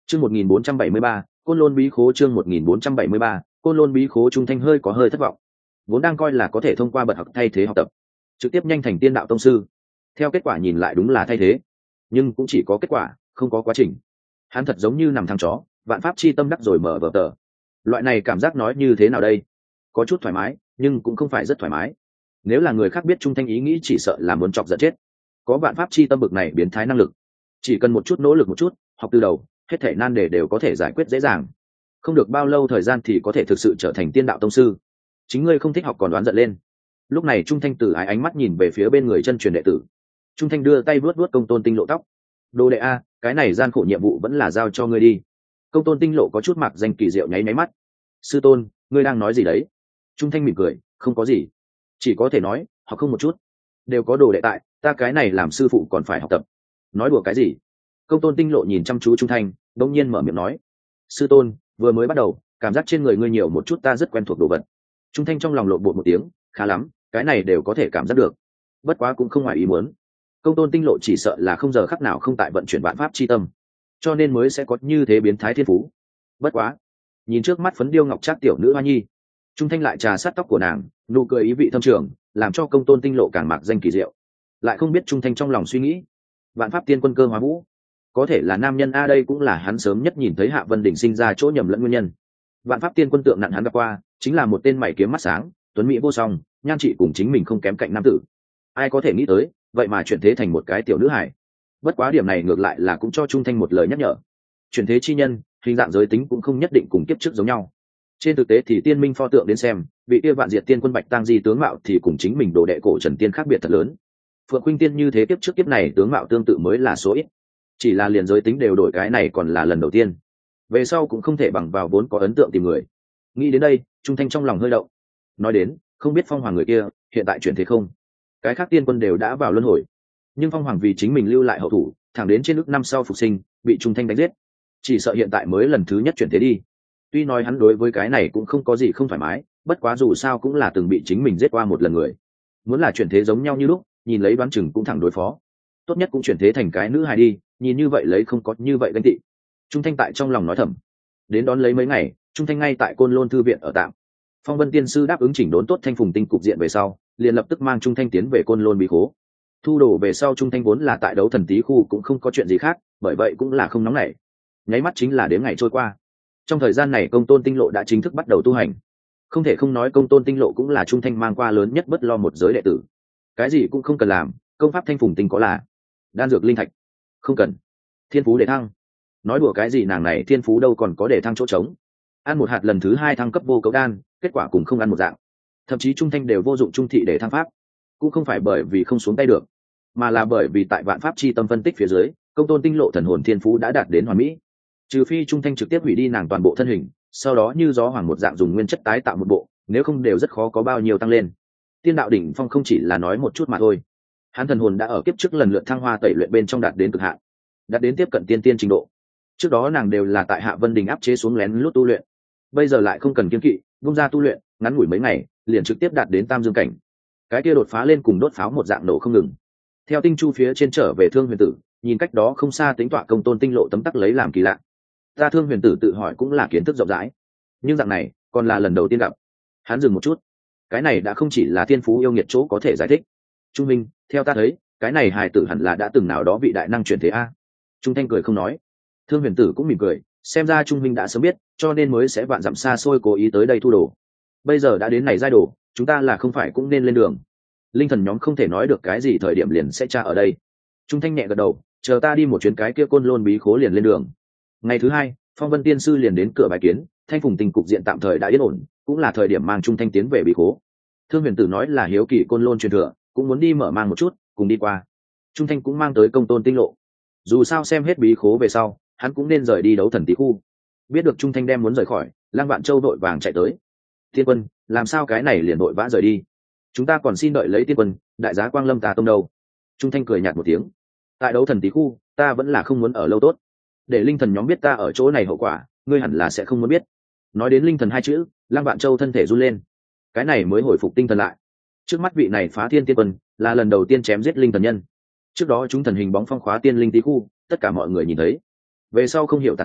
Chương 1473, Côn Lôn bí khố. Chương 1473, Côn Lôn bí khố. Trung Thanh hơi có hơi thất vọng. Vốn đang coi là có thể thông qua bậc học thay thế học tập, trực tiếp nhanh thành tiên đạo tông sư. Theo kết quả nhìn lại đúng là thay thế, nhưng cũng chỉ có kết quả, không có quá trình. Hắn thật giống như nằm thằng chó, vạn pháp chi tâm đắc rồi mở vở tờ. Loại này cảm giác nói như thế nào đây? Có chút thoải mái, nhưng cũng không phải rất thoải mái. Nếu là người khác biết Trung Thanh ý nghĩ chỉ sợ là muốn chọc giận chết. Có vạn pháp chi tâm bực này biến thái năng lực, chỉ cần một chút nỗ lực một chút, học từ đầu, hết thể nan đề đều có thể giải quyết dễ dàng. Không được bao lâu thời gian thì có thể thực sự trở thành tiên đạo tông sư. Chính ngươi không thích học còn đoán giận lên. Lúc này Trung Thanh từ ái ánh mắt nhìn về phía bên người chân truyền đệ tử. Trung Thanh đưa tay vuốt vuốt Công Tôn Tinh Lộ tóc. Đồ đệ a, cái này gian khổ nhiệm vụ vẫn là giao cho ngươi đi. Công Tôn Tinh Lộ có chút mặc danh kỳ diệu nháy máy mắt. Sư tôn, ngươi đang nói gì đấy? Trung Thanh mỉm cười, không có gì, chỉ có thể nói học không một chút, đều có đồ đệ tại, ta cái này làm sư phụ còn phải học tập. Nói đùa cái gì? Công Tôn Tinh Lộ nhìn chăm chú Trung Thanh, đông nhiên mở miệng nói. Sư tôn, vừa mới bắt đầu cảm giác trên người ngươi nhiều một chút ta rất quen thuộc đồ vật. Trung Thanh trong lòng lộn bột một tiếng, khá lắm, cái này đều có thể cảm giác được, bất quá cũng không ngoài ý muốn. Công Tôn Tinh Lộ chỉ sợ là không giờ khắc nào không tại vận chuyển vạn pháp chi tâm, cho nên mới sẽ có như thế biến thái thiên phú. Bất quá nhìn trước mắt phấn điêu ngọc trác tiểu nữ hoa nhi, Trung Thanh lại trà sát tóc của nàng, nụ cười ý vị thâm trường, làm cho Công Tôn Tinh Lộ càng mạc danh kỳ diệu. Lại không biết Trung Thanh trong lòng suy nghĩ, vạn pháp tiên quân cơ hóa vũ, có thể là nam nhân a, đây cũng là hắn sớm nhất nhìn thấy Hạ Vân Đình sinh ra chỗ nhầm lẫn nguyên nhân. Vạn pháp tiên quân tượng nặng hắn gặp qua, chính là một tên mày kiếm mắt sáng, tuấn mỹ vô song, nhan trị cùng chính mình không kém cạnh nam tử. Ai có thể nghĩ tới, vậy mà chuyển thế thành một cái tiểu nữ hài. Bất quá điểm này ngược lại là cũng cho Trung Thanh một lời nhắc nhở. Chuyển thế chi nhân, hình dạng giới tính cũng không nhất định cùng kiếp trước giống nhau. Trên thực tế thì tiên minh pho tượng đến xem, vị kia vạn diệt tiên quân Bạch Tang Di tướng mạo thì cùng chính mình đồ đệ cổ Trần Tiên khác biệt thật lớn. Phượng Khuynh Tiên như thế kiếp trước kiếp này tướng mạo tương tự mới là số ít. Chỉ là liền giới tính đều đổi, cái này còn là lần đầu tiên. Về sau cũng không thể bằng vào vốn có ấn tượng tìm người. Nghĩ đến đây, Trung Thanh trong lòng hơi động. Nói đến, không biết Phong Hoàng người kia hiện tại chuyển thế không? Cái khác tiên quân đều đã vào luân hồi, nhưng Phong Hoàng vì chính mình lưu lại hậu thủ, thẳng đến trên nước năm sau phục sinh, bị Trung Thanh đánh giết. Chỉ sợ hiện tại mới lần thứ nhất chuyển thế đi. Tuy nói hắn đối với cái này cũng không có gì không thoải mái, bất quá dù sao cũng là từng bị chính mình giết qua một lần người. Muốn là chuyển thế giống nhau như lúc, nhìn lấy đoán chừng cũng thẳng đối phó. Tốt nhất cũng chuyển thế thành cái nữ hài đi, nhìn như vậy lấy không có như vậy ganh tị. Trung Thanh tại trong lòng nói thầm. Đến đón lấy mấy ngày, Trung Thanh ngay tại Côn Lôn thư viện ở tạm. Phong Vân tiên sư đáp ứng chỉnh đốn tốt Thanh Phùng Tinh cục diện về sau, liền lập tức mang Trung Thanh tiến về Côn Lôn bí khố. Thu đồ về sau, Trung Thanh vốn là tại Đấu Thần Tý khu cũng không có chuyện gì khác, bởi vậy cũng là không nóng nảy. Nháy mắt chính là đến ngày trôi qua. Trong thời gian này Công Tôn Tinh Lộ đã chính thức bắt đầu tu hành. Không thể không nói Công Tôn Tinh Lộ cũng là Trung Thanh mang qua lớn nhất bất lo một giới đệ tử. Cái gì cũng không cần làm, công pháp Thanh Phùng Tinh có là đan dược linh thạch không cần, thiên phú để thăng. Nói đùa cái gì, nàng này thiên phú đâu còn có để thăng chỗ trống. Ăn một hạt lần thứ 2 thăng cấp vô cấu đan, kết quả cùng không ăn một dạng. Thậm chí Trung Thanh đều vô dụng trung thị để thăng pháp, cũng không phải bởi vì không xuống tay được, mà là bởi vì tại vạn pháp chi tâm phân tích phía dưới, Công Tôn Tinh Lộ thần hồn thiên phú đã đạt đến hoàn mỹ. Trừ phi Trung Thanh trực tiếp hủy đi nàng toàn bộ thân hình, sau đó như gió hoàng một dạng dùng nguyên chất tái tạo một bộ, nếu không đều rất khó có bao nhiêu tăng lên. Tiên đạo đỉnh phong không chỉ là nói một chút mà thôi. Hắn thần hồn đã ở kiếp trước lần lượt thăng hoa tẩy luyện bên trong đạt đến cực hạn, đạt đến tiếp cận tiên tiên trình độ. Trước đó nàng đều là tại Hạ Vân Đình áp chế xuống lén lút tu luyện, bây giờ lại không cần kiêng kỵ, vung ra tu luyện, ngắn ngủi mấy ngày liền trực tiếp đạt đến tam dương cảnh. Cái kia đột phá lên cùng đốt pháo một dạng nổ không ngừng. Theo tinh chu phía trên trở về Thương Huyền Tử, nhìn cách đó không xa tính tọa Công Tôn Tinh Lộ tấm tắc lấy làm kỳ lạ. Ta Thương Huyền Tử tự hỏi cũng là kiến thức rộng rãi, nhưng dạng này còn là lần đầu tiên gặp. Hắn dừng một chút, cái này đã không chỉ là thiên phú yêu nghiệt chỗ có thể giải thích. Trung minh, theo ta thấy cái này hài tử hẳn là đã từng nào đó vị đại năng chuyển thế a. Trung Thanh cười không nói. Thương Huyền Tử cũng mỉm cười, xem ra Trung minh đã sớm biết, cho nên mới sẽ vạn dặm xa xôi cố ý tới đây thu đồ. Bây giờ đã đến này giai đồ, chúng ta là không phải cũng nên lên đường. Linh thần nhóm không thể nói được cái gì thời điểm liền sẽ tra ở đây. Trung Thanh nhẹ gật đầu, chờ ta đi một chuyến cái kia Côn Lôn bí khố liền lên đường. Ngày thứ 2, Phong Vân tiên sư liền đến cửa bài kiến, Thanh Phùng Tình cục diện tạm thời đã yên ổn, cũng là thời điểm mang Trung Thanh tiến về bí khố. Thương Huyền Tử nói là hiếu kỳ Côn Lôn truyền thừa, cũng muốn đi mở mang một chút, cùng đi qua. Trung Thanh cũng mang tới Công Tôn Tinh Lộ. Dù sao xem hết bí khố về sau, hắn cũng nên rời đi Đấu Thần Tý khu. Biết được Trung Thanh đem muốn rời khỏi, Lang Vạn Châu đội vàng chạy tới. Tiên quân, làm sao cái này liền đội vã rời đi? Chúng ta còn xin đợi lấy tiên quân, đại giá Quang Lâm Tà Tông đâu? Trung Thanh cười nhạt một tiếng. Tại Đấu Thần Tý khu, ta vẫn là không muốn ở lâu tốt. Để linh thần nhóm biết ta ở chỗ này hậu quả, ngươi hẳn là sẽ không muốn biết. Nói đến linh thần 2 chữ, Lang Vạn Châu thân thể run lên. Cái này mới hồi phục tinh thần lại. Trước mắt vị này phá thiên tiên quân là lần đầu tiên chém giết linh thần nhân. Trước đó chúng thần hình bóng phong khóa tiên linh Tý khu, tất cả mọi người nhìn thấy. Về sau không hiểu tản ra,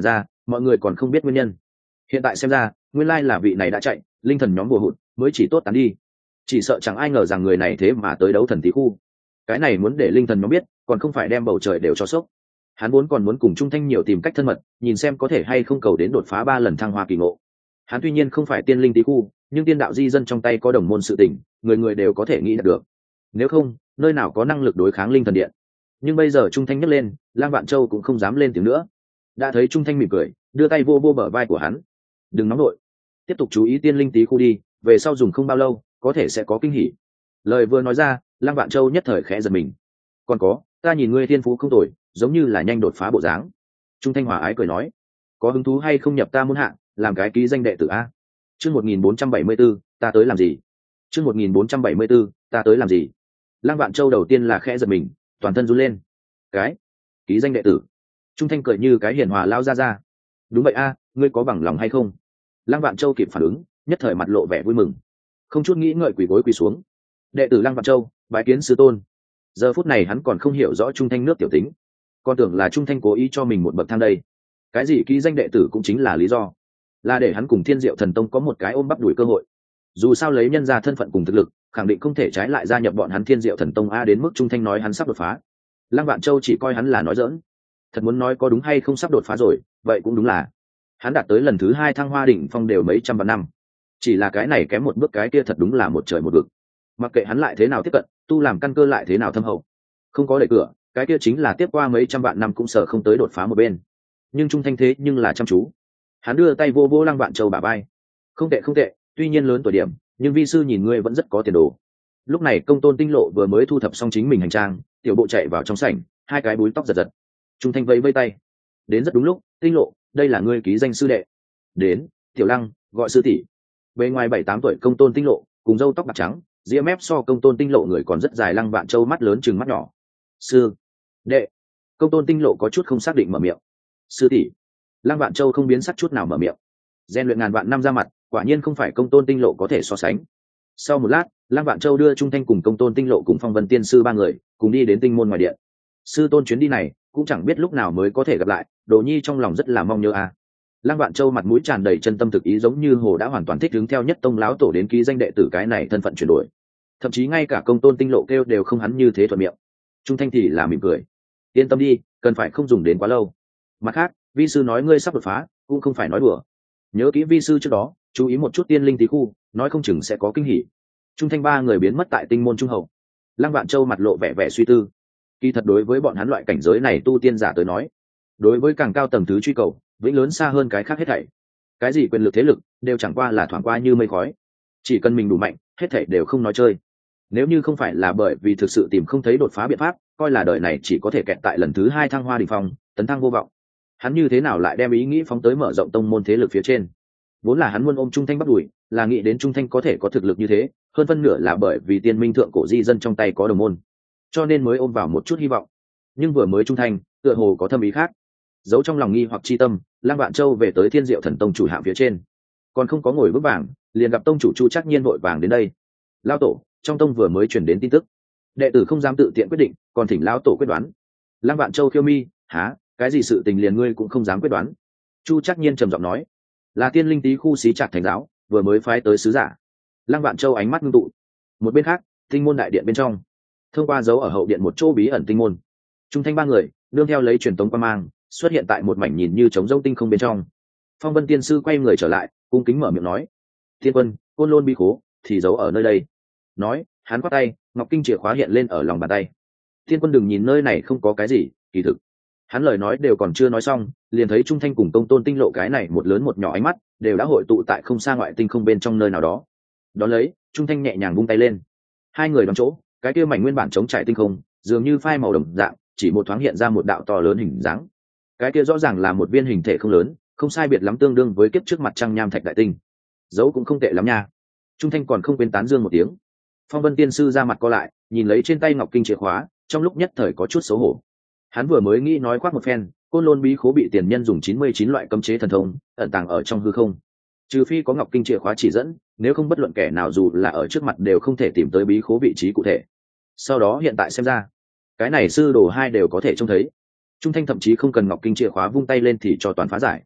mọi người còn không biết nguyên nhân. Hiện tại xem ra nguyên lai là vị này đã chạy, linh thần nhóm bùa hụt mới chỉ tốt tán đi. Chỉ sợ chẳng ai ngờ rằng người này thế mà tới đấu thần tí khu. Cái này muốn để linh thần nhóm biết, còn không phải đem bầu trời đều cho sốc. Hắn vốn còn muốn cùng Trung Thanh nhiều tìm cách thân mật, nhìn xem có thể hay không cầu đến đột phá 3 lần thăng hoa kỳ ngộ. Hắn tuy nhiên không phải tiên linh tí khu, nhưng tiên đạo di dân trong tay có đồng môn sự tình, người người đều có thể nghĩ được. Nếu không, nơi nào có năng lực đối kháng linh thần điện. Nhưng bây giờ Trung Thanh nhấc lên, Lang Vạn Châu cũng không dám lên tiếng nữa. Đã thấy Trung Thanh mỉm cười, đưa tay vô vô bờ vai của hắn. Đừng nóng nổi, tiếp tục chú ý tiên linh tí khu đi, về sau dùng không bao lâu, có thể sẽ có kinh hỉ. Lời vừa nói ra, Lang Vạn Châu nhất thời khẽ giật mình. Còn có, ta nhìn ngươi thiên phú không tồi, giống như là nhanh đột phá bộ dáng. Trung Thanh hòa ái cười nói, có hứng thú hay không nhập ta môn hạ, làm cái ký danh đệ tử a? Chương 1474, ta tới làm gì? Chương 1474, ta tới làm gì? Lăng Vạn Châu đầu tiên là khẽ giật mình, toàn thân run lên. Cái ký danh đệ tử? Trung Thanh cười như cái hiền hòa lao ra. Đúng vậy a, ngươi có bằng lòng hay không? Lăng Vạn Châu kịp phản ứng, nhất thời mặt lộ vẻ vui mừng, không chút nghĩ ngợi quỳ gối quỳ xuống. Đệ tử Lăng Vạn Châu, bái kiến sư tôn. Giờ phút này hắn còn không hiểu rõ Trung Thanh nước tiểu tính, còn tưởng là Trung Thanh cố ý cho mình một bậc thang đây. Cái gì ký danh đệ tử cũng chính là lý do, là để hắn cùng Thiên Diệu Thần Tông có một cái ôm bắp đuổi cơ hội. Dù sao lấy nhân ra thân phận cùng thực lực, khẳng định không thể trái lại gia nhập bọn hắn Thiên Diệu Thần Tông a. Đến mức Trung Thanh nói hắn sắp đột phá, Lăng Vạn Châu chỉ coi hắn là nói giỡn. Thật muốn nói có đúng hay không sắp đột phá rồi, vậy cũng đúng là hắn đạt tới lần thứ 2 thăng hoa đỉnh phong đều mấy trăm vạn năm, chỉ là cái này kém một bước, cái kia thật đúng là một trời một vực. Mặc kệ hắn lại thế nào tiếp cận, tu làm căn cơ lại thế nào thâm hậu, không có đẩy cửa, cái kia chính là tiếp qua mấy trăm vạn năm cũng sợ không tới đột phá một bên. Nhưng Trung Thanh thế nhưng là chăm chú, hắn đưa tay vô vô Lăng Vạn Châu bả vai. Không tệ không tệ, tuy nhiên lớn tuổi điểm, nhưng vi sư nhìn ngươi vẫn rất có tiền đồ. Lúc này Công Tôn Tinh Lộ vừa mới thu thập xong chính mình hành trang, tiểu bộ chạy vào trong sảnh, hai cái búi tóc giật giật. Trung Thanh vẫy vẫy tay, đến rất đúng lúc. Tinh Lộ, đây là ngươi ký danh sư đệ. Đến, Tiểu Lăng, gọi sư tỷ. Bề ngoài 7-8 tuổi Công Tôn Tinh Lộ, cùng râu tóc bạc trắng, ria mép so Công Tôn Tinh Lộ người còn rất dài. Lăng Vạn Châu mắt lớn chừng mắt nhỏ. Sư đệ. Công Tôn Tinh Lộ có chút không xác định mở miệng. Sư tỷ. Lăng Vạn Châu không biến sắc chút nào mở miệng. Gen luyện ngàn vạn năm ra mặt, quả nhiên không phải Công Tôn Tinh Lộ có thể so sánh. Sau một lát, Lăng Vạn Châu đưa Trung Thanh cùng Công Tôn Tinh Lộ cùng Phong Vân Tiên sư 3 người cùng đi đến Tinh môn ngoài điện. Sư tôn chuyến đi này cũng chẳng biết lúc nào mới có thể gặp lại, Đồ Nhi trong lòng rất là mong nhớ a. Lăng Vạn Châu mặt mũi tràn đầy chân tâm thực ý, giống như hồ đã hoàn toàn thích ứng theo Nhất Tông lão tổ đến ký danh đệ tử cái này thân phận chuyển đổi. Thậm chí ngay cả Công Tôn Tinh Lộ kêu đều không hắn như thế thuận miệng. Trung Thanh thì là mỉm cười, yên tâm đi, cần phải không dùng đến quá lâu. Mặt khác, vi sư nói ngươi sắp đột phá, cũng không phải nói đùa. Nhớ kỹ vi sư trước đó, chú ý một chút tiên linh tí khu, nói không chừng sẽ có kinh hỉ. Trung Thanh 3 người biến mất tại Tinh môn trung hậu. Lăng Vạn Châu mặt lộ vẻ vẻ suy tư. Kỳ thật đối với bọn hắn loại cảnh giới này tu tiên giả tới nói, đối với càng cao tầng thứ truy cầu, vĩnh lớn xa hơn cái khác hết thảy. Cái gì quyền lực thế lực, đều chẳng qua là thoảng qua như mây khói. Chỉ cần mình đủ mạnh, hết thảy đều không nói chơi. Nếu như không phải là bởi vì thực sự tìm không thấy đột phá biện pháp, coi là đời này chỉ có thể kẹt tại lần thứ 2 thăng hoa đỉnh phong, tấn thăng vô vọng. Hắn như thế nào lại đem ý nghĩ phóng tới mở rộng tông môn thế lực phía trên? Vốn là hắn muốn ôm Trung Thanh bắt đuổi, là nghĩ đến Trung Thanh có thể có thực lực như thế, hơn phân nửa là bởi vì tiên minh thượng cổ di dân trong tay có đồng môn, cho nên mới ôm vào một chút hy vọng. Nhưng vừa mới Trung Thanh, tựa hồ có thâm ý khác. Giấu trong lòng nghi hoặc chi tâm, Lăng Vạn Châu về tới Thiên Diệu Thần Tông chủ hạng phía trên, còn không có ngồi vững vàng, liền gặp tông chủ Chu Trác Nhiên vội vàng đến đây. Lão tổ, trong tông vừa mới truyền đến tin tức, đệ tử không dám tự tiện quyết định, còn thỉnh lão tổ quyết đoán. Lăng Vạn Châu khiêu mi, há, cái gì sự tình liền ngươi cũng không dám quyết đoán? Chu Trác Nhiên trầm giọng nói, là tiên linh tý khu xí trạc thánh giáo vừa mới phái tới sứ giả. Lăng Vạn Châu ánh mắt ngưng tụ. Một bên khác, Tinh môn đại điện bên trong, thông qua dấu ở hậu điện một chỗ bí ẩn tinh môn, Trung Thanh 3 người nương theo lấy truyền tống qua mang xuất hiện tại một mảnh nhìn như trống rỗng tinh không bên trong. Phong Vân Tiên sư quay người trở lại, cung kính mở miệng nói, Thiên Quân, Côn Lôn bí khố thì giấu ở nơi đây. Nói, hắn quát tay, ngọc kinh chìa khóa hiện lên ở lòng bàn tay. Thiên Quân đừng nhìn nơi này không có cái gì, kỳ thực hắn lời nói đều còn chưa nói xong, liền thấy Trung Thanh cùng Công Tôn Tinh Lộ cái này một lớn một nhỏ ánh mắt đều đã hội tụ tại không xa ngoại tinh không bên trong nơi nào đó. Đón lấy, Trung Thanh nhẹ nhàng vung tay lên, hai người đón chỗ, cái kia mảnh nguyên bản chống trải tinh không dường như phai màu đồng dạng, chỉ một thoáng hiện ra một đạo to lớn hình dáng. Cái kia rõ ràng là một viên hình thể không lớn, không sai biệt lắm tương đương với kiếp trước mặt trăng nham thạch đại tinh. Dấu cũng không tệ lắm nha. Trung Thanh còn không quên tán dương một tiếng. Phong Vân Tiên sư ra mặt co lại, nhìn lấy trên tay ngọc kinh chìa khóa, trong lúc nhất thời có chút xấu hổ. Hắn vừa mới nghĩ nói khoác một phen, Côn Lôn bí khố bị tiền nhân dùng 99 loại cấm chế thần thông ẩn tàng ở trong hư không. Trừ phi có ngọc kinh chìa khóa chỉ dẫn, nếu không bất luận kẻ nào dù là ở trước mặt đều không thể tìm tới bí khố vị trí cụ thể. Sau đó hiện tại xem ra, cái này sư đồ hai đều có thể trông thấy. Trung Thanh thậm chí không cần ngọc kinh chìa khóa vung tay lên thì cho toàn phá giải.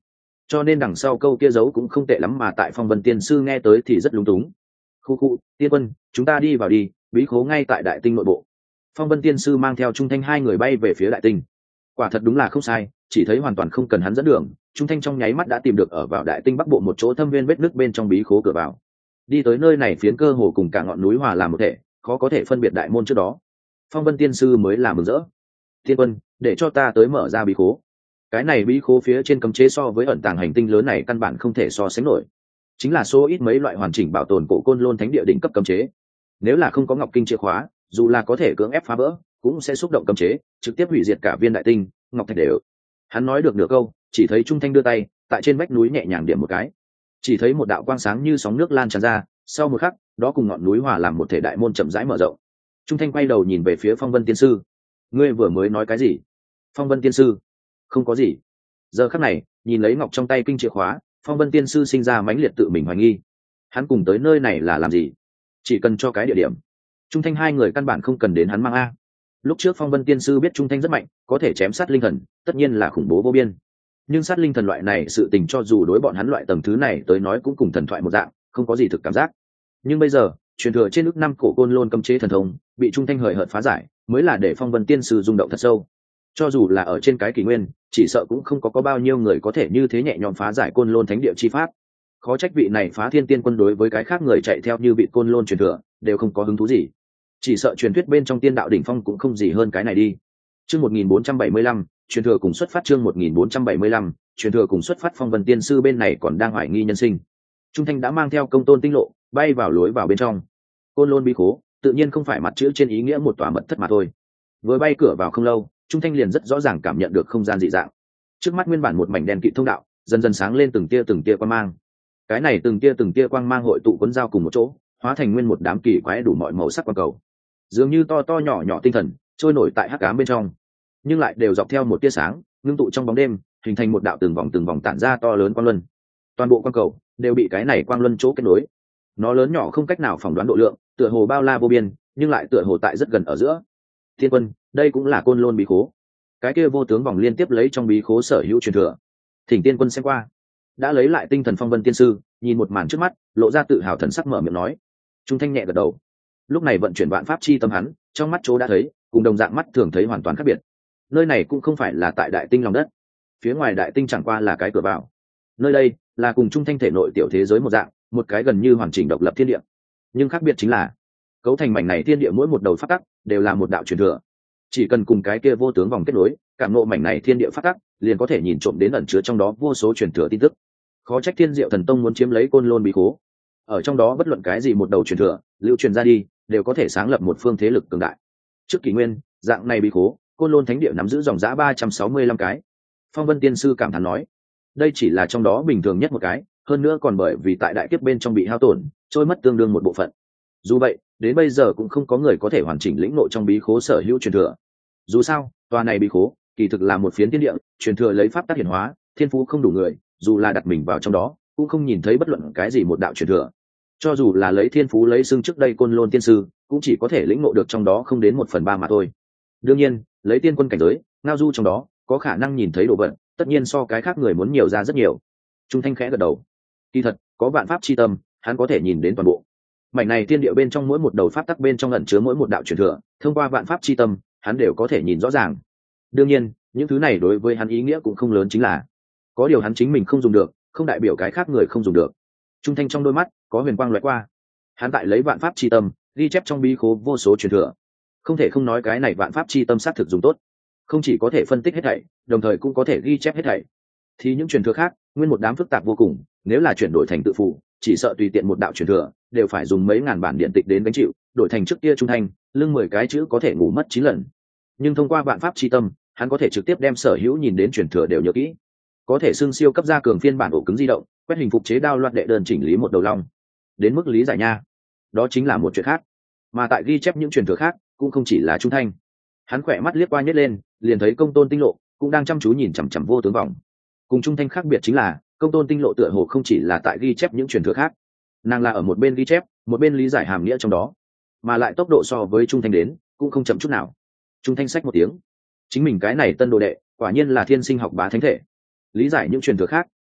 cho nên đằng sau câu kia giấu cũng không tệ lắm, mà tại Phong Vân Tiên Sư nghe tới thì rất lúng túng. Khu khu, tiên quân, chúng ta đi vào đi, bí khố ngay tại đại tinh nội bộ. Phong Vân Tiên Sư mang theo Trung Thanh hai người bay về phía đại tinh. Quả thật đúng là không sai, chỉ thấy hoàn toàn không cần hắn dẫn đường, Trung Thanh trong nháy mắt đã tìm được ở vào đại tinh bắc bộ một chỗ thâm viên vết nứt bên trong bí khố cửa vào. Đi tới nơi này, phiến cơ hồ cùng cả ngọn núi hòa làm một thể, khó có thể phân biệt đại môn trước đó. Phong Vân Tiên Sư mới là mừng rỡ. Tiên quân, để cho ta tới mở ra bí khố. Cái này bí khố phía trên cấm chế so với ẩn tàng hành tinh lớn này căn bản không thể so sánh nổi, chính là số ít mấy loại hoàn chỉnh bảo tồn cổ côn lôn thánh địa đỉnh cấp cấm chế. Nếu là không có ngọc kinh chìa khóa, dù là có thể cưỡng ép phá vỡ, cũng sẽ xúc động cấm chế, trực tiếp hủy diệt cả viên đại tinh. Ngọc thạch đều. Hắn nói được nửa câu, chỉ thấy Trung Thanh đưa tay tại trên vách núi nhẹ nhàng điểm một cái, chỉ thấy một đạo quang sáng như sóng nước lan tràn ra, sau một khắc đó cùng ngọn núi hòa làm một thể, đại môn chậm rãi mở rộng. Trung Thanh quay đầu nhìn về phía Phong Vân Tiên Sư. Ngươi vừa mới nói cái gì? Phong Vân Tiên Sư: Không có gì. Giờ khắc này, nhìn lấy ngọc trong tay kinh chìa khóa, Phong Vân Tiên Sư sinh ra mãnh liệt tự mình hoài nghi. Hắn cùng tới nơi này là làm gì? Chỉ cần cho cái địa điểm. Trung Thanh hai người căn bản không cần đến hắn mang a. Lúc trước Phong Vân Tiên Sư biết Trung Thanh rất mạnh, có thể chém sát linh thần, tất nhiên là khủng bố vô biên. Nhưng sát linh thần loại này sự tình cho dù đối bọn hắn loại tầng thứ này tới nói cũng cùng thần thoại một dạng, không có gì thực cảm giác. Nhưng bây giờ, truyền thừa trên ước năm cổ côn lôn cấm chế thần thông bị Trung Thanh hời hợt phá giải, mới là để Phong Vân Tiên Sư rung động thật sâu. Cho dù là ở trên cái kỷ nguyên, chỉ sợ cũng không có bao nhiêu người có thể như thế nhẹ nhõm phá giải côn lôn thánh địa chi pháp. Khó trách vị này Phá Thiên Tiên Quân đối với cái khác người chạy theo như vị côn lôn truyền thừa đều không có hứng thú gì. Chỉ sợ truyền thuyết bên trong tiên đạo đỉnh phong cũng không gì hơn cái này đi. Chương 1475, truyền thừa cùng xuất phát. Chương 1475, truyền thừa cùng xuất phát. Phong Vân Tiên Sư bên này còn đang hoài nghi nhân sinh. Trung Thanh đã mang theo công tôn tinh lộ bay vào lối vào bên trong. Côn lôn bí khố tự nhiên không phải mặt chữ trên ý nghĩa một tòa mật thất mà thôi. Vừa bay cửa vào không lâu, Trung Thanh liền rất rõ ràng cảm nhận được không gian dị dạng. Trước mắt nguyên bản một mảnh đen kịt thông đạo, dần dần sáng lên từng tia quang mang. Cái này từng tia quang mang hội tụ cuốn giao cùng một chỗ, hóa thành nguyên một đám kỳ quái đủ mọi màu sắc quang cầu. Dường như to to nhỏ nhỏ tinh thần trôi nổi tại hắc ám bên trong, nhưng lại đều dọc theo một tia sáng, ngưng tụ trong bóng đêm, hình thành một đạo từng vòng tản ra to lớn quang luân. Toàn bộ quang cầu đều bị cái này quang luân chỗ kết nối. Nó lớn nhỏ không cách nào phỏng đoán độ lượng, tựa hồ bao la vô biên, nhưng lại tựa hồ tại rất gần ở giữa. Thiên quân, đây cũng là côn lôn bí khố. Cái kia vô tướng vòng liên tiếp lấy trong bí khố sở hữu truyền thừa. Thỉnh tiên quân xem qua. Đã lấy lại tinh thần Phong Vân Tiên Sư nhìn một màn trước mắt, lộ ra tự hào thần sắc, mở miệng nói. Trung Thanh nhẹ gật đầu. Lúc này vận chuyển vạn pháp chi tâm hắn, trong mắt chỗ đã thấy cùng đồng dạng mắt thường thấy hoàn toàn khác biệt. Nơi này cũng không phải là tại đại tinh lòng đất, phía ngoài đại tinh chẳng qua là cái cửa vào. Nơi đây là cùng Trung Thanh thể nội tiểu thế giới một dạng, một cái gần như hoàn chỉnh độc lập thiên địa. Nhưng khác biệt chính là cấu thành mảnh này thiên địa mỗi một đầu pháp tắc đều là một đạo truyền thừa. Chỉ cần cùng cái kia vô tướng vòng kết nối, cảm ngộ mảnh này thiên địa pháp tắc, liền có thể nhìn trộm đến ẩn chứa trong đó vô số truyền thừa tin tức. Khó trách Thiên Diệu Thần Tông muốn chiếm lấy côn lôn bí khố. Ở trong đó bất luận cái gì một đầu truyền thừa lưu truyền ra đi, đều có thể sáng lập một phương thế lực cường đại. Trước kỷ nguyên, dạng này bí khố, côn lôn thánh địa nắm giữ dòng dã 365 cái. Phong Vân Tiên Sư cảm thán nói, đây chỉ là trong đó bình thường nhất một cái, hơn nữa còn bởi vì tại đại kiếp bên trong bị hao tổn, trôi mất tương đương một bộ phận. Dù vậy, đến bây giờ cũng không có người có thể hoàn chỉnh lĩnh ngộ trong bí khố sở hữu truyền thừa. Dù sao, tòa này bí khố kỳ thực là một phiến thiên địa, truyền thừa lấy pháp tác hiển hóa, thiên phú không đủ người, dù là đặt mình vào trong đó, cũng không nhìn thấy bất luận cái gì một đạo truyền thừa. Cho dù là lấy thiên phú lấy xưng trước đây côn lôn tiên sư, cũng chỉ có thể lĩnh ngộ được trong đó không đến 1/3 mà thôi. Đương nhiên, lấy tiên quân cảnh giới, ngao du trong đó, có khả năng nhìn thấy đồ vật, tất nhiên so cái khác người muốn nhiều ra rất nhiều. Trung Thanh khẽ gật đầu. Kỳ thật, có vạn pháp chi tâm, hắn có thể nhìn đến toàn bộ. Mảnh này thiên địa bên trong mỗi một đầu pháp tắc bên trong ẩn chứa mỗi một đạo truyền thừa, thông qua vạn pháp chi tâm, hắn đều có thể nhìn rõ ràng. Đương nhiên, những thứ này đối với hắn ý nghĩa cũng không lớn, chính là có điều hắn chính mình không dùng được, không đại biểu cái khác người không dùng được. Trung Thanh trong đôi mắt có huyền quang lóe qua. Hắn tại lấy vạn pháp chi tâm, ghi chép trong bí khố vô số truyền thừa. Không thể không nói cái này vạn pháp chi tâm sát thực dùng tốt. Không chỉ có thể phân tích hết thảy, đồng thời cũng có thể ghi chép hết thảy. Thì những truyền thừa khác, nguyên một đám phức tạp vô cùng, nếu là chuyển đổi thành tự phụ, chỉ sợ tùy tiện một đạo truyền thừa đều phải dùng mấy ngàn bản điện tịch đến gánh chịu, đổi thành trước kia Trung Thanh, lưng 10 cái chữ có thể ngủ mất 9 lần. Nhưng thông qua vạn pháp chi tâm, hắn có thể trực tiếp đem sở hữu nhìn đến truyền thừa đều nhớ kỹ. Có thể xương siêu cấp ra cường phiên bản ổ cứng di động, quét hình phục chế đao loạt đệ đơn chỉnh lý một đầu long. Đến mức lý giải nha, đó chính là một chuyện khác. Mà tại ghi chép những truyền thừa khác, cũng không chỉ là Trung Thanh. Hắn khỏe mắt liếc qua nhếch lên, liền thấy công tôn tinh lộ cũng đang chăm chú nhìn chằm chằm vô tướng vòng. Cùng Trung Thanh khác biệt chính là, công tôn tinh lộ tựa hồ không chỉ là tại ghi chép những truyền thừa khác, nàng là ở một bên ghi chép, một bên lý giải hàm nghĩa trong đó, mà lại tốc độ so với Trung Thanh đến cũng không chậm chút nào. Trung Thanh xách một tiếng, chính mình cái này tân đồ đệ, quả nhiên là thiên sinh học bá thánh thể. Lý giải những truyền thừa khác,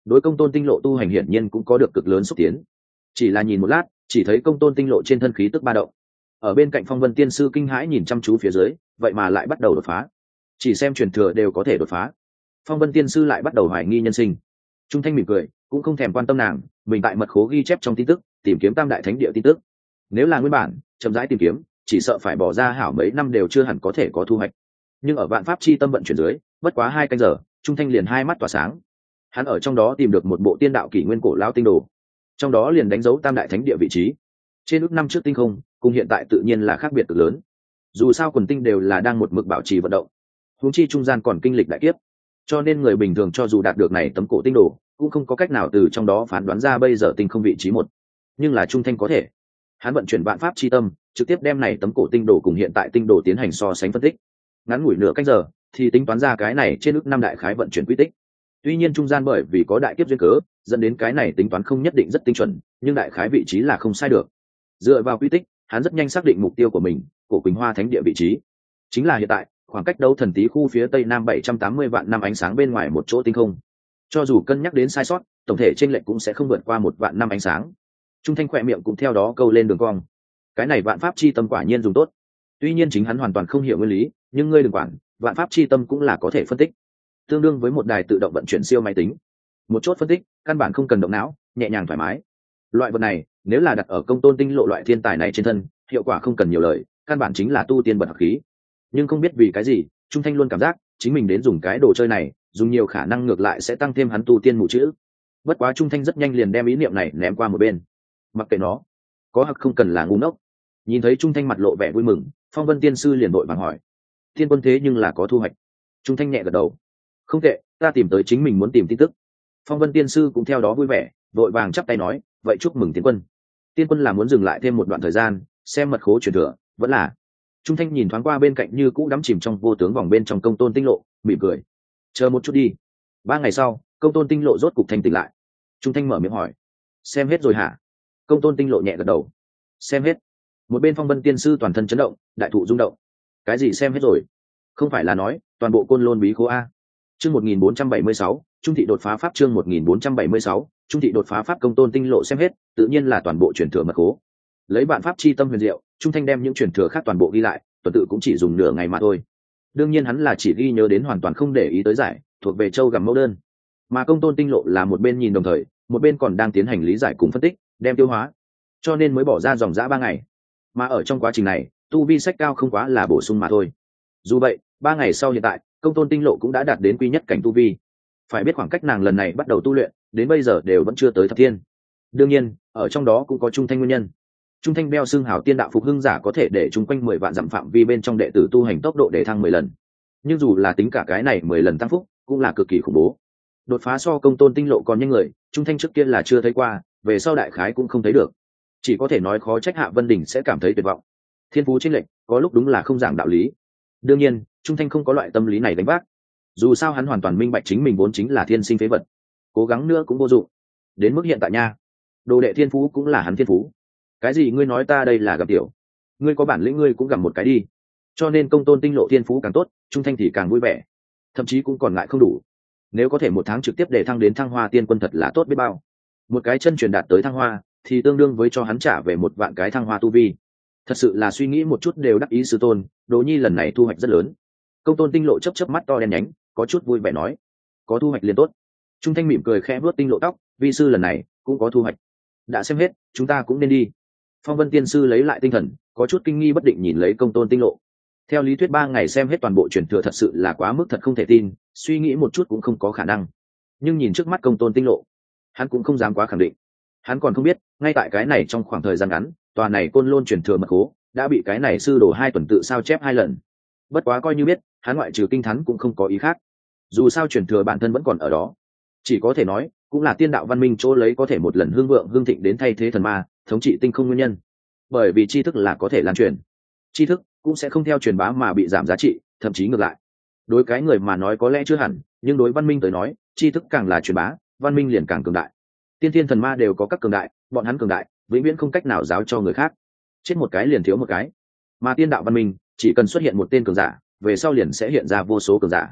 đối công tôn tinh lộ tu hành hiển nhiên cũng có được cực lớn xúc tiến. Chỉ là nhìn một lát, chỉ thấy công tôn tinh lộ trên thân khí tức ba động. Ở bên cạnh Phong Vân Tiên sư kinh hãi nhìn chăm chú phía dưới, vậy mà lại bắt đầu đột phá. Chỉ xem truyền thừa đều có thể đột phá. Phong Vân Tiên sư lại bắt đầu hoài nghi nhân sinh. Trung Thanh mỉm cười, cũng không thèm quan tâm nàng, mình tại mật khố ghi chép trong tin tức, tìm kiếm Tam Đại Thánh Địa tin tức. Nếu là nguyên bản, chậm rãi tìm kiếm, chỉ sợ phải bỏ ra hảo mấy năm đều chưa hẳn có thể có thu hoạch. Nhưng ở Vạn Pháp chi tâm vận chuyển dưới, bất quá 2 canh giờ, Trung Thanh liền hai mắt tỏa sáng. Hắn ở trong đó tìm được một bộ tiên đạo kỷ nguyên cổ lão tinh đồ, trong đó liền đánh dấu Tam Đại Thánh Địa vị trí. Trên ước năm trước tinh không, cùng hiện tại tự nhiên là khác biệt cực lớn. Dù sao quần tinh đều là đang một mực bảo trì vận động, huống chi trung gian còn kinh lịch đại kiếp, cho nên người bình thường cho dù đạt được này tấm cổ tinh đồ, cũng không có cách nào từ trong đó phán đoán ra bây giờ tinh không vị trí một. Nhưng là Trung Thanh có thể. Hắn vận chuyển Vạn Pháp chi tâm, trực tiếp đem này tấm cổ tinh đồ cùng hiện tại tinh đồ tiến hành so sánh phân tích. Ngắn ngủi nửa canh giờ, thì tính toán ra cái này trên ước năm đại khái vận chuyển quy tích. Tuy nhiên trung gian bởi vì có đại kiếp duyên cớ, dẫn đến cái này tính toán không nhất định rất tinh chuẩn, nhưng đại khái vị trí là không sai được. Dựa vào quy tích, hắn rất nhanh xác định mục tiêu của mình, cổ Quỳnh Hoa Thánh Địa vị trí. Chính là hiện tại, khoảng cách Đấu Thần Tý khu phía tây nam 780 vạn năm ánh sáng bên ngoài một chỗ tinh không. Cho dù cân nhắc đến sai sót, tổng thể chênh lệch cũng sẽ không vượt qua 1 vạn năm ánh sáng. Trung Thanh khỏe miệng cũng theo đó câu lên đường cong. Cái này Vạn Pháp chi tâm quả nhiên dùng tốt. Tuy nhiên chính hắn hoàn toàn không hiểu nguyên lý, nhưng ngươi đừng quản, Vạn Pháp chi tâm cũng là có thể phân tích. Tương đương với một đài tự động vận chuyển siêu máy tính. Một chốt phân tích, căn bản không cần động não, nhẹ nhàng thoải mái. Loại vật này, nếu là đặt ở công tôn tinh lộ loại thiên tài này trên thân, hiệu quả không cần nhiều lời, căn bản chính là tu tiên bật học khí. Nhưng không biết vì cái gì, Trung Thanh luôn cảm giác chính mình đến dùng cái đồ chơi này, dùng nhiều khả năng ngược lại sẽ tăng thêm hắn tu tiên mù chữ. Bất quá Trung Thanh rất nhanh liền đem ý niệm này ném qua một bên. Mặc kệ nó, có hoặc không cần là ngu ngốc. Nhìn thấy Trung Thanh mặt lộ vẻ vui mừng, Phong Vân Tiên sư liền vội vàng hỏi: "Thiên quân thế nhưng là có thu hoạch?" Trung Thanh nhẹ gật đầu: "Không tệ, ta tìm tới chính mình muốn tìm tin tức." Phong Vân Tiên sư cũng theo đó vui vẻ, vội vàng chắp tay nói: "Vậy chúc mừng Tiên quân." Tiên quân là muốn dừng lại thêm một đoạn thời gian, xem mật khố truyền thừa, vẫn là. Trung Thanh nhìn thoáng qua bên cạnh như cũ đắm chìm trong vô tướng vòng bên trong công tôn tinh lộ, mỉm cười: "Chờ một chút đi." 3 ngày sau, công tôn tinh lộ rốt cục thanh tỉnh lại. Trung Thanh mở miệng hỏi: "Xem hết rồi hả?" Công tôn tinh lộ nhẹ gật đầu: "Xem hết." Một bên Phong Vân Tiên sư toàn thân chấn động, đại thụ rung động: "Cái gì xem hết rồi? Không phải là nói toàn bộ côn lôn bí khố a?" Chương 1476, Trung thị đột phá pháp. Chương 1476, Trung thị đột phá pháp. Công tôn tinh lộ xem hết, tự nhiên là toàn bộ truyền thừa mật khố. Lấy Vạn Pháp chi tâm huyền diệu, Trung Thanh đem những truyền thừa khác toàn bộ ghi lại, tuần tự cũng chỉ dùng nửa ngày mà thôi. Đương nhiên hắn là chỉ ghi nhớ đến, hoàn toàn không để ý tới giải, thuộc về châu gặm mẫu đơn. Mà công tôn tinh lộ là một bên nhìn đồng thời, một bên còn đang tiến hành lý giải cùng phân tích, đem tiêu hóa, cho nên mới bỏ ra dòng dã 3 ngày. Mà ở trong quá trình này, tu vi sách cao không quá là bổ sung mà thôi. Dù vậy, 3 ngày sau hiện tại, công tôn tinh lộ cũng đã đạt đến quy nhất cảnh tu vi. Phải biết khoảng cách nàng lần này bắt đầu tu luyện đến bây giờ đều vẫn chưa tới thập thiên. Đương nhiên, ở trong đó cũng có Trung Thanh nguyên nhân. Trung Thanh đeo xương hào tiên đạo phục hưng giả có thể để chung quanh 10 vạn dặm phạm vi bên trong đệ tử tu hành tốc độ để thăng 10 lần. Nhưng dù là tính cả cái này 10 lần tăng phúc, cũng là cực kỳ khủng bố. Đột phá so công tôn tinh lộ còn nhanh người, Trung Thanh trước kia là chưa thấy qua, về sau đại khái cũng không thấy được. Chỉ có thể nói khó trách Hạ Vân Đình sẽ cảm thấy tuyệt vọng. Thiên phú chênh lệch, có lúc đúng là không giảng đạo lý. Đương nhiên, Trung Thanh không có loại tâm lý này đánh vác. Dù sao hắn hoàn toàn minh bạch chính mình vốn chính là thiên sinh phế vật, cố gắng nữa cũng vô dụng. Đến mức hiện tại nha, đồ đệ thiên phú cũng là hắn thiên phú. Cái gì ngươi nói ta đây là gặp tiểu, ngươi có bản lĩnh ngươi cũng gặp một cái đi. Cho nên công tôn tinh lộ thiên phú càng tốt, Trung Thanh thì càng vui vẻ, thậm chí cũng còn ngại không đủ. Nếu có thể một tháng trực tiếp để thăng đến Thăng Hoa Tiên Quân thật là tốt biết bao. Một cái chân truyền đạt tới Thăng Hoa thì tương đương với cho hắn trả về 1 vạn cái Thăng Hoa tu vi. Thật sự là suy nghĩ một chút đều đắc ý sư tôn, Đỗ Nhi lần này thu hoạch rất lớn. Công tôn tinh lộ chớp chớp mắt to đen nhánh, có chút vui vẻ nói: "Có thu hoạch liền tốt." Trung Thanh mỉm cười khẽ vuốt tinh lộ tóc: "Vi sư lần này cũng có thu hoạch." "Đã xem hết, chúng ta cũng nên đi." Phong Vân Tiên sư lấy lại tinh thần, có chút kinh nghi bất định nhìn lấy công tôn tinh lộ. Theo lý thuyết 3 ngày xem hết toàn bộ truyền thừa thật sự là quá mức thật không thể tin, suy nghĩ một chút cũng không có khả năng. Nhưng nhìn trước mắt công tôn tinh lộ, hắn cũng không dám quá khẳng định. Hắn còn không biết, ngay tại cái này trong khoảng thời gian ngắn, tòa này côn lôn truyền thừa mật khố đã bị cái này sư đồ 2 tuần tự sao chép 2 lần. Bất quá coi như biết, hắn ngoại trừ kinh thán cũng không có ý khác. Dù sao truyền thừa bản thân vẫn còn ở đó, chỉ có thể nói cũng là tiên đạo văn minh chỗ lấy có thể một lần hương vượng hương thịnh đến thay thế thần ma, thống trị tinh không nguyên nhân. Bởi vì tri thức là có thể lan truyền, tri thức cũng sẽ không theo truyền bá mà bị giảm giá trị, thậm chí ngược lại. Đối cái người mà nói có lẽ chưa hẳn, nhưng đối văn minh tới nói, tri thức càng là truyền bá, văn minh liền càng cường đại. Tiên thiên thần ma đều có các cường đại, bọn hắn cường đại vĩnh viễn không cách nào giáo cho người khác, chết một cái liền thiếu một cái. Mà tiên đạo văn minh chỉ cần xuất hiện một tên cường giả, về sau liền sẽ hiện ra vô số cường giả.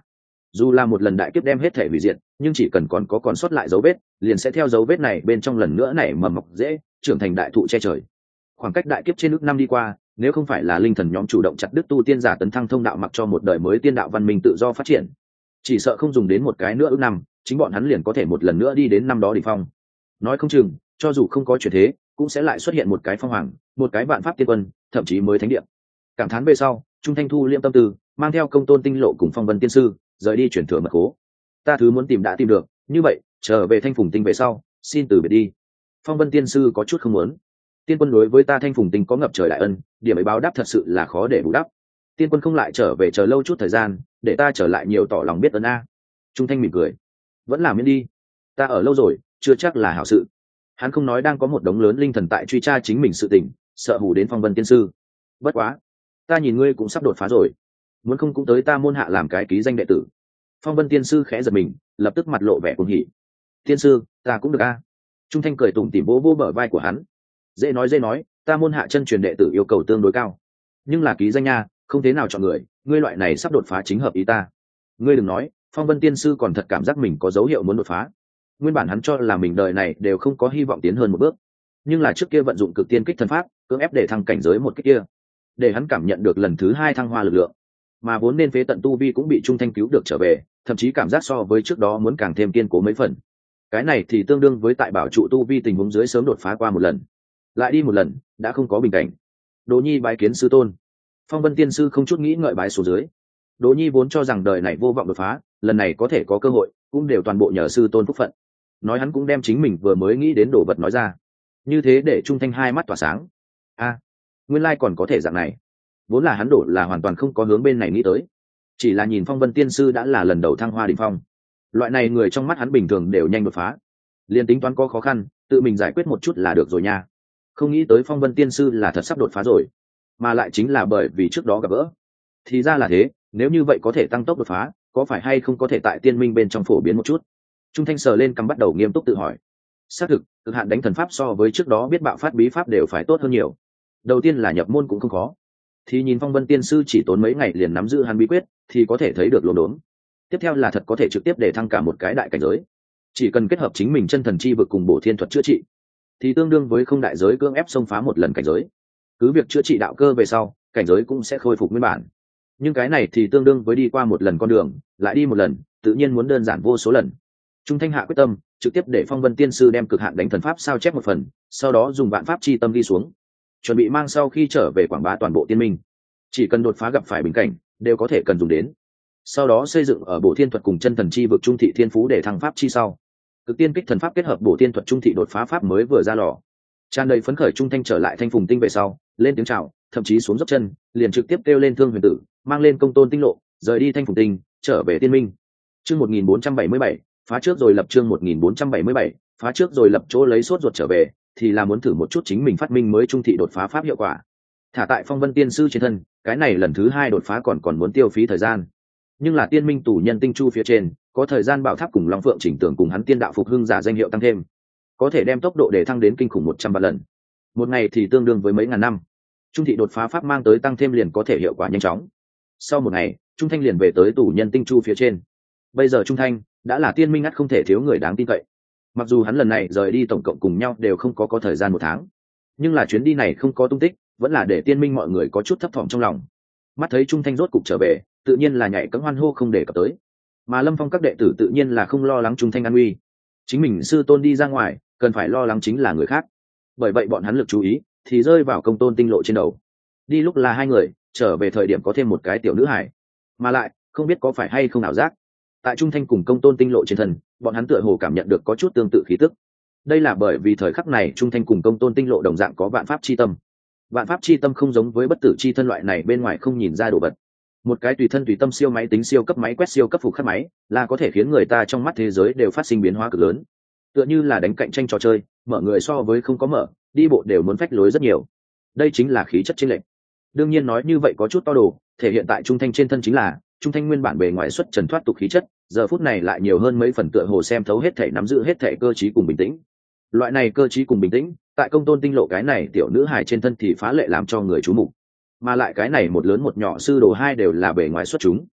dù là một lần đại kiếp đem hết thể hủy diệt, nhưng chỉ cần còn sót lại dấu vết, liền sẽ theo dấu vết này bên trong lần nữa nảy mầm mọc dễ, trưởng thành đại thụ che trời. Khoảng cách đại kiếp trên ước năm đi qua, nếu không phải là linh thần nhóm chủ động chặt đứt tu tiên giả tấn thăng thông đạo mặc cho một đời mới tiên đạo văn minh tự do phát triển, chỉ sợ không dùng đến một cái nữa ước năm, chính bọn hắn liền có thể một lần nữa đi đến năm đó đỉnh phong. Nói không chừng, cho dù không có chuyển thế, cũng sẽ lại xuất hiện một cái phong hoàng, một cái vạn pháp tiên quân, thậm chí mới thánh địa. Cảm thán về sau, Trung Thanh thu liêm tâm tư, mang theo Công Tôn Tinh Lộ cùng Phong Vân Tiên sư rời đi chuyển thừa mật cố. Ta thứ muốn tìm đã tìm được, như vậy trở về Thanh Phùng Tinh về sau, xin từ biệt đi. Phong Vân Tiên sư có chút không muốn. Tiên quân đối với ta Thanh Phùng Tinh có ngập trời đại ân, điểm ấy báo đáp thật sự là khó để bù đắp. Tiên quân không lại trở về chờ lâu chút thời gian, để ta trở lại nhiều tỏ lòng biết ơn a. Trung Thanh mỉm cười, vẫn làm miễn đi. Ta ở lâu rồi, chưa chắc là hảo sự. Hắn không nói đang có một đống lớn linh thần tại truy tra chính mình sự tình, sợ hù đến Phong Vân Tiên sư. Bất quá, ta nhìn ngươi cũng sắp đột phá rồi, muốn không cũng tới ta môn hạ làm cái ký danh đệ tử. Phong Vân Tiên sư khẽ giật mình, lập tức mặt lộ vẻ cuồng hỉ. Tiên sư, ta cũng được a. Trung Thanh cười tủm tỉm vỗ vỗ bờ vai của hắn. Dễ nói, ta môn hạ chân truyền đệ tử yêu cầu tương đối cao, nhưng là ký danh nha, không thế nào chọn người, ngươi loại này sắp đột phá chính hợp ý ta. Ngươi đừng nói, Phong Vân Tiên sư còn thật cảm giác mình có dấu hiệu muốn đột phá. Nguyên bản hắn cho là mình đời này đều không có hy vọng tiến hơn một bước, nhưng là trước kia vận dụng cực tiên kích thần pháp cưỡng ép để thăng cảnh giới một cái kia, để hắn cảm nhận được lần thứ hai thăng hoa lực lượng, mà vốn nên phế tận tu vi cũng bị Trung Thanh cứu được trở về, thậm chí cảm giác so với trước đó muốn càng thêm kiên cố mấy phần. Cái này thì tương đương với tại bảo trụ tu vi tình huống dưới sớm đột phá qua một lần, lại đi một lần đã không có bình cảnh. Đỗ Nhi bái kiến sư tôn. Phong Vân Tiên sư không chút nghĩ ngợi bái xuống dưới. Đỗ Nhi vốn cho rằng đời này vô vọng đột phá, lần này có thể có cơ hội cũng đều toàn bộ nhờ sư tôn phúc phận. Nói hắn cũng đem chính mình vừa mới nghĩ đến đồ vật nói ra, như thế để Trung Thanh hai mắt tỏa sáng. A, nguyên lai còn có thể dạng này. Vốn là hắn đổ là hoàn toàn không có hướng bên này nghĩ tới, chỉ là nhìn Phong Vân Tiên sư đã là lần đầu thăng hoa đỉnh phong, loại này người trong mắt hắn bình thường đều nhanh đột phá, liền tính toán có khó khăn tự mình giải quyết một chút là được rồi nha. Không nghĩ tới Phong Vân Tiên sư là thật sắp đột phá rồi, mà lại chính là bởi vì trước đó gặp gỡ. Thì ra là thế, nếu như vậy có thể tăng tốc đột phá, có phải hay không có thể tại tiên minh bên trong phổ biến một chút? Trung Thanh sờ lên cằm bắt đầu nghiêm túc tự hỏi. Xác thực, cực hạn đánh thần pháp so với trước đó biết bạo phát bí pháp đều phải tốt hơn nhiều. Đầu tiên là nhập môn cũng không khó, thì nhìn Phong Vân Tiên sư chỉ tốn mấy ngày liền nắm giữ hắn bí quyết thì có thể thấy được lồn đốn. Tiếp theo là thật có thể trực tiếp để thăng cả một cái đại cảnh giới, chỉ cần kết hợp chính mình chân thần chi vực cùng bổ thiên thuật chữa trị, thì tương đương với không đại giới cưỡng ép xông phá một lần cảnh giới. Cứ việc chữa trị đạo cơ về sau, cảnh giới cũng sẽ khôi phục nguyên bản, nhưng cái này thì tương đương với đi qua một lần con đường lại đi một lần, tự nhiên muốn đơn giản vô số lần. Trung Thanh hạ quyết tâm trực tiếp để Phong Vân Tiên sư đem cực hạn đánh thần pháp sao chép một phần, sau đó dùng vạn pháp chi tâm đi xuống, chuẩn bị mang sau khi trở về quảng bá toàn bộ tiên minh. Chỉ cần đột phá gặp phải bình cảnh đều có thể cần dùng đến, sau đó xây dựng ở bổ thiên thuật cùng chân thần chi vực trung thị thiên phú để thăng pháp chi sau. Cực tiên kích thần pháp kết hợp bổ thiên thuật trung thị đột phá pháp mới vừa ra lò, tràn đầy phấn khởi. Trung Thanh trở lại Thanh Phùng Tinh về sau lên tiếng chào, thậm chí xuống dốc chân liền trực tiếp kêu lên Thương Huyền Tử, mang lên Công Tôn Tinh Lộ rời đi Thanh Phùng Tinh trở về tiên minh. Chương 1477 phá trước rồi lập, chương 1477 phá trước rồi lập. Chỗ lấy sốt ruột trở về thì là muốn thử một chút chính mình phát minh mới trung thị đột phá pháp hiệu quả. Thả tại Phong Vân Tiên sư trên thân, cái này lần thứ hai đột phá còn muốn tiêu phí thời gian, nhưng là tiên minh tù nhân tinh chu phía trên có thời gian bảo tháp cùng Long Phượng chỉnh tường cùng hắn tiên đạo phục hưng giả danh hiệu tăng thêm, có thể đem tốc độ để thăng đến kinh khủng 100 lần. Một ngày thì tương đương với mấy ngàn năm. Trung thị đột phá pháp mang tới tăng thêm liền có thể hiệu quả nhanh chóng. Sau một ngày, Trung Thanh liền về tới tù nhân tinh chu phía trên. Bây giờ Trung Thanh đã là tiên minh ngắt không thể thiếu người đáng tin cậy. Mặc dù hắn lần này rời đi tổng cộng cùng nhau đều không có thời gian 1 tháng, nhưng là chuyến đi này không có tung tích, vẫn là để tiên minh mọi người có chút thấp thỏm trong lòng. Mắt thấy Trung Thanh rốt cục trở về, tự nhiên là nhảy cẫng hoan hô không để cập tới. Mà Lâm Phong các đệ tử tự nhiên là không lo lắng Trung Thanh an nguy. Chính mình sư tôn đi ra ngoài, cần phải lo lắng chính là người khác. Bởi vậy bọn hắn lực chú ý thì rơi vào Công Tôn Tinh Lộ trên đầu. Đi lúc là 2 người, trở về thời điểm có thêm một cái tiểu nữ hải, mà lại không biết có phải hay không ảo giác, tại Trung Thanh cùng Công Tôn Tinh Lộ trên thân, bọn hắn tựa hồ cảm nhận được có chút tương tự khí tức. Đây là bởi vì thời khắc này Trung Thanh cùng Công Tôn Tinh Lộ đồng dạng có vạn pháp chi tâm. Vạn pháp chi tâm không giống với bất tử chi thân loại này bên ngoài không nhìn ra đồ vật. Một cái tùy thân tùy tâm siêu máy tính siêu cấp máy quét siêu cấp phục khắc máy là có thể khiến người ta trong mắt thế giới đều phát sinh biến hóa cực lớn. Tựa như là đánh cạnh tranh trò chơi, mở người so với không có mở, đi bộ đều muốn phách lối rất nhiều. Đây chính là khí chất chênh lệch. Đương nhiên nói như vậy có chút to đồ, thể hiện tại Trung Thanh trên thân chính là Trung Thanh nguyên bản bề ngoài xuất trần thoát tục khí chất, giờ phút này lại nhiều hơn mấy phần tựa hồ xem thấu hết thể, nắm giữ hết thể cơ trí cùng bình tĩnh. Loại này cơ trí cùng bình tĩnh, tại Công Tôn Tinh Lộ cái này tiểu nữ hài trên thân thì phá lệ làm cho người chú mục. Mà lại cái này một lớn một nhỏ sư đồ hai đều là bề ngoài xuất chúng.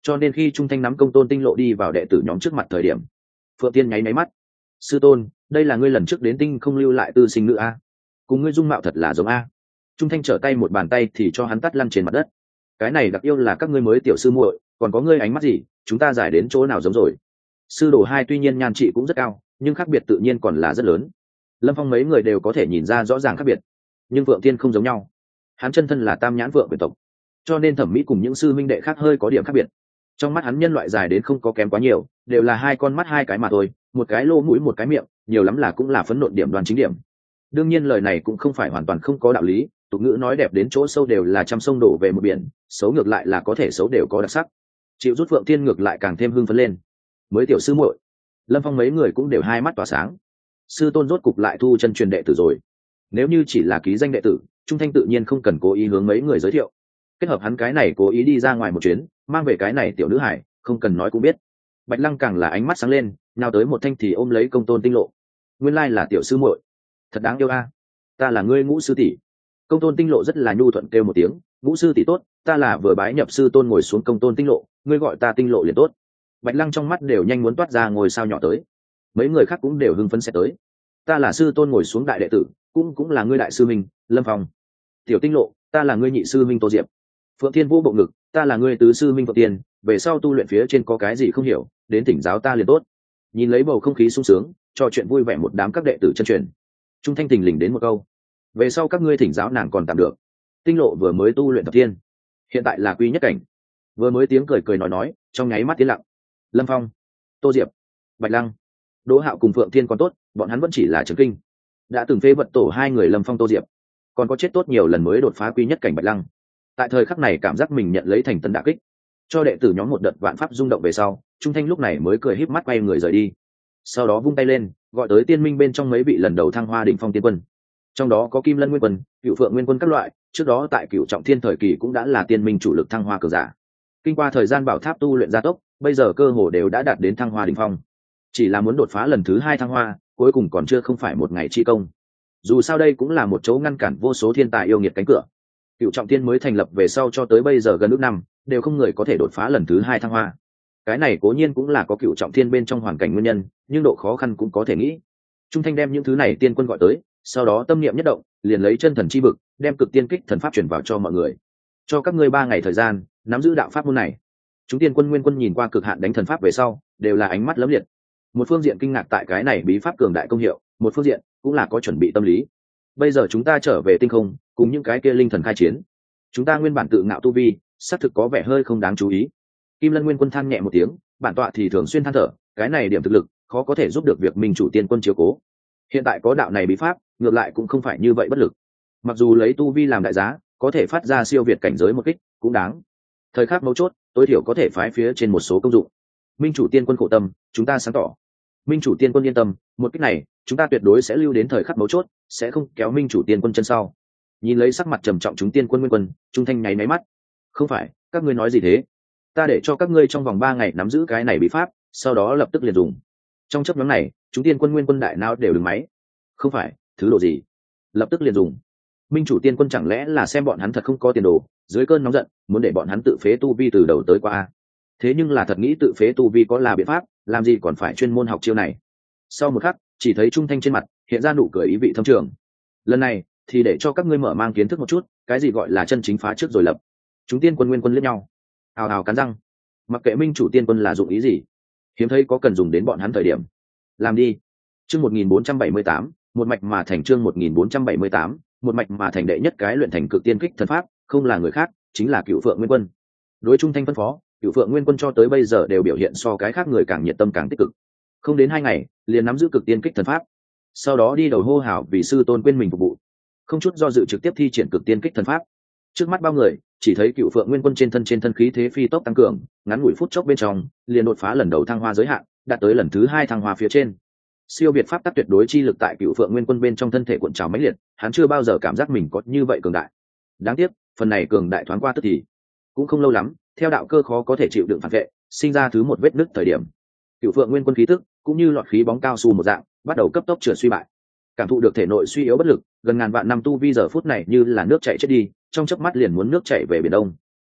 cho nên khi Trung Thanh nắm Công Tôn Tinh Lộ đi vào đệ tử nhóm trước mặt thời điểm, Phượng Tiên nháy mắt. Sư tôn, đây là ngươi lần trước đến tinh không lưu lại tư sinh nữ a? Cùng ngươi dung mạo thật là giống a. Trung Thanh trở tay một bàn tay thì cho hắn tát lăn trên mặt đất. Cái này đặc yêu là các ngươi mới tiểu sư muội, còn có ngươi ánh mắt gì, chúng ta giải đến chỗ nào giống rồi. Sư đồ hai tuy nhiên nhan trị cũng rất cao, nhưng khác biệt tự nhiên còn là rất lớn. Lâm Phong mấy người đều có thể nhìn ra rõ ràng khác biệt, nhưng Phượng Tiên không giống nhau. Hắn chân thân là Tam Nhãn Phượng quyền tộc, cho nên thẩm mỹ cùng những sư minh đệ khác hơi có điểm khác biệt. Trong mắt hắn nhân loại dài đến không có kém quá nhiều, đều là hai con mắt hai cái mà thôi, một cái lỗ mũi một cái miệng, nhiều lắm là cũng là phấn nộn điểm đoàn chính điểm. Đương nhiên lời này cũng không phải hoàn toàn không có đạo lý, tục ngữ nói đẹp đến chỗ sâu đều là trăm sông đổ về một biển, xấu ngược lại là có thể xấu đều có đặc sắc. Chịu rút Phượng Tiên ngược lại càng thêm hưng phấn lên. Mới tiểu sư muội, Lâm Phong mấy người cũng đều hai mắt tỏa sáng. Sư tôn rốt cục lại thu chân truyền đệ tử rồi. Nếu như chỉ là ký danh đệ tử, Trung Thanh tự nhiên không cần cố ý hướng mấy người giới thiệu. Kết hợp hắn cái này cố ý đi ra ngoài một chuyến, mang về cái này tiểu nữ hải, không cần nói cũng biết. Bạch Lăng càng là ánh mắt sáng lên, nào tới một thanh thì ôm lấy Công Tôn Tinh Lộ. Nguyên lai là tiểu sư muội, thật đáng yêu a. Ta là ngươi Ngũ sư tỷ. Công Tôn Tinh Lộ rất là nhu thuận kêu một tiếng, Ngũ sư tỷ tốt, ta là vừa bái nhập sư tôn ngồi xuống Công Tôn Tinh Lộ, ngươi gọi ta Tinh Lộ liền tốt. Bạch Lăng trong mắt đều nhanh muốn toát ra ngôi sao nhỏ tới. Mấy người khác cũng đều hưng phấn sẽ tới. Ta là sư tôn ngồi xuống đại đệ tử, cũng là ngươi đại sư minh Lâm Phong. Tiểu Tinh Lộ, ta là ngươi nhị sư minh Tô Diệp. Phượng Thiên vũ bộ ngực, ta là ngươi tứ sư minh Phượng Tiên, về sau tu luyện phía trên có cái gì không hiểu, đến thỉnh giáo ta liền tốt. Nhìn lấy bầu không khí sung sướng, trò chuyện vui vẻ một đám các đệ tử chân truyền. Trung Thanh thình lình đến một câu, về sau các ngươi thỉnh giáo nàng còn tạm được. Tinh Lộ vừa mới tu luyện thập thiên, hiện tại là quy nhất cảnh. Vừa mới tiếng cười cười nói, trong nháy mắt tiến lặng. Lâm Phong, Tô Diệp, Bạch Lăng, Đỗ Hạo cùng Phượng Thiên còn tốt, bọn hắn vẫn chỉ là trấn kinh. Đã từng phế vật tổ hai người Lâm Phong Tô Diệp, còn có chết tốt nhiều lần mới đột phá quy nhất cảnh Bạch Lăng. Tại thời khắc này cảm giác mình nhận lấy thành tấn đả kích, cho đệ tử nhóm một đợt vạn pháp rung động về sau, Trung Thanh lúc này mới cười híp mắt quay người rời đi. Sau đó vung tay lên, gọi tới tiên minh bên trong mấy vị lần đầu thăng hoa đỉnh phong tiên quân, trong đó có Kim Lân Nguyên Quân, Cựu Phượng Nguyên Quân các loại, trước đó tại Cựu Trọng Thiên thời kỳ cũng đã là tiên minh chủ lực thăng hoa cường giả. Kinh qua thời gian bảo tháp tu luyện gia tốc, bây giờ cơ hồ đều đã đạt đến thăng hoa đỉnh phong. Chỉ là muốn đột phá lần thứ 2 thăng hoa, cuối cùng còn chưa không phải một ngày chi công. Dù sao đây cũng là một chỗ ngăn cản vô số thiên tài yêu nghiệt cánh cửa. Cựu Trọng Thiên mới thành lập về sau cho tới bây giờ gần ước năm, đều không người có thể đột phá lần thứ 2 thăng hoa. Cái này cố nhiên cũng là có Cựu Trọng Thiên bên trong hoàn cảnh nguyên nhân, nhưng độ khó khăn cũng có thể nghĩ. Trung Thanh đem những thứ này tiên quân gọi tới, sau đó tâm niệm nhất động, liền lấy chân thần chi vực, đem cực tiên kích thần pháp truyền vào cho mọi người. Cho các ngươi 3 ngày thời gian, nắm giữ đạo pháp môn này. Chúng tiên quân nguyên quân nhìn qua cực hạn đánh thần pháp về sau, đều là ánh mắt lấm liệt. Một phương diện kinh ngạc tại cái này bí pháp cường đại công hiệu, một phương diện cũng là có chuẩn bị tâm lý. Bây giờ chúng ta trở về tinh không, cùng những cái kia linh thần khai chiến. Chúng ta nguyên bản tự ngạo tu vi, xác thực có vẻ hơi không đáng chú ý. Kim Lân Nguyên Quân than nhẹ một tiếng, bản tọa thì thường xuyên than thở, cái này điểm thực lực, khó có thể giúp được việc mình chủ tiên quân chiếu cố. Hiện tại có đạo này bí pháp, ngược lại cũng không phải như vậy bất lực. Mặc dù lấy tu vi làm đại giá, có thể phát ra siêu việt cảnh giới một kích, cũng đáng. Thời khắc mấu chốt, tối thiểu có thể phái phía trên một số công dụng. Minh chủ tiên quân khổ tâm, chúng ta sáng tỏ. Minh chủ tiên quân yên tâm, một kích này, chúng ta tuyệt đối sẽ lưu đến thời khắc mấu chốt, sẽ không kéo Minh chủ tiên quân chân sau. Nhìn lấy sắc mặt trầm trọng chúng tiên quân nguyên quân, Trung Thanh nháy máy mắt. Không phải, các ngươi nói gì thế? Ta để cho các ngươi trong vòng 3 ngày nắm giữ cái này bí pháp, sau đó lập tức liền dùng. Trong chớp nhoáng này, chúng tiên quân nguyên quân đại não đều đứng máy. Không phải, thứ độ gì? Lập tức liền dùng. Minh chủ tiên quân chẳng lẽ là xem bọn hắn thật không có tiền đồ, dưới cơn nóng giận, muốn để bọn hắn tự phế tu vi từ đầu tới qua. Thế nhưng là thật nghĩ tự phế tu vi có là biện pháp, làm gì còn phải chuyên môn học chiêu này. Sau một khắc, chỉ thấy Trung Thanh trên mặt hiện ra nụ cười ý vị thâm trường. Lần này thì để cho các ngươi mở mang kiến thức một chút, cái gì gọi là chân chính phá trước rồi lập. Chúng tiên quân nguyên quân liếc nhau, hào hào cắn răng. Mặc kệ Minh chủ tiên quân là dụng ý gì, hiếm thấy có cần dùng đến bọn hắn thời điểm. Làm đi. Chương 1478, một mạch mà thành chương 1478, một mạch mà thành đệ nhất cái luyện thành cực tiên kích thần pháp, không là người khác, chính là Cựu Phượng Nguyên Quân. Đối Trung Thanh phân phó, Cựu Phượng Nguyên Quân cho tới bây giờ đều biểu hiện so cái khác người càng nhiệt tâm càng tích cực. Không đến 2 ngày, liền nắm giữ cực tiên kích thần pháp. Sau đó đi đầu hô hào vì sư tôn quên mình phục vụ, không chút do dự trực tiếp thi triển cực tiên kích thần pháp. Trước mắt bao người, chỉ thấy Cựu Phượng Nguyên Quân trên thân khí thế phi tốc tăng cường, ngắn ngủi phút chốc bên trong, liền đột phá lần đầu thăng hoa giới hạn, đạt tới lần thứ 2 thăng hoa phía trên. Siêu việt pháp tắc tuyệt đối chi lực tại Cựu Phượng Nguyên Quân bên trong thân thể cuộn trào mãnh liệt, hắn chưa bao giờ cảm giác mình có như vậy cường đại. Đáng tiếc, phần này cường đại thoáng qua tức thì, cũng không lâu lắm, theo đạo cơ khó có thể chịu đựng phản vệ, sinh ra thứ một vết nứt thời điểm. Cựu Phượng Nguyên Quân khí tức, cũng như lọt khí bóng cao su một dạng, bắt đầu cấp tốc trượt suy bại. Cảm thụ được thể nội suy yếu bất lực, gần ngàn vạn năm tu vi giờ phút này như là nước chảy chết đi, trong chớp mắt liền muốn nước chảy về biển đông.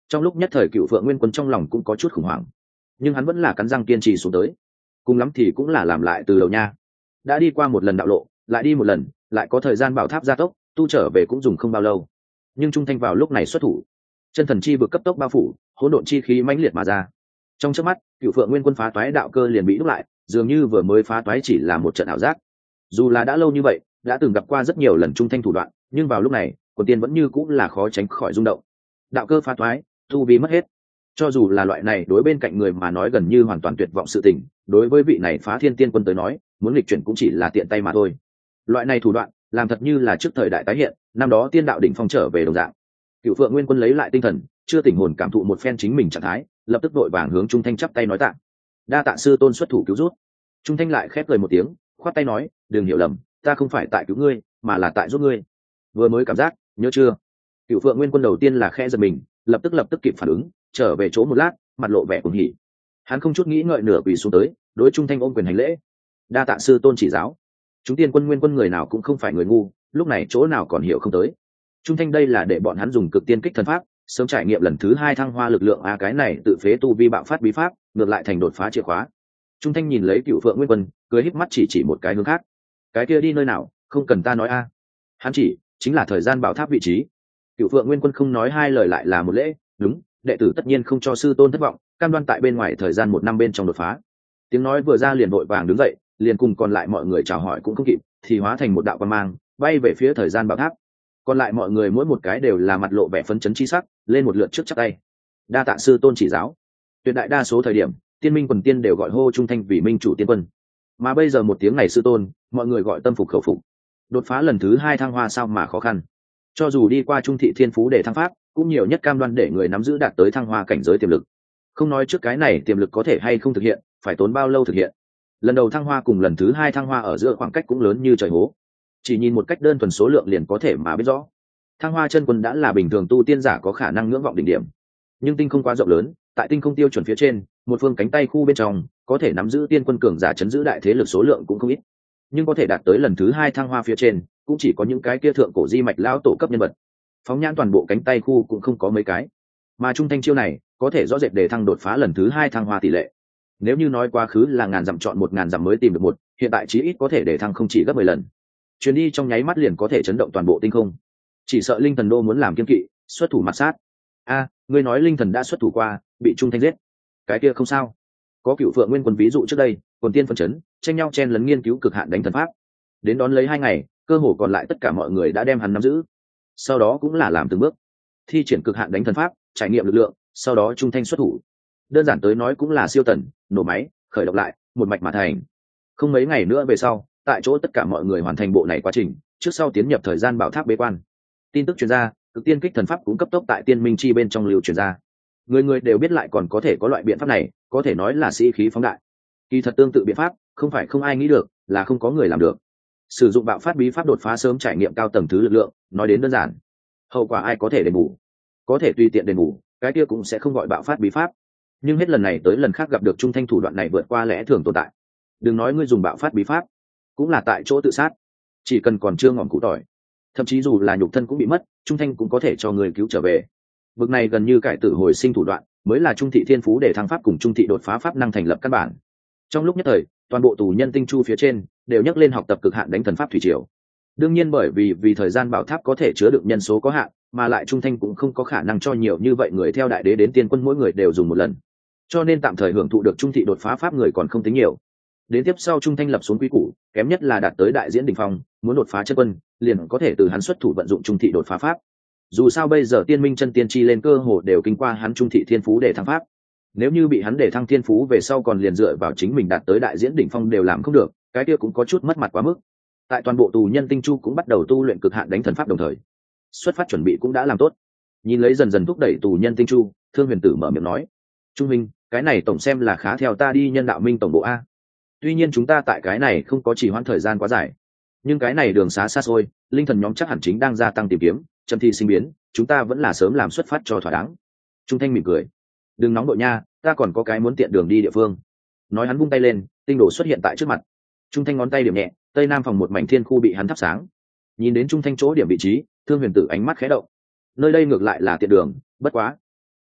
Trong lúc nhất thời Cựu Phượng Nguyên Quân trong lòng cũng có chút khủng hoảng, nhưng hắn vẫn là cắn răng kiên trì xuống tới, cùng lắm thì cũng là làm lại từ đầu nha. Đã đi qua một lần đạo lộ, lại đi một lần, lại có thời gian bảo tháp gia tốc, tu trở về cũng dùng không bao lâu. Nhưng Trung Thanh vào lúc này xuất thủ, chân thần chi vực cấp tốc bao phủ, hỗn độn chi khí mãnh liệt mà ra. Trong chớp mắt, Cựu Phượng Nguyên Quân phá toái đạo cơ liền bị đúc lại, dường như vừa mới phá toái chỉ là một trận ảo giác. Dù là đã lâu như vậy, đã từng gặp qua rất nhiều lần Trung Thanh thủ đoạn, nhưng vào lúc này, Quần Tiên vẫn như cũng là khó tránh khỏi rung động. Đạo cơ phá toái, tu vi mất hết. Cho dù là loại này đối bên cạnh người mà nói gần như hoàn toàn tuyệt vọng sự tình, đối với vị này Phá Thiên Tiên Quân tới nói, muốn nghịch chuyển cũng chỉ là tiện tay mà thôi. Loại này thủ đoạn, làm thật như là trước thời đại tái hiện, năm đó tiên đạo đỉnh phong trở về đồng dạng. Cựu Phượng Nguyên Quân lấy lại tinh thần, chưa tỉnh hồn cảm thụ một phen chính mình trạng thái, lập tức vội vàng hướng Trung Thanh chắp tay nói tạ. Đa tạ sư tôn xuất thủ cứu rút. Trung Thanh lại khép cười một tiếng, khoát tay nói, đừng hiểu lầm, ta không phải tại cứu ngươi, mà là tại giúp ngươi. Vừa mới cảm giác, nhớ chưa? Cựu Phượng Nguyên Quân đầu tiên là khẽ giật mình, lập tức kịp phản ứng, trở về chỗ một lát, mặt lộ vẻ cuồng hỉ. Hắn không chút nghĩ ngợi nửa quỳ xuống tới, đối Trung Thanh ôm quyền hành lễ. Đa tạ sư tôn chỉ giáo. Chúng tiên quân Nguyên Quân người nào cũng không phải người ngu, lúc này chỗ nào còn hiểu không tới. Trung Thanh đây là để bọn hắn dùng cực tiên kích thần pháp, sớm trải nghiệm lần thứ 2 thăng hoa lực lượng cái này tự phế tu vi bạo phát bí pháp, ngược lại thành đột phá chìa khóa. Trung Thanh nhìn lấy Cựu Phượng Nguyên Quân, cười híp mắt chỉ một cái hướng khác. Cái kia đi nơi nào, không cần ta nói a. Hắn chỉ chính là thời gian bảo tháp vị trí. Cựu Phượng Nguyên Quân không nói hai lời lại là một lễ, đúng, đệ tử tất nhiên không cho sư tôn thất vọng, cam đoan tại bên ngoài thời gian 1 năm bên trong đột phá. Tiếng nói vừa ra liền vội vàng đứng dậy, liền cùng còn lại mọi người chào hỏi cũng không kịp, thì hóa thành một đạo quang mang, bay về phía thời gian bảo tháp. Còn lại mọi người mỗi một cái đều là mặt lộ vẻ phấn chấn chi sắc, lên một lượt trước chắp tay. Đa tạ sư tôn chỉ giáo. Tuyệt đại đa số thời điểm, tiên minh quần tiên đều gọi hô Trung Thanh vì minh chủ tiên quân, mà bây giờ một tiếng này sư tôn, mọi người gọi tâm phục khẩu phục. Đột phá lần thứ 2 thăng hoa sao mà khó khăn. Cho dù đi qua trung thị thiên phú để thăng pháp, cũng nhiều nhất cam đoan để người nắm giữ đạt tới thăng hoa cảnh giới tiềm lực. Không nói trước cái này tiềm lực có thể hay không thực hiện, phải tốn bao lâu thực hiện. Lần đầu thăng hoa cùng lần thứ 2 thăng hoa ở giữa khoảng cách cũng lớn như trời hố. Chỉ nhìn một cách đơn thuần số lượng liền có thể mà biết rõ. Thăng hoa chân quân đã là bình thường tu tiên giả có khả năng ngưỡng vọng đỉnh điểm. Nhưng tinh không quá rộng lớn, tại tinh không tiêu chuẩn phía trên, một phương cánh tay khu bên trong, có thể nắm giữ tiên quân cường giả chấn giữ đại thế lực số lượng cũng không ít. Nhưng có thể đạt tới lần thứ 2 thăng hoa phía trên, cũng chỉ có những cái kia thượng cổ di mạch lão tổ cấp nhân vật. Phóng nhãn toàn bộ cánh tay khu cũng không có mấy cái. Mà Trung Thanh chiêu này, có thể rõ rệt để thăng đột phá lần thứ 2 thăng hoa tỷ lệ. Nếu như nói quá khứ là ngàn dặm chọn 1000 dặm mới tìm được một, hiện tại chí ít có thể để thăng không chỉ gấp 10 lần. Chuyến đi trong nháy mắt liền có thể chấn động toàn bộ tinh không. Chỉ sợ Linh Thần Đô muốn làm kiên kỵ, xuất thủ mặt sát. Ngươi nói Linh Thần đã xuất thủ qua, bị Trung Thanh giết. Cái kia không sao. Có Cựu Phượng Nguyên Quân ví dụ trước đây, còn tiên phân chấn, tranh nhau chen lấn nghiên cứu cực hạn đánh thần pháp. Đến đón lấy 2 ngày, cơ hồ còn lại tất cả mọi người đã đem hắn nắm giữ. Sau đó cũng là làm từng bước, thi triển cực hạn đánh thần pháp, trải nghiệm lực lượng, sau đó Trung Thanh xuất thủ. Đơn giản tới nói cũng là siêu tần, nổ máy, khởi động lại, một mạch mà thành. Không mấy ngày nữa về sau, tại chỗ tất cả mọi người hoàn thành bộ này quá trình, trước sau tiến nhập thời gian bảo tháp bế quan. Tin tức truyền ra, cực tiên kích thần pháp cũng cấp tốc tại tiên minh chi bên trong lưu truyền ra. Người người đều biết lại còn có thể có loại biện pháp này, có thể nói là sĩ khí phóng đại. Kỳ thật tương tự biện pháp, không phải không ai nghĩ được, là không có người làm được. Sử dụng bạo phát bí pháp đột phá sớm trải nghiệm cao tầng thứ lực lượng, nói đến đơn giản, hậu quả ai có thể đền bù? Có thể tùy tiện đền bù, cái kia cũng sẽ không gọi bạo phát bí pháp. Nhưng hết lần này tới lần khác gặp được Trung Thanh thủ đoạn này vượt qua lẽ thường tồn tại. Đừng nói ngươi dùng bạo phát bí pháp, cũng là tại chỗ tự sát, chỉ cần còn chưa ngọn củ tỏi, thậm chí dù là nhục thân cũng bị mất, Trung Thanh cũng có thể cho người cứu trở về. Vực này gần như cải tử hồi sinh thủ đoạn, mới là trung thị thiên phú để thăng pháp cùng trung thị đột phá pháp năng thành lập căn bản. Trong lúc nhất thời, toàn bộ tù nhân tinh chu phía trên đều nhắc lên học tập cực hạn đánh thần pháp thủy triều. Đương nhiên bởi vì thời gian bảo tháp có thể chứa đựng nhân số có hạn, mà lại Trung Thanh cũng không có khả năng cho nhiều như vậy người theo đại đế đến tiên quân mỗi người đều dùng một lần, cho nên tạm thời hưởng thụ được trung thị đột phá pháp người còn không tính nhiều. Đến tiếp sau Trung Thanh lập xuống quy củ, kém nhất là đạt tới đại diễn đỉnh phong, muốn đột phá chân quân, liền có thể từ hắn xuất thủ vận dụng trung thị đột phá pháp. Dù sao bây giờ tiên minh chân tiên chi lên cơ hồ đều kinh qua hắn trung thị thiên phú để thăng pháp. Nếu như bị hắn để thăng thiên phú về sau còn liền dựa vào chính mình đạt tới đại diễn đỉnh phong đều làm không được, cái kia cũng có chút mất mặt quá mức. Tại toàn bộ tù nhân tinh chu cũng bắt đầu tu luyện cực hạn đánh thần pháp đồng thời, xuất phát chuẩn bị cũng đã làm tốt. Nhìn lấy dần dần thúc đẩy tù nhân tinh chu, Thương Huyền Tử mở miệng nói: "Trung minh, cái này tổng xem là khá theo ta đi nhân đạo minh tổng bộ a. Tuy nhiên chúng ta tại cái này không có chỉ hoãn thời gian quá dài, nhưng cái này đường xá xa xôi, linh thần nhóm chắc hẳn chính đang gia tăng tìm kiếm, châm thi sinh biến, chúng ta vẫn là sớm làm xuất phát cho thỏa đáng." Trung Thanh mỉm cười: "Đừng nóng đội nha, ta còn có cái muốn tiện đường đi địa phương." Nói hắn vung tay lên, tinh đồ xuất hiện tại trước mặt. Trung Thanh ngón tay điểm nhẹ, tây nam phòng một mảnh thiên khu bị hắn thắp sáng. Nhìn đến Trung Thanh chỗ điểm vị trí, Thương Huyền Tử ánh mắt khẽ động. Nơi đây ngược lại là tiện đường, bất quá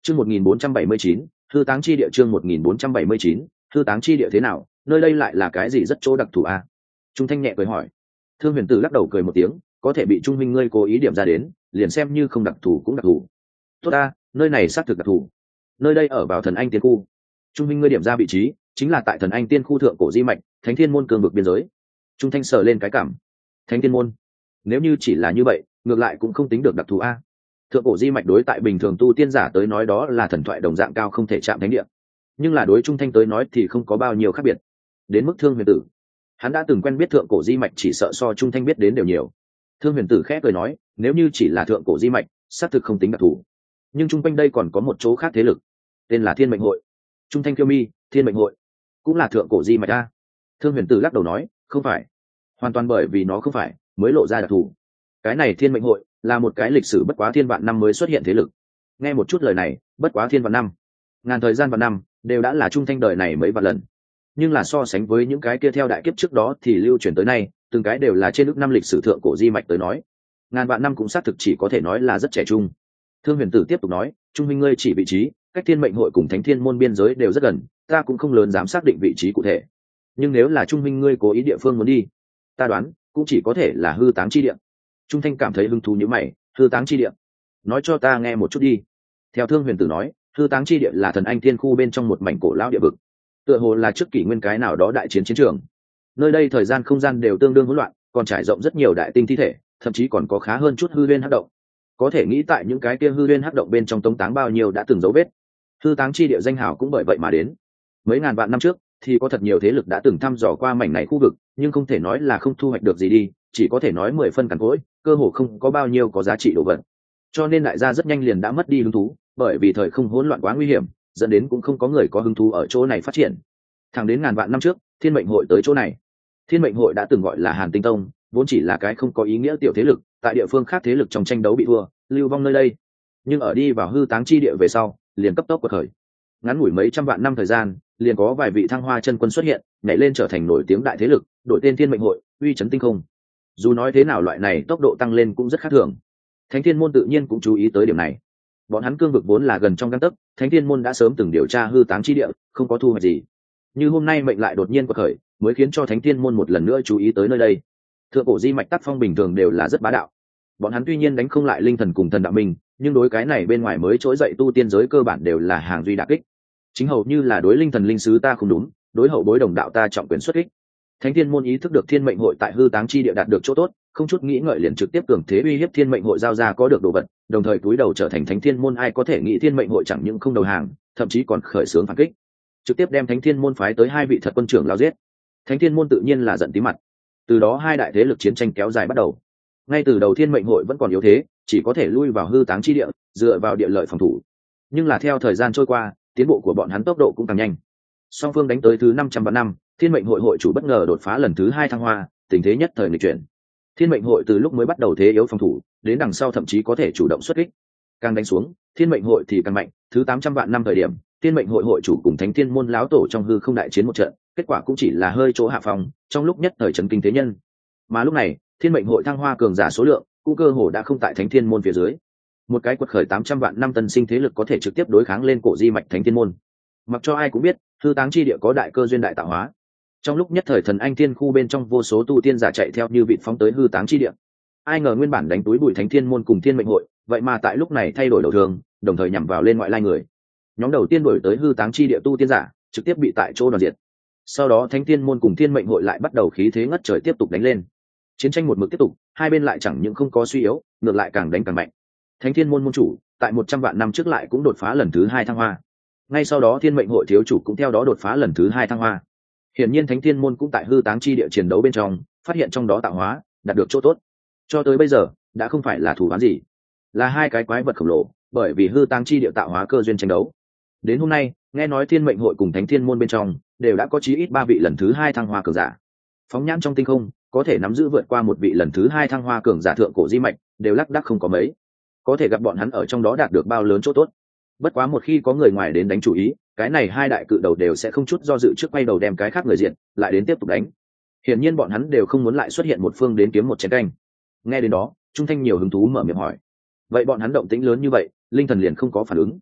Chương 1479, hư táng chi địa. Chương 1479, hư táng chi địa thế nào, nơi đây lại là cái gì rất chỗ đặc thù à? Trung Thanh nhẹ cười hỏi. Thương Huyền Tử lắc đầu cười một tiếng, có thể bị Trung Minh ngươi cố ý điểm ra đến, liền xem như không đặc thù cũng đặc thù. Tốt ta, nơi này xác thực đặc thù. Nơi đây ở vào Thần Anh Tiên khu. Trung Minh ngươi điểm ra vị trí, chính là tại Thần Anh Tiên khu thượng cổ di mạch, Thánh Thiên môn cường vực biên giới. Trung Thanh sờ lên cái cảm. Thánh Thiên môn. Nếu như chỉ là như vậy, ngược lại cũng không tính được đặc thù a. Thượng cổ di mạch đối tại bình thường tu tiên giả tới nói đó là thần thoại đồng dạng cao không thể chạm thánh địa, nhưng là đối Trung Thanh tới nói thì không có bao nhiêu khác biệt. Đến mức Thương Huyền Tử, hắn đã từng quen biết thượng cổ di mạch, chỉ sợ so Trung Thanh biết đến đều nhiều. Thương Huyền Tử khẽ cười nói, nếu như chỉ là thượng cổ di mạch, xác thực không tính đặc thù, nhưng chung quanh đây còn có một chỗ khác thế lực, tên là Thiên Mệnh hội. Trung Thanh kiêu mi, Thiên Mệnh hội cũng là thượng cổ di mạch a. Thương Huyền Tử lắc đầu nói, không phải, hoàn toàn bởi vì nó không phải mới lộ ra đặc thù. Cái này Thiên Mệnh hội là một cái lịch sử bất quá thiên vạn năm mới xuất hiện thế lực. Nghe một chút lời này, bất quá thiên vạn năm, ngàn thời gian vạn năm đều đã là Trung Thanh đời này mấy vạn lần, nhưng là so sánh với những cái kia theo đại kiếp trước đó thì lưu truyền tới nay, từng cái đều là trên ước năm lịch sử thượng cổ di mạch tới nói, ngàn vạn năm cũng xác thực chỉ có thể nói là rất trẻ trung. Thương Huyền Tử tiếp tục nói, Trung Minh ngươi chỉ vị trí cách Thiên Mệnh hội cùng Thánh Thiên môn biên giới đều rất gần, ta cũng không lớn dám xác định vị trí cụ thể, nhưng nếu là Trung Minh ngươi cố ý địa phương muốn đi, ta đoán cũng chỉ có thể là hư táng chi địa. Trung Thanh cảm thấy hứng thú như mày, hư táng chi địa, nói cho ta nghe một chút đi. Theo Thương Huyền Tử nói, hư táng chi địa là Thần Anh Thiên khu bên trong một mảnh cổ lão địa vực, tựa hồ là trước kỷ nguyên cái nào đó đại chiến chiến trường. Nơi đây thời gian không gian đều tương đương hỗn loạn, còn trải rộng rất nhiều đại tinh thi thể, thậm chí còn có khá hơn chút hư huyên hắc động. Có thể nghĩ tại những cái kia hư huyên hắc động bên trong tống táng bao nhiêu đã từng dấu vết. Hư táng chi địa danh hào cũng bởi vậy mà đến. Mấy ngàn vạn năm trước thì có thật nhiều thế lực đã từng thăm dò qua mảnh này khu vực, nhưng không thể nói là không thu hoạch được gì đi, chỉ có thể nói 10 phân cằn cỗi, cơ hồ không có bao nhiêu có giá trị đồ vật. Cho nên đại gia rất nhanh liền đã mất đi hứng thú, bởi vì thời không hỗn loạn quá nguy hiểm, dẫn đến cũng không có người có hứng thú ở chỗ này phát triển. Thẳng đến ngàn vạn năm trước, Thiên Mệnh hội tới chỗ này. Thiên Mệnh hội đã từng gọi là Hàn Tinh Tông, vốn chỉ là cái không có ý nghĩa tiểu thế lực, tại địa phương khác thế lực trong tranh đấu bị thua, lưu vong nơi đây. Nhưng ở đi vào hư táng chi địa về sau, liền cấp tốc quật khởi. Ngắn ngủi mấy trăm vạn năm thời gian, liền có vài vị thăng hoa chân quân xuất hiện, nhảy lên trở thành nổi tiếng đại thế lực, đổi tên Thiên Mệnh hội, uy chấn tinh không. Dù nói thế nào, loại này tốc độ tăng lên cũng rất khác thường. Thánh Thiên môn tự nhiên cũng chú ý tới điểm này. Bọn hắn cương vực vốn là gần trong gang tấc, Thánh Thiên môn đã sớm từng điều tra hư táng chi địa, không có thu hoạch gì. Như hôm nay mệnh lại đột nhiên quật khởi, mới khiến cho Thánh Thiên môn một lần nữa chú ý tới nơi đây. Thượng cổ di mạch tác phong bình thường đều là rất bá đạo. Bọn hắn tuy nhiên đánh không lại linh thần cùng thần đạo minh, nhưng đối cái này bên ngoài mới trỗi dậy tu tiên giới cơ bản đều là hàng duy đả kích. Chính hầu như là đối linh thần linh sứ ta không đúng, đối hậu bối đồng đạo ta trọng quyền xuất kích. Thánh Thiên môn ý thức được Thiên Mệnh hội tại hư táng chi địa đạt được chỗ tốt, không chút nghĩ ngợi liền trực tiếp cường thế uy hiếp Thiên Mệnh hội giao ra có được đồ vật, đồng thời cúi đầu trở thành Thánh Thiên môn. Ai có thể nghĩ Thiên Mệnh hội chẳng những không đầu hàng, thậm chí còn khởi xướng phản kích, trực tiếp đem Thánh Thiên môn phái tới 2 vị thật quân trưởng lao giết. Thánh Thiên môn tự nhiên là giận tí mặt. Từ đó hai đại thế lực chiến tranh kéo dài bắt đầu. Ngay từ đầu Thiên Mệnh hội vẫn còn yếu thế, chỉ có thể lui vào hư táng chi địa, dựa vào địa lợi phòng thủ. Nhưng là theo thời gian trôi qua, tiến bộ của bọn hắn tốc độ cũng càng nhanh. Song phương đánh tới thứ 500 vạn năm, Thiên Mệnh hội hội chủ bất ngờ đột phá lần thứ 2 thăng hoa, tình thế nhất thời nghịch chuyển. Thiên Mệnh hội từ lúc mới bắt đầu thế yếu phòng thủ, đến đằng sau thậm chí có thể chủ động xuất kích. Càng đánh xuống, Thiên Mệnh hội thì càng mạnh. Thứ 800 vạn năm thời điểm, Thiên Mệnh hội hội chủ cùng Thánh Thiên môn láo tổ trong hư không đại chiến một trận, kết quả cũng chỉ là hơi chỗ hạ phòng, trong lúc nhất thời chấn kinh thế nhân. Mà lúc này, Thiên Mệnh hội thăng hoa cường giả số lượng, cũng cơ hồ đã không tại Thánh Thiên môn phía dưới. Một cái quật khởi 800 vạn năm tân sinh thế lực có thể trực tiếp đối kháng lên cổ di mạch Thánh Thiên môn. Mặc cho ai cũng biết, hư táng chi địa có đại cơ duyên đại tạo hóa. Trong lúc nhất thời Thần Anh Thiên khu bên trong vô số tu tiên giả chạy theo như vịt phóng tới hư táng chi địa. Ai ngờ nguyên bản đánh túi bụi Thánh Thiên môn cùng Thiên Mệnh hội, vậy mà tại lúc này thay đổi đầu thường, đồng thời nhằm vào lên ngoại lai người. Nhóm đầu tiên đuổi tới hư táng chi địa tu tiên giả, trực tiếp bị tại chỗ đoàn diệt. Sau đó Thánh Thiên môn cùng Thiên Mệnh hội lại bắt đầu khí thế ngất trời tiếp tục đánh lên. Chiến tranh một mực tiếp tục, hai bên lại chẳng những không có suy yếu, ngược lại càng đánh càng mạnh. Thánh Thiên môn môn chủ, tại 100 vạn năm trước lại cũng đột phá lần thứ 2 thăng hoa. Ngay sau đó Thiên Mệnh hội thiếu chủ cũng theo đó đột phá lần thứ 2 thăng hoa. Hiển nhiên Thánh Thiên môn cũng tại hư táng chi địa chiến đấu bên trong, phát hiện trong đó tạo hóa, đạt được chỗ tốt. Cho tới bây giờ, đã không phải là thù oán gì, là hai cái quái vật khổng lồ, bởi vì hư táng chi địa tạo hóa cơ duyên tranh đấu. Đến hôm nay, nghe nói Thiên Mệnh hội cùng Thánh Thiên môn bên trong đều đã có chí ít 3 vị lần thứ 2 thăng hoa cường giả. Phóng nhãn trong tinh không, có thể nắm giữ vượt qua một vị lần thứ 2 thăng hoa cường giả thượng cổ di mạch, đều lác đác không có mấy. Có thể gặp bọn hắn ở trong đó đạt được bao lớn chỗ tốt. Bất quá một khi có người ngoài đến đánh chủ ý, cái này hai đại cự đầu đều sẽ không chút do dự trước quay đầu đem cái khác người diện lại đến tiếp tục đánh. Hiển nhiên bọn hắn đều không muốn lại xuất hiện một phương đến kiếm một chén canh. Nghe đến đó, Trung Thanh nhiều hứng thú mở miệng hỏi, vậy bọn hắn động tĩnh lớn như vậy, linh thần liền không có phản ứng?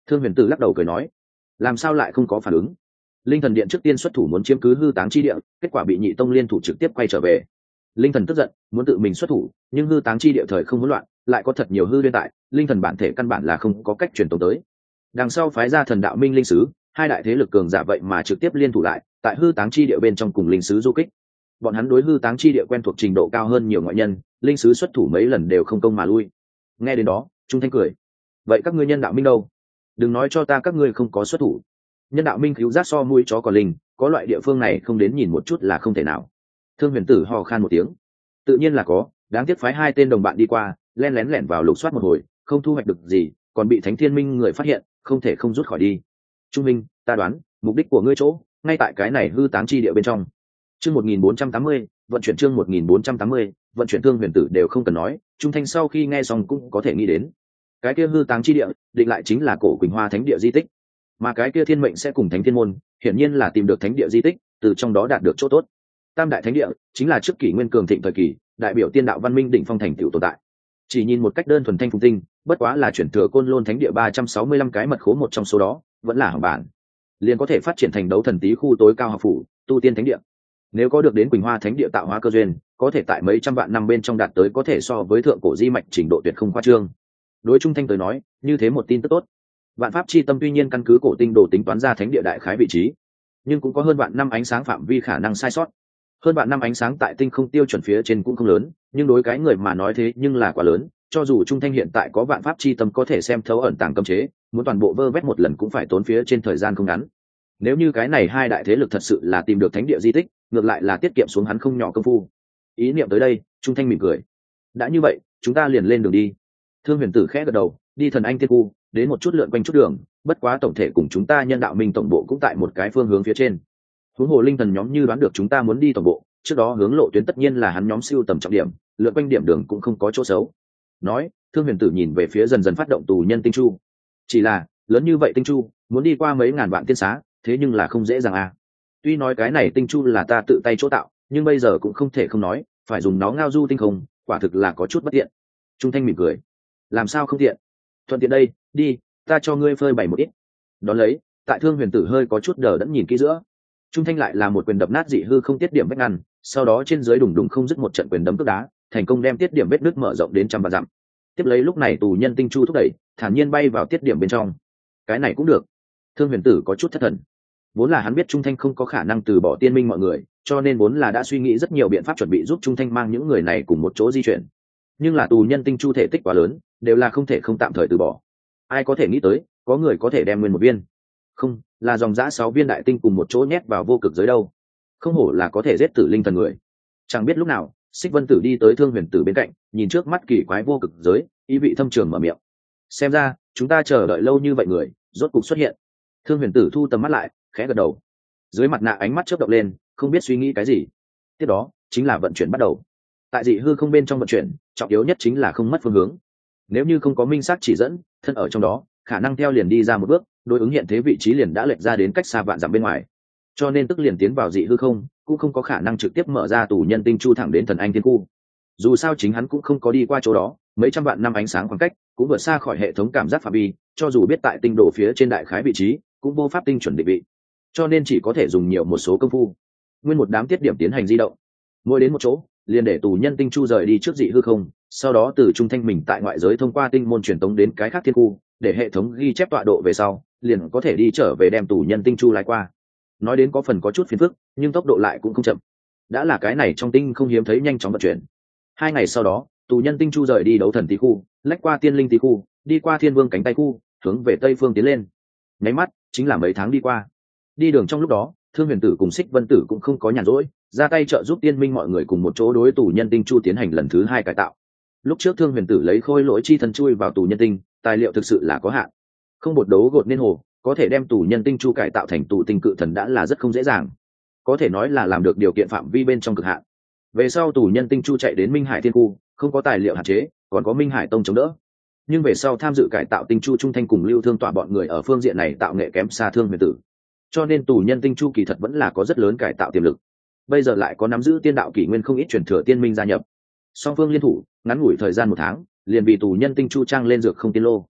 Thương Huyền Tử lắc đầu cười nói, làm sao lại không có phản ứng. Linh Thần Điện trước tiên xuất thủ muốn chiếm cứ hư táng chi địa, kết quả bị Nhị Tông liên thủ trực tiếp quay trở về. Linh Thần tức giận muốn tự mình xuất thủ, nhưng hư táng chi địa thời không hỗn loạn, lại có thật nhiều hư liên tại, Linh Thần bản thể căn bản là không có cách truyền tống tới. Đằng sau phái ra Thần Đạo Minh linh sứ, hai đại thế lực cường giả vậy mà trực tiếp liên thủ lại, tại hư táng chi địa bên trong cùng linh sứ du kích. Bọn hắn đối hư táng chi địa quen thuộc trình độ cao hơn nhiều ngoại nhân, linh sứ xuất thủ mấy lần đều không công mà lui. Nghe đến đó, Trung Thanh cười, vậy các ngươi Nhân Đạo Minh đâu? Đừng nói cho ta các ngươi không có xuất thủ. Nhân Đạo Minh cứu giác so mũi chó còn linh, có loại địa phương này không đến nhìn một chút là không thể nào. Thương Huyền Tử hò khan một tiếng, tự nhiên là có, đáng tiếc phái hai tên đồng bạn đi qua, lén lẻn vào lục soát một hồi, không thu hoạch được gì, còn bị Thánh Thiên Minh người phát hiện, không thể không rút khỏi đi. Trung Minh, ta đoán mục đích của ngươi chỗ ngay tại cái này hư táng chi địa bên trong. Chương 1480, vận chuyển chương 1480, vận chuyển. Thương Huyền Tử đều không cần nói, Trung Thanh sau khi nghe xong cũng có thể nghĩ đến. Cái kia hư táng chi địa, định lại chính là cổ Quỳnh Hoa Thánh địa di tích, mà cái kia Thiên Mệnh sẽ cùng Thánh Thiên môn, hiển nhiên là tìm được thánh địa di tích, từ trong đó đạt được chỗ tốt. Tam đại thánh địa chính là trước kỷ nguyên cường thịnh thời kỳ, đại biểu tiên đạo văn minh đỉnh phong thành tựu tồn tại. Chỉ nhìn một cách đơn thuần thanh phùng tinh, bất quá là chuyển thừa Côn Lôn Thánh địa 365 cái mật khố một trong số đó, vẫn là hỏng bản. Liền có thể phát triển thành đấu thần tí khu tối cao học phủ, tu tiên thánh địa. Nếu có được đến Quỳnh Hoa Thánh địa tạo hóa cơ duyên, có thể tại mấy trăm vạn năm bên trong đạt tới có thể so với thượng cổ di mạch trình độ tuyệt không khoa trương. Đối Trung Thanh tới nói, như thế một tin tức tốt. Vạn pháp chi tâm tuy nhiên căn cứ cổ tinh đồ tính toán ra thánh địa đại khái vị trí, nhưng cũng có hơn vạn năm ánh sáng phạm vi khả năng sai sót. Hơn vạn năm ánh sáng tại tinh không tiêu chuẩn phía trên cũng không lớn, nhưng đối cái người mà nói thế nhưng là quá lớn. Cho dù Trung Thanh hiện tại có vạn pháp chi tâm có thể xem thấu ẩn tàng cấm chế, muốn toàn bộ vơ vét một lần cũng phải tốn phía trên thời gian không ngắn. Nếu như cái này hai đại thế lực thật sự là tìm được thánh địa di tích, ngược lại là tiết kiệm xuống hắn không nhỏ công phu. Ý niệm tới đây, Trung Thanh mỉm cười. Đã như vậy, chúng ta liền lên đường đi. Thương Huyền Tử khẽ gật đầu, đi Thần Anh Thiên Khu, đến một chút lượn quanh chút đường, bất quá tổng thể cùng chúng ta Nhân Đạo Minh tổng bộ cũng tại một cái phương hướng phía trên. Huống hồ linh thần nhóm như đoán được chúng ta muốn đi tổng bộ, trước đó hướng lộ tuyến tất nhiên là hắn nhóm siêu tầm trọng điểm, lượn quanh điểm đường cũng không có chỗ xấu. Nói, Thương Huyền Tử nhìn về phía dần dần phát động tù nhân tinh chu. Chỉ là, lớn như vậy tinh chu, muốn đi qua mấy ngàn vạn tiên xá, thế nhưng là không dễ dàng à. Tuy nói cái này tinh chu là ta tự tay chỗ tạo, nhưng bây giờ cũng không thể không nói, phải dùng nó ngao du tinh không, quả thực là có chút bất tiện. Trung Thanh mỉm cười, làm sao không tiện? Thuận tiện đây, đi, ta cho ngươi phơi bày một ít. Đón lấy, tại Thương Huyền Tử hơi có chút đờ đẫn nhìn kỹ giữa. Trung Thanh lại là một quyền đập nát dị hư không tiết điểm vết ngăn, sau đó trên dưới đùng đùng không dứt một trận quyền đấm cước đá, thành công đem tiết điểm vết nứt mở rộng đến trăm vạn dặm. Tiếp lấy lúc này tù nhân tinh chu thúc đẩy, thản nhiên bay vào tiết điểm bên trong. Cái này cũng được. Thương Huyền Tử có chút thất thần. Vốn là hắn biết Trung Thanh không có khả năng từ bỏ tiên minh mọi người, cho nên vốn là đã suy nghĩ rất nhiều biện pháp chuẩn bị giúp Trung Thanh mang những người này cùng một chỗ di chuyển. Nhưng là tù nhân tinh chu thể tích quá lớn, đều là không thể không tạm thời từ bỏ. Ai có thể nghĩ tới, có người có thể đem nguyên một viên, không, là dòng dã 6 viên đại tinh cùng một chỗ nhét vào vô cực giới đâu. Không hổ là có thể giết tử linh thần người. Chẳng biết lúc nào, Xích Vân Tử đi tới Thương Huyền Tử bên cạnh, nhìn trước mắt kỳ quái vô cực giới, ý vị thâm trường mở miệng. Xem ra, chúng ta chờ đợi lâu như vậy người, rốt cục xuất hiện. Thương Huyền Tử thu tầm mắt lại, khẽ gật đầu. Dưới mặt nạ ánh mắt chớp động lên, không biết suy nghĩ cái gì. Tiếp đó, chính là vận chuyển bắt đầu. Tại dị hư không bên trong vận chuyển, trọng yếu nhất chính là không mất phương hướng. Nếu như không có minh xác chỉ dẫn, thân ở trong đó, khả năng theo liền đi ra một bước, đối ứng hiện thế vị trí liền đã lệch ra đến cách xa vạn dặm bên ngoài. Cho nên tức liền tiến vào dị hư không, cũng không có khả năng trực tiếp mở ra tù nhân tinh chu thẳng đến Thần Anh Thiên Khu. Dù sao chính hắn cũng không có đi qua chỗ đó, mấy trăm vạn năm ánh sáng khoảng cách, cũng vượt xa khỏi hệ thống cảm giác phạm vi, cho dù biết tại tinh đồ phía trên đại khái vị trí, cũng vô pháp tinh chuẩn định vị. Cho nên chỉ có thể dùng nhiều một số công phu. Nguyên một đám tiết điểm tiến hành di động. Mỗi đến một chỗ, liền để tù nhân tinh chu rời đi trước dị hư không, sau đó từ Trung Thanh mình tại ngoại giới thông qua tinh môn truyền tống đến cái khác thiên khu, để hệ thống ghi chép tọa độ về sau, liền có thể đi trở về đem tù nhân tinh chu lái qua. Nói đến có phần có chút phiền phức, nhưng tốc độ lại cũng không chậm. Đã là cái này trong tinh không hiếm thấy nhanh chóng vận chuyển. 2 ngày sau đó, tù nhân tinh chu rời đi đấu thần tí khu, lách qua tiên linh tí khu, đi qua thiên vương cánh tay khu, hướng về tây phương tiến lên. Nháy mắt chính là mấy tháng đi qua. Đi đường trong lúc đó, Thương Huyền Tử cùng Xích Vân Tử cũng không có nhàn rỗi, ra tay trợ giúp tiên minh mọi người cùng một chỗ đối tù nhân tinh chu tiến hành lần thứ 2 cải tạo. Lúc trước Thương Huyền Tử lấy khôi lỗi chi thân chui vào tù nhân tinh, tài liệu thực sự là có hạn, không bột đấu gột nên hồ, có thể đem tù nhân tinh chu cải tạo thành tù tinh cự thần đã là rất không dễ dàng, có thể nói là làm được điều kiện phạm vi bên trong cực hạn. Về sau tù nhân tinh chu chạy đến Minh Hải Thiên Khu, không có tài liệu hạn chế, còn có Minh Hải Tông chống đỡ. Nhưng về sau tham dự cải tạo tinh chu Trung Thanh cùng Lưu Thương tỏa bọn người ở phương diện này tạo nghệ kém xa Thương Huyền Tử, cho nên tù nhân tinh chu kỳ thật vẫn là có rất lớn cải tạo tiềm lực. Bây giờ lại có nắm giữ tiên đạo kỷ nguyên không ít truyền thừa tiên minh gia nhập, song phương liên thủ, ngắn ngủi thời gian 1 tháng, liền bị tù nhân tinh chu trang lên dược không tiên lô.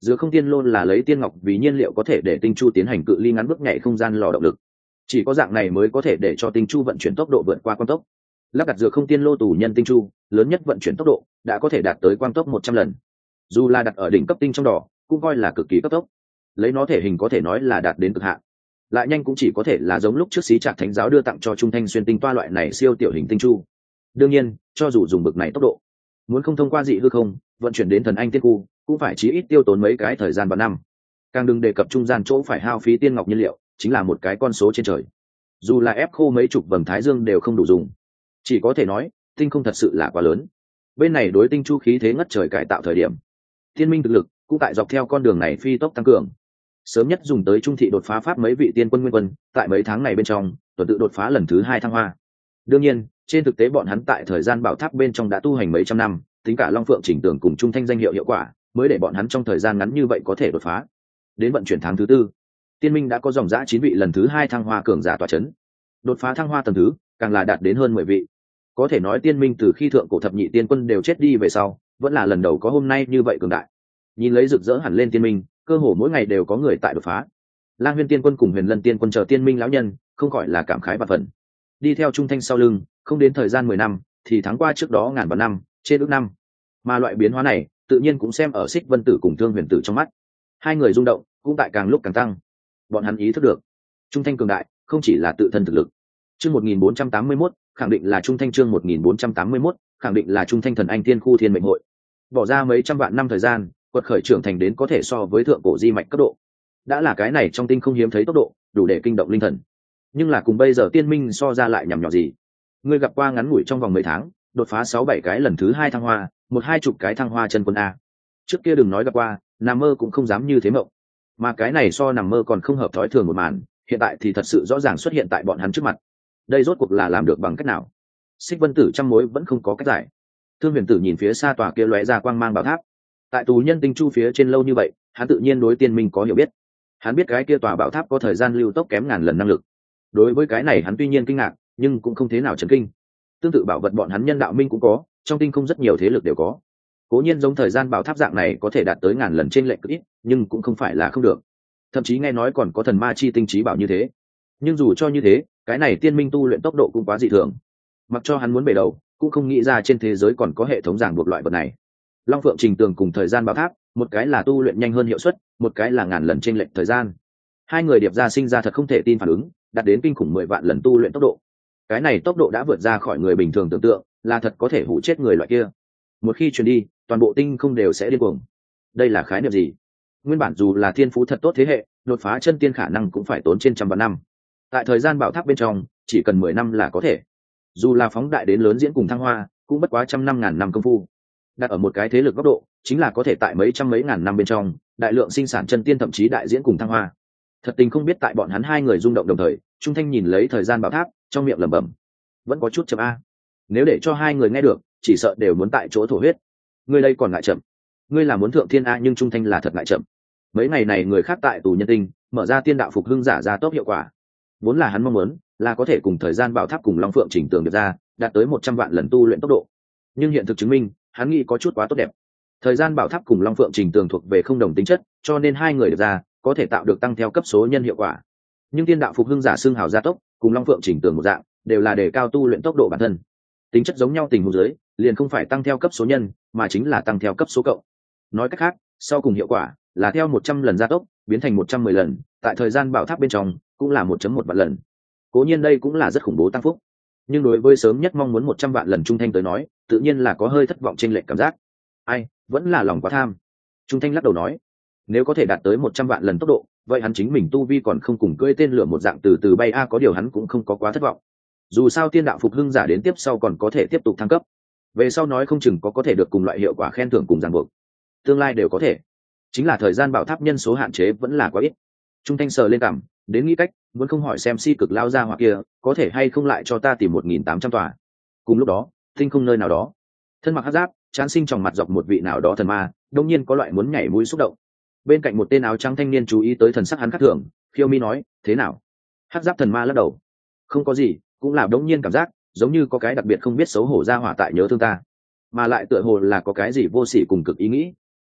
Dựa không tiên lô là lấy tiên ngọc vì nhiên liệu có thể để tinh chu tiến hành cự ly ngắn bước nhảy không gian lò động lực, chỉ có dạng này mới có thể để cho tinh chu vận chuyển tốc độ vượt qua quang tốc. Lắp đặt dựa không tiên lô tù nhân tinh chu lớn nhất vận chuyển tốc độ đã có thể đạt tới quang tốc 100 lần, dù là đặt ở đỉnh cấp tinh trong đỏ cũng coi là cực kỳ cấp tốc. Lấy nó thể hình có thể nói là đạt đến cực hạn, lại nhanh cũng chỉ có thể là giống lúc trước xí trạc thánh giáo đưa tặng cho Trung Thanh xuyên tinh toa loại này siêu tiểu hình tinh chu. Đương nhiên cho dù dùng bực này tốc độ, muốn không thông qua dị hư không vận chuyển đến thần anh tiên khu cũng phải chí ít tiêu tốn mấy cái thời gian và năm, càng đừng đề cập trung gian chỗ phải hao phí tiên ngọc nhiên liệu chính là một cái con số trên trời, dù là ép khô mấy chục vầng thái dương đều không đủ dùng. Chỉ có thể nói tinh không thật sự là quá lớn. Bên này đối tinh chu khí thế ngất trời cải tạo thời điểm, thiên minh thực lực cũng tại dọc theo con đường này phi tốc tăng cường. Sớm nhất dùng tới trung thị đột phá pháp mấy vị tiên quân nguyên quân tại mấy tháng này bên trong tuần tự đột phá lần thứ 2 thăng hoa. Đương nhiên trên thực tế bọn hắn tại thời gian bảo tháp bên trong đã tu hành mấy trăm năm, tính cả long phượng chỉnh tường cùng trung thanh danh hiệu quả mới để bọn hắn trong thời gian ngắn như vậy có thể đột phá. Đến vận chuyển tháng thứ 4, tiên minh đã có dòng dã 9 vị lần thứ 2 thăng hoa cường giả tọa chấn. Đột phá thăng hoa tầng thứ càng là đạt đến hơn 10 vị. Có thể nói tiên minh từ khi thượng cổ thập nhị tiên quân đều chết đi về sau vẫn là lần đầu có hôm nay như vậy cường đại. Nhìn lấy rực rỡ hẳn lên tiên minh, cơ hồ mỗi ngày đều có người tại đột phá. Lang Huyên tiên quân cùng Huyền Lân tiên quân chờ tiên minh lão nhân không khỏi là cảm khái và phần. Đi theo Trung Thanh sau lưng không đến thời gian 10 năm thì thắng qua trước đó ngàn vạn năm trên ước năm, mà loại biến hóa này tự nhiên cũng xem ở Xích Vân Tử cùng Thương Huyền Tử trong mắt. Hai người rung động cũng tại càng lúc càng tăng. Bọn hắn ý thức được Trung Thanh cường đại không chỉ là tự thân thực lực. Chương 1481 khẳng định là Trung Thanh, chương 1481 khẳng định là Trung Thanh thần anh tiên khu thiên mệnh hội. Bỏ ra mấy trăm vạn năm thời gian quật khởi trưởng thành đến có thể so với thượng cổ di mạch cấp độ, đã là cái này trong tinh không hiếm thấy tốc độ, đủ để kinh động linh thần. Nhưng là cùng bây giờ tiên minh so ra lại nhằm nhỏ gì. Ngươi gặp qua ngắn ngủi trong vòng mấy tháng đột phá 6-7 cái lần thứ 2 thăng hoa, 1-20 cái thăng hoa chân quân a. Trước kia đừng nói gặp qua, nằm mơ cũng không dám như thế mộng. Mà cái này so nằm mơ còn không hợp thói thường một màn, hiện tại thì thật sự rõ ràng xuất hiện tại bọn hắn trước mặt. Đây rốt cuộc là làm được bằng cách nào? Xích Vân Tử trăm mối vẫn không có cách giải. Thương Huyền Tử nhìn phía xa tòa kia lóe ra quang mang bảo tháp. Tại tù nhân tinh chu phía trên lâu như vậy, hắn tự nhiên đối tiên minh có hiểu biết. Hắn biết cái kia tòa bảo tháp có thời gian lưu tốc kém ngàn lần năng lực. Đối với cái này hắn tuy nhiên kinh ngạc, nhưng cũng không thế nào chấn kinh. Tương tự bảo vật bọn hắn nhân đạo minh cũng có, trong tinh không rất nhiều thế lực đều có. Cố nhiên giống thời gian bảo tháp dạng này có thể đạt tới ngàn lần trên lệnh cực ít, nhưng cũng không phải là không được. Thậm chí nghe nói còn có thần ma chi tinh trí bảo như thế. Nhưng dù cho như thế, cái này tiên minh tu luyện tốc độ cũng quá dị thường. Mặc cho hắn muốn bể đầu, cũng không nghĩ ra trên thế giới còn có hệ thống ràng buộc loại vật này. Long Phượng Trình Tường cùng thời gian bảo tháp, một cái là tu luyện nhanh hơn hiệu suất, một cái là ngàn lần trên lệnh thời gian. Hai người điệp ra sinh ra thật không thể tin phản ứng, đạt đến kinh khủng 10 vạn lần tu luyện tốc độ. Cái này tốc độ đã vượt ra khỏi người bình thường tưởng tượng, là thật có thể hủ chết người loại kia. Một khi truyền đi, toàn bộ tinh không đều sẽ điên cuồng. Đây là khái niệm gì? Nguyên bản dù là thiên phú thật tốt thế hệ, đột phá chân tiên khả năng cũng phải tốn trên trăm vạn năm. Tại thời gian bảo tháp bên trong, chỉ cần 10 năm là có thể. Dù là phóng đại đến lớn diễn cùng thăng hoa, cũng bất quá trăm năm ngàn năm công phu. Đặt ở một cái thế lực góc độ, chính là có thể tại mấy trăm mấy ngàn năm bên trong, đại lượng sinh sản chân tiên thậm chí đại diễn cùng thăng hoa. Thật tình không biết tại bọn hắn hai người rung động đồng thời, Trung Thanh nhìn lấy thời gian bảo tháp, trong miệng lẩm bẩm, vẫn có chút chậm a. Nếu để cho hai người nghe được, chỉ sợ đều muốn tại chỗ thổ huyết. Ngươi đây còn ngại chậm? Ngươi là muốn thượng thiên a, nhưng Trung Thanh là thật ngại chậm. Mấy ngày này người khác tại tù nhân tinh, mở ra tiên đạo phục hưng giả ra tốt hiệu quả. Vốn là hắn mong muốn, là có thể cùng thời gian bảo tháp cùng Long Phượng Chỉnh Tường được ra, đạt tới 100 vạn lần tu luyện tốc độ. Nhưng hiện thực chứng minh, hắn nghĩ có chút quá tốt đẹp. Thời gian bảo tháp cùng Long Phượng Trình Tường thuộc về không đồng tính chất, cho nên hai người được ra có thể tạo được tăng theo cấp số nhân hiệu quả. Nhưng tiên đạo phục hưng giả xương hào gia tốc cùng Long Phượng Trình Tường một dạng, đều là để cao tu luyện tốc độ bản thân. Tính chất giống nhau tình huống dưới, liền không phải tăng theo cấp số nhân, mà chính là tăng theo cấp số cộng. Nói cách khác, sau cùng hiệu quả là theo 100 lần gia tốc biến thành 110 lần, tại thời gian bảo tháp bên trong cũng là 1.1 vạn lần. Cố nhiên đây cũng là rất khủng bố tăng phúc, nhưng đối với sớm nhất mong muốn 100 vạn lần Trung Thanh tới nói, tự nhiên là có hơi thất vọng trên lệch cảm giác. Ai, vẫn là lòng quá tham. Trung Thanh lắc đầu nói, nếu có thể đạt tới 100 vạn lần tốc độ, vậy hắn chính mình tu vi còn không cùng cưỡi tên lửa một dạng từ từ bay a, có điều hắn cũng không có quá thất vọng. Dù sao tiên đạo phục hưng giả đến tiếp sau còn có thể tiếp tục thăng cấp. Về sau nói không chừng có thể được cùng loại hiệu quả khen thưởng cùng ràng buộc. Tương lai đều có thể. Chính là thời gian bảo tháp nhân số hạn chế vẫn là quá ít. Trung Thanh sờ lên cằm, đến nghĩ cách, muốn không hỏi xem si cực lao ra hoặc kia, có thể hay không lại cho ta tìm 1.800 tòa. Cùng lúc đó, tinh không nơi nào đó, thân mặc hắc giáp, trán sinh tròng mặt dọc một vị nào đó thần ma, đông nhiên có loại muốn nhảy mũi xúc động. Bên cạnh một tên áo trắng thanh niên chú ý tới thần sắc hắn khác thường, khiêu mi nói, thế nào? Hắc giáp thần ma lắc đầu, không có gì, cũng là đống nhiên cảm giác giống như có cái đặc biệt không biết xấu hổ ra hỏa tại nhớ thương ta, mà lại tựa hồ là có cái gì vô sỉ cùng cực ý nghĩ.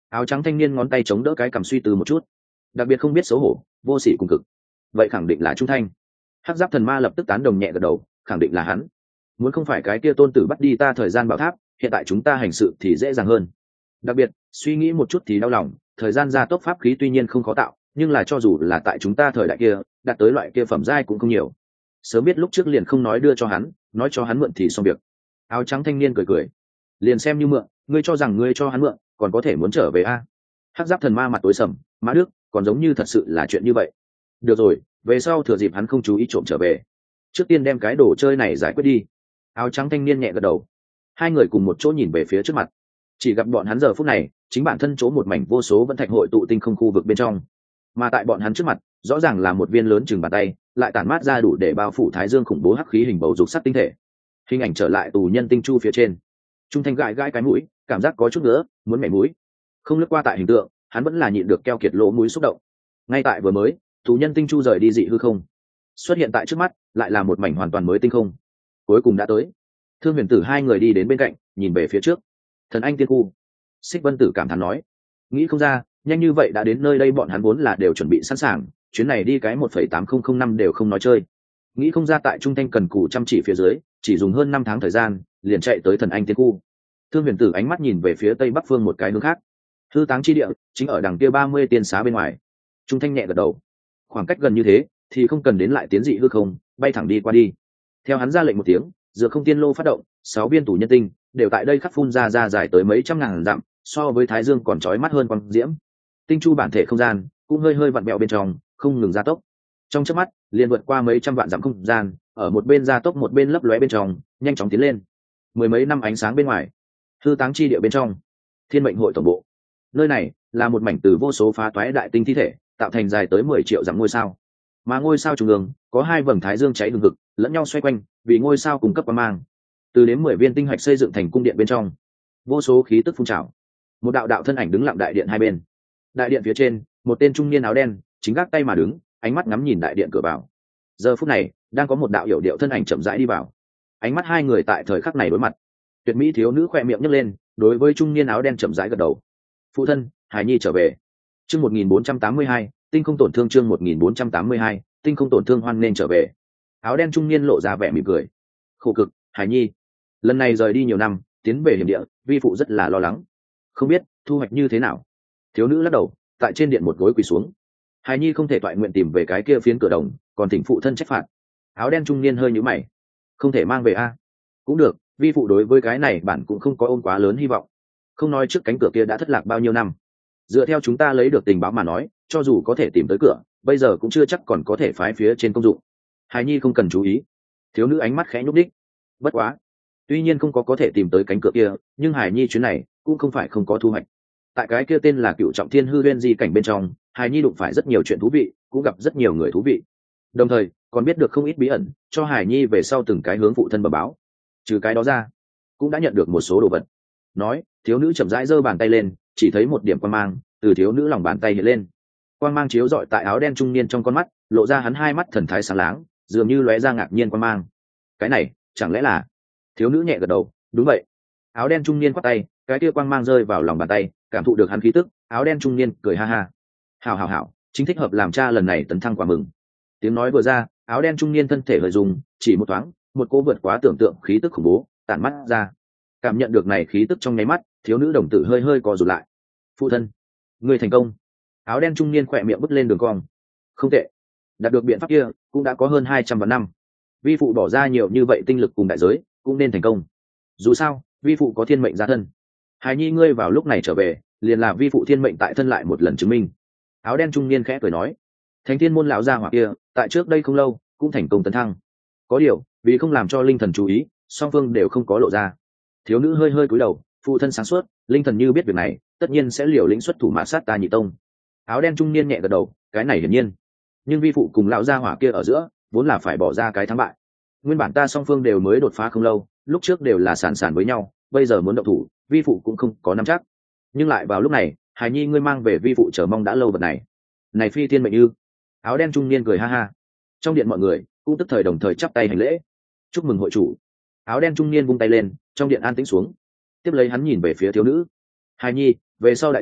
Áo trắng thanh niên ngón tay chống đỡ cái cằm suy tư một chút, đặc biệt không biết xấu hổ, vô sỉ cùng cực. Vậy khẳng định là Trung Thanh. Hắc giáp thần ma lập tức tán đồng nhẹ gật đầu, khẳng định là hắn. Muốn không phải cái kia tôn tử bắt đi ta thời gian bảo tháp, hiện tại chúng ta hành sự thì dễ dàng hơn. Đặc biệt suy nghĩ một chút thì đau lòng, thời gian gia tốc pháp khí tuy nhiên không khó tạo, nhưng là cho dù là tại chúng ta thời đại kia, đạt tới loại kia phẩm giai cũng không nhiều. Sớm biết lúc trước liền không nói đưa cho hắn, nói cho hắn mượn thì xong việc. Áo trắng thanh niên cười cười, liền xem như mượn, ngươi cho rằng ngươi cho hắn mượn còn có thể muốn trở về a? Hắc giáp thần ma mặt tối sầm, mã đức còn giống như thật sự là chuyện như vậy. Được rồi, về sau thừa dịp hắn không chú ý trộm trở về, trước tiên đem cái đồ chơi này giải quyết đi. Áo trắng thanh niên nhẹ gật đầu. Hai người cùng một chỗ nhìn về phía trước mặt, chỉ gặp bọn hắn giờ phút này chính bản thân chỗ một mảnh vô số vẫn thạch hội tụ tinh không khu vực bên trong, mà tại bọn hắn trước mặt rõ ràng là một viên lớn chừng bàn tay lại tản mát ra đủ để bao phủ thái dương khủng bố hắc khí hình bầu dục sắc tinh thể. Hình ảnh trở lại tù nhân tinh chu phía trên, Trung Thanh gãi gãi cái mũi, cảm giác có chút nữa muốn mẻ mũi. Không lướt qua tại hình tượng, hắn vẫn là nhịn được keo kiệt lỗ mũi xúc động. Ngay tại vừa mới, tù nhân tinh chu rời đi dị hư không, xuất hiện tại trước mắt lại là một mảnh hoàn toàn mới tinh không. Cuối cùng đã tới. Thương Huyền Tử hai người đi đến bên cạnh, nhìn về phía trước. Thần Anh tiên khu. Xích Vân Tử cảm thán nói, nghĩ không ra nhanh như vậy đã đến nơi đây, bọn hắn vốn là đều chuẩn bị sẵn sàng, chuyến này đi cái 1,8005 đều không nói chơi. Nghĩ không ra tại Trung Thanh cần cù chăm chỉ phía dưới, chỉ dùng hơn 5 tháng thời gian liền chạy tới Thần Anh tiên khu. Thương Huyền Tử ánh mắt nhìn về phía tây bắc phương một cái hướng khác. Hư táng chi địa chính ở đằng kia 30 tiên xá bên ngoài. Trung Thanh nhẹ gật đầu, khoảng cách gần như thế thì không cần đến lại tiến dị hư không, bay thẳng đi qua đi. Theo hắn ra lệnh một tiếng, dựa không tiên lô phát động, 6 viên tủ nhân tinh đều tại đây khắc phun ra dài tới mấy trăm ngàn dặm, so với thái dương còn chói mắt hơn quang diễm. Tinh chu bản thể không gian cũng hơi hơi vặn vẹo bên trong, không ngừng gia tốc. Trong chớp mắt liền vượt qua mấy trăm vạn dặm không gian, ở một bên gia tốc một bên lấp lóe bên trong, nhanh chóng tiến lên. Mười mấy năm ánh sáng bên ngoài, hư táng chi địa bên trong, Thiên Mệnh hội tổng bộ. Nơi này là một mảnh từ vô số phá toái đại tinh thi thể tạo thành dài tới 10 triệu dặm ngôi sao, mà ngôi sao trung ương có 2 vầng thái dương cháy hừng hực lẫn nhau xoay quanh, vì ngôi sao cung cấp quang mang. Từ đến 10 viên tinh hạch xây dựng thành cung điện bên trong, vô số khí tức phun trào. Một đạo đạo thân ảnh đứng lặng đại điện hai bên. Đại điện phía trên, một tên trung niên áo đen chính gác tay mà đứng, ánh mắt ngắm nhìn đại điện cửa vào. Giờ phút này đang có một đạo hiểu điệu thân ảnh chậm rãi đi vào. Ánh mắt hai người tại thời khắc này đối mặt. Tuyệt mỹ thiếu nữ khỏe miệng nhếch lên, đối với trung niên áo đen chậm rãi gật đầu. Phụ thân, Hải Nhi trở về. Chương 1482, tinh không tổn thương. Chương 1482, tinh không tổn thương hoan nên trở về. Áo đen trung niên lộ ra vẻ mỉm cười. Khổ cực, Hải Nhi. Lần này rời đi nhiều năm, tiến về hiểm địa, vi phụ rất là lo lắng. Không biết thu hoạch như thế nào. Thiếu nữ lắc đầu, tại trên điện một gối quỳ xuống. Hải Nhi không thể toại nguyện tìm về cái kia phiến cửa đồng, còn thỉnh phụ thân trách phạt. Áo đen trung niên hơi nhíu mày. Không thể mang về a? Cũng được, vi phụ đối với cái này bản cũng không có ôm quá lớn hy vọng. Không nói trước cánh cửa kia đã thất lạc bao nhiêu năm, dựa theo chúng ta lấy được tình báo mà nói, cho dù có thể tìm tới cửa, bây giờ cũng chưa chắc còn có thể phái phía trên công dụng. Hải Nhi không cần chú ý. Thiếu nữ ánh mắt khẽ nhúc đích. Bất quá, tuy nhiên không có thể tìm tới cánh cửa kia, nhưng Hải Nhi chuyến này cũng không phải không có thu hoạch. Tại cái kia tên là Cựu Trọng Thiên Hư Uyên di cảnh bên trong, Hải Nhi đụng phải rất nhiều chuyện thú vị, cũng gặp rất nhiều người thú vị, đồng thời còn biết được không ít bí ẩn, cho Hải Nhi về sau từng cái hướng phụ thân bẩm báo. Trừ cái đó ra, cũng đã nhận được một số đồ vật. Nói, thiếu nữ chậm rãi giơ bàn tay lên, chỉ thấy một điểm quang mang từ thiếu nữ lòng bàn tay hiện lên. Quang mang chiếu rọi tại áo đen trung niên trong con mắt, lộ ra hắn hai mắt thần thái sáng láng, dường như lóe ra ngạc nhiên quang mang. Cái này chẳng lẽ là? Thiếu nữ nhẹ gật đầu, đúng vậy. Áo đen trung niên quát tay, cái kia quang mang rơi vào lòng bàn tay, cảm thụ được hắn khí tức, áo đen trung niên cười ha ha. Hảo hảo hảo, chính thích hợp làm cha lần này tấn thăng quả mừng. Tiếng nói vừa ra, áo đen trung niên thân thể hơi rung, chỉ một thoáng, một cỗ vượt quá tưởng tượng khí tức khủng bố tản mắt ra. Cảm nhận được này khí tức trong nháy mắt, thiếu nữ đồng tử hơi hơi co rụt lại. Phụ thân, người thành công. Áo đen trung niên khỏe miệng bứt lên đường cong. Không tệ, đạt được biện pháp kia cũng đã có hơn 200 vạn năm. Vi phụ bỏ ra nhiều như vậy tinh lực cùng đại giới, cũng nên thành công. Dù sao, vi phụ có thiên mệnh gia thân. Hải Nhi ngươi vào lúc này trở về, liền là vi phụ thiên mệnh tại thân lại một lần chứng minh. Áo đen trung niên khẽ cười nói, Thánh Thiên môn lão gia hỏa kia, tại trước đây không lâu cũng thành công tấn thăng. Có điều, vì không làm cho linh thần chú ý, song phương đều không có lộ ra. Thiếu nữ hơi hơi cúi đầu, phụ thân sáng suốt, linh thần như biết việc này, tất nhiên sẽ liều lĩnh xuất thủ mã sát ta nhị tông. Áo đen trung niên nhẹ gật đầu, cái này hiển nhiên. Nhưng vi phụ cùng lão gia hỏa kia ở giữa, vốn là phải bỏ ra cái thắng bại. Nguyên bản ta song phương đều mới đột phá không lâu, lúc trước đều là sàn sàn với nhau, bây giờ muốn động thủ, vi phụ cũng không có nắm chắc. Nhưng lại vào lúc này, Hải Nhi ngươi mang về vi phụ chờ mong đã lâu vật này. Này phi thiên mệnh ư? Áo đen trung niên cười ha ha. Trong điện mọi người cũng tức thời đồng thời chắp tay hành lễ. Chúc mừng hội chủ. Áo đen trung niên vung tay lên, trong điện an tĩnh xuống. Tiếp lấy hắn nhìn về phía thiếu nữ. Hải Nhi, về sau đại chiến,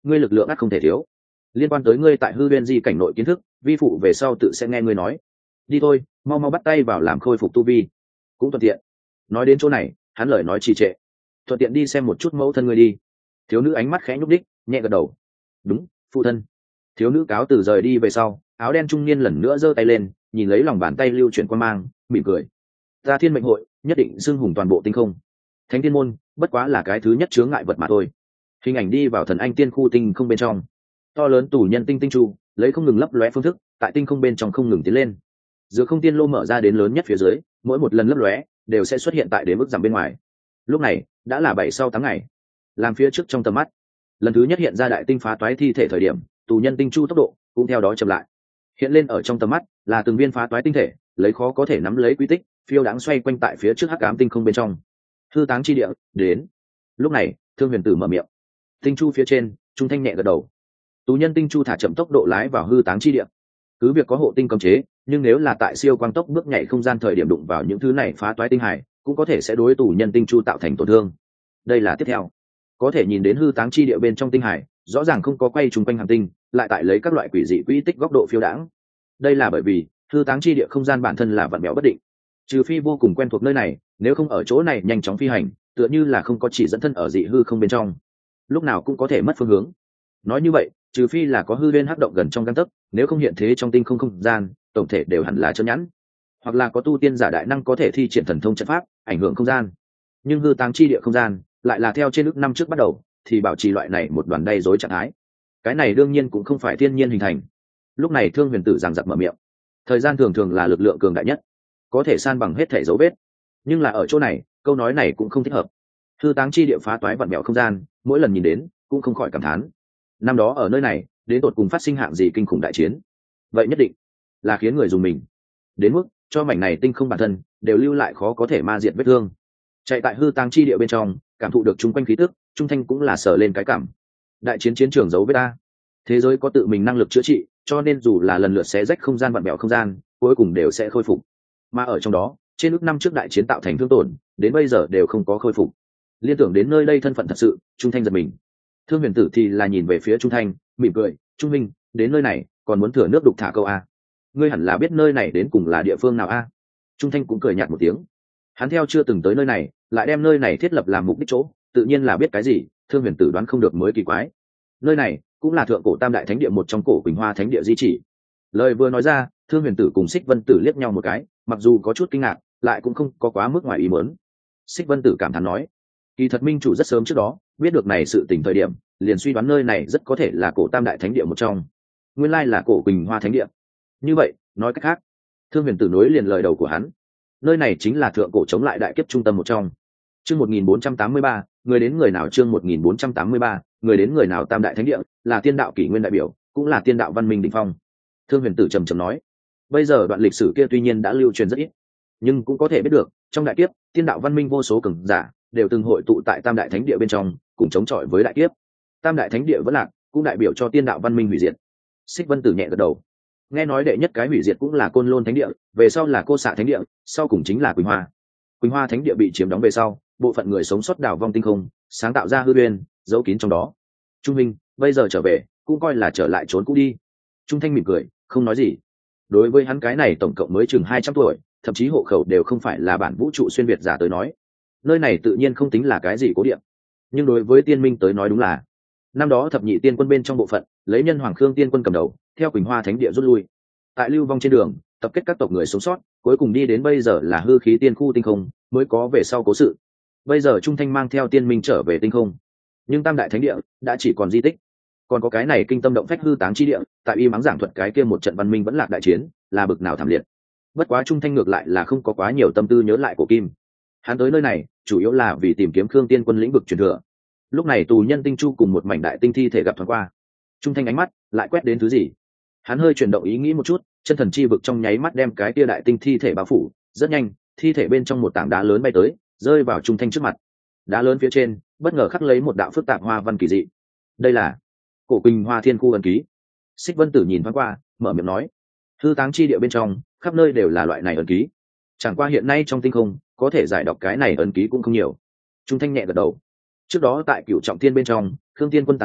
ngươi lực lượng ắt không thể thiếu. Liên quan tới ngươi tại hư viên di cảnh nội kiến thức, vi phụ về sau tự sẽ nghe ngươi nói. Đi thôi, mau mau bắt tay vào làm khôi phục tu vi, cũng thuận tiện. Nói đến chỗ này, hắn lời nói trì trệ. Thuận tiện đi xem một chút mẫu thân ngươi đi. Thiếu nữ ánh mắt khẽ nhúc đích, nhẹ gật đầu. Đúng, phụ thân. Thiếu nữ cáo từ rời đi về sau, áo đen trung niên lần nữa giơ tay lên, nhìn lấy lòng bàn tay lưu chuyển quan mang, mỉm cười. Ta Thiên Mệnh hội nhất định xưng hùng toàn bộ tinh không. Thánh Thiên môn bất quá là cái thứ nhất chướng ngại vật mà thôi. Hình ảnh đi vào thần anh tiên khu tinh không bên trong. To lớn tù nhân tinh tinh chu lấy không ngừng lấp lóe phương thức tại tinh không bên trong không ngừng tiến lên. Giữa không tiên lô mở ra đến lớn nhất phía dưới, mỗi một lần lấp lóe đều sẽ xuất hiện tại đế mức giảm bên ngoài. Lúc này đã là 7 sau 8 ngày, làm phía trước trong tầm mắt lần thứ nhất hiện ra đại tinh phá toái thi thể thời điểm, tù nhân tinh chu tốc độ cũng theo đó chậm lại. Hiện lên ở trong tầm mắt là từng viên phá toái tinh thể, lấy khó có thể nắm lấy quy tích, phiêu đáng xoay quanh tại phía trước hắc ám tinh không bên trong. Hư táng chi địa đến. Lúc này Thương Huyền Tử mở miệng. Tinh chu phía trên, Trung Thanh nhẹ gật đầu. Tù nhân tinh chu thả chậm tốc độ lái vào hư táng chi địa. Cứ việc có hộ tinh cấm chế, nhưng nếu là tại siêu quang tốc bước nhảy không gian thời điểm đụng vào những thứ này phá toái tinh hải, cũng có thể sẽ đối tù nhân tinh chu tạo thành tổn thương. Đây là tiếp theo. Có thể nhìn đến hư táng chi địa bên trong tinh hải, rõ ràng không có quay trùng quanh hành tinh, lại tại lấy các loại quỷ dị quỹ tích góc độ phiêu đãng. Đây là bởi vì hư táng chi địa không gian bản thân là vặn vẹo bất định. Trừ phi vô cùng quen thuộc nơi này, nếu không ở chỗ này nhanh chóng phi hành, tựa như là không có chỉ dẫn thân ở dị hư không bên trong, lúc nào cũng có thể mất phương hướng. Nói như vậy, trừ phi là có hư viên hắc động gần trong gang tấc, nếu không hiện thế trong tinh không gian, tổng thể đều hẳn là trơn nhẵn. Hoặc là có tu tiên giả đại năng có thể thi triển thần thông trận pháp, ảnh hưởng không gian. Nhưng hư táng chi địa không gian lại là theo trên ước năm trước bắt đầu thì bảo trì loại này một đoàn đầy rối trạng thái. Cái này đương nhiên cũng không phải thiên nhiên hình thành. Lúc này Thương Huyền Tử giằng giặc mở miệng. Thời gian thường thường là lực lượng cường đại nhất, có thể san bằng hết thể dấu vết. Nhưng là ở chỗ này, câu nói này cũng không thích hợp. Hư táng chi địa phá toái vặn vẹo không gian, mỗi lần nhìn đến cũng không khỏi cảm thán. Năm đó ở nơi này, đến tột cùng phát sinh hạng gì kinh khủng đại chiến. Vậy nhất định là khiến người dùng mình. Đến mức cho mảnh này tinh không bản thân đều lưu lại khó có thể ma diệt vết thương. Chạy tại hư táng chi địa bên trong, cảm thụ được chung quanh khí tức, Trung Thanh cũng là sở lên cái cảm. Đại chiến chiến trường dấu vết ta. Thế giới có tự mình năng lực chữa trị, cho nên dù là lần lượt xé rách không gian vặn vẹo không gian, cuối cùng đều sẽ khôi phục. Mà ở trong đó, trên ước năm trước đại chiến tạo thành thương tổn, đến bây giờ đều không có khôi phục. Liên tưởng đến nơi đây thân phận thật sự, Trung Thanh giật mình. Thương Huyền Tử thì là nhìn về phía Trung Thanh, mỉm cười. Trung Minh, đến nơi này còn muốn thừa nước đục thả câu a? Ngươi hẳn là biết nơi này đến cùng là địa phương nào a? Trung Thanh cũng cười nhạt một tiếng. Hắn theo chưa từng tới nơi này, lại đem nơi này thiết lập làm mục đích chỗ, tự nhiên là biết cái gì. Thương Huyền Tử đoán không được mới kỳ quái. Nơi này cũng là thượng cổ tam đại thánh địa một trong cổ Quỳnh Hoa thánh địa di chỉ. Lời vừa nói ra, Thương Huyền Tử cùng Xích Vân Tử liếc nhau một cái, mặc dù có chút kinh ngạc, lại cũng không có quá mức ngoài ý muốn. Xích Vân Tử cảm thán nói, kỳ thật minh chủ rất sớm trước đó biết được này sự tình thời điểm, liền suy đoán nơi này rất có thể là cổ tam đại thánh địa một trong. Nguyên lai là cổ Quỳnh Hoa thánh địa. Như vậy nói cách khác, Thương Huyền Tử nối liền lời đầu của hắn, nơi này chính là thượng cổ chống lại đại kiếp trung tâm một trong. Chương 1483, người đến người nào? Chương 1483, người đến người nào? Tam đại thánh địa là tiên đạo kỷ nguyên đại biểu, cũng là tiên đạo văn minh đỉnh phong. Thương Huyền Tử trầm trầm nói, bây giờ đoạn lịch sử kia tuy nhiên đã lưu truyền rất ít, nhưng cũng có thể biết được trong đại kiếp tiên đạo văn minh vô số cường giả đều từng hội tụ tại tam đại thánh địa bên trong, cùng chống chọi với đại kiếp. Tam đại thánh địa vẫn lạc, cũng đại biểu cho tiên đạo văn minh hủy diệt. Xích Vân Tử nhẹ gật đầu. Nghe nói đệ nhất cái hủy diệt cũng là Côn Lôn thánh địa, về sau là Cô Xạ thánh địa, sau cùng chính là Quỳnh Hoa. Quỳnh Hoa thánh địa bị chiếm đóng về sau, bộ phận người sống sót đảo vong tinh không, sáng tạo ra hư uyên, giấu kín trong đó. Trung Minh, bây giờ trở về, cũng coi là trở lại trốn cũ đi. Trung Thanh mỉm cười, không nói gì. Đối với hắn cái này tổng cộng mới chừng 200 tuổi, thậm chí hộ khẩu đều không phải là bản vũ trụ xuyên việt giả tới nói, nơi này tự nhiên không tính là cái gì cố địa. Nhưng đối với tiên minh tới nói đúng là, năm đó thập nhị tiên quân bên trong bộ phận lấy nhân hoàng khương tiên quân cầm đầu, theo Quỳnh Hoa thánh địa rút lui, tại lưu vong trên đường tập kết các tộc người sống sót, cuối cùng đi đến bây giờ là hư khí tiên khu tinh không, mới có về sau cố sự. Bây giờ Trung Thanh mang theo tiên minh trở về tinh không, nhưng tam đại thánh địa đã chỉ còn di tích. Còn có cái này kinh tâm động phách hư táng chi địa, tại y mắng giảng thuật cái kia một trận văn minh vẫn lạc đại chiến là bực nào thảm liệt. Bất quá Trung Thanh ngược lại là không có quá nhiều tâm tư nhớ lại cổ kim. Hắn tới nơi này chủ yếu là vì tìm kiếm khương tiên quân lĩnh vực truyền thừa. Lúc này tù nhân tinh chu cùng một mảnh đại tinh thi thể gặp thoáng qua, Trung Thanh ánh mắt lại quét đến thứ gì. Hắn hơi chuyển động ý nghĩ một chút, chân thần chi vực trong nháy mắt đem cái tia đại tinh thi thể bao phủ. Rất nhanh, thi thể bên trong một tảng đá lớn bay tới, rơi vào Trung Thanh trước mặt. Đá lớn phía trên bất ngờ khắc lấy một đạo phức tạp hoa văn kỳ dị. Đây là cổ Quỳnh Hoa thiên khu ấn ký. Xích Vân Tử nhìn thoáng qua, mở miệng nói, hư táng chi địa bên trong khắp nơi đều là loại này ấn ký, chẳng qua hiện nay trong tinh không có thể giải đọc cái này ấn ký cũng không nhiều. Trung Thanh nhẹ gật đầu. Trước đó tại Cửu Trọng Thiên bên trong, Khương Tiên quân tàn ảnh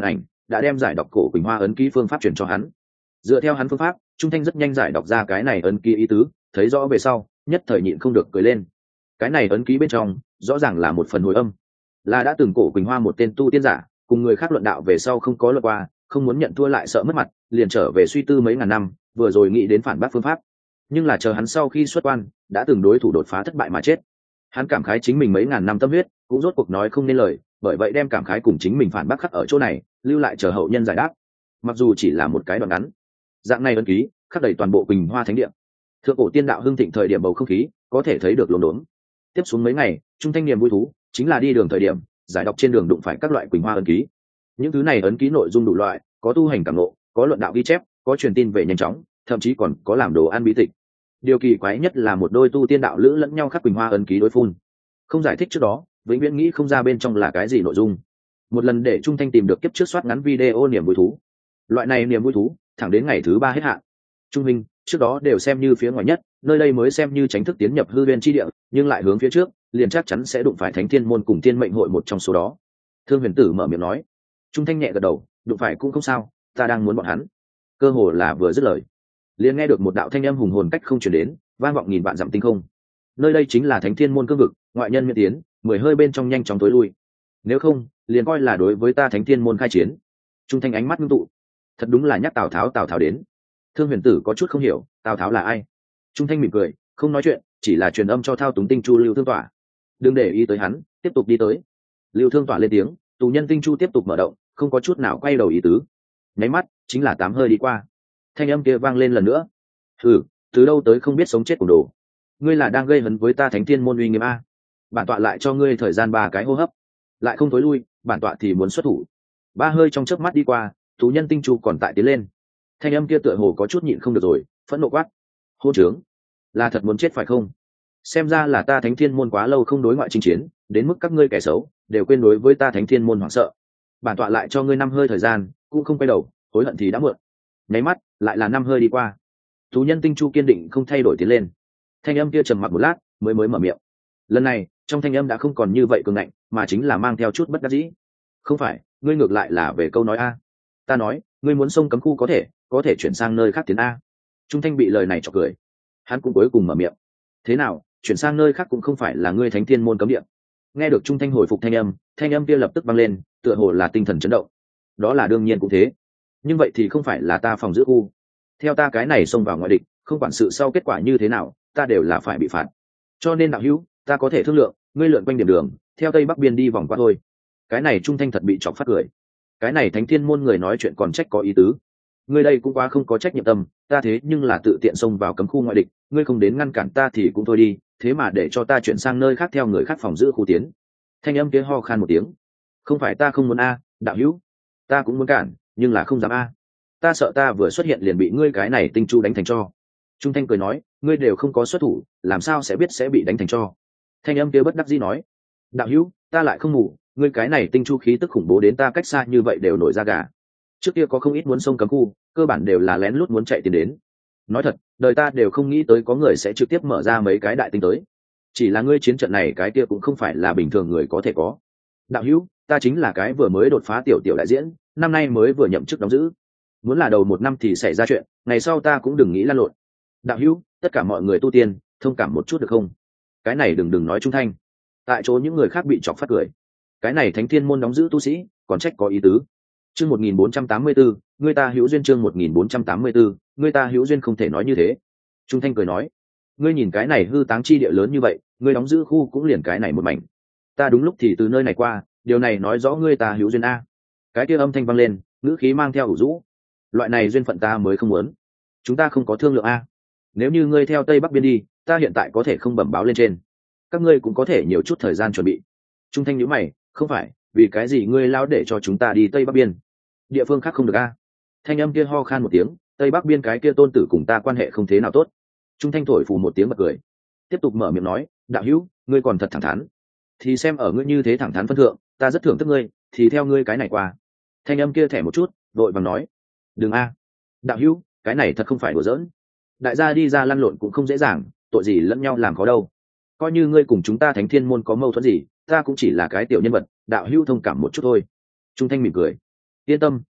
đã đem giải đọc cổ Quỳnh Hoa ấn ký phương pháp truyền cho hắn. Dựa theo hắn phương pháp, Trung Thanh rất nhanh giải đọc ra cái này ấn ký ý tứ, thấy rõ về sau nhất thời nhịn không được cười lên. Cái này ấn ký bên trong rõ ràng là một phần hồi âm, là đã từng cổ Quỳnh Hoa một tên tu tiên giả cùng người khác luận đạo về sau không có luận qua, không muốn nhận thua lại sợ mất mặt, liền trở về suy tư mấy ngàn năm, vừa rồi nghĩ đến phản bác phương pháp. Nhưng là chờ hắn sau khi xuất quan, đã từng đối thủ đột phá thất bại mà chết. Hắn cảm khái chính mình mấy ngàn năm tâm huyết cũng rốt cuộc nói không nên lời, bởi vậy đem cảm khái cùng chính mình phản bác khắc ở chỗ này, lưu lại chờ hậu nhân giải đáp. Mặc dù chỉ là một cái đoạn ngắn, dạng này ấn ký khắc đầy toàn bộ Quỳnh Hoa thánh địa. Thượng cổ tiên đạo hưng thịnh thời điểm bầu không khí có thể thấy được lồn đốn. Tiếp xuống mấy ngày, Trung Thanh niềm vui thú chính là đi đường thời điểm giải đọc trên đường đụng phải các loại Quỳnh Hoa ấn ký. Những thứ này ấn ký nội dung đủ loại, có tu hành cảm ngộ, có luận đạo ghi chép, có truyền tin về nhanh chóng, thậm chí còn có làm đồ ăn bí tịch. Điều kỳ quái nhất là một đôi tu tiên đạo lữ lẫn nhau khắc Quỳnh Hoa ấn ký đối phun. Không giải thích trước đó, vĩnh viễn nghĩ không ra bên trong là cái gì nội dung. Một lần để Trung Thanh tìm được kiếp trước soát ngắn video niềm vui thú. Loại này niềm vui thú thẳng đến ngày thứ 3 hết hạn. Trung Minh trước đó đều xem như phía ngoài nhất, nơi đây mới xem như tránh thức tiến nhập hư viên chi địa, nhưng lại hướng phía trước liền chắc chắn sẽ đụng phải Thánh Thiên môn cùng Thiên mệnh hội một trong số đó. Thương Huyền Tử mở miệng nói. Trung Thanh nhẹ gật đầu, đụng phải cũng không sao, ta đang muốn bọn hắn. Cơ hồ là vừa dứt lời, liền nghe được một đạo thanh âm hùng hồn cách không truyền đến, vang vọng nghìn vạn dặm tinh không. Nơi đây chính là Thánh Thiên môn cương vực, ngoại nhân miễn tiến, 10 hơi bên trong nhanh chóng tối lui. Nếu không, liền coi là đối với ta Thánh Thiên môn khai chiến. Trung Thanh ánh mắt ngưng tụ, thật đúng là nhắc Tào Tháo đến. Thương Huyền Tử có chút không hiểu, Tào Tháo là ai? Trung Thanh mỉm cười, không nói chuyện, chỉ là truyền âm cho thao túng tinh chu Lưu Thương Tỏa. Đừng để ý tới hắn, tiếp tục đi tới. Lưu Thương Tỏa lên tiếng, tù nhân tinh chu tiếp tục mở động, không có chút nào quay đầu ý tứ. Nháy mắt, chính là 8 hơi đi qua. Thanh âm kia vang lên lần nữa. Hừ, từ đâu tới không biết sống chết của đồ. Ngươi là đang gây hấn với ta Thánh Thiên môn uy nghiêm a? Bản tọa lại cho ngươi thời gian 3 cái hô hấp, lại không tối lui, bản tọa thì muốn xuất thủ. 3 hơi trong chớp mắt đi qua, tù nhân tinh chu còn tại tiến lên. Thanh âm kia tựa hồ có chút nhịn không được rồi, phẫn nộ quát: hôn trướng, là thật muốn chết phải không? Xem ra là ta Thánh Thiên môn quá lâu không đối ngoại chinh chiến, đến mức các ngươi kẻ xấu đều quên đối với ta Thánh Thiên môn hoảng sợ. Bản tọa lại cho ngươi 5 hơi thời gian, cũng không quay đầu, hối hận thì đã muộn. Nháy mắt, lại là 5 hơi đi qua. Tù nhân tinh chu kiên định không thay đổi tiến lên. Thanh âm kia trầm mặc một lát, mới mở miệng. Lần này, trong thanh âm đã không còn như vậy cường ngạnh, mà chính là mang theo chút bất đắc dĩ. Không phải, ngươi ngược lại là về câu nói a. Ta nói, ngươi muốn xông cấm khu có thể chuyển sang nơi khác tiến a. Trung Thanh bị lời này chọc cười. Hắn cũng cuối cùng mở miệng. Thế nào, chuyển sang nơi khác cũng không phải là ngươi Thánh Thiên môn cấm địa. Nghe được Trung Thanh hồi phục thanh âm kia lập tức vang lên, tựa hồ là tinh thần chấn động. Đó là đương nhiên cũng thế. Nhưng vậy thì không phải là ta phòng giữ khu. Theo ta cái này xông vào ngoại địch, không quản sự sau kết quả như thế nào, ta đều là phải bị phạt. Cho nên đạo hữu, ta có thể thương lượng, ngươi lượn quanh điểm đường, theo tây bắc biên đi vòng qua thôi. Cái này Trung Thanh thật bị chọc phát cười. Cái này Thánh Thiên môn người nói chuyện còn trách có ý tứ. Ngươi đây cũng quá không có trách nhiệm tâm, ta thế nhưng là tự tiện xông vào cấm khu ngoại địch, ngươi không đến ngăn cản ta thì cũng thôi đi, thế mà để cho ta chuyển sang nơi khác theo người khác phòng giữ khu tiến. Thanh âm kia ho khan một tiếng. Không phải ta không muốn a, đạo hữu, ta cũng muốn cản, nhưng là không dám a. Ta sợ ta vừa xuất hiện liền bị ngươi cái này tinh chu đánh thành cho. Trung Thanh cười nói, ngươi đều không có xuất thủ, làm sao sẽ biết sẽ bị đánh thành cho. Thanh âm kia bất đắc dĩ nói, đạo hữu, ta lại không ngủ, ngươi cái này tinh chu khí tức khủng bố đến ta cách xa như vậy đều nổi da gà. Trước kia có không ít muốn xông cấm khu, cơ bản đều là lén lút muốn chạy tiến đến. Nói thật, đời ta đều không nghĩ tới có người sẽ trực tiếp mở ra mấy cái đại tinh tới. Chỉ là ngươi chiến trận này cái kia cũng không phải là bình thường người có thể có. Đạo hữu, ta chính là cái vừa mới đột phá tiểu đại diễn, năm nay mới vừa nhậm chức đóng giữ. Muốn là đầu một năm thì xảy ra chuyện, ngày sau ta cũng đừng nghĩ lan lộn. Đạo hữu, tất cả mọi người tu tiên, thông cảm một chút được không? Cái này đừng nói Trung Thanh. Tại chỗ những người khác bị chọc phát cười. Cái này Thánh Thiên môn đóng giữ tu sĩ, còn trách có ý tứ. Chương 1484, người ta hữu duyên. Chương 1484, người ta hữu duyên không thể nói như thế. Trung Thanh cười nói, ngươi nhìn cái này hư táng chi địa lớn như vậy, ngươi đóng giữ khu cũng liền cái này một mảnh. Ta đúng lúc thì từ nơi này qua, điều này nói rõ ngươi ta hữu duyên a. Cái kia âm thanh vang lên, ngữ khí mang theo ủ rũ. Loại này duyên phận ta mới không muốn. Chúng ta không có thương lượng a. Nếu như ngươi theo tây bắc biên đi, ta hiện tại có thể không bẩm báo lên trên. Các ngươi cũng có thể nhiều chút thời gian chuẩn bị. Trung Thanh nhíu mày, không phải, vì cái gì ngươi lao để cho chúng ta đi tây bắc biên? Địa phương khác không được a. Thanh âm kia ho khan một tiếng, tây bắc biên cái kia tôn tử cùng ta quan hệ không thế nào tốt. Trung Thanh thổi phù một tiếng bật cười, tiếp tục mở miệng nói, đạo hữu, ngươi còn thật thẳng thắn. Thì xem ở ngươi như thế thẳng thắn phân thượng, ta rất thưởng thức ngươi, thì theo ngươi cái này qua. Thanh âm kia thẻ một chút, vội vàng nói, đừng a, đạo hữu, cái này thật không phải đùa giỡn. Đại gia đi ra lăn lộn cũng không dễ dàng, tội gì lẫn nhau làm khó đâu. Coi như ngươi cùng chúng ta Thánh Thiên môn có mâu thuẫn gì, ta cũng chỉ là cái tiểu nhân vật, đạo hữu thông cảm một chút thôi. Trung Thanh mỉm cười, yên tâm,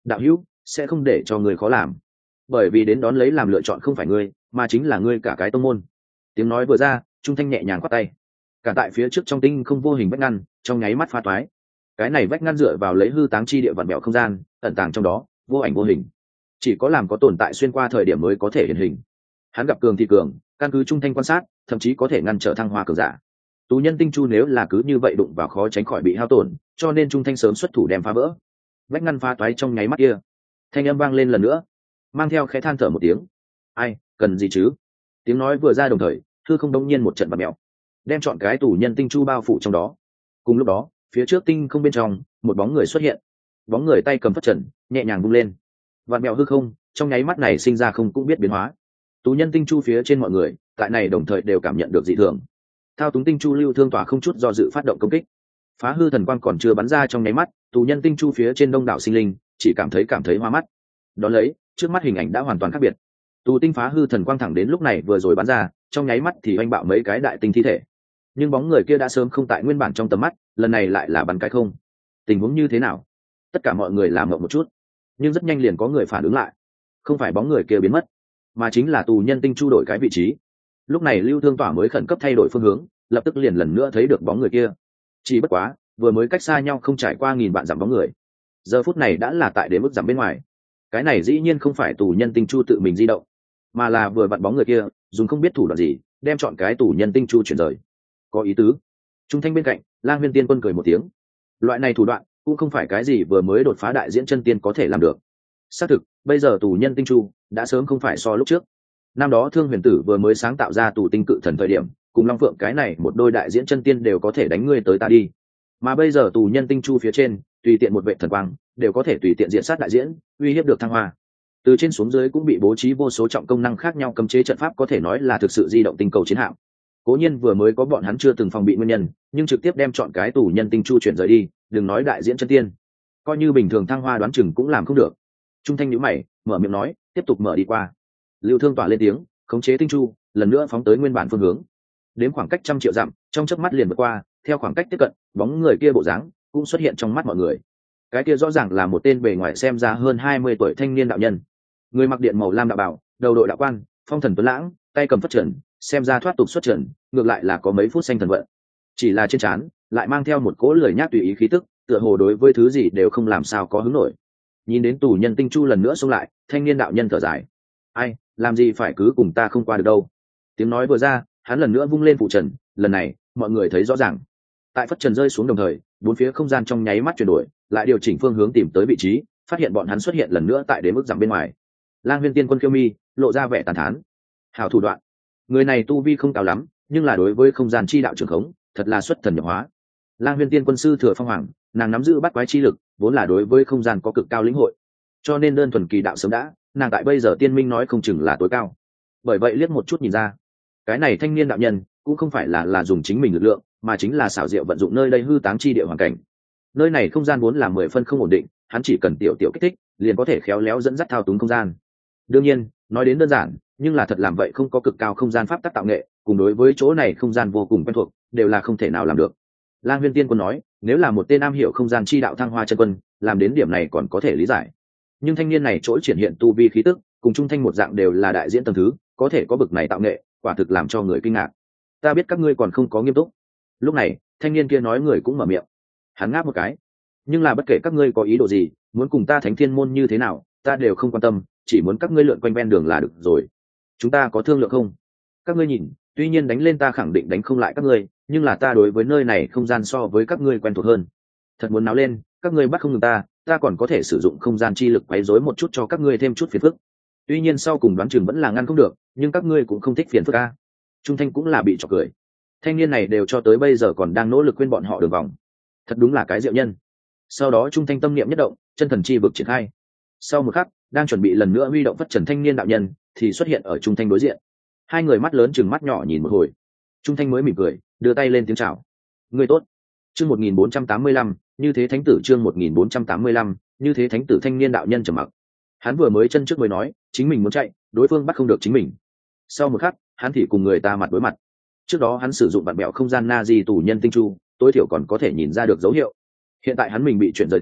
đạo hữu sẽ không để cho người khó làm, bởi vì đến đón lấy làm lựa chọn không phải ngươi mà chính là ngươi cả cái tông môn. Tiếng nói vừa ra, Trung Thanh nhẹ nhàng quát tay, cả tại phía trước trong tinh không vô hình vách ngăn trong nháy mắt phá toái. Cái này vách ngăn dựa vào lấy hư táng chi địa vạn mẹo không gian ẩn tàng trong đó, vô ảnh vô hình, chỉ có làm có tồn tại xuyên qua thời điểm mới có thể hiện hình. Hắn gặp cường thì cường, căn cứ Trung Thanh quan sát thậm chí có thể ngăn trở thăng hoa cường giả. Tù nhân tinh chu nếu là cứ như vậy đụng vào khó tránh khỏi bị hao tổn, cho nên Trung Thanh sớm xuất thủ đem phá vỡ. Vách ngăn phá toái trong nháy mắt kia, thanh âm vang lên lần nữa, mang theo khẽ than thở một tiếng. Ai, cần gì chứ? Tiếng nói vừa ra đồng thời, thư không đông nhiên một trận bạt mèo, đem chọn cái tù nhân tinh chu bao phủ trong đó. Cùng lúc đó, phía trước tinh không bên trong, một bóng người xuất hiện. Bóng người tay cầm phất trần, nhẹ nhàng vung lên. Vạt mèo hư không, trong nháy mắt này sinh ra không cũng biết biến hóa. Tù nhân tinh chu phía trên mọi người, tại này đồng thời đều cảm nhận được dị thường. Thao túng tinh chu lưu thương tỏa không chút do dự phát động công kích. Phá hư thần quang còn chưa bắn ra trong nháy mắt, tù nhân tinh chu phía trên đông đảo sinh linh chỉ cảm thấy hoa mắt. Đón lấy, trước mắt hình ảnh đã hoàn toàn khác biệt. Tù tinh phá hư thần quang thẳng đến lúc này vừa rồi bắn ra, trong nháy mắt thì oanh bạo mấy cái đại tinh thi thể. Nhưng bóng người kia đã sớm không tại nguyên bản trong tầm mắt, lần này lại là bắn cái không. Tình huống như thế nào? Tất cả mọi người làm ngộng một chút, nhưng rất nhanh liền có người phản ứng lại. Không phải bóng người kia biến mất, mà chính là tù nhân tinh chu đổi cái vị trí. Lúc này lưu thương tỏa mới khẩn cấp thay đổi phương hướng, lập tức liền lần nữa thấy được bóng người kia. Chỉ bất quá, vừa mới cách xa nhau không trải qua nghìn vạn dặm bóng người, giờ phút này đã là tại đến mức dặm bên ngoài. Cái này dĩ nhiên không phải tù nhân tinh chu tự mình di động, mà là vừa vặn bóng người kia dùng không biết thủ đoạn gì đem chọn cái tù nhân tinh chu chuyển rời. Có ý tứ. Trung Thanh bên cạnh, Lang Huyên Tiên Quân cười một tiếng. Loại này thủ đoạn cũng không phải cái gì vừa mới đột phá đại diễn chân tiên có thể làm được. Xác thực, bây giờ tù nhân tinh chu đã sớm không phải so lúc trước. Năm đó Thương Huyền Tử vừa mới sáng tạo ra tù tinh cự thần thời điểm, cùng Long Phượng cái này một đôi đại diễn chân tiên đều có thể đánh ngươi tới ta đi. Mà bây giờ tù nhân tinh chu phía trên, tùy tiện một vệ thần quang đều có thể tùy tiện diện sát đại diễn, uy hiếp được thăng hoa. Từ trên xuống dưới cũng bị bố trí vô số trọng công năng khác nhau cấm chế trận pháp, có thể nói là thực sự di động tinh cầu chiến hạm. Cố nhiên vừa mới có bọn hắn chưa từng phòng bị nguyên nhân, nhưng trực tiếp đem chọn cái tù nhân tinh chu chuyển rời đi, đừng nói đại diễn chân tiên, coi như bình thường thăng hoa đoán chừng cũng làm không được. Trung Thanh nhíu mày, mở miệng nói, tiếp tục mở đi qua. Lưu Thương tỏa lên tiếng, khống chế tinh chu lần nữa phóng tới nguyên bản phương hướng. Đến khoảng cách 100 triệu dặm, trong chớp mắt liền vượt qua, theo khoảng cách tiếp cận, bóng người kia bộ dáng cũng xuất hiện trong mắt mọi người. Cái kia rõ ràng là một tên bề ngoài xem ra hơn 20 tuổi thanh niên đạo nhân. Người mặc điện màu lam đạo bào, đầu đội đạo quan, phong thần tuấn lãng, tay cầm phất trần, xem ra thoát tục xuất trần, ngược lại là có mấy phút xanh thần vận. Chỉ là trên trán lại mang theo một cỗ lười nhác tùy ý khí tức, tựa hồ đối với thứ gì đều không làm sao có hứng nổi. Nhìn đến tù nhân tinh chu lần nữa xông lại, thanh niên đạo nhân thở dài. Ai, làm gì phải cứ cùng ta không qua được đâu. Tiếng nói vừa ra, hắn lần nữa vung lên phụ trần, lần này mọi người thấy rõ ràng. Tại phất trần rơi xuống đồng thời, bốn phía không gian trong nháy mắt chuyển đổi, lại điều chỉnh phương hướng tìm tới vị trí, phát hiện bọn hắn xuất hiện lần nữa tại đến mức giảm bên ngoài. Lang Huyên Tiên Quân Kiêu Mi lộ ra vẻ tàn thán. Hảo thủ đoạn. Người này tu vi không cao lắm, nhưng là đối với không gian chi đạo trường khống, thật là xuất thần nhập hóa. Lang Huyên Tiên Quân sư thừa phong hoàng, nàng nắm giữ bát quái chi lực, vốn là đối với không gian có cực cao lĩnh hội, cho nên đơn thuần kỳ đạo sớm đã, nàng tại bây giờ tiên minh nói không chừng là tối cao. Bởi vậy liếc một chút nhìn ra, cái này thanh niên đạo nhân cũng không phải là dùng chính mình lực lượng, mà chính là xảo diệu vận dụng nơi đây hư táng chi địa hoàn cảnh. Nơi này không gian vốn là 10 phân không ổn định, hắn chỉ cần tiểu kích thích, liền có thể khéo léo dẫn dắt thao túng không gian. Đương nhiên, nói đến đơn giản, nhưng là thật làm vậy không có cực cao không gian pháp tắc tạo nghệ, cùng đối với chỗ này không gian vô cùng quen thuộc, đều là không thể nào làm được. Lang Huyên Tiên Quân nói, nếu là một tên am hiểu không gian chi đạo thăng hoa chân quân, làm đến điểm này còn có thể lý giải. Nhưng thanh niên này chỗ triển hiện tu vi khí tức, cùng Trung Thanh một dạng đều là đại diễn tầng thứ, có thể có bực này tạo nghệ, quả thực làm cho người kinh ngạc. Ta biết các ngươi còn không có nghiêm túc. Lúc này, thanh niên kia nói người cũng mở miệng. Hắn ngáp một cái. Nhưng là bất kể các ngươi có ý đồ gì, muốn cùng ta Thánh Thiên môn như thế nào, ta đều không quan tâm, chỉ muốn các ngươi lượn quanh ven đường là được rồi. Chúng ta có thương lượng không? Các ngươi nhìn, tuy nhiên đánh lên ta khẳng định đánh không lại các ngươi, nhưng là ta đối với nơi này không gian so với các ngươi quen thuộc hơn. Thật muốn náo lên, các ngươi bắt không ngừng ta còn có thể sử dụng không gian chi lực quấy rối một chút cho các ngươi thêm chút phiền phức. Tuy nhiên sau cùng đoán chừng vẫn là ngăn không được, nhưng các ngươi cũng không thích phiền phức a. Trung Thanh cũng là bị chọc cười. Thanh niên này đều cho tới bây giờ còn đang nỗ lực khuyên bọn họ đường vòng, thật đúng là cái diệu nhân. Sau đó Trung Thanh tâm niệm nhất động, chân thần chi vực triển khai. Sau một khắc, đang chuẩn bị lần nữa huy động phất trần thanh niên đạo nhân thì xuất hiện ở Trung Thanh đối diện. Hai người mắt lớn chừng mắt nhỏ nhìn một hồi, Trung Thanh mới mỉm cười, đưa tay lên tiếng chào. Người tốt. Chương 1485, như thế thánh tử. Chương 1485, như thế thánh tử. Thanh niên đạo nhân trầm mặc. Hắn vừa mới chân trước mới nói, chính mình muốn chạy, đối phương bắt không được chính mình. Sau một khắc, hắn thì cùng người ta mặt đối mặt. Trước đó hắn sử dụng bản bẹo không gian na di tù nhân tinh chu, tối thiểu còn có thể nhìn ra được dấu hiệu. Hiện tại hắn mình bị chuyển rời tới,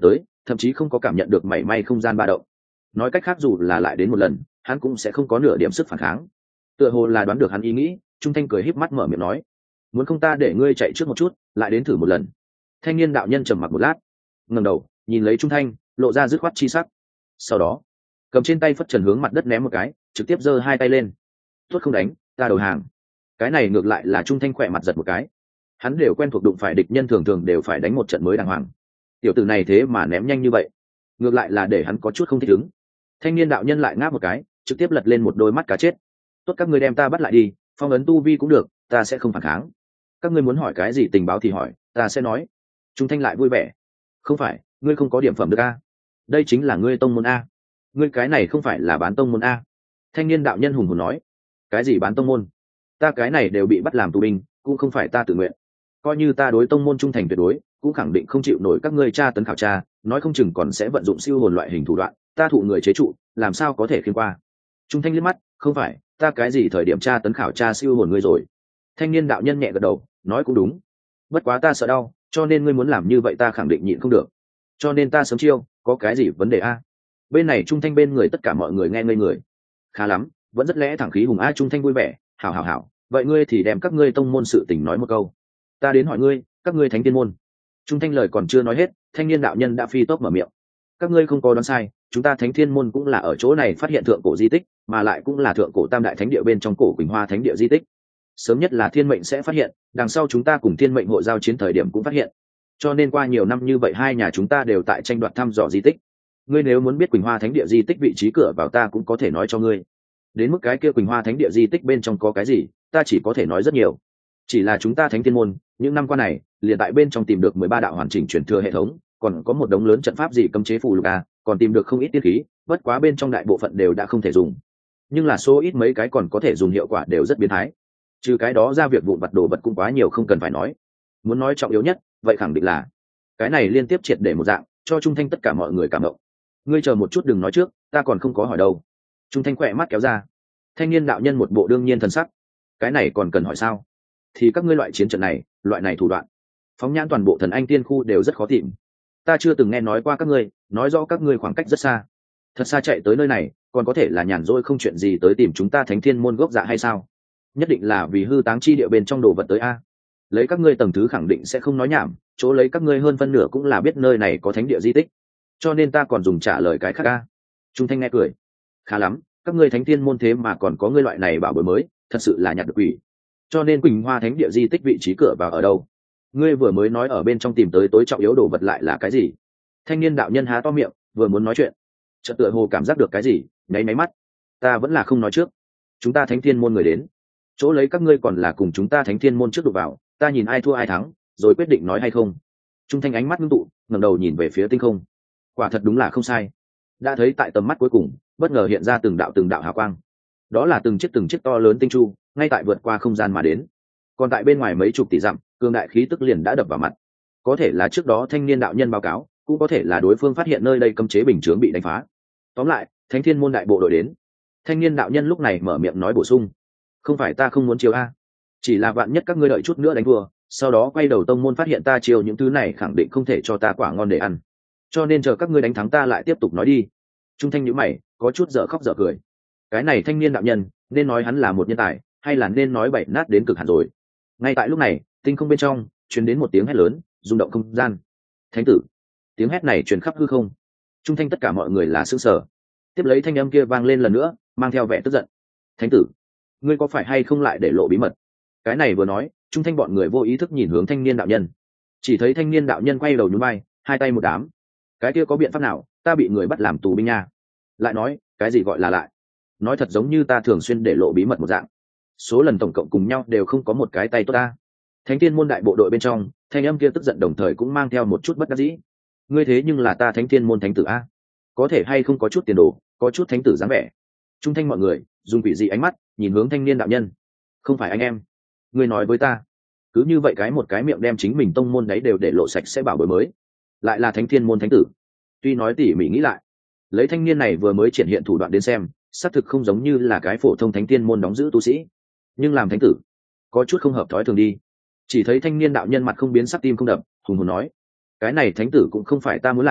thậm chí không có cảm nhận được mảy may không gian ba động. Nói cách khác dù là lại đến một lần hắn cũng sẽ không có nửa điểm sức phản kháng. Tựa hồ là đoán được hắn ý nghĩ, Trung Thanh cười híp mắt mở miệng nói, muốn không ta để ngươi chạy trước một chút lại đến thử một lần. Thanh niên đạo nhân trầm mặc một lát, ngẩng đầu nhìn lấy Trung Thanh, lộ ra dứt khoát chi sắc. Sau đó cầm trên tay phất trần hướng mặt đất ném một cái, trực tiếp giơ hai tay lên. Tốt không đánh, ta đầu hàng. Cái này ngược lại là Trung Thanh khỏe mặt giật một cái. Hắn đều quen thuộc đụng phải địch nhân thường thường đều phải đánh một trận mới đàng hoàng. Tiểu tử này thế mà ném nhanh như vậy, ngược lại là để hắn có chút không thích ứng. Thanh niên đạo nhân lại ngáp một cái, trực tiếp lật lên một đôi mắt cá chết. Tốt, các ngươi đem ta bắt lại đi, phong ấn tu vi cũng được, ta sẽ không phản kháng. Các ngươi muốn hỏi cái gì tình báo thì hỏi, ta sẽ nói. Trung Thanh lại vui vẻ. Không phải, ngươi không có điểm phẩm được a? Đây chính là ngươi tông môn a. Ngươi cái này không phải là bán tông môn a? Thanh niên đạo nhân hùng hồn nói. Cái gì bán tông môn? Ta cái này đều bị bắt làm tù binh, cũng không phải ta tự nguyện. Coi như ta đối tông môn trung thành tuyệt đối, cũng khẳng định không chịu nổi các ngươi tra tấn khảo tra, nói không chừng còn sẽ vận dụng siêu hồn loại hình thủ đoạn, ta thụ người chế trụ, làm sao có thể khiên qua. Trung Thanh liếc mắt, không phải, ta cái gì thời điểm tra tấn khảo tra siêu hồn ngươi rồi. Thanh niên đạo nhân nhẹ gật đầu, nói cũng đúng. Bất quá ta sợ đau, cho nên ngươi muốn làm như vậy ta khẳng định nhịn không được. Cho nên ta sớm chiêu, có cái gì vấn đề a? Bên này Trung Thanh bên người tất cả mọi người nghe ngây người. Khá lắm, vẫn rất lẽ thẳng khí hùng a. Trung Thanh vui vẻ, hảo hảo hảo, vậy ngươi thì đem các ngươi tông môn sự tình nói một câu. Ta đến hỏi ngươi, các ngươi thánh tiên môn. Trung Thanh lời còn chưa nói hết, thanh niên đạo nhân đã phi tốc mở miệng. Các ngươi không có đoán sai, chúng ta thánh thiên môn cũng là ở chỗ này phát hiện thượng cổ di tích, mà lại cũng là thượng cổ tam đại thánh địa bên trong cổ Quỳnh Hoa thánh địa di tích. Sớm nhất là thiên mệnh sẽ phát hiện, đằng sau chúng ta cùng thiên mệnh hội giao chiến thời điểm cũng phát hiện. Cho nên qua nhiều năm như vậy hai nhà chúng ta đều tại tranh đoạt thăm dò di tích. Ngươi nếu muốn biết Quỳnh Hoa thánh địa di tích vị trí cửa vào ta cũng có thể nói cho ngươi. Đến mức cái kia Quỳnh Hoa thánh địa di tích bên trong có cái gì, ta chỉ có thể nói rất nhiều. Chỉ là chúng ta thánh thiên môn những năm qua này liền tại bên trong tìm được 13 đạo hoàn chỉnh truyền thừa hệ thống, còn có một đống lớn trận pháp gì cấm chế phù lục a, còn tìm được không ít tiên khí, bất quá bên trong đại bộ phận đều đã không thể dùng, nhưng là số ít mấy cái còn có thể dùng hiệu quả đều rất biến thái. Trừ cái đó ra việc vụn vặt đồ vật cũng quá nhiều không cần phải nói. Muốn nói trọng yếu nhất vậy khẳng định là cái này liên tiếp triệt để một dạng cho Trung Thanh tất cả mọi người cảm động. Ngươi chờ một chút đừng nói trước, ta còn không có hỏi đâu. Trung Thanh khỏe mắt kéo ra. Thanh niên đạo nhân một bộ đương nhiên thần sắc. Cái này còn cần hỏi sao? Thì các ngươi loại chiến trận này, loại này thủ đoạn, phóng nhãn toàn bộ thần anh tiên khu đều rất khó tìm. Ta chưa từng nghe nói qua các ngươi, nói rõ các ngươi khoảng cách rất xa, thật xa chạy tới nơi này, còn có thể là nhàn rỗi không chuyện gì tới tìm chúng ta thánh thiên môn gốc dạ hay sao? Nhất định là vì hư táng chi địa bên trong đồ vật tới a. Lấy các ngươi tầng thứ khẳng định sẽ không nói nhảm, chỗ lấy các ngươi hơn phân nửa cũng là biết nơi này có thánh địa di tích, cho nên ta còn dùng trả lời cái khác a. Trung Thanh nghe cười. Khá lắm, các ngươi thánh thiên môn thế mà còn có ngươi loại này bảo bối mới, thật sự là nhặt được quỷ. Cho nên Quỳnh Hoa thánh địa di tích vị trí cửa vào ở đâu? Ngươi vừa mới nói ở bên trong tìm tới tối trọng yếu đồ vật lại là cái gì? Thanh niên đạo nhân há to miệng, vừa muốn nói chuyện, chợt tựa hồ cảm giác được cái gì, nháy máy mắt. Ta vẫn là không nói trước. Chúng ta thánh thiên môn người đến, chỗ lấy các ngươi còn là cùng chúng ta thánh thiên môn trước đụng vào, ta nhìn ai thua ai thắng, rồi quyết định nói hay không. Trung Thanh ánh mắt ngưng tụ, ngẩng đầu nhìn về phía tinh không. Quả thật đúng là không sai. Đã thấy tại tầm mắt cuối cùng, bất ngờ hiện ra từng đạo hào quang. Đó là từng chiếc to lớn tinh chu, ngay tại vượt qua không gian mà đến. Còn tại bên ngoài mấy chục tỷ dặm, cường đại khí tức liền đã đập vào mặt. Có thể là trước đó thanh niên đạo nhân báo cáo, cũng có thể là đối phương phát hiện nơi đây cấm chế bình chướng bị đánh phá. Tóm lại, thánh thiên môn đại bộ đội đến. Thanh niên đạo nhân lúc này mở miệng nói bổ sung, không phải ta không muốn chiêu a, chỉ là vạn nhất các ngươi đợi chút nữa đánh thua, sau đó quay đầu tông môn phát hiện ta chiêu những thứ này khẳng định không thể cho ta quả ngon để ăn, cho nên chờ các ngươi đánh thắng ta lại tiếp tục nói đi. Trung Thanh nhíu mày, có chút dở khóc dở cười. Cái này thanh niên đạo nhân, nên nói hắn là một nhân tài, hay là nên nói bậy nát đến cực hạn rồi. Ngay tại lúc này, tinh không bên trong truyền đến một tiếng hét lớn, rung động không gian. Thánh tử! Tiếng hét này truyền khắp hư không. Trung Thanh tất cả mọi người là sững sờ. Tiếp lấy thanh âm kia vang lên lần nữa, mang theo vẻ tức giận. Thánh tử, ngươi có phải hay không lại để lộ bí mật? Cái này vừa nói, Trung Thanh bọn người vô ý thức nhìn hướng thanh niên đạo nhân. Chỉ thấy thanh niên đạo nhân quay đầu nhún vai, hai tay một đám. Cái kia có biện pháp nào, ta bị người bắt làm tù binh nha. Lại nói, cái gì gọi là lại? Nói thật giống như ta thường xuyên để lộ bí mật một dạng. Số lần tổng cộng cùng nhau đều không có một cái tay tốt ta. Thánh Thiên môn đại bộ đội bên trong, thanh âm kia tức giận đồng thời cũng mang theo một chút bất đắc dĩ. Ngươi thế nhưng là ta Thánh Thiên môn thánh tử a, có thể hay không có chút tiền đồ, có chút thánh tử dáng vẻ. Trung Thanh mọi người dùng quỷ dị ánh mắt nhìn hướng thanh niên đạo nhân. Không phải anh em, ngươi nói với ta, cứ như vậy một cái miệng đem chính mình tông môn đấy đều để lộ sạch sẽ bảo bối mới, lại là Thánh Thiên môn thánh tử. Tuy nói tỉ mỉ nghĩ lại, lấy thanh niên này vừa mới triển hiện thủ đoạn đến xem, xác thực không giống như là cái phổ thông Thánh Thiên môn đóng giữ tu sĩ, nhưng làm thánh tử có chút không hợp thói thường đi. Chỉ thấy thanh niên đạo nhân mặt không biến sắc tim không đập, hùng hồn nói, cái này thánh tử cũng không phải ta muốn làm,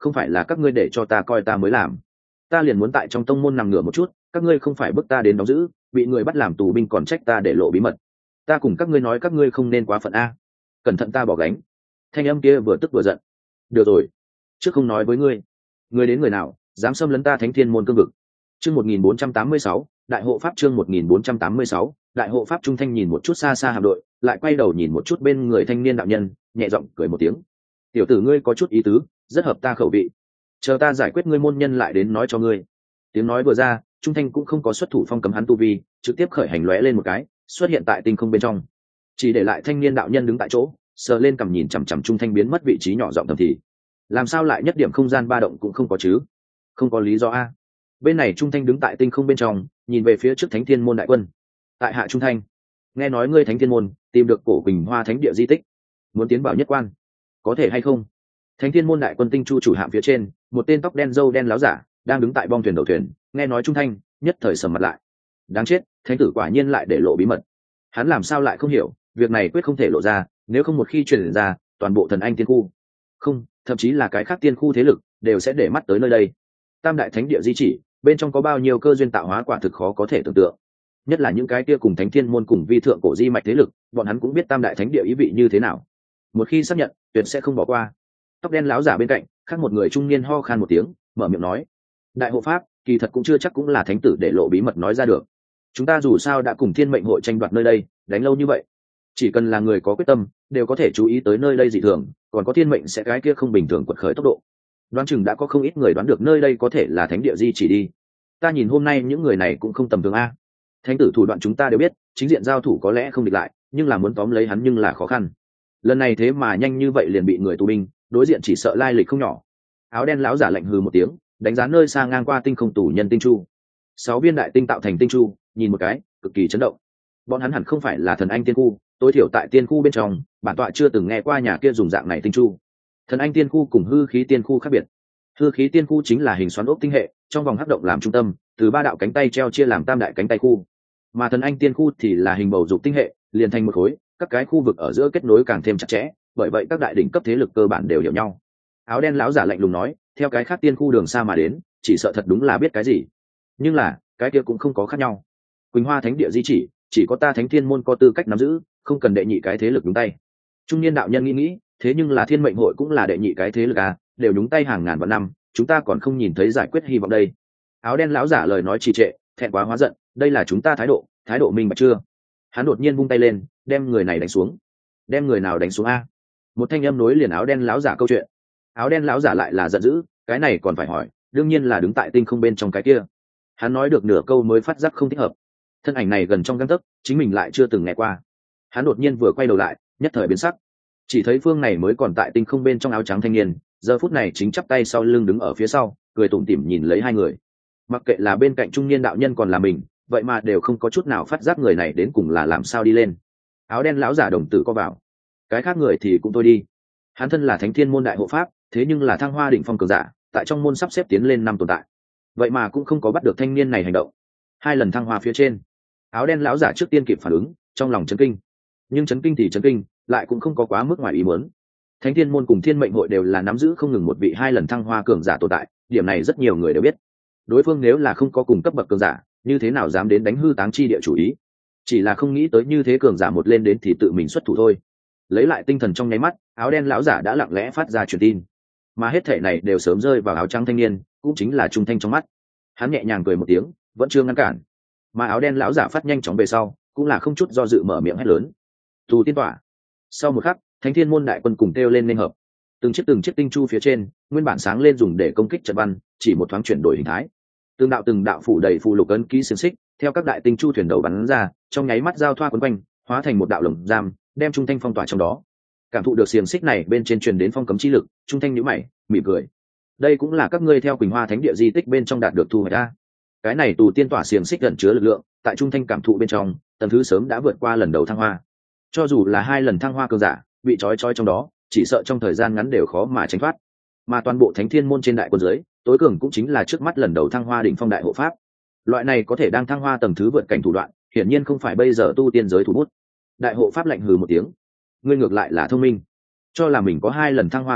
không phải là các ngươi để cho ta coi ta mới làm. Ta liền muốn tại trong tông môn nằm ngửa một chút, các ngươi không phải bức ta đến đóng giữ, bị người bắt làm tù binh còn trách ta để lộ bí mật. Ta cùng các ngươi nói các ngươi không nên quá phận a, cẩn thận ta bỏ gánh. Thanh âm kia vừa tức vừa giận. Được rồi, trước không nói với ngươi, người đến người nào dám xâm lấn ta Thánh Thiên môn cương vực. Chương 1486, đại hộ pháp. Chương 1486, đại hộ pháp. Trung Thanh nhìn một chút xa xa hạm đội, lại quay đầu nhìn một chút bên người thanh niên đạo nhân, nhẹ giọng cười một tiếng. Tiểu tử ngươi có chút ý tứ, rất hợp ta khẩu vị. Chờ ta giải quyết ngươi môn nhân lại đến nói cho ngươi. Tiếng nói vừa ra, Trung Thanh cũng không có xuất thủ phong cấm hắn tu vi, trực tiếp khởi hành lóe lên một cái, xuất hiện tại tinh không bên trong. Chỉ để lại thanh niên đạo nhân đứng tại chỗ, sờ lên cằm nhìn chằm chằm Trung Thanh biến mất vị trí nhỏ giọng thầm thì. Làm sao lại nhất điểm không gian ba động cũng không có chứ? Không có lý do a. Bên này Trung Thanh đứng tại tinh không bên trong, nhìn về phía trước Thánh Thiên môn đại quân. Tại hạ Trung Thanh, nghe nói ngươi Thánh Thiên môn tìm được cổ Quỳnh Hoa thánh địa di tích, muốn tiến bảo nhất quan, có thể hay không? Thánh Thiên môn đại quân tinh chu chủ hạm phía trên, một tên tóc đen râu đen láo giả đang đứng tại bong thuyền đầu thuyền, nghe nói Trung Thanh, nhất thời sầm mặt lại. Đáng chết, thánh tử quả nhiên lại để lộ bí mật. Hắn làm sao lại không hiểu, việc này quyết không thể lộ ra, nếu không một khi truyền ra, toàn bộ thần anh tiên khu, không, thậm chí là cái khác tiên khu thế lực đều sẽ để mắt tới nơi đây. Tam đại thánh địa di chỉ, bên trong có bao nhiêu cơ duyên tạo hóa quả thực khó có thể tưởng tượng. Nhất là những cái kia cùng Thánh Thiên môn cùng vi thượng cổ di mạch thế lực, bọn hắn cũng biết tam đại thánh địa ý vị như thế nào. Một khi xác nhận, tuyệt sẽ không bỏ qua. Tóc đen láo giả bên cạnh, khác một người trung niên ho khan một tiếng, mở miệng nói: đại hộ pháp, kỳ thật cũng chưa chắc cũng là thánh tử để lộ bí mật nói ra được. Chúng ta dù sao đã cùng Thiên mệnh hội tranh đoạt nơi đây, đánh lâu như vậy, chỉ cần là người có quyết tâm, đều có thể chú ý tới nơi đây dị thường, còn có thiên mệnh sẽ cái kia không bình thường quật khởi tốc độ. Đoán chừng đã có không ít người đoán được nơi đây có thể là thánh địa di chỉ đi. Ta nhìn hôm nay những người này cũng không tầm thường a. Thánh tử thủ đoạn chúng ta đều biết, chính diện giao thủ có lẽ không địch lại, nhưng là muốn tóm lấy hắn nhưng là khó khăn. Lần này thế mà nhanh như vậy liền bị người tù binh, đối diện chỉ sợ lai lịch không nhỏ. Áo đen lão giả lạnh hừ một tiếng, đánh giá nơi xa ngang qua tinh không tù nhân tinh chu. 6 viên đại tinh tạo thành tinh chu, nhìn một cái, cực kỳ chấn động. Bọn hắn hẳn không phải là thần anh tiên khu, tối thiểu tại tiên khu bên trong, bản tọa chưa từng nghe qua nhà kia dùng dạng này tinh chu. Thần anh tiên khu cùng hư khí tiên khu khác biệt. Hư khí tiên khu chính là hình xoắn ốc tinh hệ, trong vòng hắc động làm trung tâm, từ 3 đạo cánh tay treo chia làm tam đại cánh tay khu. Mà thần anh tiên khu thì là hình bầu dục tinh hệ, liền thành một khối, các cái khu vực ở giữa kết nối càng thêm chặt chẽ, bởi vậy các đại đỉnh cấp thế lực cơ bản đều hiểu nhau. Áo đen lão giả lạnh lùng nói, theo cái khác tiên khu đường xa mà đến, chỉ sợ thật đúng là biết cái gì. Nhưng là, cái kia cũng không có khác nhau. Quỳnh Hoa thánh địa di chỉ có ta Thánh Thiên môn có tư cách nắm giữ, không cần đệ nhị cái thế lực nhúng tay. Trung niên đạo nhân nghĩ, thế nhưng là Thiên mệnh hội cũng là đệ nhị cái thế lực à, đều nhúng tay hàng ngàn vạn năm, chúng ta còn không nhìn thấy giải quyết hy vọng đây. Áo đen lão giả lời nói trì trệ, thẹn quá hóa giận, đây là chúng ta thái độ minh bạch chưa? Hắn đột nhiên vung tay lên, đem người này đánh xuống. Đem người nào đánh xuống a? Một thanh âm nối liền áo đen lão giả câu chuyện. Áo đen lão giả lại là giận dữ, cái này còn phải hỏi, đương nhiên là đứng tại tinh không bên trong cái kia. Hắn nói được nửa câu mới phát giác không thích hợp. Thân ảnh này gần trong gang tấc, chính mình lại chưa từng nghe qua. Hắn đột nhiên vừa quay đầu lại, nhất thời biến sắc. Chỉ thấy phương này mới còn tại tinh không bên trong áo trắng thanh niên, giờ phút này chính chắp tay sau lưng đứng ở phía sau, cười tủm tỉm nhìn lấy hai người. Mặc kệ là bên cạnh trung niên đạo nhân còn là mình, vậy mà đều không có chút nào phát giác người này đến cùng là làm sao đi lên. Áo đen lão giả đồng tử co vào. Cái khác người thì cũng thôi đi. Hắn thân là Thánh Thiên môn đại hộ pháp, thế nhưng là thăng hoa đỉnh phong cường giả, tại trong môn sắp xếp tiến lên năm tồn tại. Vậy mà cũng không có bắt được thanh niên này hành động. 2 lần thăng hoa phía trên. Áo đen lão giả trước tiên kịp phản ứng, trong lòng chấn kinh. Nhưng chấn kinh thì chấn kinh, lại cũng không có quá mức ngoài ý muốn. Thánh Thiên môn cùng Thiên mệnh hội đều là nắm giữ không ngừng một vị 2 lần thăng hoa cường giả tồn tại, điểm này rất nhiều người đều biết. Đối phương nếu là không có cùng cấp bậc cường giả, như thế nào dám đến đánh hư táng chi địa chủ ý? Chỉ là không nghĩ tới như thế cường giả một lên đến thì tự mình xuất thủ thôi. Lấy lại tinh thần trong nháy mắt, áo đen lão giả đã lặng lẽ phát ra truyền tin. Mà hết thảy này đều sớm rơi vào áo trắng thanh niên, cũng chính là Trung Thanh trong mắt. Hắn nhẹ nhàng cười một tiếng, vẫn chưa ngăn cản. Mà áo đen lão giả phát nhanh chóng về sau, cũng là không chút do dự mở miệng hét lớn: "Tù tiên tỏa!" Sau một khắc, Thánh Thiên môn đại quân cùng kêu lên nên hợp. Từng chiếc tinh chu phía trên, nguyên bản sáng lên dùng để công kích trận văn, chỉ một thoáng chuyển đổi hình thái. Từng đạo phủ đầy phù lục ấn ký xiềng xích, theo các đại tinh chu thuyền đầu bắn ra, trong nháy mắt giao thoa quấn quanh, hóa thành một đạo lồng giam, đem Trung Thanh phong tỏa trong đó. Cảm thụ được xiềng xích này bên trên truyền đến phong cấm chi lực, Trung Thanh nhíu mày, mỉm cười. Đây cũng là các ngươi theo Quỳnh Hoa thánh địa di tích bên trong đạt được thu hoạch a. Cái này tù tiên tỏa xiềng xích ẩn chứa lực lượng, tại Trung Thanh cảm thụ bên trong, tầng thứ sớm đã vượt qua lần đầu thăng hoa. Cho dù là 2 lần thăng hoa cường giả, bị trói trong đó, chỉ sợ trong thời gian ngắn đều khó mà tránh thoát. Mà toàn bộ Thánh Thiên môn trên đại quân dưới, tối cường cũng chính là trước mắt lần đầu thăng hoa đỉnh phong đại hộ pháp. Loại này có thể đang thăng hoa tầng thứ vượt cảnh thủ đoạn, hiển nhiên không phải bây giờ tu tiên giới thủ bút. Đại hộ pháp lạnh hừ một tiếng, ngươi ngược lại là thông minh, cho là mình có 2 lần thăng hoa thực lực,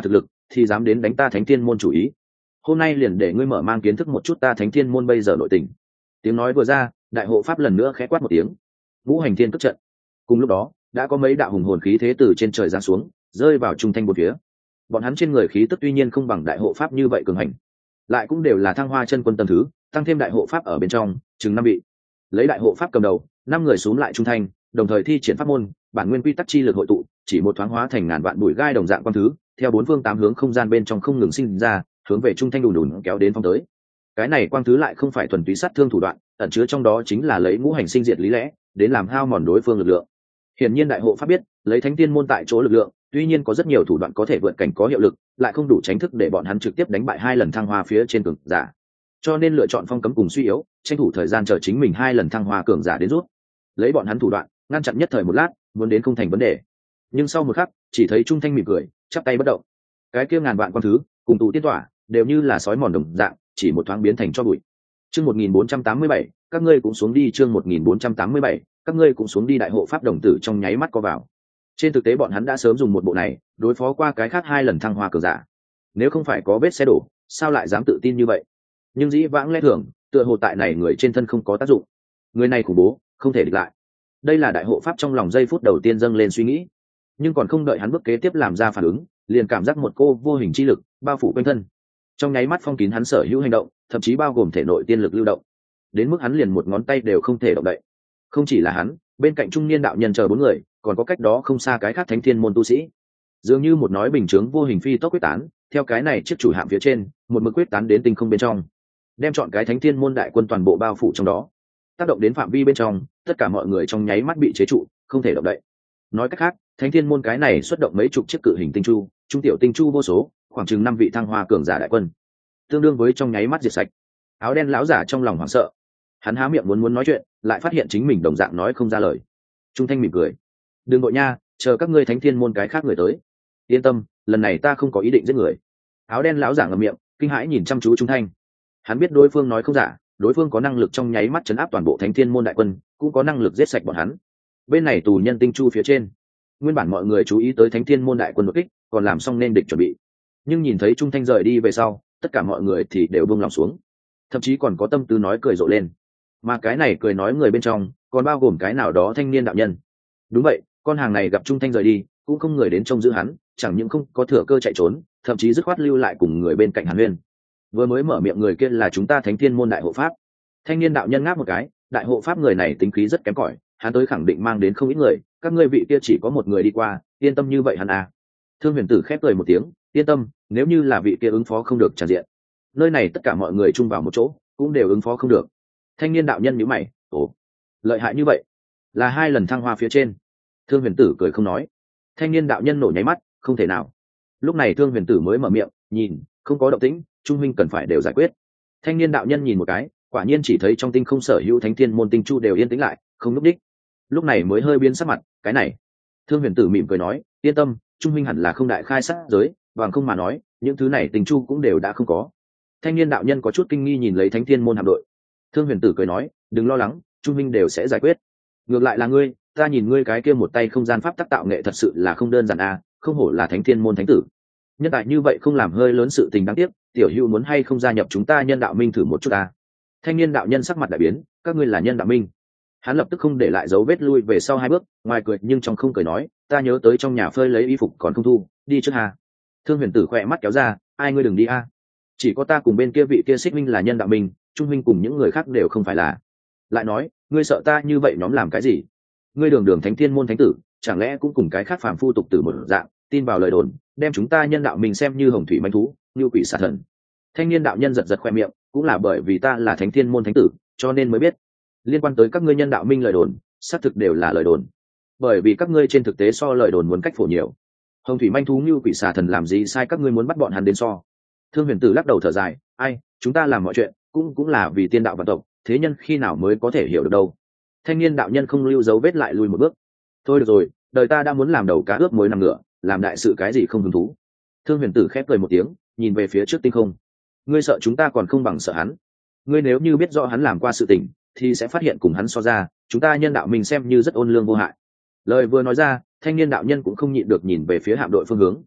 thì dám đến đánh ta Thánh Thiên môn chủ ý. Hôm nay liền để ngươi mở mang kiến thức một chút ta Thánh Thiên môn bây giờ nội tình. Tiếng nói vừa ra, đại hộ pháp lần nữa khẽ quát một tiếng, ngũ hành thiên cất trận. Cùng lúc đó, đã có mấy đạo hùng hồn khí thế từ trên trời giáng xuống, rơi vào trung thanh một phía. Bọn hắn trên người khí tức tuy nhiên không bằng đại hộ pháp như vậy cường hành, lại cũng đều là thăng hoa chân quân tầng thứ, tăng thêm đại hộ pháp ở bên trong, chừng 5 vị. Lấy đại hộ pháp cầm đầu, 5 người xuống lại trung thanh, đồng thời thi triển pháp môn, bản nguyên quy tắc chi lực hội tụ, chỉ một thoáng hóa thành ngàn vạn bụi gai đồng dạng quang thứ, theo bốn phương tám hướng không gian bên trong không ngừng sinh ra, hướng về trung thanh đùn đùn kéo đến phong tới. Cái này quang thứ lại không phải thuần túy sát thương thủ đoạn, ẩn chứa trong đó chính là lấy ngũ hành sinh diệt lý lẽ, đến làm hao mòn đối phương lực lượng. Hiển nhiên đại hộ pháp biết, lấy Thánh Tiên môn tại chỗ lực lượng, tuy nhiên có rất nhiều thủ đoạn có thể vượt cảnh có hiệu lực, lại không đủ tránh thức để bọn hắn trực tiếp đánh bại 2 lần thăng hoa phía trên cường giả. Cho nên lựa chọn phong cấm cùng suy yếu, tranh thủ thời gian chờ chính mình 2 lần thăng hoa cường giả đến rút. Lấy bọn hắn thủ đoạn, ngăn chặn nhất thời một lát, muốn đến không thành vấn đề. Nhưng sau một khắc, chỉ thấy Trung Thanh mỉm cười, chắp tay bất động. Cái kia ngàn vạn quan thứ, cùng tụ tiên tỏa, đều như là sói mòn đồng dạng, chỉ một thoáng biến thành cho bụi. Chương 1487, các ngươi cũng xuống đi. Chương 1487, các ngươi cũng xuống đi. Đại hộ pháp đồng tử trong nháy mắt co vào. Trên thực tế bọn hắn đã sớm dùng một bộ này đối phó qua cái khác 2 lần thăng hoa cường giả. Nếu không phải có vết xe đổ, sao lại dám tự tin như vậy? Nhưng dĩ vãng lẽ thường, tựa hồ tại này người trên thân không có tác dụng. Người này khủng bố, không thể địch lại. Đây là đại hộ pháp trong lòng giây phút đầu tiên dâng lên suy nghĩ, nhưng còn không đợi hắn bước kế tiếp làm ra phản ứng, liền cảm giác một cô vô hình chi lực bao phủ quanh thân, trong nháy mắt phong kín hắn sở hữu hành động, thậm chí bao gồm thể nội tiên lực lưu động, đến mức hắn liền một ngón tay đều không thể động đậy. Không chỉ là hắn, bên cạnh trung niên đạo nhân chờ 4 người, còn có cách đó không xa cái khác Thánh Thiên môn tu sĩ, dường như một nói bình chướng vô hình phi tốc quyết tán, theo cái này chiếc chủ hạm phía trên, một mực quyết tán đến tinh không bên trong, đem chọn cái Thánh Thiên môn đại quân toàn bộ bao phủ trong đó, tác động đến phạm vi bên trong, tất cả mọi người trong nháy mắt bị chế trụ, không thể động đậy. Nói cách khác, Thánh Thiên môn cái này xuất động mấy chục chiếc cự hình tinh chu, trung tiểu tinh chu vô số, khoảng chừng 5 vị thăng hoa cường giả đại quân, tương đương với trong nháy mắt diệt sạch. Áo đen lão giả trong lòng hoảng sợ, hắn há miệng muốn nói chuyện, lại phát hiện chính mình đồng dạng nói không ra lời. Trung Thanh mỉm cười, đừng vội nha, chờ các ngươi Thánh Thiên môn cái khác người tới. Yên tâm, lần này ta không có ý định giết người. Áo đen lão giả ngậm miệng, kinh hãi nhìn chăm chú Trung Thanh. Hắn biết đối phương nói không giả, đối phương có năng lực trong nháy mắt chấn áp toàn bộ Thánh Thiên môn đại quân, cũng có năng lực giết sạch bọn hắn. Bên này tù nhân tinh chu phía trên, nguyên bản mọi người chú ý tới Thánh Thiên môn đại quân đột kích, còn làm xong nên địch chuẩn bị. Nhưng nhìn thấy Trung Thanh rời đi về sau, tất cả mọi người thì đều buông lòng xuống, thậm chí còn có tâm tư nói cười rộ lên. Mà cái này cười nói người bên trong, còn bao gồm cái nào đó thanh niên đạo nhân. Đúng vậy, con hàng này gặp Trung Thanh rời đi, cũng không người đến trông giữ hắn, chẳng những không có thừa cơ chạy trốn, thậm chí dứt khoát lưu lại cùng người bên cạnh Hàn Huyên. Vừa mới mở miệng người kia là chúng ta Thánh Thiên môn đại hộ pháp. Thanh niên đạo nhân ngáp một cái, đại hộ pháp người này tính khí rất kém cỏi, hắn tới khẳng định mang đến không ít người, các ngươi vị kia chỉ có một người đi qua, yên tâm như vậy hắn à. Thương Huyền Tử khép cười một tiếng, yên tâm, nếu như là vị kia ứng phó không được tràn diện, nơi này tất cả mọi người chung vào một chỗ, cũng đều ứng phó không được. Thanh niên đạo nhân nhíu mày, ồ, lợi hại như vậy, là 2 lần thăng hoa phía trên. Thương Huyền Tử cười không nói. Thanh niên đạo nhân nổ nháy mắt, không thể nào. Lúc này Thương Huyền Tử mới mở miệng, nhìn, không có động tĩnh, Trung huynh cần phải đều giải quyết. Thanh niên đạo nhân nhìn một cái, quả nhiên chỉ thấy trong tinh không sở hữu Thánh Thiên môn tinh chu đều yên tĩnh lại, không lúc đích. Lúc này mới hơi biến sắc mặt, cái này. Thương Huyền Tử mỉm cười nói, yên tâm, Trung huynh hẳn là không đại khai sát giới, bằng không mà nói, những thứ này tinh chu cũng đều đã không có. Thanh niên đạo nhân có chút kinh nghi nhìn lấy Thánh Thiên môn hạm đội. Thương Huyền Tử cười nói, đừng lo lắng, Trung huynh đều sẽ giải quyết. Ngược lại là ngươi, ta nhìn ngươi cái kia một tay không gian pháp tác tạo nghệ thật sự là không đơn giản à, không hổ là Thánh Thiên môn thánh tử. Nhân tại như vậy không làm hơi lớn sự tình đáng tiếc, tiểu hữu muốn hay không gia nhập chúng ta Nhân đạo minh thử một chút à. Thanh niên đạo nhân sắc mặt đại biến, các ngươi là Nhân đạo minh? Hắn lập tức không để lại dấu vết lui về sau 2 bước, ngoài cười nhưng trong không cười nói, ta nhớ tới trong nhà phơi lấy y phục còn không thu, đi trước hà. Thương Huyền Tử khỏe mắt kéo ra, ai ngươi đừng đi a, chỉ có ta cùng bên kia vị kia Xích Minh là Nhân đạo minh, Trung minh cùng những người khác đều không phải là. Lại nói, ngươi sợ ta như vậy nhóm làm cái gì? Ngươi đường đường Thánh Thiên môn thánh tử, chẳng lẽ cũng cùng cái khác phàm phu tục tử một dạng, tin vào lời đồn, đem chúng ta Nhân đạo minh xem như hồng thủy manh thú, như quỷ xà thần. Thanh niên đạo nhân giật giật khoe miệng, cũng là bởi vì ta là Thánh Thiên môn thánh tử, cho nên mới biết. Liên quan tới các ngươi Nhân đạo minh lời đồn, xác thực đều là lời đồn, bởi vì các ngươi trên thực tế so lời đồn muốn cách phổ nhiều. Hồng thủy manh thú như quỷ xà thần làm gì sai các ngươi muốn bắt bọn hắn đến so? Thương Huyền Tử lắc đầu thở dài, ai, chúng ta làm mọi chuyện cũng là vì tiên đạo vạn tộc, thế nhân khi nào mới có thể hiểu được đâu. Thanh niên đạo nhân không lưu dấu vết lại lui một bước, thôi được rồi, đời ta đã muốn làm đầu cá ướp muối nằm ngựa, làm đại sự cái gì không hứng thú. Thương Huyền Tử khép cười một tiếng, nhìn về phía trước tinh không, ngươi sợ chúng ta còn không bằng sợ hắn. Ngươi nếu như biết rõ hắn làm qua sự tình, thì sẽ phát hiện cùng hắn so ra, chúng ta Nhân đạo mình xem như rất ôn lương vô hại. Lời vừa nói ra, thanh niên đạo nhân cũng không nhịn được nhìn về phía hạm đội phương hướng.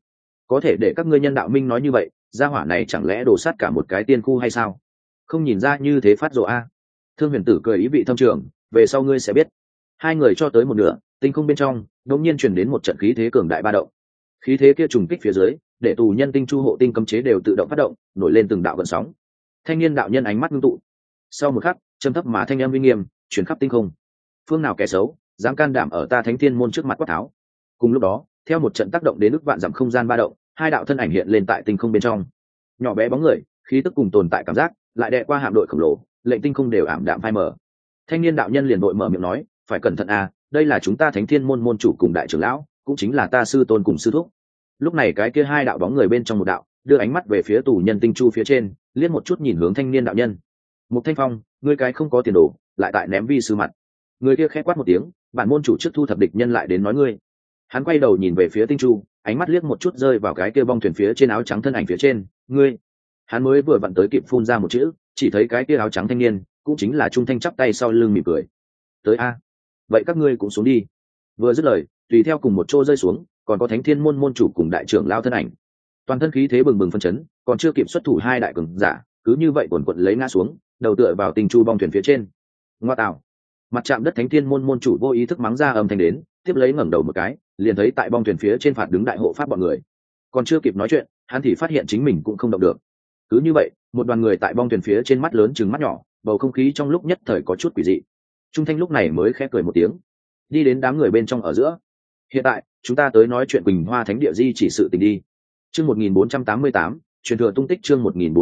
có thể để các ngươi nhân đạo minh nói như vậy, gia hỏa này chẳng lẽ đổ sát cả một cái tiên khu hay sao? Không nhìn ra như thế phát rồ a. Thương Huyền Tử cười ý vị thâm trường, về sau ngươi sẽ biết. Hai người cho tới một nửa, tinh không bên trong đột nhiên truyền đến một trận khí thế cường đại ba động. Khí thế kia trùng kích phía dưới, để tù nhân tinh chu hộ tinh cấm chế đều tự động phát động, nổi lên từng đạo gợn sóng. Thanh niên đạo nhân ánh mắt ngưng tụ. Sau một khắc, trầm thấp mà thanh âm uy nghiêm truyền khắp tinh không. Phương nào kẻ xấu, dám can đảm ở ta Thánh Thiên môn trước mặt quát tháo. Cùng lúc đó, theo một trận tác động đến ức vạn dặm không gian ba động, hai đạo thân ảnh hiện lên tại tinh không bên trong. Nhỏ bé bóng người, khí tức cùng tồn tại cảm giác, lại đè qua hạm đội khổng lồ, lệnh tinh không đều ảm đạm phai mờ. Thanh niên đạo nhân liền đội mở miệng nói, phải cẩn thận a, đây là chúng ta Thánh Thiên môn môn chủ cùng đại trưởng lão, cũng chính là ta sư tôn cùng sư thúc. Lúc này cái kia hai đạo bóng người bên trong một đạo đưa ánh mắt về phía tù nhân tinh chu phía trên, liếc một chút nhìn hướng thanh niên đạo nhân. Mục Thanh Phong, ngươi cái không có tiền đồ, lại tại ném vi sư mặt. Người kia khẽ quát một tiếng, bản môn chủ trước thu thập địch nhân lại đến nói ngươi. Hắn quay đầu nhìn về phía tinh chu, ánh mắt liếc một chút rơi vào cái kia bong thuyền phía trên áo trắng thân ảnh phía trên, ngươi. Hắn mới vừa vặn tới kịp phun ra một chữ, chỉ thấy cái kia áo trắng thanh niên, cũng chính là Trung Thanh chắp tay sau lưng mỉm cười. Tới a, vậy các ngươi cũng xuống đi. Vừa dứt lời, tùy theo cùng một chỗ rơi xuống, còn có Thánh Thiên môn môn chủ cùng đại trưởng lão thân ảnh. Toàn thân khí thế bừng bừng phân chấn, còn chưa kịp xuất thủ hai đại cường giả, cứ như vậy quần quật lấy ngã xuống, đầu tựa vào tinh chu bong thuyền phía trên. Ngoa tạo. Mặt chạm đất Thánh Thiên môn môn chủ vô ý thức mắng ra âm thanh đến, tiếp lấy ngẩng đầu một cái, liền thấy tại bong thuyền phía trên phạt đứng đại hộ pháp bọn người. Còn chưa kịp nói chuyện, hắn thì phát hiện chính mình cũng không động được. Cứ như vậy, một đoàn người tại bong thuyền phía trên mắt lớn chừng mắt nhỏ, bầu không khí trong lúc nhất thời có chút quỷ dị. Trung Thanh lúc này mới khẽ cười một tiếng, đi đến đám người bên trong ở giữa. Hiện tại, chúng ta tới nói chuyện Quỳnh Hoa Thánh địa di chỉ sự tình đi. Chương 1488, truyền thừa tung tích chương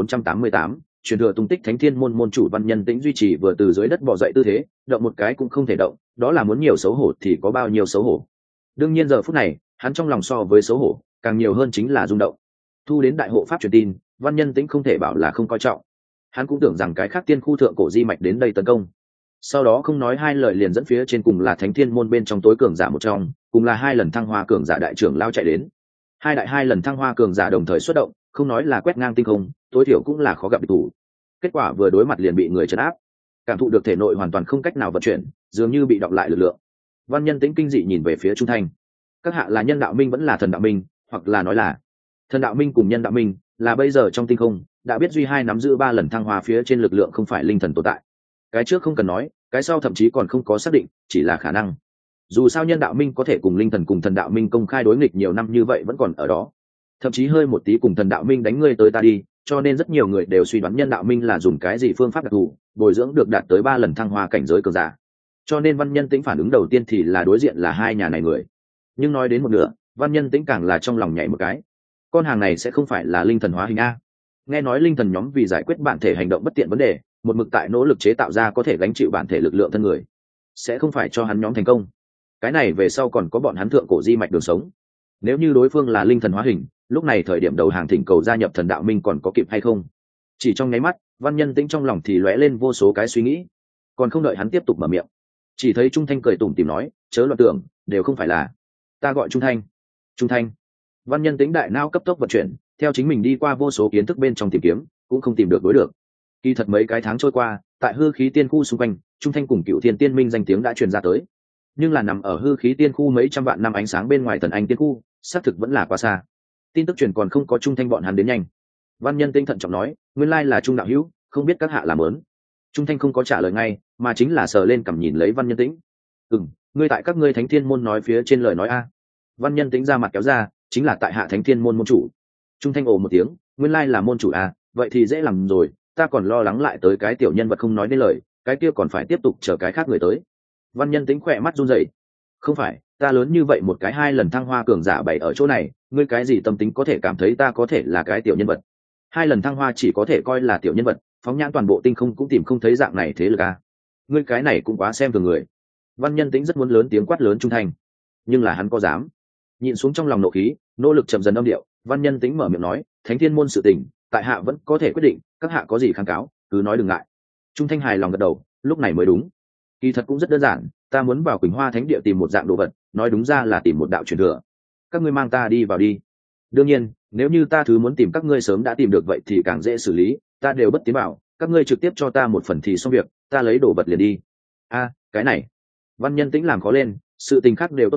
1488, truyền thừa tung tích Thánh Thiên môn môn chủ Văn Nhân Tĩnh duy trì vừa từ dưới đất bò dậy tư thế, động một cái cũng không thể động, đó là muốn nhiều xấu hổ thì có bao nhiêu xấu hổ. Đương nhiên giờ phút này, hắn trong lòng so với xấu hổ, càng nhiều hơn chính là rung động. Thu đến đại hộ pháp truyền tin, Văn Nhân Tĩnh không thể bảo là không coi trọng. Hắn cũng tưởng rằng cái khác tiên khu thượng cổ di mạch đến đây tấn công. Sau đó không nói hai lời liền dẫn phía trên cùng là Thánh Thiên môn bên trong tối cường giả một trong, cùng là hai lần thăng hoa cường giả đại trưởng lao chạy đến. Hai lần thăng hoa cường giả đồng thời xuất động, không nói là quét ngang tinh không, tối thiểu cũng là khó gặp địch thủ. Kết quả vừa đối mặt liền bị người trấn áp, cảm thụ được thể nội hoàn toàn không cách nào vận chuyển, dường như bị đọng lại lực lượng. Văn Nhân Tĩnh kinh dị nhìn về phía Trung Thanh. Các hạ là nhân đạo minh vẫn là thần đạo minh, hoặc là nói là thần đạo minh cùng nhân đạo minh, là bây giờ trong tinh không đã biết duy hai nắm giữ 3 lần thăng hoa phía trên lực lượng không phải linh thần tồn tại. Cái trước không cần nói, cái sau thậm chí còn không có xác định, chỉ là khả năng. Dù sao nhân đạo minh có thể cùng linh thần cùng thần đạo minh công khai đối nghịch nhiều năm như vậy vẫn còn ở đó, thậm chí hơi một tí cùng thần đạo minh đánh ngươi tới ta đi, cho nên rất nhiều người đều suy đoán nhân đạo minh là dùng cái gì phương pháp đặc thù bồi dưỡng được đạt tới 3 lần thăng hoa cảnh giới cường giả. Cho nên Văn Nhân Tĩnh phản ứng đầu tiên thì là đối diện là hai nhà này người. Nhưng nói đến một nửa, Văn Nhân Tĩnh càng là trong lòng nhảy một cái. Con hàng này sẽ không phải là linh thần hóa hình a? Nghe nói linh thần nhóm vì giải quyết bản thể hành động bất tiện vấn đề, một mực tại nỗ lực chế tạo ra có thể gánh chịu bản thể lực lượng thân người. Sẽ không phải cho hắn nhóm thành công. Cái này về sau còn có bọn hắn thượng cổ di mạch đường sống. Nếu như đối phương là linh thần hóa hình, lúc này thời điểm đầu hàng thỉnh cầu gia nhập thần đạo minh còn có kịp hay không? Chỉ trong nháy mắt, Văn Nhân Tĩnh trong lòng thì lóe lên vô số cái suy nghĩ. Còn không đợi hắn tiếp tục mở miệng, chỉ thấy Trung Thanh cười tủm tỉm nói, chớ loạn tưởng, đều không phải là ta gọi Trung Thanh. Trung Thanh. Văn Nhân Tĩnh đại não cấp tốc vận chuyển, theo chính mình đi qua vô số kiến thức bên trong tìm kiếm, cũng không tìm được đối được. Kỳ thật mấy cái tháng trôi qua, tại hư khí tiên khu xung quanh, Trung Thanh cùng Cựu Thiên Tiên Minh danh tiếng đã truyền ra tới. Nhưng là nằm ở hư khí tiên khu mấy trăm vạn năm ánh sáng bên ngoài Thần Anh tiên khu, xác thực vẫn là quá xa. Tin tức truyền còn không có Trung Thanh bọn hắn đến nhanh. Văn Nhân Tĩnh thận trọng nói, nguyên lai là Trung đạo hữu, không biết các hạ làm ớn. Trung Thanh không có trả lời ngay, mà chính là sờ lên cằm nhìn lấy Văn Nhân Tĩnh. Ngươi tại các ngươi Thánh Thiên môn nói phía trên lời nói a. Văn Nhân Tĩnh ra mặt kéo ra, chính là tại hạ Thánh Thiên môn môn chủ. Trung Thanh ồ một tiếng, nguyên lai là môn chủ à, vậy thì dễ làm rồi, ta còn lo lắng lại tới cái tiểu nhân vật không nói nên lời, cái kia còn phải tiếp tục chờ cái khác người tới. Văn Nhân Tĩnh khỏe mắt run rẩy. Không phải, ta lớn như vậy một cái 2 lần thăng hoa cường giả bày ở chỗ này, ngươi cái gì tâm tính có thể cảm thấy ta có thể là cái tiểu nhân vật? 2 lần thăng hoa chỉ có thể coi là tiểu nhân vật, phóng nhãn toàn bộ tinh không cũng tìm không thấy dạng này thế lực à? Ngươi cái này cũng quá xem thường người. Văn Nhân Tĩnh rất muốn lớn tiếng quát lớn Trung Thanh, nhưng là hắn có dám? Nhịn xuống trong lòng nộ khí, nỗ lực chậm dần âm điệu, Văn Nhân Tĩnh mở miệng nói, Thánh Thiên môn sự tình, tại hạ vẫn có thể quyết định, các hạ có gì kháng cáo, cứ nói đừng ngại. Trung Thanh hài lòng gật đầu, lúc này mới đúng. Kỳ thật cũng rất đơn giản, ta muốn vào Quỳnh Hoa Thánh địa tìm một dạng đồ vật, nói đúng ra là tìm một đạo truyền thừa. Các ngươi mang ta đi vào đi. Đương nhiên, nếu như ta thứ muốn tìm các ngươi sớm đã tìm được vậy thì càng dễ xử lý, ta đều bất tiến vào, các ngươi trực tiếp cho ta một phần thì xong việc, ta lấy đồ vật liền đi. A, cái này. Văn Nhân Tĩnh làm khó lên, sự tình khác đều tốt nói,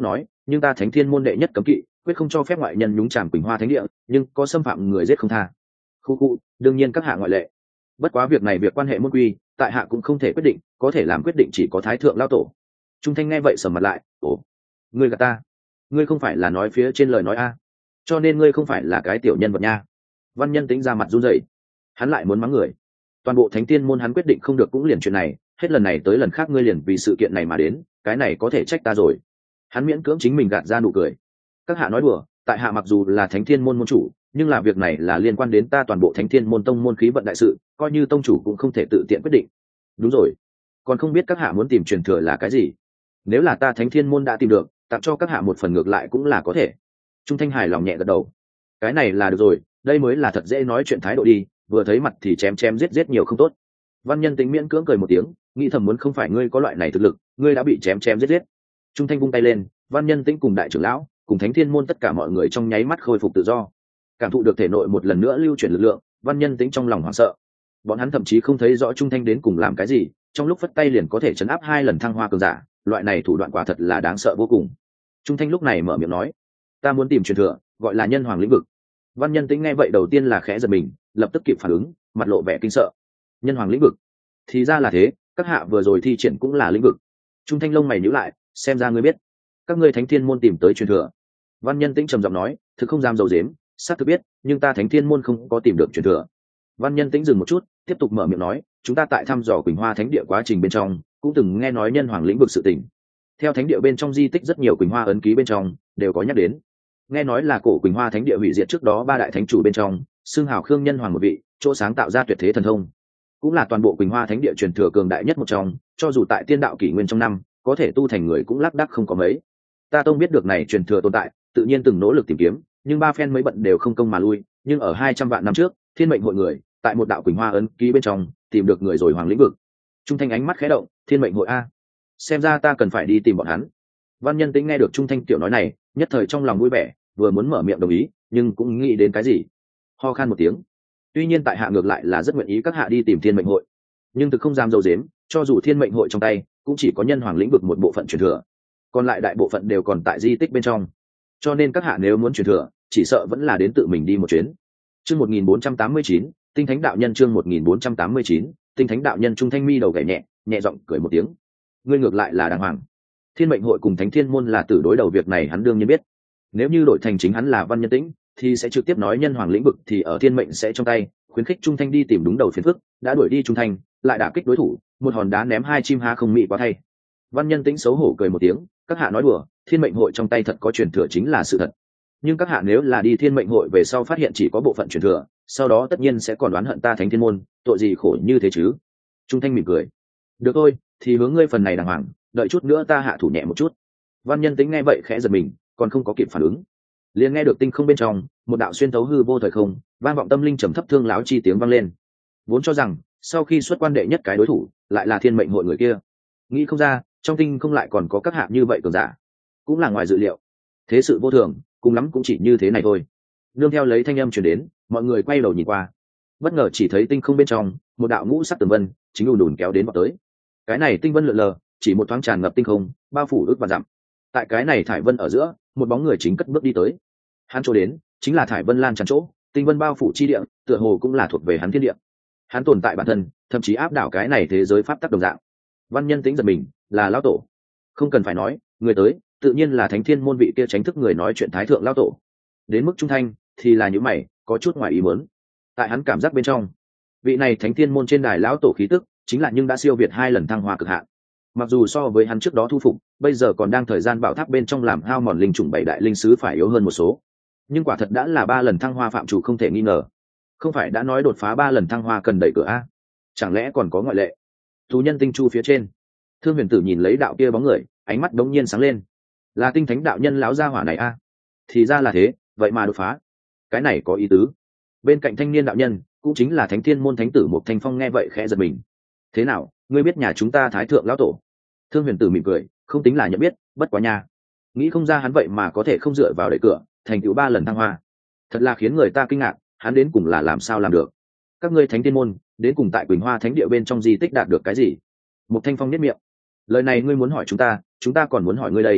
nhưng ta thánh thiên môn đệ nhất cấm kỵ quyết không cho phép ngoại nhân nhúng chàm Quỳnh Hoa thánh địa, nhưng có xâm phạm người giết không tha. Khu đương nhiên các hạ ngoại lệ. Bất quá việc này việc quan hệ môn quy, tại hạ cũng không thể quyết định, có thể làm quyết định chỉ có thái thượng lao tổ. Trung Thanh nghe vậy sầm mặt lại, ồ, ngươi gạt ta, ngươi không phải là nói phía trên lời nói a, cho nên ngươi không phải là cái tiểu nhân vật nha. Văn Nhân Tĩnh ra mặt run rẩy, hắn lại muốn mắng người. Toàn bộ thánh tiên môn hắn quyết định không được cũng liền chuyện này, hết lần này tới lần khác ngươi liền vì sự kiện này mà đến, cái này có thể trách ta rồi. Hắn miễn cưỡng chính mình gạt ra nụ cười. Các hạ nói đùa, tại hạ mặc dù là thánh thiên môn môn chủ, nhưng là việc này là liên quan đến ta toàn bộ thánh thiên môn tông môn khí vận đại sự, coi như tông chủ cũng không thể tự tiện quyết định. Đúng rồi, còn không biết các hạ muốn tìm truyền thừa là cái gì? Nếu là ta thánh thiên môn đã tìm được, tặng cho các hạ một phần ngược lại cũng là có thể. Trung Thanh hài lòng nhẹ gật đầu. Cái này là được rồi, đây mới là thật dễ nói chuyện thái độ đi, vừa thấy mặt thì chém chém giết giết nhiều không tốt. Văn Nhân Tính miễn cưỡng cười một tiếng, nghĩ thầm muốn không phải ngươi có loại này thực lực, ngươi đã bị chém chém giết giết. Trung Thanh vung tay lên, Văn Nhân Tính cùng đại trưởng lão, cùng thánh thiên môn tất cả mọi người trong nháy mắt khôi phục tự do. Cảm thụ được thể nội một lần nữa lưu chuyển lực lượng, Văn Nhân Tính trong lòng hoảng sợ. Bọn hắn thậm chí không thấy rõ Trung Thanh đến cùng làm cái gì, trong lúc phất tay liền có thể chấn áp 2 lần thăng hoa cường giả, loại này thủ đoạn quả thật là đáng sợ vô cùng. Trung Thanh lúc này mở miệng nói, ta muốn tìm truyền thừa, gọi là nhân hoàng lĩnh vực. Văn Nhân Tĩnh nghe vậy đầu tiên là khẽ giật mình, lập tức kịp phản ứng, mặt lộ vẻ kinh sợ. Nhân hoàng lĩnh vực? Thì ra là thế, các hạ vừa rồi thi triển cũng là lĩnh vực. Trung Thanh lông mày nhíu lại, xem ra ngươi biết. Các ngươi thánh thiên môn tìm tới truyền thừa. Văn Nhân Tĩnh trầm giọng nói, thực không dám giấu giếm, xác thực biết, nhưng ta thánh thiên môn không có tìm được truyền thừa. Văn Nhân Tĩnh dừng một chút, tiếp tục mở miệng nói, chúng ta tại thăm dò Quỳnh Hoa thánh địa quá trình bên trong, cũng từng nghe nói nhân hoàng lĩnh vực sự tình. Theo thánh địa bên trong di tích rất nhiều Quỳnh Hoa ấn ký bên trong đều có nhắc đến. Nghe nói là cổ Quỳnh Hoa thánh địa hủy diệt trước đó 3 đại thánh chủ bên trong, xưng hào Khương Nhân Hoàng một vị, chỗ sáng tạo ra tuyệt thế thần thông, cũng là toàn bộ Quỳnh Hoa thánh địa truyền thừa cường đại nhất một trong, cho dù tại tiên đạo kỷ nguyên trong năm, có thể tu thành người cũng lác đác không có mấy. Ta tông biết được này truyền thừa tồn tại, tự nhiên từng nỗ lực tìm kiếm, nhưng 3 phen mấy bận đều không công mà lui, nhưng ở 200 vạn năm trước, thiên mệnh hội người, tại một đạo Quỳnh Hoa ấn ký bên trong, tìm được người rồi hoàng lĩnh vực. Trung Thanh ánh mắt khẽ động, thiên mệnh hội a, xem ra ta cần phải đi tìm bọn hắn. Văn Nhân Tĩnh nghe được Trung Thanh tiểu nói này, nhất thời trong lòng vui vẻ, vừa muốn mở miệng đồng ý, nhưng cũng nghĩ đến cái gì, ho khan một tiếng. Tuy nhiên tại hạ ngược lại là rất nguyện ý các hạ đi tìm thiên mệnh hội, nhưng thực không dám dâu dếm, cho dù thiên mệnh hội trong tay cũng chỉ có nhân hoàng lĩnh vực một bộ phận truyền thừa, còn lại đại bộ phận đều còn tại di tích bên trong, cho nên các hạ nếu muốn truyền thừa, chỉ sợ vẫn là đến tự mình đi một chuyến. Chương 1489, Tinh Thánh đạo nhân. Chương 1489, Tinh Thánh đạo nhân. Trung Thanh mi đầu gảy nhẹ, nhẹ giọng cười một tiếng. Ngươi ngược lại là đàng hoàng. Thiên mệnh hội cùng thánh thiên môn là tử đối đầu, việc này hắn đương nhiên biết. Nếu như đổi thành chính hắn là Văn Nhân Tĩnh, thì sẽ trực tiếp nói nhân hoàng lĩnh vực thì ở thiên mệnh sẽ trong tay, khuyến khích Trung Thanh đi tìm đúng đầu phiền phức, đã đuổi đi Trung Thanh, lại đả kích đối thủ, một hòn đá ném 2 chim há không mị quá thay. Văn Nhân Tĩnh xấu hổ cười một tiếng, các hạ nói đùa, thiên mệnh hội trong tay thật có truyền thừa chính là sự thật. Nhưng các hạ nếu là đi thiên mệnh hội về sau phát hiện chỉ có bộ phận truyền thừa, sau đó tất nhiên sẽ còn đoán hận ta thánh thiên môn, tội gì khổ như thế chứ? Trung Thanh mỉm cười, được thôi, thì hướng ngươi phần này đàng hoàng, đợi chút nữa ta hạ thủ nhẹ một chút. Văn Nhân Tĩnh nghe vậy khẽ giật mình, còn không có kịp phản ứng, liền nghe được tinh không bên trong một đạo xuyên thấu hư vô thời không, vang vọng tâm linh trầm thấp thương láo chi tiếng vang lên. Vốn cho rằng sau khi xuất quan đệ nhất cái đối thủ lại là thiên mệnh hội người kia, nghĩ không ra trong tinh không lại còn có các hạ như vậy cường giả, cũng là ngoài dự liệu. Thế sự vô thường, cùng lắm cũng chỉ như thế này thôi. Nương theo lấy thanh âm truyền đến, mọi người quay đầu nhìn qua, bất ngờ chỉ thấy tinh không bên trong một đạo ngũ sắc tường vân chính đùn đùn kéo đến vào tới. Cái này tinh vân lượn lờ, chỉ một thoáng tràn ngập tinh không, bao phủ ước và dặm. Tại cái này thải vân ở giữa, một bóng người chính cất bước đi tới. Hắn chỗ đến chính là thải vân lan tràn chỗ, tinh vân bao phủ chi địa, tựa hồ cũng là thuộc về hắn thiên địa. Hắn tồn tại bản thân, thậm chí áp đảo cái này thế giới pháp tắc đồng dạng. Văn Nhân Tĩnh giật mình, là lão tổ. Không cần phải nói, người tới tự nhiên là thánh thiên môn vị kia tránh thức người nói chuyện thái thượng lão tổ. Đến mức Trung Thanh thì là những mày có chút ngoài ý muốn. Tại hắn cảm giác bên trong, vị này thánh thiên môn trên đài lão tổ khí tức chính là nhưng đã siêu việt 2 lần thăng hoa cực hạn. Mặc dù so với hắn trước đó thu phục, bây giờ còn đang thời gian bảo tháp bên trong làm hao mòn linh trùng 7 đại linh sứ phải yếu hơn một số, nhưng quả thật đã là 3 lần thăng hoa phạm chủ không thể nghi ngờ. Không phải đã nói đột phá 3 lần thăng hoa cần đẩy cửa a? Chẳng lẽ còn có ngoại lệ? Thú nhân tinh chu phía trên, Thương Huyền Tử nhìn lấy đạo kia bóng người, ánh mắt đống nhiên sáng lên. Là Tinh Thánh đạo nhân lão gia hỏa này a? Thì ra là thế, vậy mà đột phá, cái này có ý tứ. Bên cạnh thanh niên đạo nhân, cũng chính là Thánh Thiên môn thánh tử Mục Thanh Phong nghe vậy khẽ giật mình. Thế nào, ngươi biết nhà chúng ta thái thượng lão tổ? Thương Huyền Tử mỉm cười, không tính là nhận biết, bất quá nha, nghĩ không ra hắn vậy mà có thể không dựa vào đẩy cửa thành tựu 3 lần thăng hoa, thật là khiến người ta kinh ngạc. Hắn đến cùng là làm sao làm được? Các ngươi thánh tiên môn đến cùng tại Quỳnh Hoa thánh địa bên trong di tích đạt được cái gì? Mục Thanh Phong nhếch miệng, lời này ngươi muốn hỏi chúng ta còn muốn hỏi ngươi đây.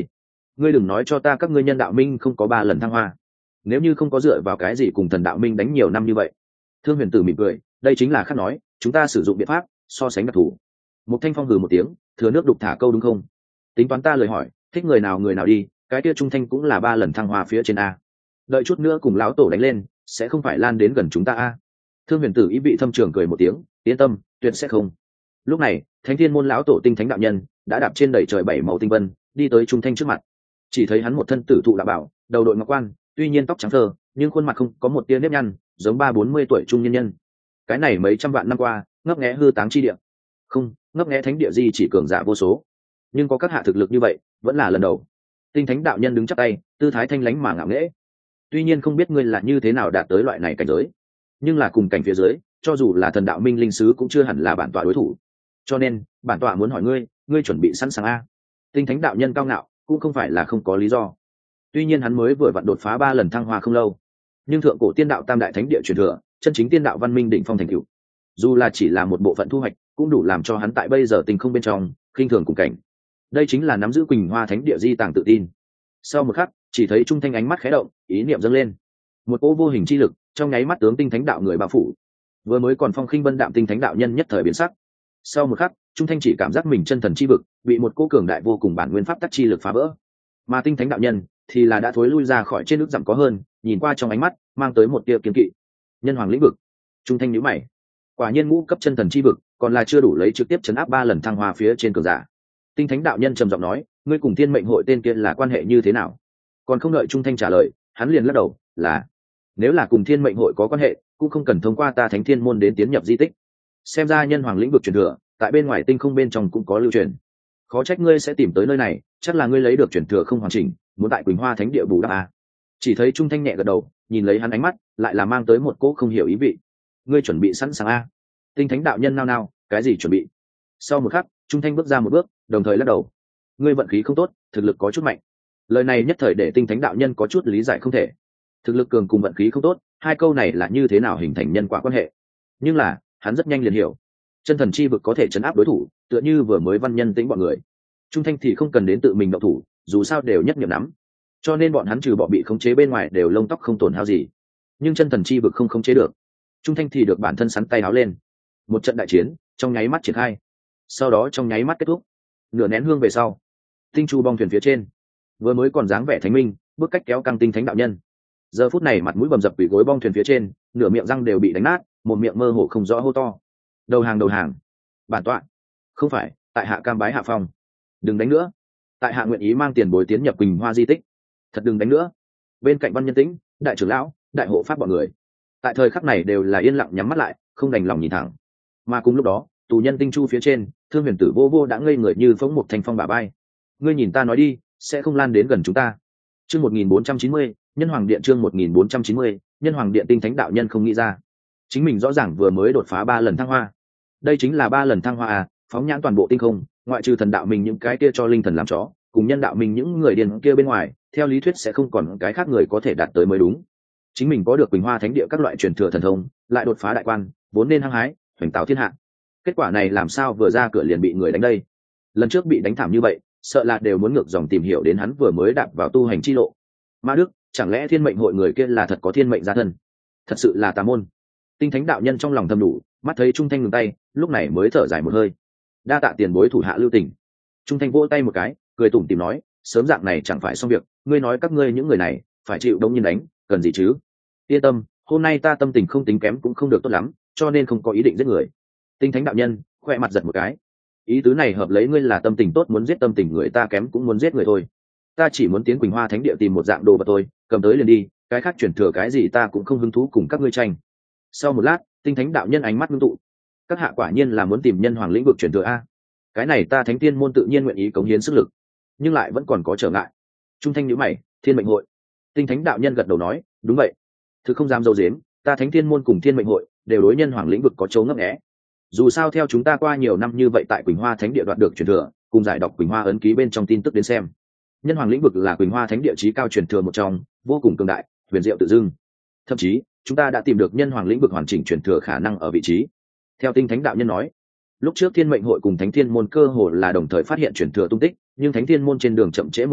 ngươi đừng nói cho ta các ngươi nhân đạo minh không có 3 lần thăng hoa. Nếu như không có dựa vào cái gì cùng thần đạo minh đánh nhiều năm như vậy. Thương Huyền Tử mỉm cười, đây chính là khác nói, chúng ta sử dụng biện pháp so sánh đặc thù. Một Thanh Phong hừ một tiếng, thừa nước đục thả câu đúng không? Tính toán ta lời hỏi, thích người nào đi, cái kia Trung Thanh cũng là 3 lần thăng hoa phía trên a. Đợi chút nữa cùng lão tổ đánh lên, sẽ không phải lan đến gần chúng ta a. Thương Huyền Tử ý vị thâm trường cười một tiếng, yên tâm, tuyệt sẽ không. Lúc này, Thánh Thiên môn lão tổ Tinh Thánh đạo nhân đã đạp trên đầy trời 7 màu tinh vân, đi tới Trung Thanh trước mặt. Chỉ thấy hắn một thân tử thụ đạo bảo, đầu đội ngọc quan, tuy nhiên tóc trắng phơ, nhưng khuôn mặt không có một tia nếp nhăn, giống 30-40 tuổi trung nhân nhân. Cái này mấy trăm vạn năm qua, ngấp nghé hư táng chi địa, không, ngấp nghé thánh địa gì chỉ cường giả vô số, nhưng có các hạ thực lực như vậy, vẫn là lần đầu. Tinh Thánh đạo nhân đứng chắp tay, tư thái thanh lãnh mà ngạo nghễ. Tuy nhiên không biết ngươi là như thế nào đạt tới loại này cảnh giới, nhưng là cùng cảnh phía dưới, cho dù là thần đạo minh linh sứ cũng chưa hẳn là bản tọa đối thủ. Cho nên, bản tọa muốn hỏi ngươi, ngươi chuẩn bị sẵn sàng a? Tinh Thánh đạo nhân cao ngạo, cũng không phải là không có lý do. Tuy nhiên hắn mới vừa vặn đột phá 3 lần thăng hoa không lâu, nhưng thượng cổ tiên đạo tam đại thánh địa truyền thừa, chân chính tiên đạo văn minh đỉnh phong thành tựu, dù là chỉ là một bộ phận thu hoạch, cũng đủ làm cho hắn tại bây giờ tình không bên trong khinh thường cùng cảnh. Đây chính là nắm giữ Quỳnh Hoa thánh địa di tàng tự tin. Sau một khắc, chỉ thấy Trung Thanh ánh mắt khẽ động, ý niệm dâng lên, một cỗ vô hình chi lực trong nháy mắt tướng Tinh Thánh đạo người bao phủ. Vừa mới còn phong khinh vân đạm Tinh Thánh đạo nhân nhất thời biến sắc. Sau một khắc, Trung Thanh chỉ cảm giác mình chân thần chi vực bị một cỗ cường đại vô cùng bản nguyên pháp tắc chi lực phá vỡ, mà Tinh Thánh đạo nhân thì là đã thối lui ra khỏi trên nước dặm có hơn, nhìn qua trong ánh mắt mang tới một tia kiên kỵ. Nhân hoàng lĩnh vực. Trung Thanh nhíu mày, quả nhiên ngũ cấp chân thần chi vực còn là chưa đủ lấy trực tiếp chấn áp 3 lần thăng hoa phía trên cường giả. Tinh Thánh đạo nhân trầm giọng nói, ngươi cùng Thiên Mệnh hội tên kia là quan hệ như thế nào? Còn không đợi Trung Thanh trả lời, hắn liền lắc đầu, là nếu là cùng Thiên Mệnh hội có quan hệ, cũng không cần thông qua ta Thánh Thiên môn đến tiến nhập di tích. Xem ra nhân hoàng lĩnh vực truyền thừa tại bên ngoài tinh không bên trong cũng có lưu truyền. Khó trách ngươi sẽ tìm tới nơi này, chắc là ngươi lấy được truyền thừa không hoàn chỉnh, muốn tại Quỳnh Hoa thánh địa bù đắp à. Chỉ thấy Trung Thanh nhẹ gật đầu, nhìn lấy hắn ánh mắt lại là mang tới một cỗ không hiểu ý vị. Ngươi chuẩn bị sẵn sàng a? Tinh Thánh đạo nhân nao nao, cái gì chuẩn bị? Sau một khắc, Trung Thanh bước ra một bước, đồng thời lắc đầu. Ngươi vận khí không tốt, thực lực có chút mạnh. Lời này nhất thời để Tinh Thánh đạo nhân có chút lý giải không thể. Thực lực cường cùng vận khí không tốt, hai câu này là như thế nào hình thành nhân quả quan hệ? Nhưng là, hắn rất nhanh liền hiểu. Chân thần chi vực có thể chấn áp đối thủ, tựa như vừa mới Văn Nhân Tĩnh bọn người. Trung Thanh thì không cần đến tự mình động thủ, dù sao đều nhất niệm nắm. Cho nên bọn hắn trừ bỏ bị khống chế bên ngoài đều lông tóc không tổn hao gì. Nhưng chân thần chi vực không khống chế được. Trung Thanh thì được bản thân sắn tay áo lên. Một trận đại chiến trong nháy mắt triển khai, sau đó trong nháy mắt kết thúc. Nửa nén hương về sau, Tinh Chu bong thuyền phía trên, vừa mới còn dáng vẻ thánh minh, bước cách kéo căng Tinh Thánh đạo nhân. Giờ phút này mặt mũi bầm dập quỷ gối bong thuyền phía trên, nửa miệng răng đều bị đánh nát, một miệng mơ hồ không rõ hô to. Đầu hàng, bản tọa. Không phải, tại hạ cam bái hạ phong. Đừng đánh nữa. Tại hạ nguyện ý mang tiền bồi tiến nhập Quỳnh Hoa di tích. Thật đừng đánh nữa. Bên cạnh Văn Nhân Tĩnh, đại trưởng lão, đại hộ pháp bọn người, tại thời khắc này đều là yên lặng nhắm mắt lại, không đành lòng nhìn thẳng. Mà cùng lúc đó, tù nhân Tinh Chu phía trên, Thương Huyền Tử vô vô đã ngây người như phóng một thanh phong bả bay. Ngươi nhìn ta nói đi, sẽ không lan đến gần chúng ta. Chương 1490, Nhân Hoàng Điện chương 1490, Nhân Hoàng Điện. Tinh Thánh đạo nhân không nghĩ ra, chính mình rõ ràng vừa mới đột phá 3 lần thăng hoa. Đây chính là 3 lần thăng hoa à, phóng nhãn toàn bộ tinh không, ngoại trừ thần đạo mình những cái kia cho linh thần làm chó, cùng nhân đạo mình những người điên kia bên ngoài, theo lý thuyết sẽ không còn cái khác người có thể đạt tới mới đúng. Chính mình có được Quỳnh Hoa thánh địa các loại truyền thừa thần thông, lại đột phá đại quan, vốn nên hăng hái, hoành tạo thiên hạ. Kết quả này làm sao vừa ra cửa liền bị người đánh đây? Lần trước bị đánh thảm như vậy, sợ là đều muốn ngược dòng tìm hiểu đến hắn vừa mới đạp vào tu hành chi lộ. Ma Đức, chẳng lẽ Thiên Mệnh hội người kia là thật có thiên mệnh gia thân? Thật sự là tà môn. Tinh Thánh đạo nhân trong lòng thầm đủ, mắt thấy Trung Thanh ngừng tay, lúc này mới thở dài một hơi. Đa tạ tiền bối thủ hạ lưu tình. Trung Thanh vỗ tay một cái, cười tủm tỉm nói, sớm dạng này chẳng phải xong việc, ngươi nói các ngươi những người này phải chịu đông nhiên đánh, cần gì chứ? Yên tâm, hôm nay ta tâm tình không tính kém cũng không được tốt lắm, cho nên không có ý định giết người. Tinh Thánh đạo nhân khoe mặt giật một cái. Ý tứ này hợp lấy ngươi là tâm tình tốt muốn giết tâm tình người, ta kém cũng muốn giết người thôi. Ta chỉ muốn tiến Quỳnh Hoa thánh địa tìm một dạng đồ vật thôi, cầm tới liền đi, cái khác chuyển thừa cái gì ta cũng không hứng thú cùng các ngươi tranh. Sau một lát, Tinh Thánh đạo nhân ánh mắt ngưng tụ. Các hạ quả nhiên là muốn tìm nhân hoàng lĩnh vực chuyển thừa a. Cái này ta Thánh Tiên môn tự nhiên nguyện ý cống hiến sức lực, nhưng lại vẫn còn có trở ngại. Trung Thanh nhíu mày, Thiên Mệnh hội. Tinh Thánh đạo nhân gật đầu nói, đúng vậy. Thứ không dám dâu dếm, ta Thánh Tiên môn cùng Thiên Mệnh hội đều đối nhân hoàng lĩnh vực có chỗ ngấp nghé. Dù sao theo chúng ta qua nhiều năm như vậy tại Quỳnh Hoa thánh địa đoạt được truyền thừa, cùng giải đọc Quỳnh Hoa ấn ký bên trong tin tức đến xem, nhân hoàng lĩnh vực là Quỳnh Hoa thánh địa chí cao truyền thừa một trong, vô cùng cường đại, huyền diệu tự dưng. Thậm chí chúng ta đã tìm được nhân hoàng lĩnh vực hoàn chỉnh truyền thừa khả năng ở vị trí. Theo Tinh Thánh đạo nhân nói, lúc trước Thiên Mệnh hội cùng Thánh Thiên môn cơ hồ là đồng thời phát hiện truyền thừa tung tích, nhưng Thánh Thiên môn trên đường chậm trễ một chút,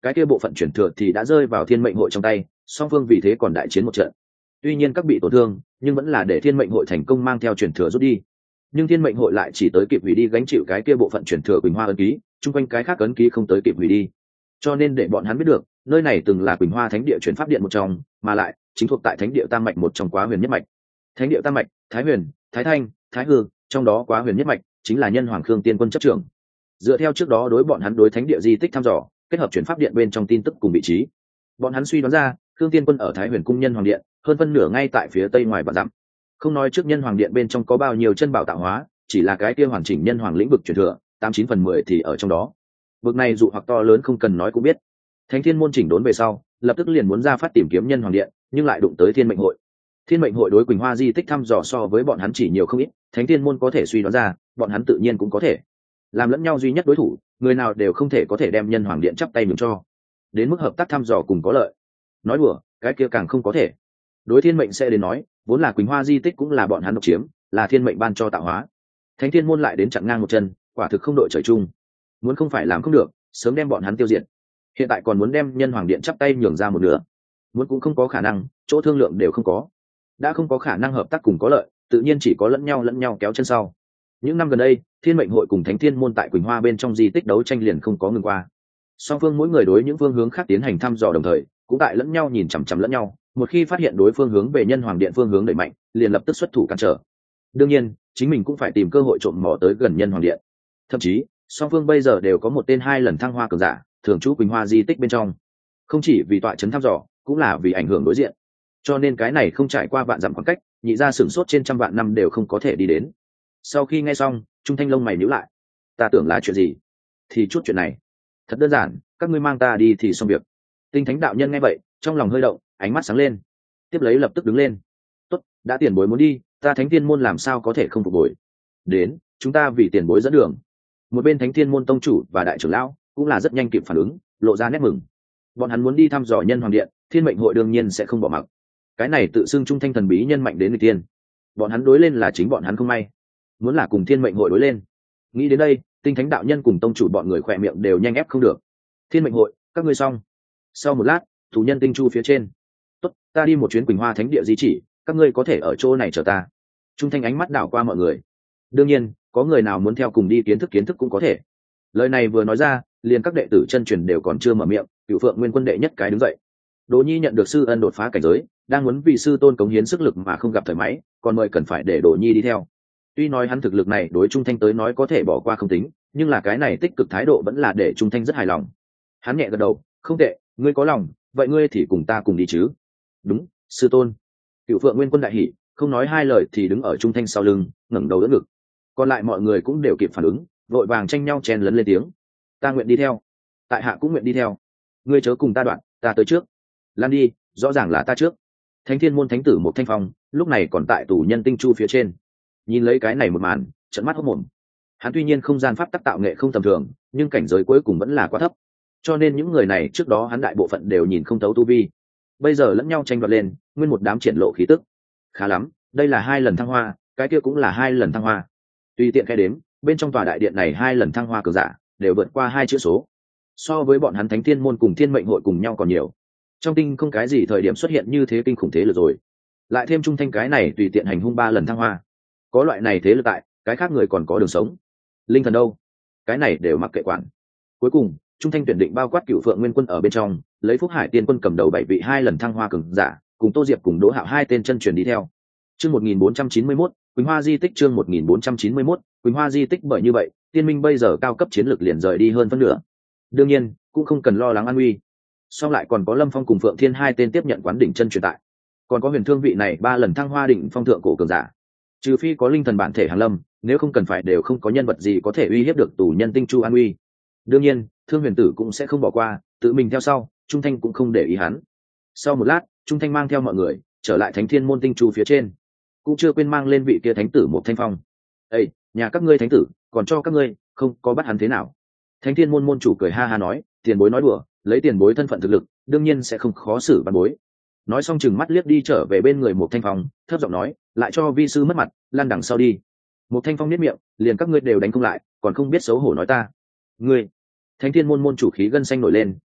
cái kia bộ phận chuyển thừa thì đã rơi vào thiên mệnh hội trong tay, song phương vì thế còn đại chiến một trận. Tuy nhiên các bị tổn thương, nhưng vẫn là để thiên mệnh hội thành công mang theo chuyển thừa rút đi. Nhưng thiên mệnh hội lại chỉ tới kịp hủy đi gánh chịu cái kia bộ phận chuyển thừa Quỳnh Hoa ấn ký, chung quanh cái khác ấn ký không tới kịp hủy đi. Cho nên để bọn hắn biết được, nơi này từng là Quỳnh Hoa thánh địa chuyển pháp điện một trong, mà lại chính thuộc tại thánh địa tam mạch một trong Quá Huyền nhất mạch. Thánh địa tam mạch, Thái Huyền, Thái Thanh, Thái Hư, trong đó Quá Huyền nhất mạch chính là nhân hoàng Khương Tiên Quân chấp trưởng. Dựa theo trước đó đối bọn hắn đối thánh địa di tích thăm dò, kết hợp chuyển pháp điện bên trong tin tức cùng vị trí, bọn hắn suy đoán ra Khương Tiên Quân ở Thái Huyền cung nhân hoàng điện, hơn phân nửa ngay tại phía tây ngoài vạn dặm. Không nói trước nhân hoàng điện bên trong có bao nhiêu chân bảo tạo hóa, chỉ là cái kia hoàn chỉnh nhân hoàng lĩnh vực truyền thừa, 89/10 thì ở trong đó. Vực này dụ hoặc to lớn không cần nói cũng biết. Thánh Thiên môn chỉnh đốn về sau, lập tức liền muốn ra phát tìm kiếm nhân hoàng điện, nhưng lại đụng tới Thiên mệnh hội. Thiên mệnh hội đối Quỳnh Hoa di tích thăm dò so với bọn hắn chỉ nhiều không ít, Thánh Thiên môn có thể suy đoán ra, bọn hắn tự nhiên cũng có thể. Làm lẫn nhau duy nhất đối thủ, người nào đều không thể có thể đem nhân hoàng điện chắp tay nhường cho. Đến mức hợp tác thăm dò cùng có lợi. Nói đùa, cái kia càng không có thể. Đối Thiên mệnh sẽ đến nói, vốn là Quỳnh Hoa di tích cũng là bọn hắn độc chiếm, là Thiên mệnh ban cho tạo hóa. Thánh Thiên môn lại đến chặn ngang một chân, quả thực không đội trời chung. Muốn không phải làm không được, sớm đem bọn hắn tiêu diệt. Hiện tại còn muốn đem nhân hoàng điện chắp tay nhường ra một nửa, muốn cũng không có khả năng, chỗ thương lượng đều không có. Đã không có khả năng hợp tác cùng có lợi, tự nhiên chỉ có lẫn nhau kéo chân sau. Những năm gần đây, Thiên mệnh hội cùng Thánh Thiên môn tại Quỳnh Hoa bên trong di tích đấu tranh liền không có ngừng qua. Song phương mỗi người đối những phương hướng khác tiến hành thăm dò đồng thời, cũng tại lẫn nhau nhìn chằm chằm lẫn nhau, một khi phát hiện đối phương hướng về nhân hoàng điện phương hướng đẩy mạnh, liền lập tức xuất thủ cản trở. Đương nhiên, chính mình cũng phải tìm cơ hội trộm mò tới gần nhân hoàng điện. Thậm chí, song phương bây giờ đều có một tên 2 lần thăng hoa cường giả, thường trú Quỳnh Hoa di tích bên trong. Không chỉ vì tọa trấn thăm dò, cũng là vì ảnh hưởng đối diện. Cho nên cái này không trải qua vạn dặm khoảng cách, nhị ra sửng sốt trên trăm vạn năm đều không có thể đi đến. Sau khi nghe xong, Trung Thanh lông mày nhíu lại. Ta tưởng là chuyện gì? Thì chút chuyện này. Thật đơn giản, các ngươi mang ta đi thì xong việc. Tinh Thánh đạo nhân nghe vậy, trong lòng hơi động, ánh mắt sáng lên. Tiếp lấy lập tức đứng lên. Tốt, đã tiền bối muốn đi, ta Thánh Thiên môn làm sao có thể không phục bồi. Đến, chúng ta vì tiền bối dẫn đường. Một bên Thánh Thiên môn tông chủ và đại trưởng lão cũng là rất nhanh kịp phản ứng, lộ ra nét mừng. Bọn hắn muốn đi thăm dò nhân hoàng điện, Thiên mệnh hội đương nhiên sẽ không bỏ mặc. Cái này tự xưng trung thanh thần bí nhân mạnh đến người tiên, bọn hắn đối lên là chính bọn hắn không may, muốn là cùng Thiên mệnh hội đối lên. Nghĩ đến đây, Tinh Thánh đạo nhân cùng tông chủ bọn người khỏe miệng đều nhanh ép không được. Thiên mệnh hội, các ngươi xong. Sau một lát, thủ nhân tinh chu phía trên. Tốt, ta đi một chuyến Quỳnh Hoa thánh địa di chỉ, các ngươi có thể ở chỗ này chờ ta. Trung thanh ánh mắt đảo qua mọi người. Đương nhiên, có người nào muốn theo cùng đi kiến thức cũng có thể. Lời này vừa nói ra, liền các đệ tử chân truyền đều còn chưa mở miệng, Cửu Phượng Nguyên Quân đệ nhất cái đứng dậy. Đỗ Nhi nhận được sư ân đột phá cảnh giới, đang muốn vì sư tôn cống hiến sức lực mà không gặp thời máy, còn mời cần phải để Đỗ Nhi đi theo. Tuy nói hắn thực lực này đối Trung Thanh tới nói có thể bỏ qua không tính, nhưng là cái này tích cực thái độ vẫn là để Trung Thanh rất hài lòng. Hắn nhẹ gật đầu, không tệ, ngươi có lòng, vậy ngươi thì cùng ta cùng đi chứ? Đúng, sư tôn. Cửu Phượng Nguyên Quân đại hỉ, không nói hai lời thì đứng ở Trung Thanh sau lưng, ngẩng đầu đỡ ngực. Còn lại mọi người cũng đều kịp phản ứng, vội vàng tranh nhau chen lấn lên tiếng. Ta nguyện đi theo. Tại hạ cũng nguyện đi theo. Ngươi chớ cùng ta đoạn, ta tới trước. Lan đi, rõ ràng là ta trước. Thánh Thiên môn thánh tử một thanh phong, lúc này còn tại tủ nhân tinh chu phía trên. Nhìn lấy cái này một màn, trợn mắt hốt mồm. Hắn tuy nhiên không gian pháp tác tạo nghệ không tầm thường, nhưng cảnh giới cuối cùng vẫn là quá thấp. Cho nên những người này trước đó hắn đại bộ phận đều nhìn không thấu tu vi. Bây giờ lẫn nhau tranh đoạt lên, nguyên một đám triển lộ khí tức. Khá lắm, đây là 2 lần thăng hoa, cái kia cũng là 2 lần thăng hoa. Tùy tiện khai đếm, bên trong tòa đại điện này 2 lần thăng hoa cường giả đều vượt qua 2 chữ số. So với bọn hắn Thánh Thiên môn cùng Thiên mệnh hội cùng nhau còn nhiều. Trong tinh không cái gì thời điểm xuất hiện như thế kinh khủng thế lực rồi. Lại thêm Trung Thanh cái này tùy tiện hành hung 3 lần thăng hoa. Có loại này thế lực tại, cái khác người còn có đường sống. Linh thần đâu? Cái này đều mặc kệ quản. Cuối cùng, Trung Thanh tuyển định bao quát Cửu Phượng Nguyên Quân ở bên trong, lấy Phúc Hải Tiên Quân cầm đầu 7 vị 2 lần thăng hoa cường giả, cùng Tô Diệp cùng Đỗ Hạo 2 tên chân truyền đi theo. Chương 1491, Quỳnh Hoa di tích chương 1491, Quỳnh Hoa di tích bởi như vậy, Tiên Minh bây giờ cao cấp chiến lược liền rời đi hơn phân nửa. Đương nhiên, cũng không cần lo lắng an nguy. Song lại còn có Lâm Phong cùng Phượng Thiên 2 tên tiếp nhận quán đỉnh chân truyền tại. Còn có Huyền Thương vị này 3 lần thăng hoa đỉnh phong thượng cổ cường giả. Trừ phi có linh thần bản thể hàng lâm, nếu không cần phải đều không có nhân vật gì có thể uy hiếp được tù nhân tinh chu an uy. Đương nhiên, Thương Huyền Tử cũng sẽ không bỏ qua, tự mình theo sau, Trung Thanh cũng không để ý hắn. Sau một lát, Trung Thanh mang theo mọi người trở lại Thánh Thiên môn tinh chu phía trên, cũng chưa quên mang lên vị kia thánh tử một thanh phong. Ê, nhà các ngươi thánh tử, còn cho các ngươi, không có bắt hắn thế nào? Thánh Thiên môn môn chủ cười ha ha nói, tiền bối nói đùa, lấy tiền bối thân phận thực lực, đương nhiên sẽ không khó xử văn bối. Nói xong chừng mắt liếc đi trở về bên người một thanh phong, thấp giọng nói, lại cho vi sư mất mặt, lăn đằng sau đi. Một thanh phong niết miệng, liền các ngươi đều đánh không lại, còn không biết xấu hổ nói ta. Ngươi! Thánh Thiên môn môn chủ khí gân xanh nổi lên,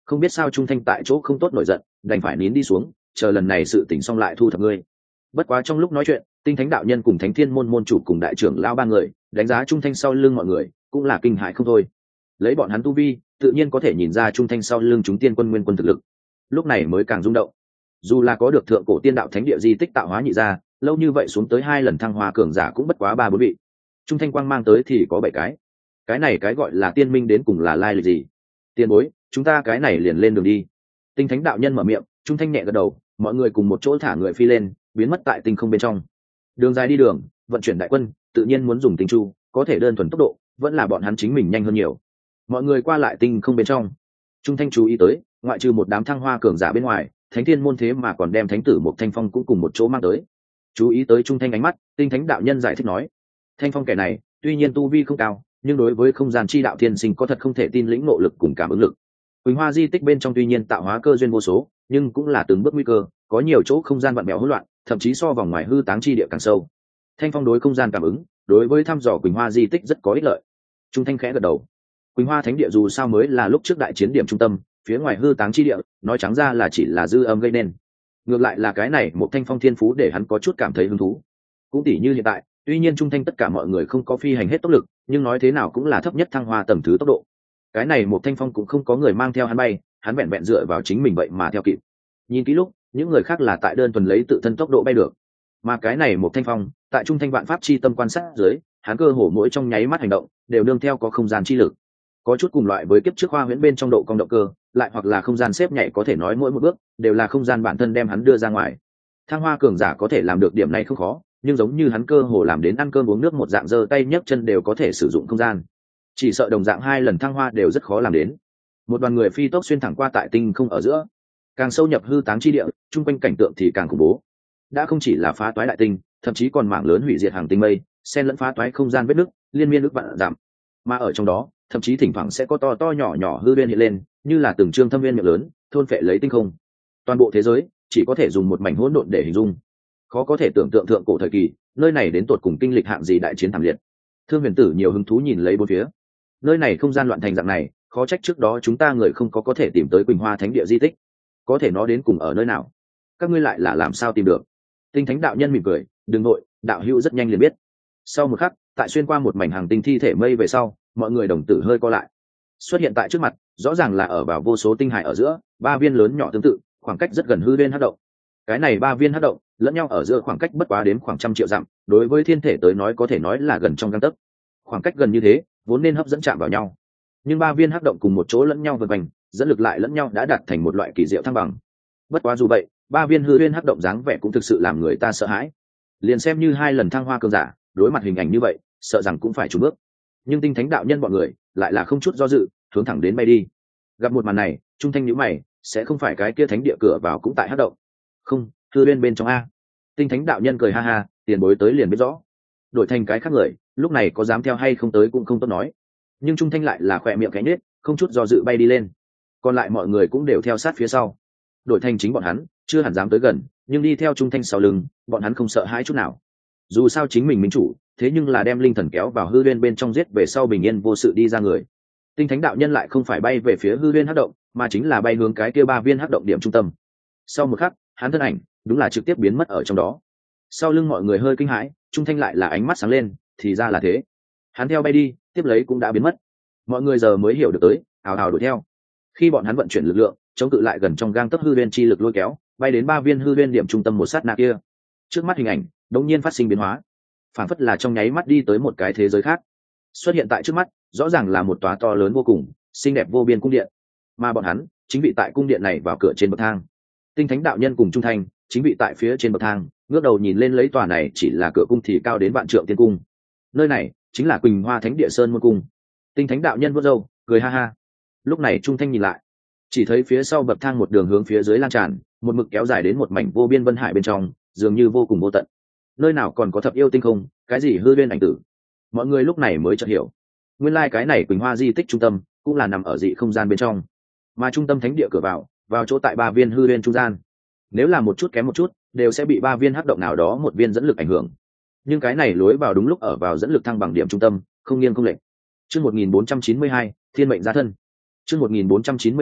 không biết sao Trung Thanh tại chỗ không tốt nổi giận, đành phải nín đi xuống, chờ lần này sự tỉnh xong lại thu thập ngươi. Bất quá trong lúc nói chuyện, Tinh Thánh đạo nhân cùng Thánh Thiên môn môn chủ cùng đại trưởng lão ba người đánh giá Trung Thanh sau lưng mọi người cũng là kinh hãi không thôi. Lấy bọn hắn tu vi, tự nhiên có thể nhìn ra Trung Thanh sau lưng chúng tiên quân nguyên quân thực lực. Lúc này mới càng rung động. Dù là có được thượng cổ tiên đạo thánh địa di tích tạo hóa nhị ra, lâu như vậy xuống tới 2 lần thăng hoa cường giả cũng bất quá 3-4 vị. Trung Thanh quang mang tới thì có 7 cái. Cái này cái gọi là tiên minh đến cùng là lai lịch gì? Tiên bối, chúng ta cái này liền lên đường đi. Tinh Thánh đạo nhân mở miệng, Trung Thanh nhẹ gật đầu, mọi người cùng một chỗ thả người phi lên, biến mất tại tinh không bên trong. Đường dài đi đường, vận chuyển đại quân, tự nhiên muốn dùng tinh chu, có thể đơn thuần tốc độ, vẫn là bọn hắn chính mình nhanh hơn nhiều. Mọi người qua lại tinh không bên trong. Trung Thanh chú ý tới, ngoại trừ một đám thăng hoa cường giả bên ngoài, Thánh Thiên môn thế mà còn đem thánh tử một Thanh Phong cũng cùng một chỗ mang tới. Chú ý tới Trung Thanh ánh mắt, Tinh Thánh đạo nhân giải thích nói: Thanh Phong kẻ này, tuy nhiên tu vi không cao, nhưng đối với không gian chi đạo thiên sinh có thật không thể tin lĩnh ngộ lực cùng cảm ứng lực. Quỳnh Hoa di tích bên trong tuy nhiên tạo hóa cơ duyên vô số, nhưng cũng là từng bước nguy cơ, có nhiều chỗ không gian vặn vẹo hỗn loạn, thậm chí so vòng ngoài hư táng chi địa càng sâu. Thanh Phong đối không gian cảm ứng, đối với thăm dò Quỳnh Hoa di tích rất có ích lợi. Trung Thanh khẽ gật đầu. Quỳnh Hoa thánh địa dù sao mới là lúc trước đại chiến điểm trung tâm, phía ngoài hư táng chi địa, nói trắng ra là chỉ là dư âm gây nên. Ngược lại là cái này một Thanh Phong thiên phú để hắn có chút cảm thấy hứng thú. Cũng tỉ như hiện tại, tuy nhiên Trung Thanh tất cả mọi người không có phi hành hết tốc lực, nhưng nói thế nào cũng là thấp nhất thăng hoa tầm thứ tốc độ. Cái này một Thanh Phong cũng không có người mang theo hắn bay, hắn vẹn vẹn dựa vào chính mình vậy mà theo kịp. Nhìn kỹ lúc, những người khác là tại đơn thuần lấy tự thân tốc độ bay được, mà cái này một Thanh Phong, tại Trung Thanh vạn pháp chi tâm quan sát dưới, hắn cơ hồ mỗi trong nháy mắt hành động đều nương theo có không gian chi lực, có chút cùng loại với kiếp trước khoa huyễn bên trong độ cong động cơ, lại hoặc là không gian xếp nhảy, có thể nói mỗi một bước đều là không gian bản thân đem hắn đưa ra ngoài. Thăng hoa cường giả có thể làm được điểm này không khó, nhưng giống như hắn cơ hồ làm đến ăn cơm uống nước một dạng, giơ tay nhấc chân đều có thể sử dụng không gian. Chỉ sợ đồng dạng 2 lần thăng hoa đều rất khó làm đến. Một đoàn người phi tốc xuyên thẳng qua tại tinh không ở giữa, càng sâu nhập hư táng chi địa, chung quanh cảnh tượng thì càng khủng bố. Đã không chỉ là phá toái đại tinh, thậm chí còn mảng lớn hủy diệt hàng tinh mây, xen lẫn phá toái không gian vết nứt, liên miên ức vạn giảm. Mà ở trong đó, thậm chí thỉnh thoảng sẽ có to to nhỏ nhỏ hư viên hiện lên, như là từng trương thâm viên miệng lớn, thôn phệ lấy tinh không. Toàn bộ thế giới chỉ có thể dùng một mảnh hỗn độn để hình dung. Khó có thể tưởng tượng thượng cổ thời kỳ, nơi này đến tột cùng kinh lịch hạng gì đại chiến thảm liệt. Thương Huyền Tử nhiều hứng thú nhìn lấy bốn phía. Nơi này không gian loạn thành dạng này, khó trách trước đó chúng ta người không có thể tìm tới Quỳnh Hoa Thánh địa di tích. Có thể nó đến cùng ở nơi nào? Các ngươi lại là làm sao tìm được? Tinh Thánh đạo nhân mỉm cười, đừng nội, đạo hữu rất nhanh liền biết. Sau một khắc, tại xuyên qua một mảnh hàng tinh thi thể mây về sau, mọi người đồng tử hơi co lại. Xuất hiện tại trước mặt, rõ ràng là ở vào vô số tinh hải ở giữa, 3 viên lớn nhỏ tương tự, khoảng cách rất gần hư viên hắc động. Cái này 3 viên hắc động, lẫn nhau ở giữa khoảng cách bất quá đến khoảng 100 triệu dặm, đối với thiên thể tới nói có thể nói là gần trong gang tấc. Khoảng cách gần như thế, vốn nên hấp dẫn chạm vào nhau. Nhưng 3 viên hắc động cùng một chỗ lẫn nhau vần quanh, dẫn lực lại lẫn nhau đã đạt thành một loại kỳ diệu thăng bằng. Bất quá dù vậy, 3 viên hư viên hắc động dáng vẻ cũng thực sự làm người ta sợ hãi. Liền xem như 2 lần thăng hoa cường giả, đối mặt hình ảnh như vậy, sợ rằng cũng phải chùn bước. Nhưng Tinh Thánh đạo nhân bọn người lại là không chút do dự, hướng thẳng đến bay đi. Gặp một màn này, Trung Thanh nhíu mày, sẽ không phải cái kia thánh địa cửa vào cũng tại hắc động? Không, hư viên bên trong a. Tinh Thánh đạo nhân cười ha ha, tiền bối tới liền biết rõ. Đổi thành cái khác người, lúc này có dám theo hay không tới cũng không tốt nói. Nhưng Trung Thanh lại là khỏe miệng cánh nết, không chút do dự bay đi lên. Còn lại mọi người cũng đều theo sát phía sau. Đổi thành chính bọn hắn, chưa hẳn dám tới gần, nhưng đi theo Trung Thanh sau lưng, bọn hắn không sợ hãi chút nào. Dù sao chính mình minh chủ, thế nhưng là đem linh thần kéo vào hư viên bên trong giết về sau bình yên vô sự đi ra người. Tinh Thánh đạo nhân lại không phải bay về phía hư viên hắc động, mà chính là bay hướng cái kia 3 viên hắc động điểm trung tâm. Sau một khắc, hắn thân ảnh đúng là trực tiếp biến mất ở trong đó. Sau lưng mọi người hơi kinh hãi, Trung Thanh lại là ánh mắt sáng lên, thì ra là thế. Hắn theo bay đi, tiếp lấy cũng đã biến mất. Mọi người giờ mới hiểu được tới, ào ào đuổi theo. Khi bọn hắn vận chuyển lực lượng, chống cự lại gần trong gang tấc hư viên chi lực lôi kéo, bay đến 3 viên hư viên điểm trung tâm một sát na kia. Trước mắt hình ảnh đột nhiên phát sinh biến hóa, phản phất là trong nháy mắt đi tới một cái thế giới khác. Xuất hiện tại trước mắt, rõ ràng là một tòa to lớn vô cùng, xinh đẹp vô biên cung điện, mà bọn hắn chính vị tại cung điện này vào cửa trên bậc thang. Tinh Thánh đạo nhân cùng Trung Thanh chính vị tại phía trên bậc thang, ngước đầu nhìn lên lấy tòa này chỉ là cửa cung thì cao đến vạn trượng tiên cung. Nơi này chính là Quỳnh Hoa Thánh địa Sơn Môn cung. Tinh Thánh đạo nhân vuốt râu, cười ha ha. Lúc này Trung Thanh nhìn lại, chỉ thấy phía sau bậc thang một đường hướng phía dưới lan tràn, một mực kéo dài đến một mảnh vô biên vân hải bên trong, dường như vô cùng vô tận. Nơi nào còn có thập yêu tinh không, cái gì hư viên ảnh tử. Mọi người lúc này mới chợt hiểu, nguyên lai cái này Quỳnh Hoa di tích trung tâm cũng là nằm ở dị không gian bên trong, mà trung tâm thánh địa cửa vào chỗ tại 3 viên hư viên trung gian. Nếu là một chút kém một chút, đều sẽ bị 3 viên hắc động nào đó một viên dẫn lực ảnh hưởng. Nhưng cái này lối vào đúng lúc ở vào dẫn lực thăng bằng điểm trung tâm, không nghiêng không lệch. Chương 1492, Thiên mệnh gia thân. Chương 1492,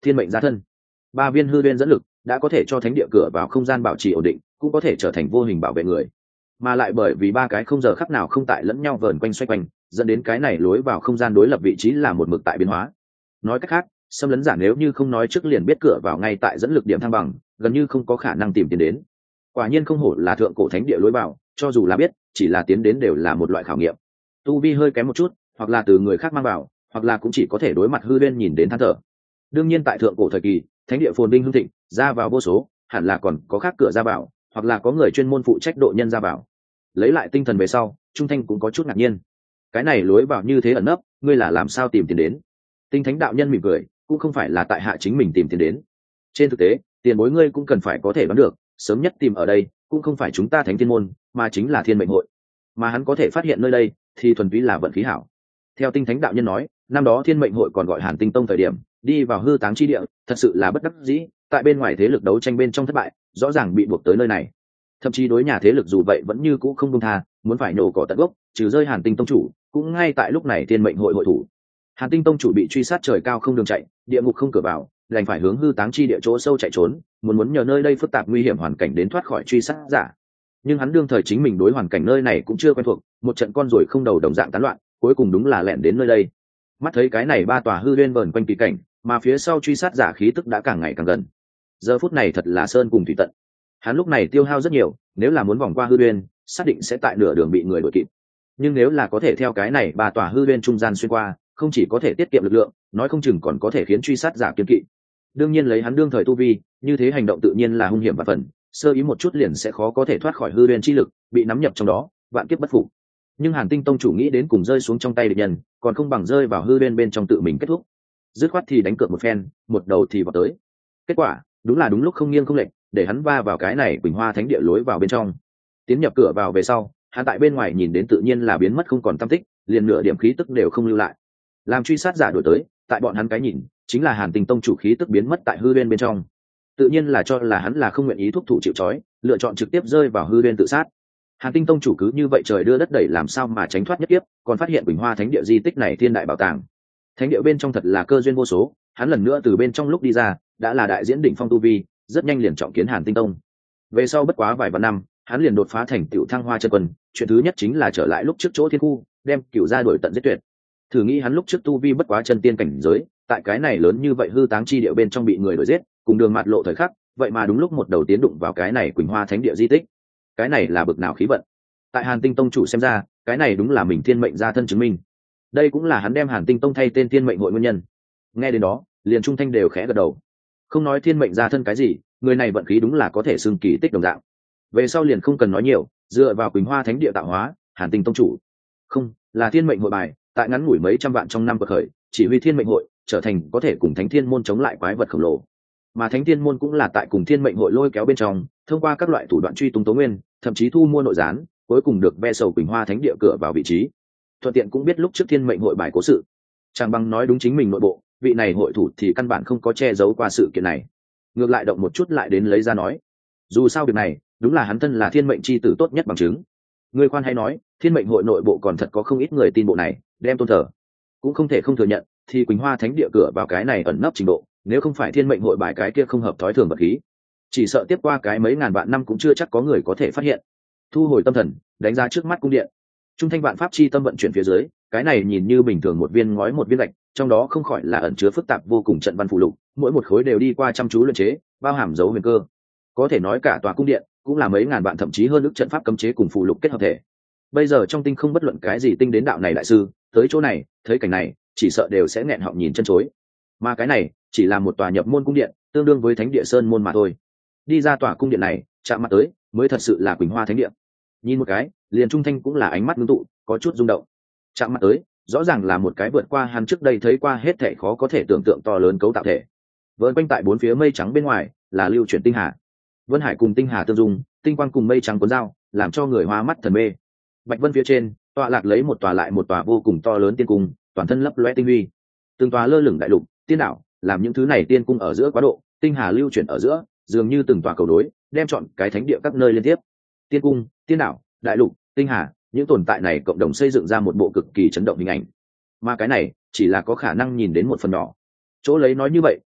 thiên mệnh gia thân. 3 viên hư viên dẫn lực đã có thể cho thánh địa cửa vào không gian bảo trì ổn định, cũng có thể trở thành vô hình bảo vệ người, mà lại bởi vì 3 cái không giờ khắc nào không tại lẫn nhau vờn quanh xoay quanh, dẫn đến cái này lối vào không gian đối lập vị trí là một mực tại biến hóa. Nói cách khác, xâm lấn giả nếu như không nói trước liền biết cửa vào ngay tại dẫn lực điểm thăng bằng, gần như không có khả năng tìm tiến đến. Quả nhiên không hổ là thượng cổ thánh địa lối vào, cho dù là biết, chỉ là tiến đến đều là một loại khảo nghiệm. Tu vi hơi kém một chút, hoặc là từ người khác mang vào, hoặc là cũng chỉ có thể đối mặt hư viên nhìn đến than thở. Đương nhiên tại thượng cổ thời kỳ, thánh địa phồn vinh hưng thịnh, ra vào vô số, hẳn là còn có khác cửa ra vào, hoặc là có người chuyên môn phụ trách độ nhân ra vào. Lấy lại tinh thần về sau, Trung Thanh cũng có chút ngạc nhiên. Cái này lối vào như thế ẩn nấp, ngươi là làm sao tìm tiền đến? Tinh Thánh đạo nhân mỉm cười, cũng không phải là tại hạ chính mình tìm tiền đến. Trên thực tế, tiền bối ngươi cũng cần phải có thể đoán được, sớm nhất tìm ở đây, cũng không phải chúng ta Thánh Thiên môn, mà chính là Thiên Mệnh hội. Mà hắn có thể phát hiện nơi đây, thì thuần túy là vận khí hảo. Theo Tinh Thánh đạo nhân nói, năm đó Thiên Mệnh hội còn gọi Hàn Tinh tông thời điểm, đi vào hư táng chi địa, thật sự là bất đắc dĩ, tại bên ngoài thế lực đấu tranh bên trong thất bại, rõ ràng bị buộc tới nơi này. Thậm chí đối nhà thế lực dù vậy vẫn như cũ không buông tha, muốn phải nổ cỏ tận gốc, trừ rơi Hàn Tinh tông chủ, cũng ngay tại lúc này Thiên Mệnh hội hội thủ. Hàn Tinh tông chủ bị truy sát trời cao không đường chạy, địa ngục không cửa vào, đành phải hướng hư táng chi địa chỗ sâu chạy trốn, muốn nhờ nơi đây phức tạp nguy hiểm hoàn cảnh đến thoát khỏi truy sát giả. Nhưng hắn đương thời chính mình đối hoàn cảnh nơi này cũng chưa quen thuộc, một trận con rồi không đầu đồng dạng tán loạn, cuối cùng đúng là lẻn đến nơi đây. Mắt thấy cái này 3 tòa hư uyên vờn quanh kỳ cảnh, mà phía sau truy sát giả khí tức đã càng ngày càng gần. Giờ phút này thật là sơn cùng thủy tận. Hắn lúc này tiêu hao rất nhiều, nếu là muốn vòng qua hư uyên, xác định sẽ tại nửa đường bị người đuổi kịp. Nhưng nếu là có thể theo cái này 3 tòa hư uyên trung gian xuyên qua, không chỉ có thể tiết kiệm lực lượng, nói không chừng còn có thể khiến truy sát giả kiên kỵ. Đương nhiên lấy hắn đương thời tu vi, như thế hành động tự nhiên là hung hiểm và phần, sơ ý một chút liền sẽ khó có thể thoát khỏi hư uyên chi lực, bị nắm nhập trong đó, vạn kiếp bất phục. Nhưng Hàn Tinh tông chủ nghĩ đến cùng rơi xuống trong tay địch nhân, còn không bằng rơi vào hư uyên bên trong tự mình kết thúc. Dứt khoát thì đánh cược một phen, một đầu thì vào tới. Kết quả, đúng là đúng lúc không nghiêng không lệch, để hắn va vào cái này Quỳnh Hoa Thánh địa lối vào bên trong. Tiến nhập cửa vào về sau, hắn tại bên ngoài nhìn đến tự nhiên là biến mất không còn tăm tích, liền nửa điểm khí tức đều không lưu lại. Làm truy sát giả đuổi tới, tại bọn hắn cái nhìn, chính là Hàn Tinh tông chủ khí tức biến mất tại hư uyên bên trong. Tự nhiên là cho là hắn là không nguyện ý thúc thủ chịu trói, lựa chọn trực tiếp rơi vào hư uyên tự sát. Hàn Tinh tông chủ cứ như vậy trời đưa đất đẩy làm sao mà tránh thoát nhất kiếp, còn phát hiện Quỳnh Hoa Thánh địa di tích này thiên đại bảo tàng. Thánh địa bên trong thật là cơ duyên vô số, hắn lần nữa từ bên trong lúc đi ra, đã là đại diễn đỉnh phong tu vi, rất nhanh liền trọng kiến Hàn Tinh tông. Về sau bất quá vài vạn năm, hắn liền đột phá thành tiểu thăng hoa chân quân, chuyện thứ nhất chính là trở lại lúc trước chỗ thiên khu, đem cửu gia đuổi tận giết tuyệt. Thử nghĩ hắn lúc trước tu vi bất quá chân tiên cảnh giới, tại cái này lớn như vậy hư táng chi địa bên trong bị người đuổi giết, cùng đường mạt lộ thời khắc, vậy mà đúng lúc một đầu tiến đụng vào cái này Quỳnh Hoa Thánh địa di tích. Cái này là bực nào khí vận. Tại Hàn Tinh tông chủ xem ra, cái này đúng là mình thiên mệnh gia thân chứng minh. Đây cũng là hắn đem Hàn Tinh tông thay tên Thiên Mệnh hội nguyên nhân. Nghe đến đó, liền Trung Thanh đều khẽ gật đầu. Không nói thiên mệnh gia thân cái gì, người này vận khí đúng là có thể xưng kỳ tích đồng dạng. Về sau liền không cần nói nhiều, dựa vào Quỳnh Hoa Thánh địa tạo hóa, Hàn Tinh tông chủ không là Thiên Mệnh hội bài, tại ngắn ngủi mấy trăm vạn trong năm bậc khởi, chỉ huy Thiên Mệnh hội trở thành có thể cùng Thánh Thiên môn chống lại quái vật khổng lồ. Mà Thánh Thiên môn cũng là tại cùng Thiên Mệnh hội lôi kéo bên trong, thông qua các loại thủ đoạn truy tung tố nguyên, thậm chí thu mua nội gián, cuối cùng được ve sầu Quỳnh Hoa Thánh địa cửa vào vị trí. Thuận tiện cũng biết lúc trước Thiên Mệnh hội bài cố sự, chẳng bằng nói đúng chính mình nội bộ, vị này hội thủ thì căn bản không có che giấu qua sự kiện này, ngược lại động một chút lại đến lấy ra nói. Dù sao việc này đúng là hắn thân là thiên mệnh chi tử tốt nhất bằng chứng. Người khoan hay nói, Thiên Mệnh hội nội bộ còn thật có không ít người tin bộ này, đem tôn thờ. Cũng không thể không thừa nhận, thì Quỳnh Hoa Thánh địa cửa vào cái này ẩn nấp trình độ, nếu không phải Thiên Mệnh hội bài cái kia không hợp thói thường vật khí, chỉ sợ tiếp qua cái mấy ngàn vạn năm cũng chưa chắc có người có thể phát hiện. Thu hồi tâm thần, đánh ra trước mắt cung điện. Trung thanh vạn pháp chi tâm vận chuyển phía dưới, cái này nhìn như bình thường một viên ngói một viên gạch, trong đó không khỏi là ẩn chứa phức tạp vô cùng trận văn phụ lục, mỗi một khối đều đi qua chăm chú luyện chế, bao hàm dấu huyền cơ. Có thể nói cả tòa cung điện cũng là mấy ngàn vạn thậm chí hơn ước trận pháp cấm chế cùng phụ lục kết hợp thể. Bây giờ trong tinh không bất luận cái gì tinh đến đạo này đại sư, tới chỗ này, thấy cảnh này, chỉ sợ đều sẽ nghẹn họng nhìn chân chối. Mà cái này chỉ là một tòa nhập môn cung điện, tương đương với Thánh địa Sơn môn mà thôi. Đi ra tòa cung điện này, chạm mặt tới, mới thật sự là Quỳnh Hoa Thánh địa. Nhìn một cái, liền Trung Thanh cũng là ánh mắt ngưng tụ, có chút rung động. Chạm mặt tới, rõ ràng là một cái vượt qua hắn trước đây thấy qua hết thể khó có thể tưởng tượng to lớn cấu tạo thể. Vờn quanh tại bốn phía mây trắng bên ngoài là lưu chuyển tinh hà. Vân hải cùng tinh hà tương dung, tinh quang cùng mây trắng cuốn dao, làm cho người hoa mắt thần mê. Bạch vân phía trên, tọa lạc lấy một tòa lại một tòa vô cùng to lớn tiên cung, toàn thân lấp loe tinh huy. Từng tòa lơ lửng đại lục, tiên đảo, làm những thứ này tiên cung ở giữa quá độ, tinh hà lưu chuyển ở giữa, dường như từng tòa cầu đối, đem chọn cái thánh địa các nơi liên tiếp. Tiên cung, tiên đảo, đại lục, tinh hà, những tồn tại này cộng đồng xây dựng ra một bộ cực kỳ chấn động hình ảnh. Mà cái này chỉ là có khả năng nhìn đến một phần nhỏ. Chỗ lấy nói như vậy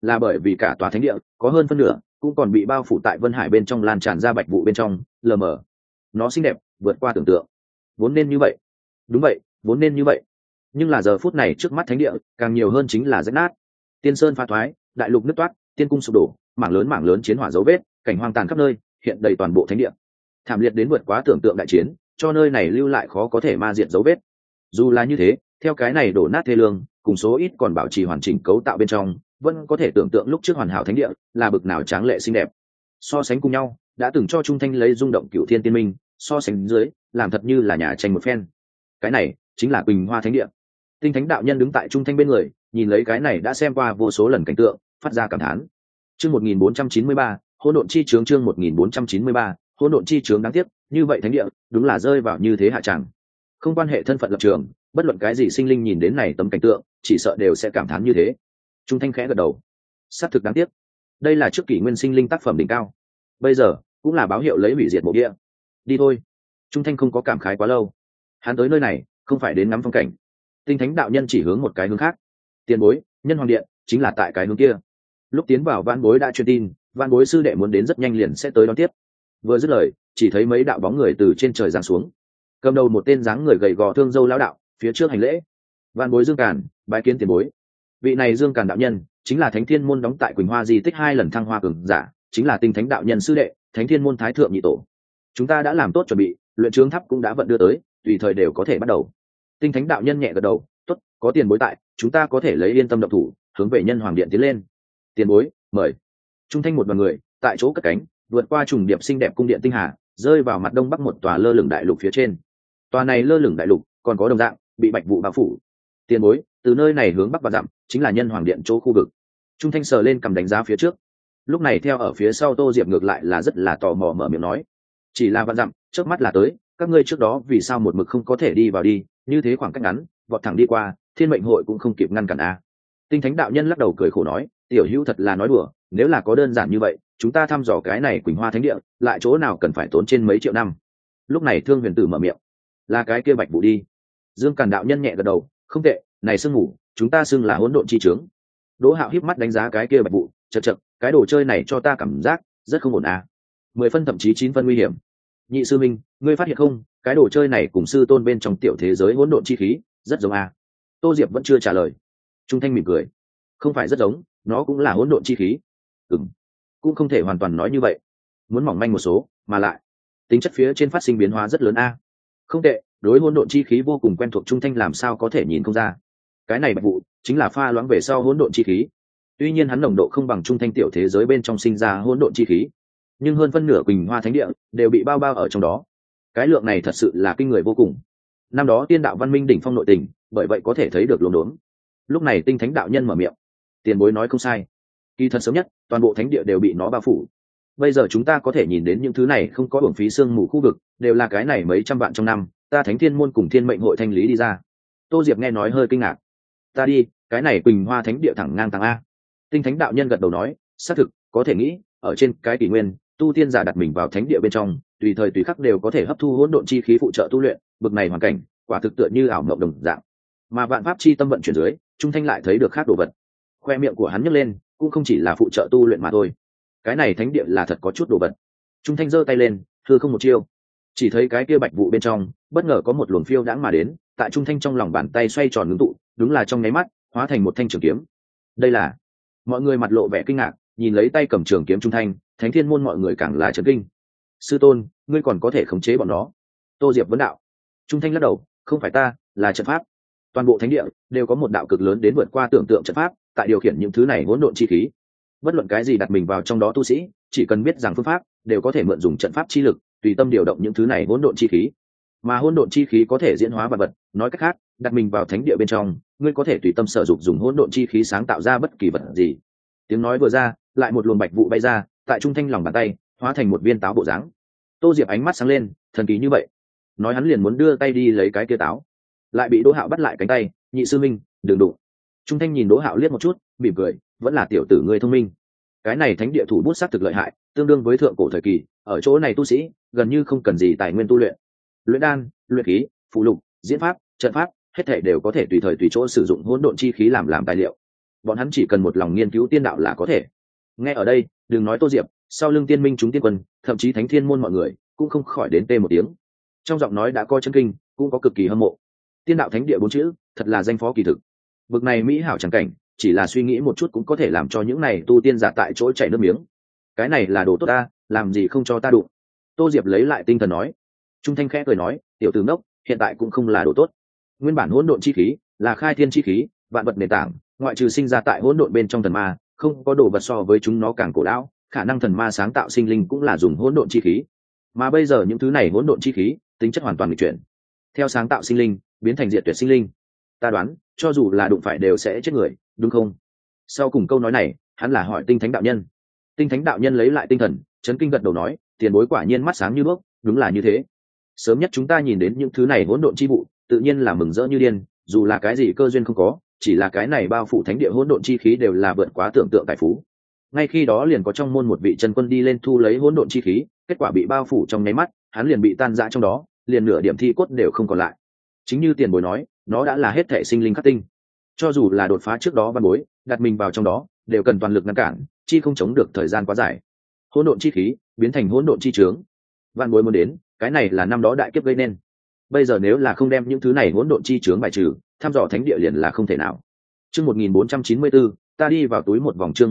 là bởi vì cả tòa thánh địa có hơn phân nửa cũng còn bị bao phủ tại vân hải bên trong lan tràn ra bạch vụ bên trong, lờ mờ. Nó xinh đẹp vượt qua tưởng tượng, vốn nên như vậy. Đúng vậy, vốn nên như vậy. Nhưng là giờ phút này trước mắt thánh địa càng nhiều hơn chính là rách nát, tiên sơn pha thoái, đại lục nứt toát, tiên cung sụp đổ, mảng lớn chiến hỏa dấu vết, cảnh hoang tàn khắp nơi hiện đầy toàn bộ thánh địa, thảm liệt đến vượt quá tưởng tượng đại chiến cho nơi này lưu lại khó có thể ma diệt dấu vết. Dù là như thế, theo cái này đổ nát thê lương cùng số ít còn bảo trì hoàn chỉnh cấu tạo bên trong, vẫn có thể tưởng tượng lúc trước hoàn hảo thánh địa là bực nào tráng lệ xinh đẹp. So sánh cùng nhau đã từng cho trung thanh lấy rung động cửu thiên tiên minh, so sánh dưới làm thật như là nhà tranh một phen. Cái này chính là Quỳnh Hoa thánh địa. Tinh thánh đạo nhân đứng tại trung thanh bên người, nhìn lấy cái này đã xem qua vô số lần cảnh tượng, phát ra cảm thán. Chương 1493, hỗn độn chi chướng. Chương 1493, hỗn độn chi chướng. Đáng tiếc, như vậy thánh địa đúng là rơi vào như thế hạ tràng. Không quan hệ thân phận lập trường, bất luận cái gì sinh linh nhìn đến này tấm cảnh tượng, chỉ sợ đều sẽ cảm thán như thế. Trung thanh khẽ gật đầu. Xác thực đáng tiếc. Đây là trước kỷ nguyên sinh linh tác phẩm đỉnh cao. Bây giờ cũng là báo hiệu lấy hủy diệt mộ địa. Đi thôi. Trung thanh không có cảm khái quá lâu. Hắn tới nơi này không phải đến ngắm phong cảnh. Tinh thánh đạo nhân chỉ hướng một cái hướng khác. Tiền bối, nhân hoàng điện chính là tại cái hướng kia. Lúc tiến vào Vạn Bối đã truyền tin, Vạn Bối sư đệ muốn đến rất nhanh liền sẽ tới đón tiếp. Vừa dứt lời, chỉ thấy mấy đạo bóng người từ trên trời giáng xuống. Cầm đầu một tên dáng người gầy gò thương dâu lão đạo, phía trước hành lễ. Vạn Bối Dương Càn, bái kiến tiền bối. Vị này Dương Càn đạo nhân chính là Thánh Thiên môn đóng tại Quỳnh Hoa di tích 2 lần thăng hoa cường giả, chính là Tinh thánh đạo nhân sư đệ, Thánh Thiên môn thái thượng nhị tổ. Chúng ta đã làm tốt chuẩn bị, luyện trướng tháp cũng đã vận đưa tới, tùy thời đều có thể bắt đầu. Tinh thánh đạo nhân nhẹ gật đầu, tốt, có tiền bối tại, chúng ta có thể lấy yên tâm động thủ, hướng về nhân hoàng điện tiến lên. Tiền bối, mời. Trung thanh một đoàn người tại chỗ cất cánh, vượt qua trùng điệp xinh đẹp cung điện tinh hà, rơi vào mặt đông bắc một tòa lơ lửng đại lục phía trên. Tòa này lơ lửng đại lục còn có đồng dạng bị bạch vụ bao phủ. Tiền bối, từ nơi này hướng bắc và dặm chính là nhân hoàng điện chỗ khu vực. Trung thanh sờ lên cầm đánh giá phía trước. Lúc này theo ở phía sau Tô Diệp ngược lại là rất là tò mò mở miệng nói, chỉ là vạn dặm trước mắt là tới, các ngươi trước đó vì sao một mực không có thể đi vào đi, như thế khoảng cách ngắn vọt thẳng đi qua, thiên mệnh hội cũng không kịp ngăn cản a. Tinh thánh đạo nhân lắc đầu cười khổ nói, tiểu hữu thật là nói đùa, nếu là có đơn giản như vậy chúng ta thăm dò cái này Quỳnh Hoa thánh địa lại chỗ nào cần phải tốn trên mấy triệu năm. Lúc này Thương Huyền Tử mở miệng, là cái kia bạch vụ đi. Dương Càn đạo nhân nhẹ gật đầu, không tệ, này sương ngủ chúng ta xưng là hỗn độn chi chướng. Đỗ Hạo híp mắt đánh giá cái kia bạch vụ, chật, cái đồ chơi này cho ta cảm giác rất không ổn à. 10 phân thậm chí 9 phân nguy hiểm. Nhị sư minh, ngươi phát hiện không, cái đồ chơi này cùng sư tôn bên trong tiểu thế giới hỗn độn chi khí rất giống à. Tô Diệp vẫn chưa trả lời. Trung thanh mỉm cười, không phải rất giống, nó cũng là hỗn độn chi khí. Cũng không thể hoàn toàn nói như vậy, muốn mỏng manh một số, mà lại tính chất phía trên phát sinh biến hóa rất lớn a. Không tệ, đối hỗn độn chi khí vô cùng quen thuộc. Trung thanh làm sao có thể nhìn không ra, cái này bạch vụ chính là pha loãng về sau hỗn độn chi khí. Tuy nhiên hắn nồng độ không bằng trung thanh tiểu thế giới bên trong sinh ra hỗn độn chi khí, nhưng hơn phân nửa Quỳnh Hoa thánh địa đều bị bao bao ở trong đó. Cái lượng này thật sự là kinh người vô cùng. Năm đó tiên đạo văn minh đỉnh phong nội tình, bởi vậy có thể thấy được luống đốn. Lúc này tinh thánh đạo nhân mở miệng, tiền bối nói không sai, kỳ thật sớm nhất toàn bộ thánh địa đều bị nó bao phủ. Bây giờ chúng ta có thể nhìn đến những thứ này không có uổng phí sương mù khu vực, đều là cái này mấy trăm vạn trong năm ta Thánh Thiên môn cùng Thiên mệnh hội thanh lý đi ra. Tô Diệp nghe nói hơi kinh ngạc. Ta đi, cái này Quỳnh Hoa thánh địa thẳng ngang tàng a. Tinh thánh đạo nhân gật đầu nói, xác thực có thể nghĩ, ở trên cái kỷ nguyên tu tiên giả đặt mình vào thánh địa bên trong, tùy thời tùy khắc đều có thể hấp thu hỗn độn chi khí phụ trợ tu luyện, bực này hoàn cảnh quả thực tựa như ảo mộng đồng dạng. Mà vạn pháp chi tâm vận chuyển dưới, Trung thanh lại thấy được khác đồ vật. Khoe miệng của hắn nhấc lên, cũng không chỉ là phụ trợ tu luyện mà thôi, cái này thánh địa là thật có chút đồ vật. Trung thanh giơ tay lên, thưa không một chiêu, chỉ thấy cái kia bạch vụ bên trong bất ngờ có một luồng phiêu đãng mà đến, tại Trung thanh trong lòng bàn tay xoay tròn ngưng tụ, đúng là trong nháy mắt hóa thành một thanh trường kiếm. Đây là, mọi người mặt lộ vẻ kinh ngạc, nhìn lấy tay cầm trường kiếm Trung thanh, Thánh Thiên môn mọi người càng là chấn kinh. Sư tôn, ngươi còn có thể khống chế bọn nó? Tô Diệp vấn đạo. Trung thanh lắc đầu, không phải ta, là trận pháp. Toàn bộ thánh địa đều có một đạo cực lớn đến vượt qua tưởng tượng trận pháp, tại điều khiển những thứ này hỗn độn chi khí. Bất luận cái gì đặt mình vào trong đó tu sĩ, chỉ cần biết rằng phương pháp, đều có thể mượn dùng trận pháp chi lực, tùy tâm điều động những thứ này hỗn độn chi khí. Mà hỗn độn chi khí có thể diễn hóa vật vật, nói cách khác, đặt mình vào thánh địa bên trong, ngươi có thể tùy tâm sở dụng dùng hỗn độn chi khí sáng tạo ra bất kỳ vật gì. Tiếng nói vừa ra, lại một luồng bạch vụ bay ra, tại Trung thanh lòng bàn tay, hóa thành một viên táo bộ dáng. Tô Diệp ánh mắt sáng lên, thần kỳ như vậy. Nói hắn liền muốn đưa tay đi lấy cái kia táo, lại bị Đỗ Hạo bắt lại cánh tay, nhị sư minh, đừng đụng. Trung thanh nhìn Đỗ Hạo liếc một chút, mỉm cười, vẫn là tiểu tử ngươi thông minh. Cái này thánh địa thủ bút sát thực lợi hại, tương đương với thượng cổ thời kỳ, ở chỗ này tu sĩ gần như không cần gì tài nguyên tu luyện, luyện đan, luyện khí, phụ lục, diễn pháp, trận pháp, hết thảy đều có thể tùy thời tùy chỗ sử dụng hỗn độn chi khí làm tài liệu. bọn hắn chỉ cần một lòng nghiên cứu tiên đạo là có thể. Nghe ở đây, đừng nói Tô Diệp, sau lưng tiên minh chúng tiên quân, thậm chí thánh thiên môn mọi người cũng không khỏi đến tê một tiếng. Trong giọng nói đã có chân kinh, cũng có cực kỳ hâm mộ. Tiên đạo thánh địa 4 chữ, thật là danh phó kỳ thực. Bực này mỹ hảo chẳng cảnh, chỉ là suy nghĩ một chút cũng có thể làm cho những này tu tiên giả tại chỗ chảy nước miếng. Cái này là đồ tốt ta, làm gì không cho ta đụng. Tô Diệp lấy lại tinh thần nói. Trung Thanh khẽ cười nói, tiểu tử ngốc, hiện tại cũng không là đồ tốt. Nguyên bản hỗn độn chi khí là khai thiên chi khí, vạn vật nền tảng, ngoại trừ sinh ra tại hỗn độn bên trong thần ma, không có đồ vật so với chúng nó càng cổ lão, khả năng thần ma sáng tạo sinh linh cũng là dùng hỗn độn chi khí. Mà bây giờ những thứ này hỗn độn chi khí, tính chất hoàn toàn nghịch chuyển. Theo sáng tạo sinh linh, biến thành diệt tuyệt sinh linh. Ta đoán, cho dù là đụng phải đều sẽ chết người, đúng không? Sau cùng câu nói này, hắn là hỏi Tinh Thánh đạo nhân. Tinh Thánh đạo nhân lấy lại tinh thần, chấn kinh gật đầu nói, tiền bối quả nhiên mắt sáng như đuốc, đúng là như thế. Sớm nhất chúng ta nhìn đến những thứ này hỗn độn chi vụ, tự nhiên là mừng rỡ như điên, dù là cái gì cơ duyên không có, chỉ là cái này bao phủ thánh địa hỗn độn chi khí đều là vượt quá tưởng tượng tài phú. Ngay khi đó liền có trong môn một vị chân quân đi lên thu lấy hỗn độn chi khí, kết quả bị bao phủ trong nháy mắt, hắn liền bị tan rã trong đó, liền nửa điểm thi cốt đều không còn lại. Chính như tiền bối nói, nó đã là hết thể sinh linh khắc tinh. Cho dù là đột phá trước đó văn bối, đặt mình vào trong đó, đều cần toàn lực ngăn cản, chi không chống được thời gian quá dài. Hỗn độn chi khí biến thành hỗn độn chi chướng. Văn bối muốn đến, cái này là năm đó đại kiếp gây nên. Bây giờ nếu là không đem những thứ này hỗn độn chi chướng bài trừ, thăm dò thánh địa liền là không thể nào. Chương 1494, ta đi vào túi một vòng. Chương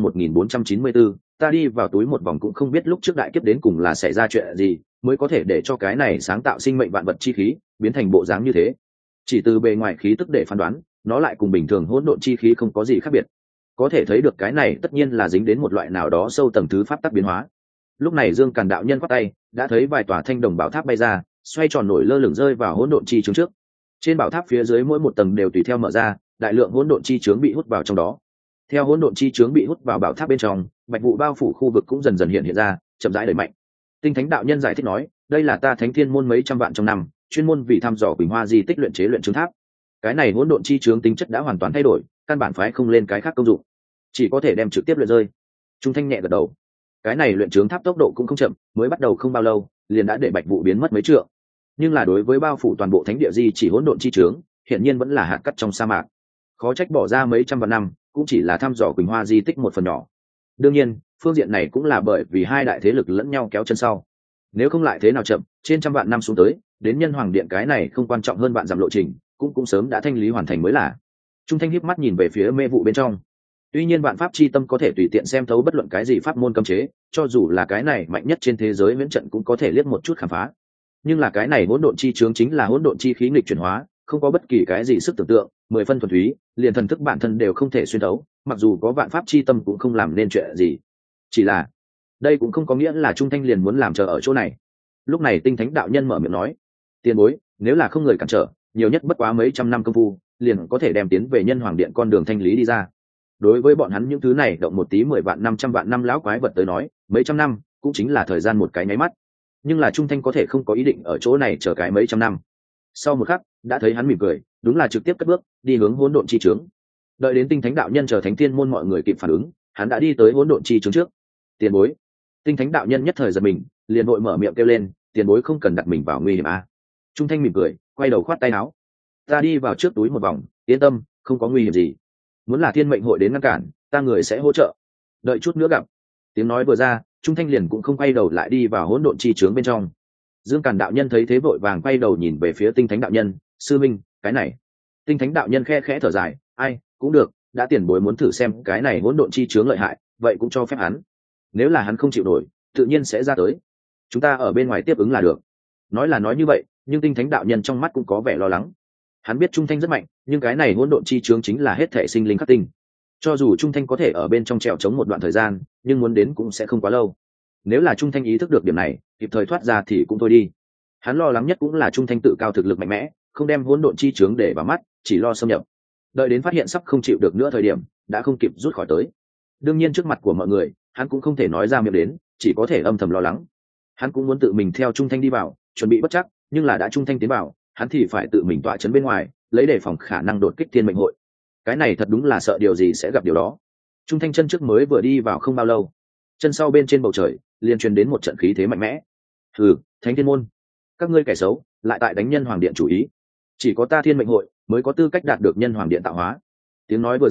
1494, ta đi vào túi một vòng. Cũng không biết lúc trước đại kiếp đến cùng là xảy ra chuyện gì, mới có thể để cho cái này sáng tạo sinh mệnh vạn vật chi khí biến thành bộ dáng như thế. Chỉ từ bề ngoài khí tức để phán đoán, nó lại cùng bình thường hỗn độn chi khí không có gì khác biệt. Có thể thấy được cái này tất nhiên là dính đến một loại nào đó sâu tầng thứ pháp tắc biến hóa. Lúc này Dương Càn đạo nhân quát tay, đã thấy vài tòa thanh đồng bảo tháp bay ra, xoay tròn nổi lơ lửng rơi vào hỗn độn chi chướng trước. Trên bảo tháp phía dưới mỗi một tầng đều tùy theo mở ra, đại lượng hỗn độn chi chướng bị hút vào trong đó. Theo hỗn độn chi chướng bị hút vào bảo tháp bên trong, bạch vụ bao phủ khu vực cũng dần dần hiện ra, chậm rãi đẩy mạnh. Tinh Thánh đạo nhân giải thích nói, đây là ta Thánh Thiên môn mấy trăm vạn trong năm, chuyên môn vì thăm dò Quỳnh Hoa di tích luyện chế luyện chứng tháp. Cái này hỗn độn chi chướng tính chất đã hoàn toàn thay đổi, căn bản phái không lên cái khác công dụng, chỉ có thể đem trực tiếp luyện rơi. Trung Thanh nhẹ gật đầu. Cái này luyện chứng tháp tốc độ cũng không chậm, mới bắt đầu không bao lâu, liền đã để bạch vụ biến mất mấy trượng. Nhưng là đối với bao phủ toàn bộ thánh địa di chỉ hỗn độn chi chướng, hiện nhiên vẫn là hạt cát trong sa mạc. Khó trách bỏ ra mấy trăm vạn năm, cũng chỉ là thăm dò Quỳnh Hoa di tích một phần nhỏ. Đương nhiên, phương diện này cũng là bởi vì hai đại thế lực lẫn nhau kéo chân sau. Nếu không lại thế nào chậm, trên trăm vạn năm xuống tới, đến Nhân Hoàng điện cái này không quan trọng hơn vạn dặm lộ trình, cũng sớm đã thanh lý hoàn thành mới là. Trung Thanh híp mắt nhìn về phía mê vụ bên trong. Tuy nhiên vạn pháp chi tâm có thể tùy tiện xem thấu bất luận cái gì pháp môn cấm chế, cho dù là cái này mạnh nhất trên thế giới miễn trận cũng có thể liếc một chút khám phá. Nhưng là cái này hỗn độn chi chướng chính là hỗn độn chi khí nghịch chuyển hóa, không có bất kỳ cái gì sức tưởng tượng, 10 phân thuần túy, liền thần thức bản thân đều không thể xuyên thấu, mặc dù có vạn pháp chi tâm cũng không làm nên chuyện gì. Chỉ là, đây cũng không có nghĩa là Trung Thanh liền muốn làm chờ ở chỗ này. Lúc này Tinh Thánh đạo nhân mở miệng nói, tiền bối, nếu là không người cản trở, nhiều nhất bất quá mấy trăm năm công phu, liền có thể đem tiến về Nhân Hoàng điện con đường thanh lý đi ra. Đối với bọn hắn những thứ này động một tí 10 vạn 500 vạn năm lão quái vật tới nói, mấy trăm năm cũng chính là thời gian một cái nháy mắt. Nhưng là Trung Thanh có thể không có ý định ở chỗ này chờ cái mấy trăm năm. Sau một khắc, đã thấy hắn mỉm cười, đúng là trực tiếp cất bước đi hướng hỗn độn chi chướng. Đợi đến Tinh Thánh đạo nhân chờ Thánh Thiên môn mọi người kịp phản ứng, hắn đã đi tới hỗn độn chi chướng trước. Tiền bối. Tinh Thánh đạo nhân nhất thời giật mình, liền vội mở miệng kêu lên, tiền bối không cần đặt mình vào nguy hiểm a. Trung Thanh mỉm cười, quay đầu khoát tay áo. Ta đi vào trước túi một vòng, yên tâm, không có nguy hiểm gì. Muốn là thiên mệnh hội đến ngăn cản, ta người sẽ hỗ trợ. Đợi chút nữa gặp. Tiếng nói vừa ra, Trung Thanh liền cũng không quay đầu lại đi vào hỗn độn chi chướng bên trong. Dương Càn đạo nhân thấy thế vội vàng quay đầu nhìn về phía Tinh Thánh đạo nhân, sư minh, cái này. Tinh Thánh đạo nhân khe khẽ thở dài, ai, cũng được, đã tiền bối muốn thử xem cái này hỗn độn chi chướng lợi hại, vậy cũng cho phép hắn. Nếu là hắn không chịu nổi, tự nhiên sẽ ra tới. Chúng ta ở bên ngoài tiếp ứng là được. Nói là nói như vậy, nhưng Tinh Thánh đạo nhân trong mắt cũng có vẻ lo lắng. Hắn biết Trung Thanh rất mạnh, nhưng cái này hỗn độn chi chướng chính là hết thể sinh linh khắc tinh. Cho dù Trung Thanh có thể ở bên trong trèo chống một đoạn thời gian, nhưng muốn đến cũng sẽ không quá lâu. Nếu là Trung Thanh ý thức được điểm này, kịp thời thoát ra thì cũng thôi đi. Hắn lo lắng nhất cũng là Trung Thanh tự cao thực lực mạnh mẽ, không đem hỗn độn chi chướng để vào mắt, chỉ lo xâm nhập. Đợi đến phát hiện sắp không chịu được nữa thời điểm, đã không kịp rút khỏi tới. Đương nhiên trước mặt của mọi người, hắn cũng không thể nói ra miệng đến, chỉ có thể âm thầm lo lắng. Hắn cũng muốn tự mình theo Trung Thanh đi vào, chuẩn bị bất chắc, nhưng là đã Trung Thanh tiến vào, hắn thì phải tự mình tọa chấn bên ngoài, lấy đề phòng khả năng đột kích thiên mệnh hội. Cái này thật đúng là sợ điều gì sẽ gặp điều đó. Trung Thanh chân trước mới vừa đi vào không bao lâu, chân sau bên trên bầu trời liền truyền đến một trận khí thế mạnh mẽ. Hừ, Thánh Thiên môn, các ngươi kẻ xấu lại tại đánh Nhân Hoàng điện chủ ý. Chỉ có ta thiên mệnh hội mới có tư cách đạt được Nhân Hoàng điện tạo hóa. Tiếng nói vừa ra,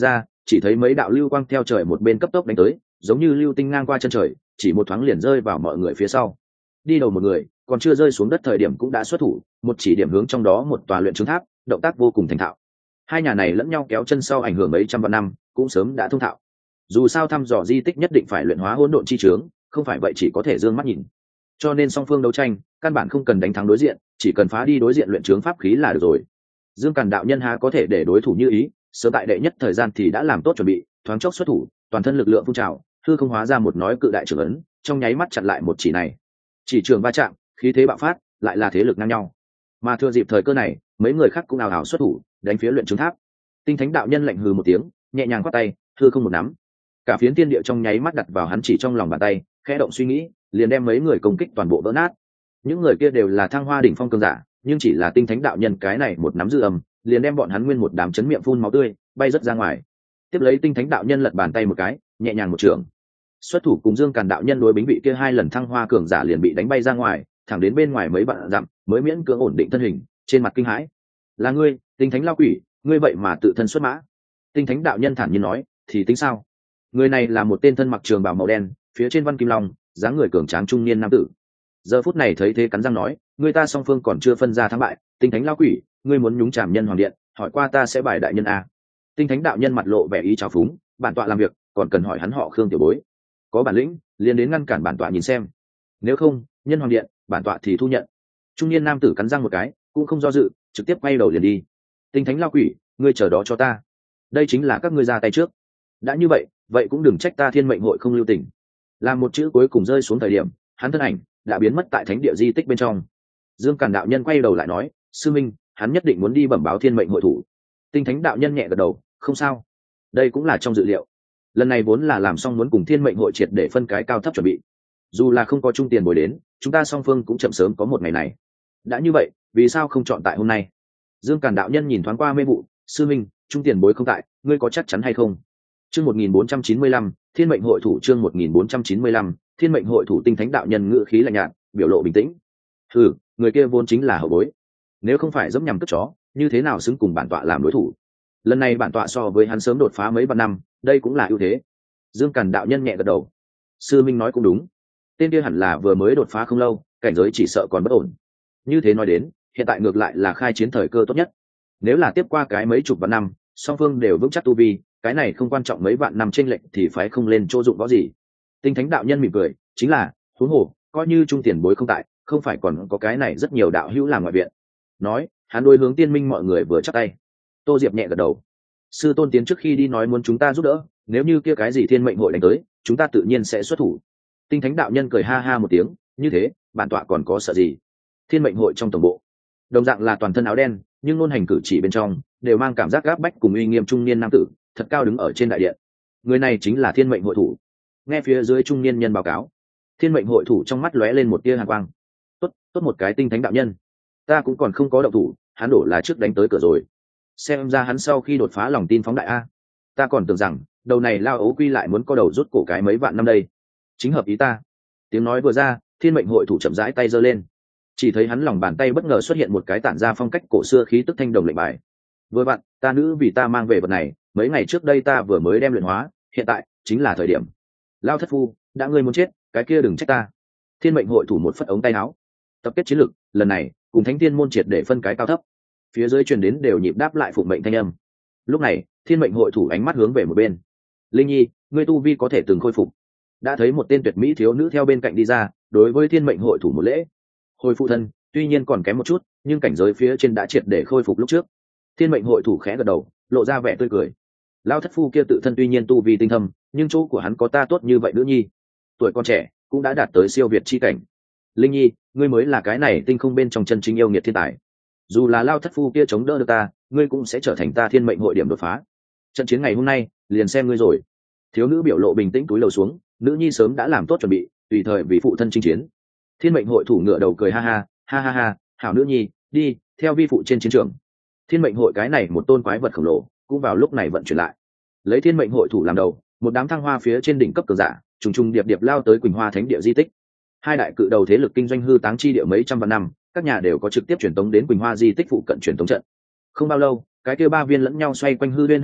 chỉ thấy mấy đạo lưu quang theo trời một bên cấp tốc đánh tới, giống như lưu tinh ngang qua chân trời, chỉ một thoáng liền rơi vào mọi người phía sau. Đi đầu một người còn chưa rơi xuống đất thời điểm cũng đã xuất thủ, một chỉ điểm hướng trong đó một tòa luyện chứng tháp, động tác vô cùng thành thạo. Hai nhà này lẫn nhau kéo chân sau ảnh hưởng mấy trăm vạn năm, cũng sớm đã thông thạo. Dù sao thăm dò di tích nhất định phải luyện hóa hỗn độn chi chướng, không phải vậy chỉ có thể dương mắt nhìn. Cho nên song phương đấu tranh, căn bản không cần đánh thắng đối diện, chỉ cần phá đi đối diện luyện chướng pháp khí là được rồi. Dương Càn đạo nhân há có thể để đối thủ như ý, sớm tại đệ nhất thời gian thì đã làm tốt chuẩn bị, thoáng chốc xuất thủ, toàn thân lực lượng phun trào, hư không hóa ra một nói cự đại trưởng ấn, trong nháy mắt chặn lại một chỉ này. Chỉ trường va chạm, khí thế bạo phát, lại là thế lực ngang nhau. Mà thừa dịp thời cơ này, mấy người khác cũng ào ào xuất thủ, đánh phía luyện chứng tháp. Tinh Thánh đạo nhân lạnh hừ một tiếng, nhẹ nhàng quát tay, hư không một nắm. Cả phiến thiên địa trong nháy mắt đặt vào hắn chỉ trong lòng bàn tay, khẽ động suy nghĩ, liền đem mấy người công kích toàn bộ vỡ nát. Những người kia đều là thăng hoa đỉnh phong cường giả, nhưng chỉ là Tinh Thánh đạo nhân cái này một nắm dư âm, liền đem bọn hắn nguyên một đám chấn miệng phun máu tươi, bay rất ra ngoài. Tiếp lấy Tinh Thánh đạo nhân lật bàn tay một cái, nhẹ nhàng một trường. Xuất thủ cùng Dương Càn đạo nhân đối bính vị kia hai lần thăng hoa cường giả liền bị đánh bay ra ngoài, thẳng đến bên ngoài mấy vạn dặm, mới miễn cưỡng ổn định thân hình, trên mặt kinh hãi. "Là ngươi, Tinh Thánh lão quỷ, ngươi vậy mà tự thân xuất mã?" Tinh Thánh đạo nhân thản nhiên nói, "Thì tính sao?" Người này là một tên thân mặc trường bào màu đen, phía trên văn kim long, dáng người cường tráng trung niên nam tử. Giờ phút này thấy thế cắn răng nói, người ta song phương còn chưa phân ra thắng bại, Tinh Thánh lão quỷ, ngươi muốn nhúng chàm nhân hoàng điện, hỏi qua ta sẽ bài đại nhân a. Tinh Thánh đạo nhân mặt lộ vẻ ý trào phúng, bản tọa làm việc, còn cần hỏi hắn họ Khương tiểu bối. Có bản lĩnh, liền đến ngăn cản bản tọa nhìn xem. Nếu không, nhân hoàng điện, bản tọa thì thu nhận. Trung niên nam tử cắn răng một cái, cũng không do dự, trực tiếp quay đầu liền đi. Tinh Thánh lão quỷ, ngươi chờ đó cho ta. Đây chính là các ngươi ra tay trước. Đã như vậy, vậy cũng đừng trách ta Thiên Mệnh hội không lưu tình. Làm một chữ cuối cùng rơi xuống thời điểm, hắn thân ảnh đã biến mất tại thánh địa di tích bên trong. Dương Càn đạo nhân quay đầu lại nói, sư minh, hắn nhất định muốn đi bẩm báo Thiên Mệnh hội thủ. Tinh Thánh đạo nhân nhẹ gật đầu, không sao, đây cũng là trong dự liệu. Lần này vốn là làm xong muốn cùng Thiên Mệnh hội triệt để phân cái cao thấp chuẩn bị. Dù là không có trung tiền bồi đến, chúng ta song phương cũng chậm sớm có một ngày này. Đã như vậy, vì sao không chọn tại hôm nay? Dương Càn đạo nhân nhìn thoáng qua mê vụ, sư minh, trung tiền bối không tại, ngươi có chắc chắn hay không? Chương 1495, Thiên Mệnh hội thủ chương 1495, Thiên Mệnh hội thủ. Tinh Thánh đạo nhân ngữ khí lạnh nhạt, biểu lộ bình tĩnh. Hừ, người kia vốn chính là hậu bối, nếu không phải dẫm nhằm cướp chó, như thế nào xứng cùng bản tọa làm đối thủ? Lần này bản tọa so với hắn sớm đột phá mấy vạn năm, đây cũng là ưu thế. Dương Càn đạo nhân nhẹ gật đầu. Sư minh nói cũng đúng, tên kia hẳn là vừa mới đột phá không lâu, cảnh giới chỉ sợ còn bất ổn. Như thế nói đến, hiện tại ngược lại là khai chiến thời cơ tốt nhất. Nếu là tiếp qua cái mấy chục vạn năm, song phương đều vững chắc tu vi, cái này không quan trọng mấy vạn năm chênh lệch thì phải không lên chỗ dụng võ gì. Tinh Thánh đạo nhân mỉm cười, chính là, huống hồ, coi như trung tiền bối không tại, không phải còn có cái này rất nhiều đạo hữu làm ngoại viện. Nói, hắn đối hướng Tiên Minh mọi người vừa chắp tay. Tô Diệp nhẹ gật đầu. Sư tôn tiến trước khi đi nói muốn chúng ta giúp đỡ, nếu như kia cái gì Thiên Mệnh hội đánh tới, chúng ta tự nhiên sẽ xuất thủ. Tinh Thánh đạo nhân cười ha ha một tiếng, như thế, bản tọa còn có sợ gì? Thiên Mệnh hội trong tổng bộ, đồng dạng là toàn thân áo đen, nhưng ngôn hành cử chỉ bên trong đều mang cảm giác gáp bách cùng uy nghiêm trung niên nam tử, thật cao đứng ở trên đại điện. Người này chính là Thiên Mệnh hội thủ. Nghe phía dưới trung niên nhân báo cáo, Thiên Mệnh hội thủ trong mắt lóe lên một tia hàn quang. Tốt một cái Tinh Thánh đạo nhân, ta cũng còn không có động thủ, hắn đổ là trước đánh tới cửa rồi. Xem ra hắn sau khi đột phá lòng tin phóng đại a. Ta còn tưởng rằng đầu này lao ấu quy lại muốn co đầu rút cổ cái mấy vạn năm đây. Chính hợp ý ta. Tiếng nói vừa ra, Thiên Mệnh hội thủ chậm rãi tay giơ lên, chỉ thấy hắn lòng bàn tay bất ngờ xuất hiện một cái tản ra phong cách cổ xưa khí tức thanh đồng lệnh bài. Vừa vặn, ta nữ vì ta mang về vật này, mấy ngày trước đây ta vừa mới đem luyện hóa, hiện tại chính là thời điểm. Lao thất phu, đã ngươi muốn chết, cái kia đừng trách ta. Thiên Mệnh hội thủ một phất ống tay áo, tập kết chiến lực, lần này cùng Thánh Tiên môn triệt để phân cái cao thấp. Phía dưới truyền đến đều nhịp đáp lại phụng mệnh thanh âm. Lúc này, Thiên Mệnh hội thủ ánh mắt hướng về một bên. Linh Nhi, ngươi tu vi có thể từng khôi phục. Đã thấy một tên tuyệt mỹ thiếu nữ theo bên cạnh đi ra, đối với Thiên Mệnh hội thủ một lễ. Hồi phụ thân, tuy nhiên còn kém một chút, nhưng cảnh giới phía trên đã triệt để khôi phục lúc trước. Thiên Mệnh hội thủ khẽ gật đầu, lộ ra vẻ tươi cười. Lao thất phu kia tự thân tuy nhiên tu vi tinh thâm, nhưng chỗ của hắn có ta tốt như vậy nữ nhi, tuổi con trẻ cũng đã đạt tới siêu việt chi cảnh. Linh Nhi, ngươi mới là cái này tinh không bên trong chân chính yêu nghiệt thiên tài. Dù là Lao thất phu kia chống đỡ được ta, ngươi cũng sẽ trở thành ta Thiên Mệnh hội điểm đột phá. Trận chiến ngày hôm nay, liền xem ngươi rồi. Thiếu nữ biểu lộ bình tĩnh túi lầu xuống, nữ nhi sớm đã làm tốt chuẩn bị, tùy thời vì phụ thân chinh chiến. Thiên Mệnh hội thủ ngựa đầu cười ha ha, ha ha ha, hảo nữ nhi, đi theo vi phụ trên chiến trường. Thiên Mệnh hội cái này một tôn quái vật khổng lồ cũng vào lúc này vận chuyển lại, lấy Thiên Mệnh hội thủ làm đầu, một đám thăng hoa phía trên đỉnh cấp cường giả trùng trùng điệp điệp lao tới Quỳnh Hoa Thánh địa di tích. Hai đại cự đầu thế lực kinh doanh hư táng chi địa mấy trăm vạn năm, các nhà đều có trực tiếp truyền tống đến Quỳnh Hoa di tích phụ cận truyền tống trận. Không bao lâu, cái kia ba viên lẫn nhau xoay quanh hư liên hấp động,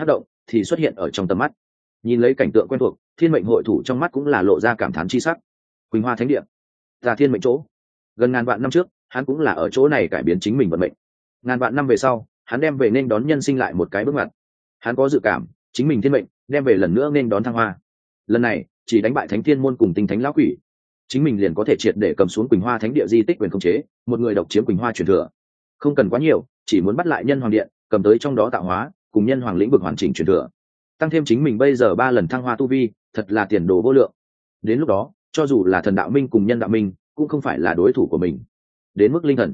thì xuất hiện ở trong tầm mắt. Nhìn lấy cảnh tượng quen thuộc, thiên mệnh hội thủ trong mắt cũng là lộ ra cảm thán chi sắc. Quỳnh Hoa Thánh Địa, Tà Thiên Mệnh chỗ. Gần ngàn vạn năm trước, hắn cũng là ở chỗ này cải biến chính mình vận mệnh. Ngàn vạn năm về sau, hắn đem về nên đón nhân sinh lại một cái bước ngoặt. Hắn có dự cảm, chính mình thiên mệnh đem về lần nữa nên đón thăng hoa. Lần này, chỉ đánh bại Thánh Thiên môn cùng Tinh Thánh lão quỷ, chính mình liền có thể triệt để cầm xuống Quỳnh Hoa Thánh Địa di tích quyền khống chế, một người độc chiếm Quỳnh Hoa truyền thừa. Không cần quá nhiều, chỉ muốn bắt lại Nhân Hoàng Điện, cầm tới trong đó tạo hóa, cùng Nhân Hoàng lĩnh vực hoàn chỉnh truyền thừa. Tăng thêm chính mình bây giờ 3 lần thăng hoa tu vi, thật là tiền đồ vô lượng. Đến lúc đó, cho dù là Thần Đạo Minh cùng Nhân Đạo Minh, cũng không phải là đối thủ của mình. Đến mức Linh Thần,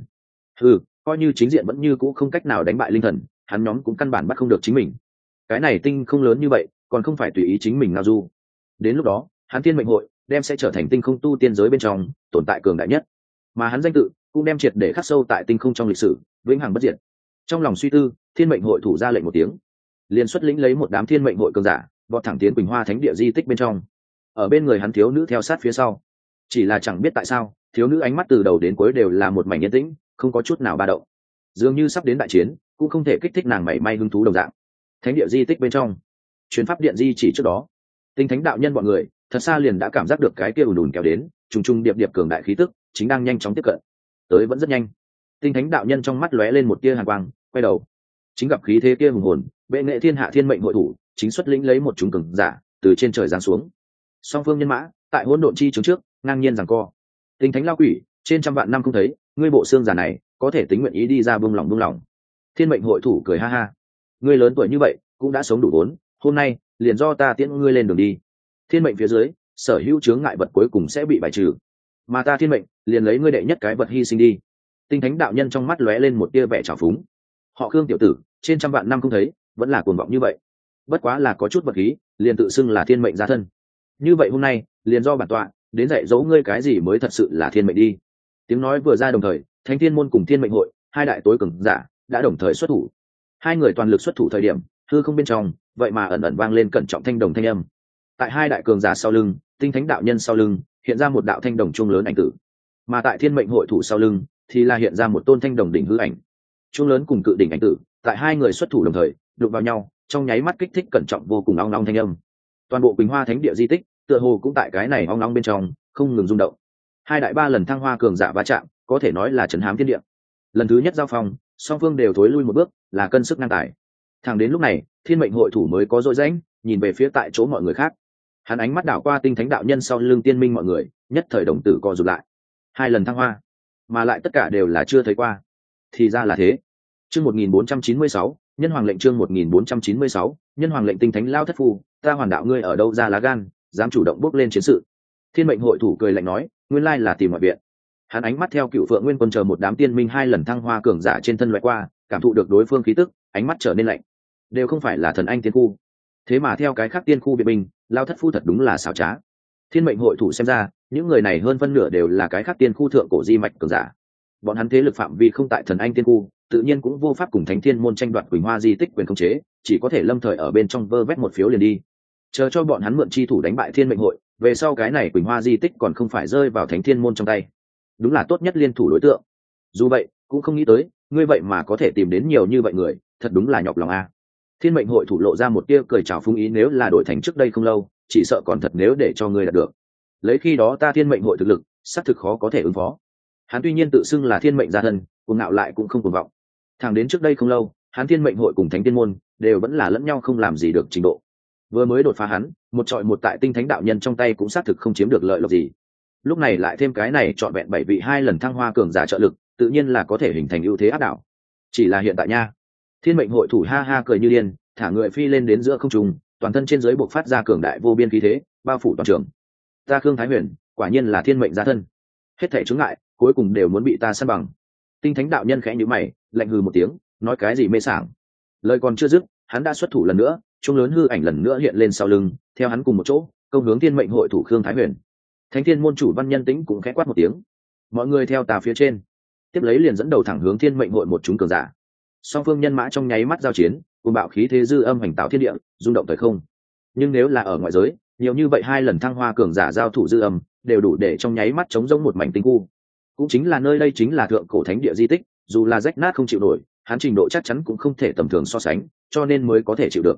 coi như chính diện vẫn như cũ không cách nào đánh bại Linh Thần, hắn nhóm cũng căn bản bắt không được chính mình. Cái này tinh không lớn như vậy, còn không phải tùy ý chính mình ngao du. Đến lúc đó, hắn Thiên Mệnh hội đem sẽ trở thành tinh không tu tiên giới bên trong tồn tại cường đại nhất, mà hắn danh tự cũng đem triệt để khắc sâu tại tinh không trong lịch sử, vĩnh hằng bất diệt. Trong lòng suy tư, Thiên Mệnh hội thủ ra lệnh một tiếng, liền xuất lĩnh lấy một đám Thiên Mệnh hội cường giả, vọt thẳng tiến Quỳnh Hoa Thánh Địa di tích bên trong. Ở bên người hắn thiếu nữ theo sát phía sau. Chỉ là chẳng biết tại sao, thiếu nữ ánh mắt từ đầu đến cuối đều là một mảnh yên tĩnh, không có chút nào ba động. Dường như sắp đến đại chiến, cũng không thể kích thích nàng mảy may hứng thú đồng dạng. Thánh địa di tích bên trong, chuyến pháp điện di chỉ trước đó, Tinh Thánh đạo nhân bọn người thật xa liền đã cảm giác được cái kia ùn ùn kéo đến, trùng trùng điệp điệp cường đại khí tức chính đang nhanh chóng tiếp cận. Tới vẫn rất nhanh. Tinh Thánh đạo nhân trong mắt lóe lên một tia hàn quang, quay đầu, chính gặp khí thế kia hùng hồn, bệ nghệ thiên hạ thiên mệnh hội thủ, chính xuất lĩnh lấy một chúng cường giả từ trên trời giáng xuống. Song phương nhân mã tại hỗn độn chi chứng trước ngang nhiên giằng co. Tinh Thánh lao quỷ, trên trăm vạn năm không thấy, ngươi bộ xương giả này có thể tính nguyện ý đi ra buông lòng. Thiên mệnh hội thủ cười ha ha, ngươi lớn tuổi như vậy cũng đã sống đủ vốn, hôm nay liền do ta tiễn ngươi lên đường đi. Thiên mệnh phía dưới, sở hữu chướng ngại vật cuối cùng sẽ bị bài trừ, mà ta thiên mệnh liền lấy ngươi đệ nhất cái vật hy sinh đi. Tinh Thánh đạo nhân trong mắt lóe lên một tia vẻ trào phúng. Họ Khương tiểu tử, trên trăm vạn năm không thấy, vẫn là cuồng vọng như vậy. Bất quá là có chút vật khí, liền tự xưng là thiên mệnh gia thân. Như vậy hôm nay, liền do bản tọa đến dạy dỗ ngươi cái gì mới thật sự là thiên mệnh đi. Tiếng nói vừa ra đồng thời, Thánh Thiên môn cùng Thiên Mệnh hội, hai đại tối cường giả đã đồng thời xuất thủ. Hai người toàn lực xuất thủ thời điểm, hư không bên trong, vậy mà ẩn ẩn vang lên cẩn trọng thanh đồng thanh âm. Tại hai đại cường giả sau lưng, Tinh Thánh đạo nhân sau lưng, hiện ra một đạo thanh đồng chuông lớn ảnh tử. Mà tại Thiên Mệnh hội thủ sau lưng, thì là hiện ra một tôn thanh đồng đỉnh hư ảnh. Chuông lớn cùng cự đỉnh ảnh tử, tại hai người xuất thủ đồng thời, đụng vào nhau, trong nháy mắt kích thích cẩn trọng vô cùng ong ong thanh âm. Toàn bộ Quỳnh Hoa Thánh Địa di tích, tựa hồ cũng tại cái này ong ong bên trong, không ngừng rung động. Hai đại 3 lần thăng hoa cường giả va chạm, có thể nói là trấn hám thiên địa. Lần thứ nhất giao phong, song phương đều thối lui một bước, là cân sức ngang tài. Thẳng đến lúc này, Thiên Mệnh hội thủ mới có dội rãnh, nhìn về phía tại chỗ mọi người khác. Hắn ánh mắt đảo qua Tinh Thánh đạo nhân sau lưng Tiên Minh mọi người, nhất thời đồng tử co rụt lại. 2 lần thăng hoa, mà lại tất cả đều là chưa thấy qua. Thì ra là thế. Chương 1496, Nhân Hoàng lệnh chương 1496, Nhân Hoàng lệnh Tinh Thánh lao thất phù, ta hoàn đạo ngươi ở đâu ra lá gan, dám chủ động bước lên chiến sự. Thiên Mệnh hội thủ cười lạnh nói, nguyên lai là tìm ngoại viện. Hắn ánh mắt theo Cựu Phượng Nguyên Quân chờ một đám tiên minh 2 lần thăng hoa cường giả trên thân loại qua, cảm thụ được đối phương khí tức, ánh mắt trở nên lạnh. Đều không phải là thần anh tiên khu, thế mà theo cái khác tiên khu biệt binh, lao thất phu thật đúng là xảo trá. Thiên Mệnh hội thủ xem ra, những người này hơn phân nửa đều là cái khác tiên khu thượng cổ di mạch cường giả. Bọn hắn thế lực phạm vi không tại thần anh tiên khu, tự nhiên cũng vô pháp cùng Thánh Thiên môn tranh đoạt Quỳnh Hoa di tích quyền khống chế, chỉ có thể lâm thời ở bên trong vơ vét một phiếu liền đi. Chờ cho bọn hắn mượn chi thủ đánh bại Thiên Mệnh hội, về sau cái này Quỳnh Hoa di tích còn không phải rơi vào Thánh Thiên môn trong tay. Đúng là tốt nhất liên thủ đối tượng. Dù vậy, cũng không nghĩ tới, ngươi vậy mà có thể tìm đến nhiều như vậy người, thật đúng là nhọc lòng a. Thiên Mệnh hội thủ lộ ra một tia cười chào phúng ý, nếu là đổi thành trước đây không lâu, chỉ sợ còn thật nếu để cho ngươi đạt được. Lấy khi đó ta Thiên Mệnh hội thực lực, xác thực khó có thể ứng phó. Hắn tuy nhiên tự xưng là thiên mệnh gia thân, cuồng ngạo lại cũng không cuồng vọng. Thẳng đến trước đây không lâu, hắn Thiên Mệnh hội cùng Thánh Tiên môn đều vẫn là lẫn nhau không làm gì được trình độ. Vừa mới đột phá hắn, một trọi một tại Tinh Thánh đạo nhân trong tay cũng xác thực không chiếm được lợi lộc gì. Lúc này lại thêm cái này trọn vẹn 7 vị 2 lần thăng hoa cường giả trợ lực, tự nhiên là có thể hình thành ưu thế áp đảo. Chỉ là hiện tại nha, Thiên Mệnh hội thủ ha ha cười như điên, thả người phi lên đến giữa không trung, toàn thân trên dưới bộc phát ra cường đại vô biên khí thế, bao phủ toàn trường. Ta Khương Thái Huyền, quả nhiên là thiên mệnh gia thân. Hết thảy chướng ngại, cuối cùng đều muốn bị ta san bằng. Tinh Thánh đạo nhân khẽ nhíu mày, lạnh hừ một tiếng, nói cái gì mê sảng. Lời còn chưa dứt, hắn đã xuất thủ lần nữa, chuông lớn hư ảnh lần nữa hiện lên sau lưng, theo hắn cùng một chỗ, công hướng Thiên Mệnh hội thủ Khương Thái Huyền. Thánh Thiên môn chủ Văn Nhân Tĩnh cũng khẽ quát một tiếng. Mọi người theo tà phía trên, tiếp lấy liền dẫn đầu thẳng hướng Thiên Mệnh hội một chúng cường giả. Song phương nhân mã trong nháy mắt giao chiến, cùng bạo khí thế dư âm hành tạo thiên địa, rung động thời không. Nhưng nếu là ở ngoại giới, nhiều như vậy 2 lần thăng hoa cường giả giao thủ dư âm, đều đủ để trong nháy mắt chống rỗng một mảnh tinh khu. Cũng chính là nơi đây chính là thượng cổ thánh địa di tích, dù là rách nát không chịu nổi, hắn trình độ chắc chắn cũng không thể tầm thường so sánh, cho nên mới có thể chịu được.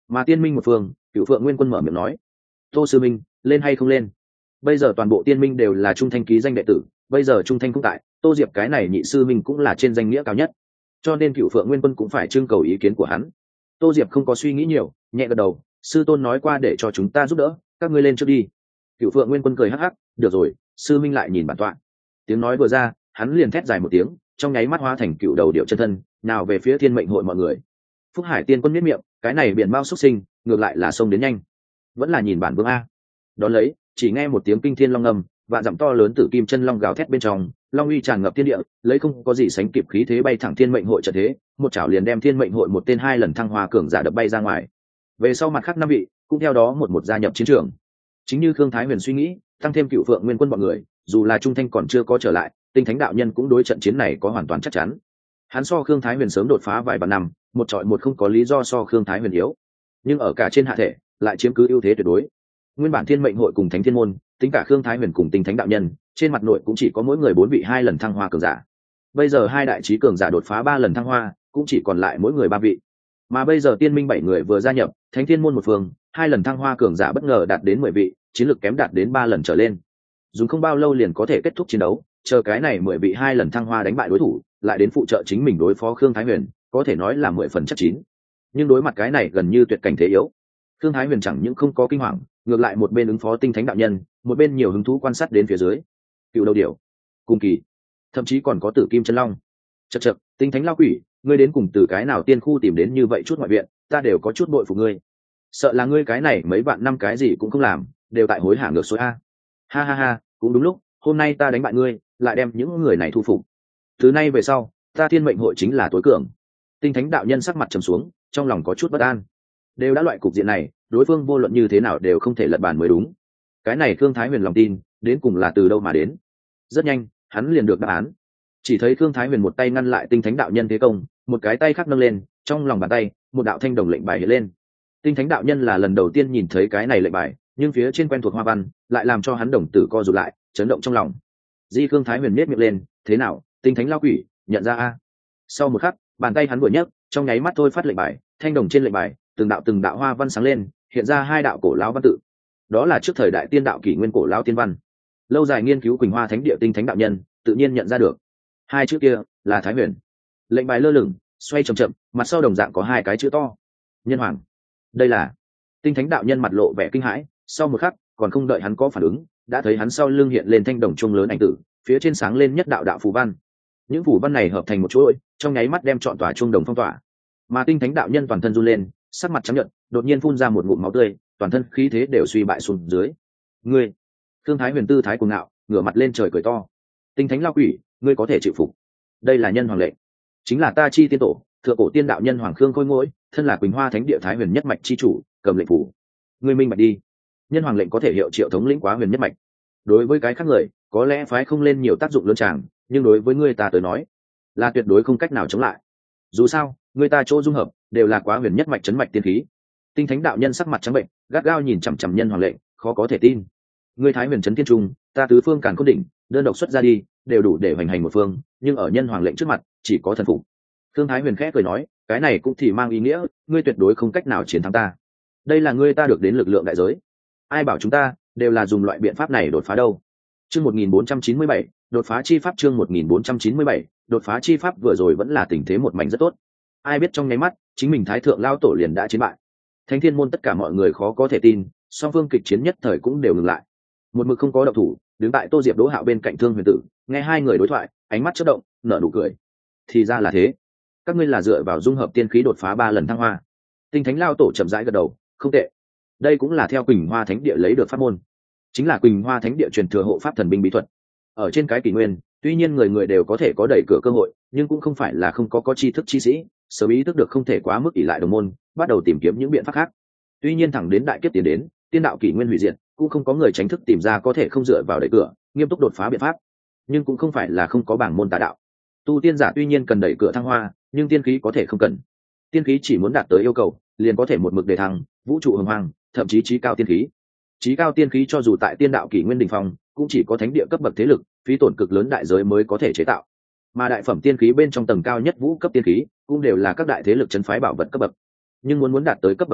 Mà tiên minh một phương, Cửu Phượng Nguyên Quân mở miệng nói: Tô sư minh, lên hay không lên? Bây giờ toàn bộ tiên minh đều là trung thanh ký danh đệ tử, bây giờ trung thanh cũng tại, Tô Diệp cái này nhị sư minh cũng là trên danh nghĩa cao nhất, cho nên Cửu Phượng Nguyên Quân cũng phải trưng cầu ý kiến của hắn. Tô Diệp không có suy nghĩ nhiều, nhẹ gật đầu: sư tôn nói qua để cho chúng ta giúp đỡ, các ngươi lên trước đi. Cửu Phượng Nguyên Quân cười hắc hắc: được rồi, sư minh lại nhìn bản tọa. Tiếng nói vừa ra, hắn liền thét dài một tiếng, trong nháy mắt hóa thành cựu đầu điệu chân thân, nào về phía thiên mệnh hội mọi người. Phúc Hải Tiên Quân miết miệng: cái này biển bao xuất sinh, ngược lại là xông đến nhanh, vẫn là nhìn bản vương a. Đón lấy, chỉ nghe một tiếng kinh thiên long ngâm, vạn dặm to lớn tử kim chân long gào thét bên trong, long uy tràn ngập thiên địa, lấy không có gì sánh kịp khí thế bay thẳng thiên mệnh hội trận thế, một chảo liền đem thiên mệnh hội một tên hai lần thăng hoa cường giả đập bay ra ngoài. Về sau mặt khác năm vị cũng theo đó một gia nhập chiến trường. Chính như Khương Thái Huyền suy nghĩ, tăng thêm Cựu Phượng Nguyên Quân bọn người, dù là trung thanh còn chưa có trở lại, Tinh Thánh đạo nhân cũng đối trận chiến này có hoàn toàn chắc chắn. Hắn so Khương Thái Huyền sớm đột phá vài vạn năm, một trọi một không có lý do so Khương Thái Huyền yếu, nhưng ở cả trên hạ thể lại chiếm cứ ưu thế tuyệt đối. Nguyên bản thiên mệnh hội cùng thánh thiên môn, tính cả Khương Thái Huyền cùng Tinh Thánh đạo nhân, trên mặt nội cũng chỉ có mỗi người 4 vị 2 lần thăng hoa cường giả. Bây giờ hai đại chí cường giả đột phá 3 lần thăng hoa, cũng chỉ còn lại mỗi người 3 vị. Mà bây giờ tiên minh 7 người vừa gia nhập, thánh thiên môn một phương, 2 lần thăng hoa cường giả bất ngờ đạt đến 10 vị, chiến lược kém đạt đến 3 lần trở lên. Dùng không bao lâu liền có thể kết thúc chiến đấu, chờ cái này 10 vị 2 lần thăng hoa đánh bại đối thủ, lại đến phụ trợ chính mình đối phó Khương Thái Huyền, có thể nói là 10 phần chắc chín. Nhưng đối mặt cái này gần như tuyệt cảnh thế yếu, Khương Thái Huyền chẳng những không có kinh hoàng, ngược lại một bên ứng phó Tinh Thánh đạo nhân, một bên nhiều hứng thú quan sát đến phía dưới. Cựu đầu điểu, cùng kỳ, thậm chí còn có Tử Kim chân long. Chậc chậc, Tinh Thánh lao quỷ, ngươi đến cùng từ cái nào tiên khu tìm đến như vậy chút ngoại viện, ta đều có chút bội phục ngươi. Sợ là ngươi cái này mấy vạn năm cái gì cũng không làm, đều tại hối hả ngược xuôi a. Ha ha ha, cũng đúng lúc, hôm nay ta đánh bại ngươi, lại đem những người này thu phục. Từ nay về sau, ta thiên mệnh hội chính là tối cường. Tinh Thánh đạo nhân sắc mặt trầm xuống, trong lòng có chút bất an. Đều đã loại cục diện này, đối phương vô luận như thế nào đều không thể lật bàn mới đúng. Cái này Khương Thái Huyền lòng tin đến cùng là từ đâu mà đến? Rất nhanh, hắn liền được đáp án. Chỉ thấy Khương Thái Huyền một tay ngăn lại Tinh Thánh đạo nhân thế công, một cái tay khác nâng lên, trong lòng bàn tay một đạo thanh đồng lệnh bài hiện lên. Tinh Thánh đạo nhân là lần đầu tiên nhìn thấy cái này lệnh bài, nhưng phía trên quen thuộc hoa văn lại làm cho hắn đồng tử co rụt lại, chấn động trong lòng. Di Khương Thái Huyền nhếch miệng lên: thế nào, Tinh Thánh lao quỷ, nhận ra a? Sau một khắc, bàn tay hắn vừa nhấc, trong nháy mắt thôi phát lệnh bài, thanh đồng trên lệnh bài từng đạo hoa văn sáng lên, hiện ra 2 đạo cổ lão văn tự. Đó là trước thời đại tiên đạo kỷ nguyên cổ lão tiên văn. Lâu dài nghiên cứu Quỳnh Hoa Thánh địa Tinh Thánh đạo nhân tự nhiên nhận ra được 2 chữ kia là Thái Huyền. Lệnh bài lơ lửng, xoay chậm chậm, mặt sau đồng dạng có 2 cái chữ to: Nhân Hoàng. Đây là... Tinh Thánh đạo nhân mặt lộ vẻ kinh hãi, sau một khắc còn không đợi hắn có phản ứng, đã thấy hắn sau lưng hiện lên thanh đồng chuông lớn ảnh tử, phía trên sáng lên nhất đạo đạo phù văn. Những phù văn này hợp thành một chuỗi, trong nháy mắt đem trọn tòa chuông đồng phong tỏa. Mà Tinh Thánh đạo nhân toàn thân run lên, sắc mặt trắng nhợt, đột nhiên phun ra một ngụm máu tươi, toàn thân khí thế đều suy bại xuống dưới. Ngươi! Khương Thái Huyền tư thái cuồng ngạo, ngửa mặt lên trời cười to: Tinh Thánh lao quỷ, ngươi có thể chịu phục? Đây là nhân hoàng lệnh, chính là ta chi tiên tổ, thượng cổ tiên đạo nhân hoàng Khương Khôi Ngỗi, thân là Quỳnh Hoa Thánh địa Thái Huyền nhất mạch chi chủ, cầm lệnh phủ. Ngươi minh bạch đi. Nhân hoàng lệnh có thể hiệu triệu thống lĩnh quá huyền nhất mạch. Đối với cái khác người, có lẽ phái không lên nhiều tác dụng lớn tràng, nhưng đối với ngươi ta tới nói, là tuyệt đối không cách nào chống lại. Dù sao, người ta chỗ dung hợp đều là quá huyền nhất mạch chấn mạch tiên khí. Tinh Thánh đạo nhân sắc mặt trắng bệnh, gắt gao nhìn chằm chằm nhân hoàng lệnh, khó có thể tin. Ngươi Thái Huyền chấn thiên trung, ta tứ phương càn cốt đỉnh, đơn độc xuất ra đi, đều đủ để hoành hành một phương, nhưng ở nhân hoàng lệnh trước mặt, chỉ có thần phục. Thương Thái Huyền khẽ cười nói: cái này cũng thì mang ý nghĩa, ngươi tuyệt đối không cách nào chiến thắng ta. Đây là ngươi ta được đến lực lượng đại giới. Ai bảo chúng ta đều là dùng loại biện pháp này đột phá đâu? Chương 1497, đột phá chi pháp. Chương 1497, đột phá chi pháp. Vừa rồi vẫn là tình thế một mảnh rất tốt. Ai biết trong nháy mắt, chính mình Thái thượng lao tổ liền đã chiến bại. Thánh Thiên môn tất cả mọi người khó có thể tin, song phương kịch chiến nhất thời cũng đều ngừng lại. Một mực không có động thủ, đứng tại Tô Diệp Đỗ Hạo bên cạnh Thương Huyền Tử, nghe hai người đối thoại, ánh mắt chớp động, nở nụ cười. Thì ra là thế, các ngươi là dựa vào dung hợp tiên khí đột phá 3 lần thăng hoa. Tinh Thánh lao tổ chậm rãi gật đầu, không tệ. Đây cũng là theo Quỳnh Hoa Thánh địa lấy được pháp môn, chính là Quỳnh Hoa Thánh địa truyền thừa hộ pháp thần binh bí thuật. Ở trên cái kỷ nguyên, tuy nhiên người người đều có thể có đẩy cửa cơ hội, nhưng cũng không phải là không có tri thức chi sĩ, sớm ý thức được không thể quá mức ỷ lại đồng môn, bắt đầu tìm kiếm những biện pháp khác. Tuy nhiên thẳng đến đại kiếp tiến đến, tiên đạo kỷ nguyên hủy diệt, cũng không có người tránh thức tìm ra có thể không dựa vào đẩy cửa, nghiêm túc đột phá biện pháp. Nhưng cũng không phải là không có bảng môn tà đạo. Tu tiên giả tuy nhiên cần đẩy cửa thăng hoa, nhưng tiên khí có thể không cần. Tiên khí chỉ muốn đạt tới yêu cầu, liền có thể một mực đề thăng, vũ trụ hồng hoàng, thậm chí chí cao tiên khí. Chí cao tiên khí cho dù tại tiên đạo kỷ nguyên đỉnh phong, cũng chỉ có thánh địa cấp bậc thế lực, phí tổn cực lớn đại giới mới có thể chế tạo. Mà đại phẩm tiên khí bên trong tầng cao nhất vũ cấp tiên khí, cũng đều là các đại thế lực trấn phái bảo vật cấp bậc. Nhưng muốn đạt tới cấp bậc này,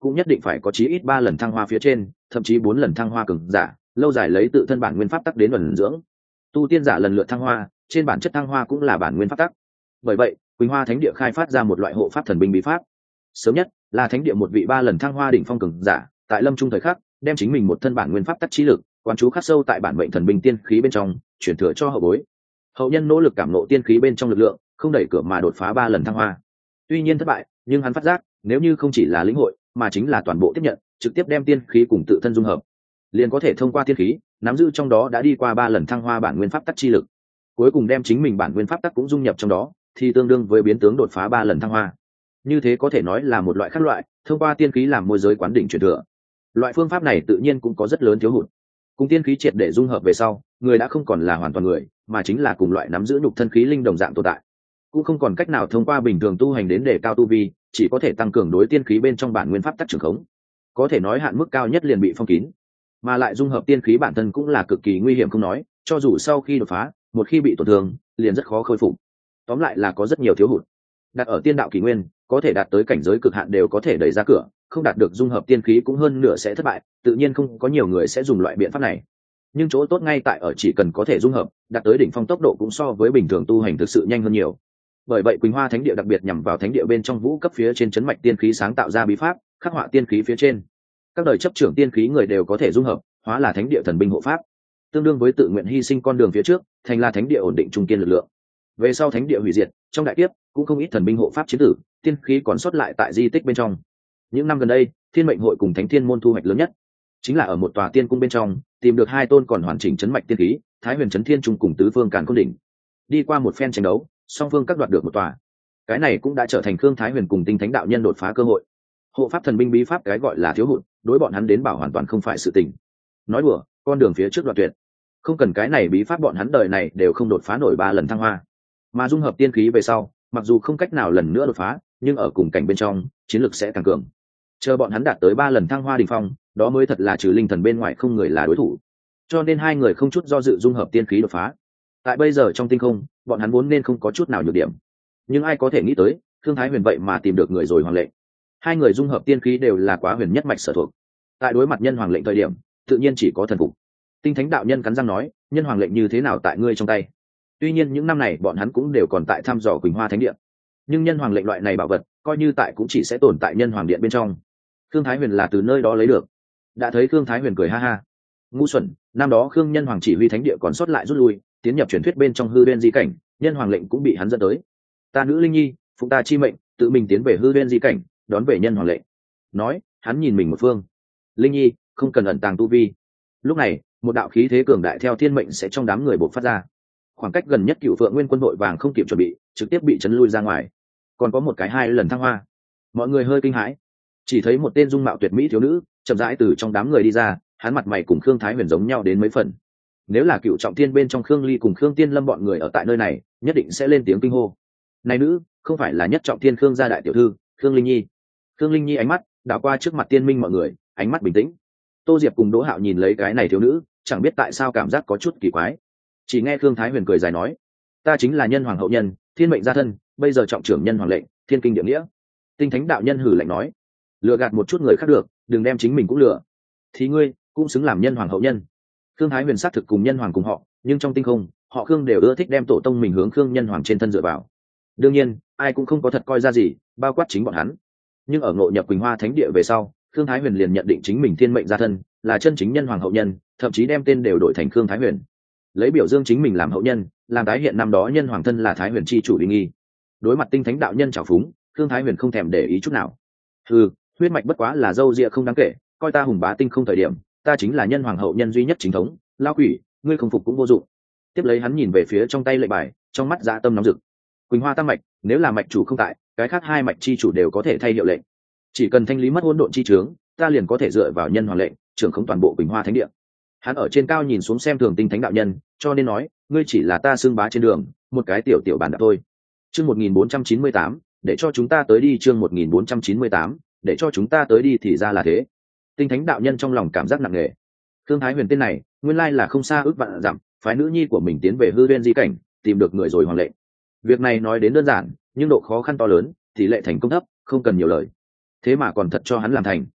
cũng nhất định phải có chí ít 3 lần thăng hoa phía trên, thậm chí 4 lần thăng hoa cường giả, lâu dài lấy tự thân bản nguyên pháp tắc đến ẩn dưỡng. Tu tiên giả lần lượt thăng hoa, trên bản chất thăng hoa cũng là bản nguyên pháp tắc. Bởi vậy, Quỳnh Hoa Thánh Địa khai phát ra một loại hộ pháp thần binh bí pháp. Sớm nhất là Thánh Địa một vị 3 lần thăng hoa đỉnh phong cường giả, tại lâm trung thời khắc, đem chính mình một thân bản nguyên pháp tắc trí lực, quán chú khắc sâu tại bản mệnh thần binh tiên khí bên trong, chuyển thừa cho hậu bối. Hậu nhân nỗ lực cảm ngộ tiên khí bên trong lực lượng, không đẩy cửa mà đột phá 3 lần thăng hoa. Tuy nhiên thất bại, nhưng hắn phát giác, nếu như không chỉ là lĩnh hội, mà chính là toàn bộ tiếp nhận, trực tiếp đem tiên khí cùng tự thân dung hợp, liền có thể thông qua tiên khí, nắm giữ trong đó đã đi qua 3 lần thăng hoa bản nguyên pháp tắc chi lực. Cuối cùng đem chính mình bản nguyên pháp tắc cũng dung nhập trong đó, thì tương đương với biến tướng đột phá 3 lần thăng hoa. Như thế có thể nói là một loại khác loại, thông qua tiên khí làm môi giới quán đỉnh truyền thừa. Loại phương pháp này tự nhiên cũng có rất lớn thiếu hụt. Cùng tiên khí triệt để dung hợp về sau, người đã không còn là hoàn toàn người, mà chính là cùng loại nắm giữ nhục thân khí linh đồng dạng tồn tại. Cũng không còn cách nào thông qua bình thường tu hành đến để cao tu vi, chỉ có thể tăng cường đối tiên khí bên trong bản nguyên pháp tắc trường khống. Có thể nói hạn mức cao nhất liền bị phong kín, mà lại dung hợp tiên khí bản thân cũng là cực kỳ nguy hiểm không nói, cho dù sau khi đột phá, một khi bị tổn thương, liền rất khó khôi phục. Tóm lại là có rất nhiều thiếu hụt. Đặt ở tiên đạo kỷ nguyên, có thể đạt tới cảnh giới cực hạn đều có thể đẩy ra cửa, không đạt được dung hợp tiên khí cũng hơn nửa sẽ thất bại, tự nhiên không có nhiều người sẽ dùng loại biện pháp này. Nhưng chỗ tốt ngay tại ở chỉ cần có thể dung hợp, đạt tới đỉnh phong tốc độ cũng so với bình thường tu hành thực sự nhanh hơn nhiều. Bởi vậy Quỳnh Hoa Thánh Địa đặc biệt nhằm vào thánh địa bên trong vũ cấp phía trên chấn mạch tiên khí sáng tạo ra bí pháp, khắc họa tiên khí phía trên. Các đời chấp trưởng tiên khí người đều có thể dung hợp, hóa là thánh địa thần binh hộ pháp, tương đương với tự nguyện hy sinh con đường phía trước, thành là thánh địa ổn định trung kiên lực lượng. Về sau thánh địa hủy diệt, trong đại kiếp cũng không ít thần binh hộ pháp chiến tử, tiên khí còn sót lại tại di tích bên trong. Những năm gần đây, Thiên Mệnh Hội cùng Thánh Thiên môn thu hoạch lớn nhất chính là ở một tòa tiên cung bên trong tìm được 2 tôn còn hoàn chỉnh chấn mạch tiên khí, Thái Huyền Chấn Thiên Trung cùng Tứ Phương Càn Khôn Đỉnh. Đi qua một phen tranh đấu, song phương các đoạt được một tòa. Cái này cũng đã trở thành Khương Thái Huyền cùng Tinh Thánh đạo nhân đột phá cơ hội. Hộ pháp thần binh bí pháp cái gọi là thiếu hụt, đối bọn hắn đến bảo hoàn toàn không phải sự tình. Nói đùa, con đường phía trước đoạn tuyệt. Không cần cái này bí pháp bọn hắn đời này đều không đột phá nổi 3 lần thăng hoa. Mà dung hợp tiên khí về sau, mặc dù không cách nào lần nữa đột phá, nhưng ở cùng cảnh bên trong, chiến lực sẽ càng cường. Chờ bọn hắn đạt tới 3 lần thăng hoa đỉnh phong, đó mới thật là trừ linh thần bên ngoài không người là đối thủ. Cho nên hai người không chút do dự dung hợp tiên khí đột phá. Tại bây giờ trong tinh không, bọn hắn vốn nên không có chút nào nhược điểm. Nhưng ai có thể nghĩ tới, Thương Thái Huyền vậy mà tìm được người rồi hoàng lệnh. Hai người dung hợp tiên khí đều là quá huyền nhất mạch sở thuộc. Tại đối mặt nhân hoàng lệnh thời điểm, tự nhiên chỉ có thần phục. Tinh Thánh đạo nhân cắn răng nói, nhân hoàng lệnh như thế nào tại ngươi trong tay? Tuy nhiên những năm này bọn hắn cũng đều còn tại thăm dò Quỳnh Hoa Thánh Địa, nhưng nhân hoàng lệnh loại này bảo vật, coi như tại cũng chỉ sẽ tồn tại nhân hoàng điện bên trong. Khương Thái Huyền là từ nơi đó lấy được. Đã thấy Khương Thái Huyền cười ha ha. Ngu xuẩn, năm đó Khương Nhân Hoàng chỉ huy thánh địa còn sót lại rút lui, tiến nhập truyền thuyết bên trong hư đen di cảnh, nhân hoàng lệnh cũng bị hắn dẫn tới. Ta nữ Linh Nhi, phụng ta chi mệnh, tự mình tiến về hư đen di cảnh, đón về nhân hoàng lệnh. Nói, hắn nhìn mình một phương. Linh Nhi, không cần ẩn tàng tu vi. Lúc này, một đạo khí thế cường đại theo thiên mệnh sẽ trong đám người bộc phát ra. Khoảng cách gần nhất Cựu Phượng Nguyên quân đội vàng không kịp chuẩn bị, trực tiếp bị chấn lui ra ngoài. Còn có một cái 2 lần thăng hoa. Mọi người hơi kinh hãi, chỉ thấy một tên dung mạo tuyệt mỹ thiếu nữ chậm rãi từ trong đám người đi ra, hắn mặt mày cùng Khương Thái Huyền giống nhau đến mấy phần. Nếu là Cựu Trọng Thiên bên trong Khương Ly cùng Khương Tiên Lâm bọn người ở tại nơi này, nhất định sẽ lên tiếng kinh hô. Này nữ, không phải là Nhất Trọng Thiên Khương gia đại tiểu thư, Khương Linh Nhi. Khương Linh Nhi ánh mắt đảo qua trước mặt tiên minh mọi người, ánh mắt bình tĩnh. Tô Diệp cùng Đỗ Hạo nhìn lấy cái này thiếu nữ, chẳng biết tại sao cảm giác có chút kỳ quái. Chỉ nghe Khương Thái Huyền cười dài nói, ta chính là nhân hoàng hậu nhân, thiên mệnh gia thân, bây giờ trọng trưởng nhân hoàng lệnh, thiên kinh địa nghĩa. Tinh Thánh đạo nhân hử lạnh nói, lừa gạt một chút người khác được, đừng đem chính mình cũng lừa. Thì ngươi cũng xứng làm nhân hoàng hậu nhân. Khương Thái Huyền xác thực cùng nhân hoàng cùng họ, nhưng trong tinh không, họ Khương đều ưa thích đem tổ tông mình hướng Khương nhân hoàng trên thân dựa vào. Đương nhiên, ai cũng không có thật coi ra gì, bao quát chính bọn hắn. Nhưng ở ngộ nhập Quỳnh Hoa Thánh Địa về sau, Khương Thái Huyền liền nhận định chính mình thiên mệnh gia thân, là chân chính nhân hoàng hậu nhân, thậm chí đem tên đều đổi thành Khương Thái Huyền. Lấy biểu dương chính mình làm hậu nhân, làm tái hiện năm đó nhân hoàng thân là Thái Huyền chi chủ uy nghi. Đối mặt Tinh Thánh đạo nhân trào phúng, Khương Thái Huyền không thèm để ý chút nào. Huyết mạch bất quá là dâu dịa không đáng kể, coi ta hùng bá tinh không thời điểm, ta chính là nhân hoàng hậu nhân duy nhất chính thống. Lao quỷ, ngươi không phục cũng vô dụng. Tiếp lấy hắn nhìn về phía trong tay lệnh bài, trong mắt dạ tâm nóng rực. Quỳnh Hoa tam mạch, nếu là mạch chủ không tại, cái khác 2 mạch chi chủ đều có thể thay hiệu lệnh. Chỉ cần thanh lý mất hỗn độn chi chướng, ta liền có thể dựa vào nhân hoàng lệnh, trưởng khống toàn bộ Quỳnh Hoa Thánh Địa. Hắn ở trên cao nhìn xuống xem thường Tinh Thánh đạo nhân, cho nên nói, ngươi chỉ là ta xương bá trên đường, một cái tiểu tiểu bản đạp thôi. Chương 1498, để cho chúng ta tới đi. Chương 1498, để cho chúng ta tới đi thì ra là thế. Tinh Thánh đạo nhân trong lòng cảm giác nặng nề. Khương Thái Huyền tên này, nguyên lai là không xa ước vạn dặm, phái nữ nhi của mình tiến về hư đen di cảnh, tìm được người rồi hoàng lệnh. Việc này nói đến đơn giản, nhưng độ khó khăn to lớn, tỷ lệ thành công thấp, không cần nhiều lời. Thế mà còn thật cho hắn làm thành,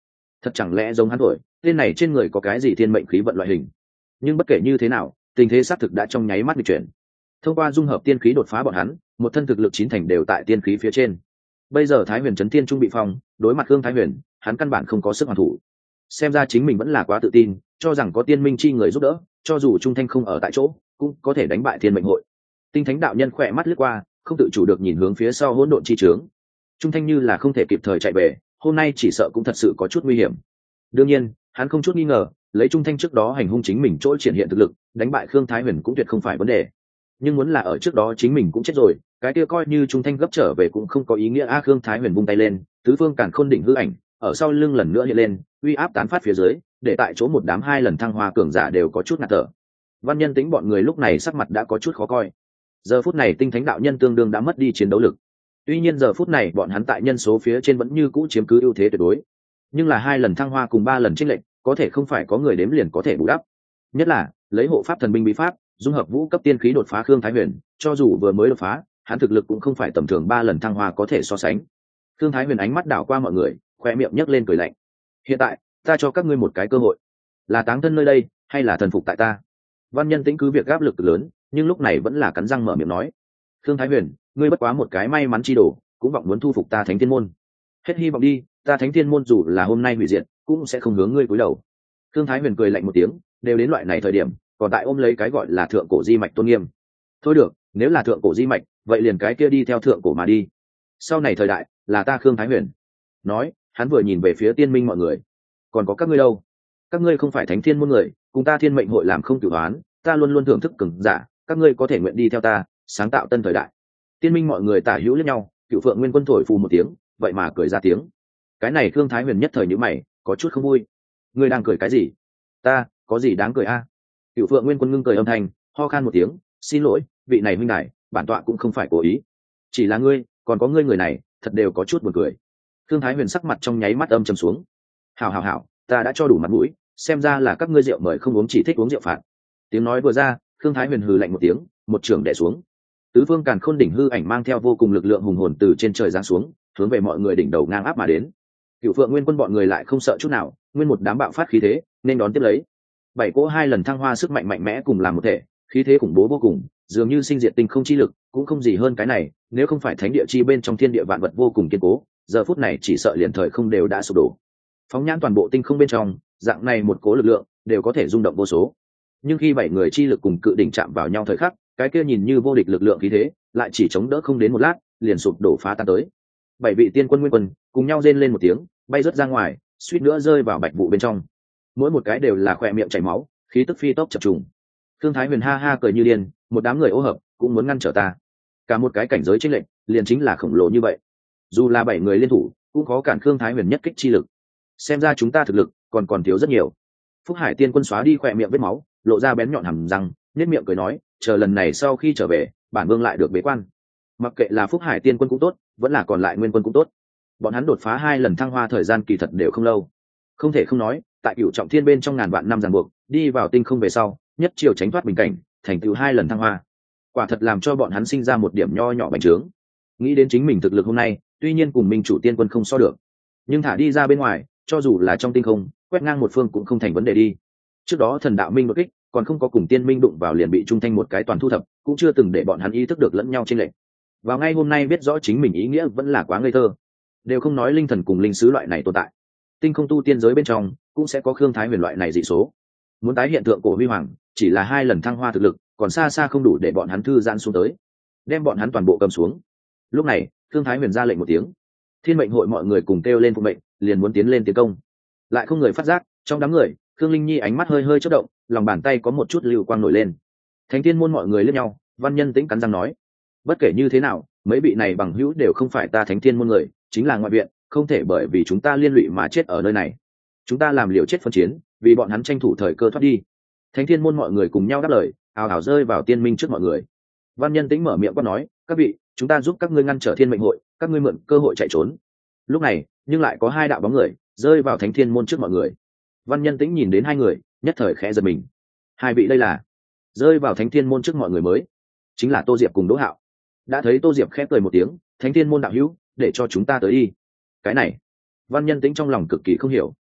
thật chẳng lẽ giống hắn thổi, tên này trên người có cái gì thiên mệnh khí vận loại hình. Nhưng bất kể như thế nào, tình thế xác thực đã trong nháy mắt bị chuyển. Thông qua dung hợp tiên khí đột phá bọn hắn, một thân thực lực 9 thành đều tại tiên khí phía trên. Bây giờ Thái Huyền Chấn Tiên Trung bị phong, đối mặt Khương Thái Huyền, hắn căn bản không có sức hoàn thủ. Xem ra chính mình vẫn là quá tự tin, cho rằng có tiên minh chi người giúp đỡ, cho dù Trung Thanh không ở tại chỗ, cũng có thể đánh bại Thiên Mệnh Hội. Tinh Thánh đạo nhân khỏe mắt lướt qua, không tự chủ được nhìn hướng phía sau hỗn độn chi trướng. Trung Thanh như là không thể kịp thời chạy về, hôm nay chỉ sợ cũng thật sự có chút nguy hiểm. Đương nhiên, hắn không chút nghi ngờ, lấy Trung Thanh trước đó hành hung chính mình chỗ triển hiện thực lực, đánh bại Khương Thái Huyền cũng tuyệt không phải vấn đề. Nhưng muốn là ở trước đó chính mình cũng chết rồi, cái kia coi như Trung Thanh gấp trở về cũng không có ý nghĩa. Khương Thái Huyền vung tay lên, tứ phương càn khôn đỉnh hư ảnh ở sau lưng lần nữa hiện lên, uy áp tán phát phía dưới, để tại chỗ một đám 2 lần thăng hoa cường giả đều có chút ngạt thở. Văn Nhân Tĩnh bọn người lúc này sắc mặt đã có chút khó coi. Giờ phút này Tinh Thánh đạo nhân tương đương đã mất đi chiến đấu lực. Tuy nhiên giờ phút này bọn hắn tại nhân số phía trên vẫn như cũ chiếm cứ ưu thế tuyệt đối, nhưng là 2 lần thăng hoa cùng 3 lần chênh lệch, có thể không phải có người đếm liền có thể bù đắp. Nhất là lấy hộ pháp thần binh bí pháp dung hợp vũ cấp tiên khí đột phá Khương Thái Huyền, cho dù vừa mới đột phá, hắn thực lực cũng không phải tầm thường 3 lần thăng hoa có thể so sánh. Khương Thái Huyền ánh mắt đảo qua mọi người, khoe miệng nhấc lên cười lạnh. Hiện tại, ta cho các ngươi một cái cơ hội, là táng thân nơi đây, hay là thần phục tại ta? Văn Nhân Tĩnh cứ việc áp lực lớn, nhưng lúc này vẫn là cắn răng mở miệng nói. Khương Thái Huyền, ngươi bất quá một cái may mắn chi đồ, cũng vọng muốn thu phục ta Thánh Thiên môn. Hết hy vọng đi, ta Thánh Thiên môn dù là hôm nay hủy diệt, cũng sẽ không hướng ngươi cúi đầu. Khương Thái Huyền cười lạnh một tiếng, đều đến loại này thời điểm, còn tại ôm lấy cái gọi là thượng cổ di mạch tôn nghiêm. Thôi được, nếu là thượng cổ di mạch, vậy liền cái kia đi theo thượng cổ mà đi. Sau này thời đại, là ta Khương Thái Huyền. Nói, hắn vừa nhìn về phía tiên minh mọi người. Còn có các ngươi đâu? Các ngươi không phải Thánh Thiên môn người, cùng ta Thiên Mệnh hội làm không cửu hoán, ta luôn luôn thưởng thức cường giả, các ngươi có thể nguyện đi theo ta, sáng tạo tân thời đại. Tiên minh mọi người tả hữu lẫn nhau, Cửu Phượng Nguyên Quân thổi phù một tiếng, vậy mà cười ra tiếng. Cái này Khương Thái Huyền nhất thời nhíu mày, có chút không vui. Ngươi đang cười cái gì? Ta, có gì đáng cười a? Cửu Phượng Nguyên Quân ngưng cười âm thanh, ho khan một tiếng, xin lỗi, vị này huynh đài, bản tọa cũng không phải cố ý. Chỉ là ngươi, còn có ngươi người này, thật đều có chút buồn cười. Khương Thái Huyền sắc mặt trong nháy mắt âm trầm xuống. Hảo hảo hảo, ta đã cho đủ mặt mũi, xem ra là các ngươi rượu mời không uống, chỉ thích uống rượu phạt. Tiếng nói vừa ra, Khương Thái Huyền hừ lạnh một tiếng, một trường đè xuống. Tứ phương càn khôn đỉnh hư ảnh mang theo vô cùng lực lượng hùng hồn từ trên trời giáng xuống, hướng về mọi người đỉnh đầu ngang áp mà đến. Cửu Phượng Nguyên Quân bọn người lại không sợ chút nào, nguyên một đám bạo phát khí thế, nên đón tiếp lấy. 7 cỗ 2 lần thăng hoa sức mạnh mạnh mẽ cùng làm một thể, khí thế khủng bố vô cùng, dường như sinh diệt tinh không chi lực, cũng không gì hơn cái này, nếu không phải thánh địa chi bên trong thiên địa vạn vật vô cùng kiên cố, giờ phút này chỉ sợ liền thời không đều đã sụp đổ. Phóng nhãn toàn bộ tinh không bên trong, dạng này một cố lực lượng đều có thể rung động vô số. Nhưng khi 7 người chi lực cùng cự đỉnh chạm vào nhau thời khắc, cái kia nhìn như vô địch lực lượng khí thế, lại chỉ chống đỡ không đến một lát, liền sụp đổ phá tan tới. 7 vị tiên quân nguyên quân cùng nhau rên lên một tiếng, bay rớt ra ngoài, suýt nữa rơi vào bạch vụ bên trong. Mỗi một cái đều là khỏe miệng chảy máu, khí tức phi tốc chập trùng. Thương Thái Huyền ha ha cười như điên, một đám người ô hợp cũng muốn ngăn trở ta. Cả một cái cảnh giới chênh lệch, liền chính là khổng lồ như vậy. Dù là 7 người liên thủ, cũng khó cản Khương Thái Huyền nhất kích chi lực. Xem ra chúng ta thực lực còn thiếu rất nhiều. Phúc Hải Tiên Quân xóa đi khỏe miệng vết máu, lộ ra bén nhọn hàm răng, nhếch miệng cười nói, chờ lần này sau khi trở về, bản vương lại được bế quan. Mặc kệ là Phúc Hải Tiên Quân cũng tốt, vẫn là còn lại Nguyên Quân cũng tốt, bọn hắn đột phá 2 lần thăng hoa thời gian kỳ thật đều không lâu. Không thể không nói, tại Cửu Trọng Thiên bên trong ngàn vạn năm ràng buộc, đi vào tinh không về sau, nhất chiều tránh thoát bình cảnh, thành tựu 2 lần thăng hoa. Quả thật làm cho bọn hắn sinh ra một điểm nho nhỏ bành trướng. Nghĩ đến chính mình thực lực hôm nay, tuy nhiên cùng Minh Chủ Tiên Quân không so được, nhưng thả đi ra bên ngoài, cho dù là trong tinh không, quét ngang một phương cũng không thành vấn đề đi. Trước đó Thần Đạo Minh đột kích, còn không có cùng Tiên Minh đụng vào liền bị Trung Thanh một cái toàn thu thập, cũng chưa từng để bọn hắn ý thức được lẫn nhau chênh lệch. Vào ngay hôm nay biết rõ chính mình ý nghĩa vẫn là quá ngây thơ. Đều không nói linh thần cùng linh sứ loại này tồn tại, tinh không tu tiên giới bên trong cũng sẽ có Khương Thái Huyền loại này dị số. Muốn tái hiện tượng cổ huy hoàng, chỉ là 2 lần thăng hoa thực lực, còn xa xa không đủ để bọn hắn thư giãn xuống tới, đem bọn hắn toàn bộ cầm xuống. Lúc này, Khương Thái Huyền ra lệnh một tiếng, Thiên Mệnh hội mọi người cùng kêu lên phục mệnh, liền muốn tiến lên tiến công. Lại không người phát giác, trong đám người, Khương Linh Nhi ánh mắt hơi hơi chớp động, lòng bàn tay có một chút lưu quang nổi lên. Thánh Thiên môn mọi người liếc nhau, Văn Nhân Tĩnh cắn răng nói, bất kể như thế nào, mấy vị này bằng hữu đều không phải ta Thánh Thiên môn người, chính là ngoại viện, không thể bởi vì chúng ta liên lụy mà chết ở nơi này. Chúng ta làm liều chết phân chiến, vì bọn hắn tranh thủ thời cơ thoát đi. Thánh Thiên môn mọi người cùng nhau đáp lời, ào ào rơi vào tiên minh trước mọi người. Văn Nhân Tĩnh mở miệng quát nói, các vị, chúng ta giúp các ngươi ngăn trở Thiên Mệnh hội, các ngươi mượn cơ hội chạy trốn. Lúc này, nhưng lại có 2 đạo bóng người rơi vào Thánh Thiên môn trước mọi người. Văn Nhân Tĩnh nhìn đến 2 người, nhất thời khẽ giật mình. 2 vị đây là rơi vào Thánh Thiên môn trước mọi người mới, chính là Tô Diệp cùng Đỗ Hạo. Đã thấy Tô Diệp khẽ cười một tiếng, Thánh Thiên môn đạo hữu, để cho chúng ta tới đi. Cái này, Văn Nhân Tĩnh trong lòng cực kỳ không hiểu.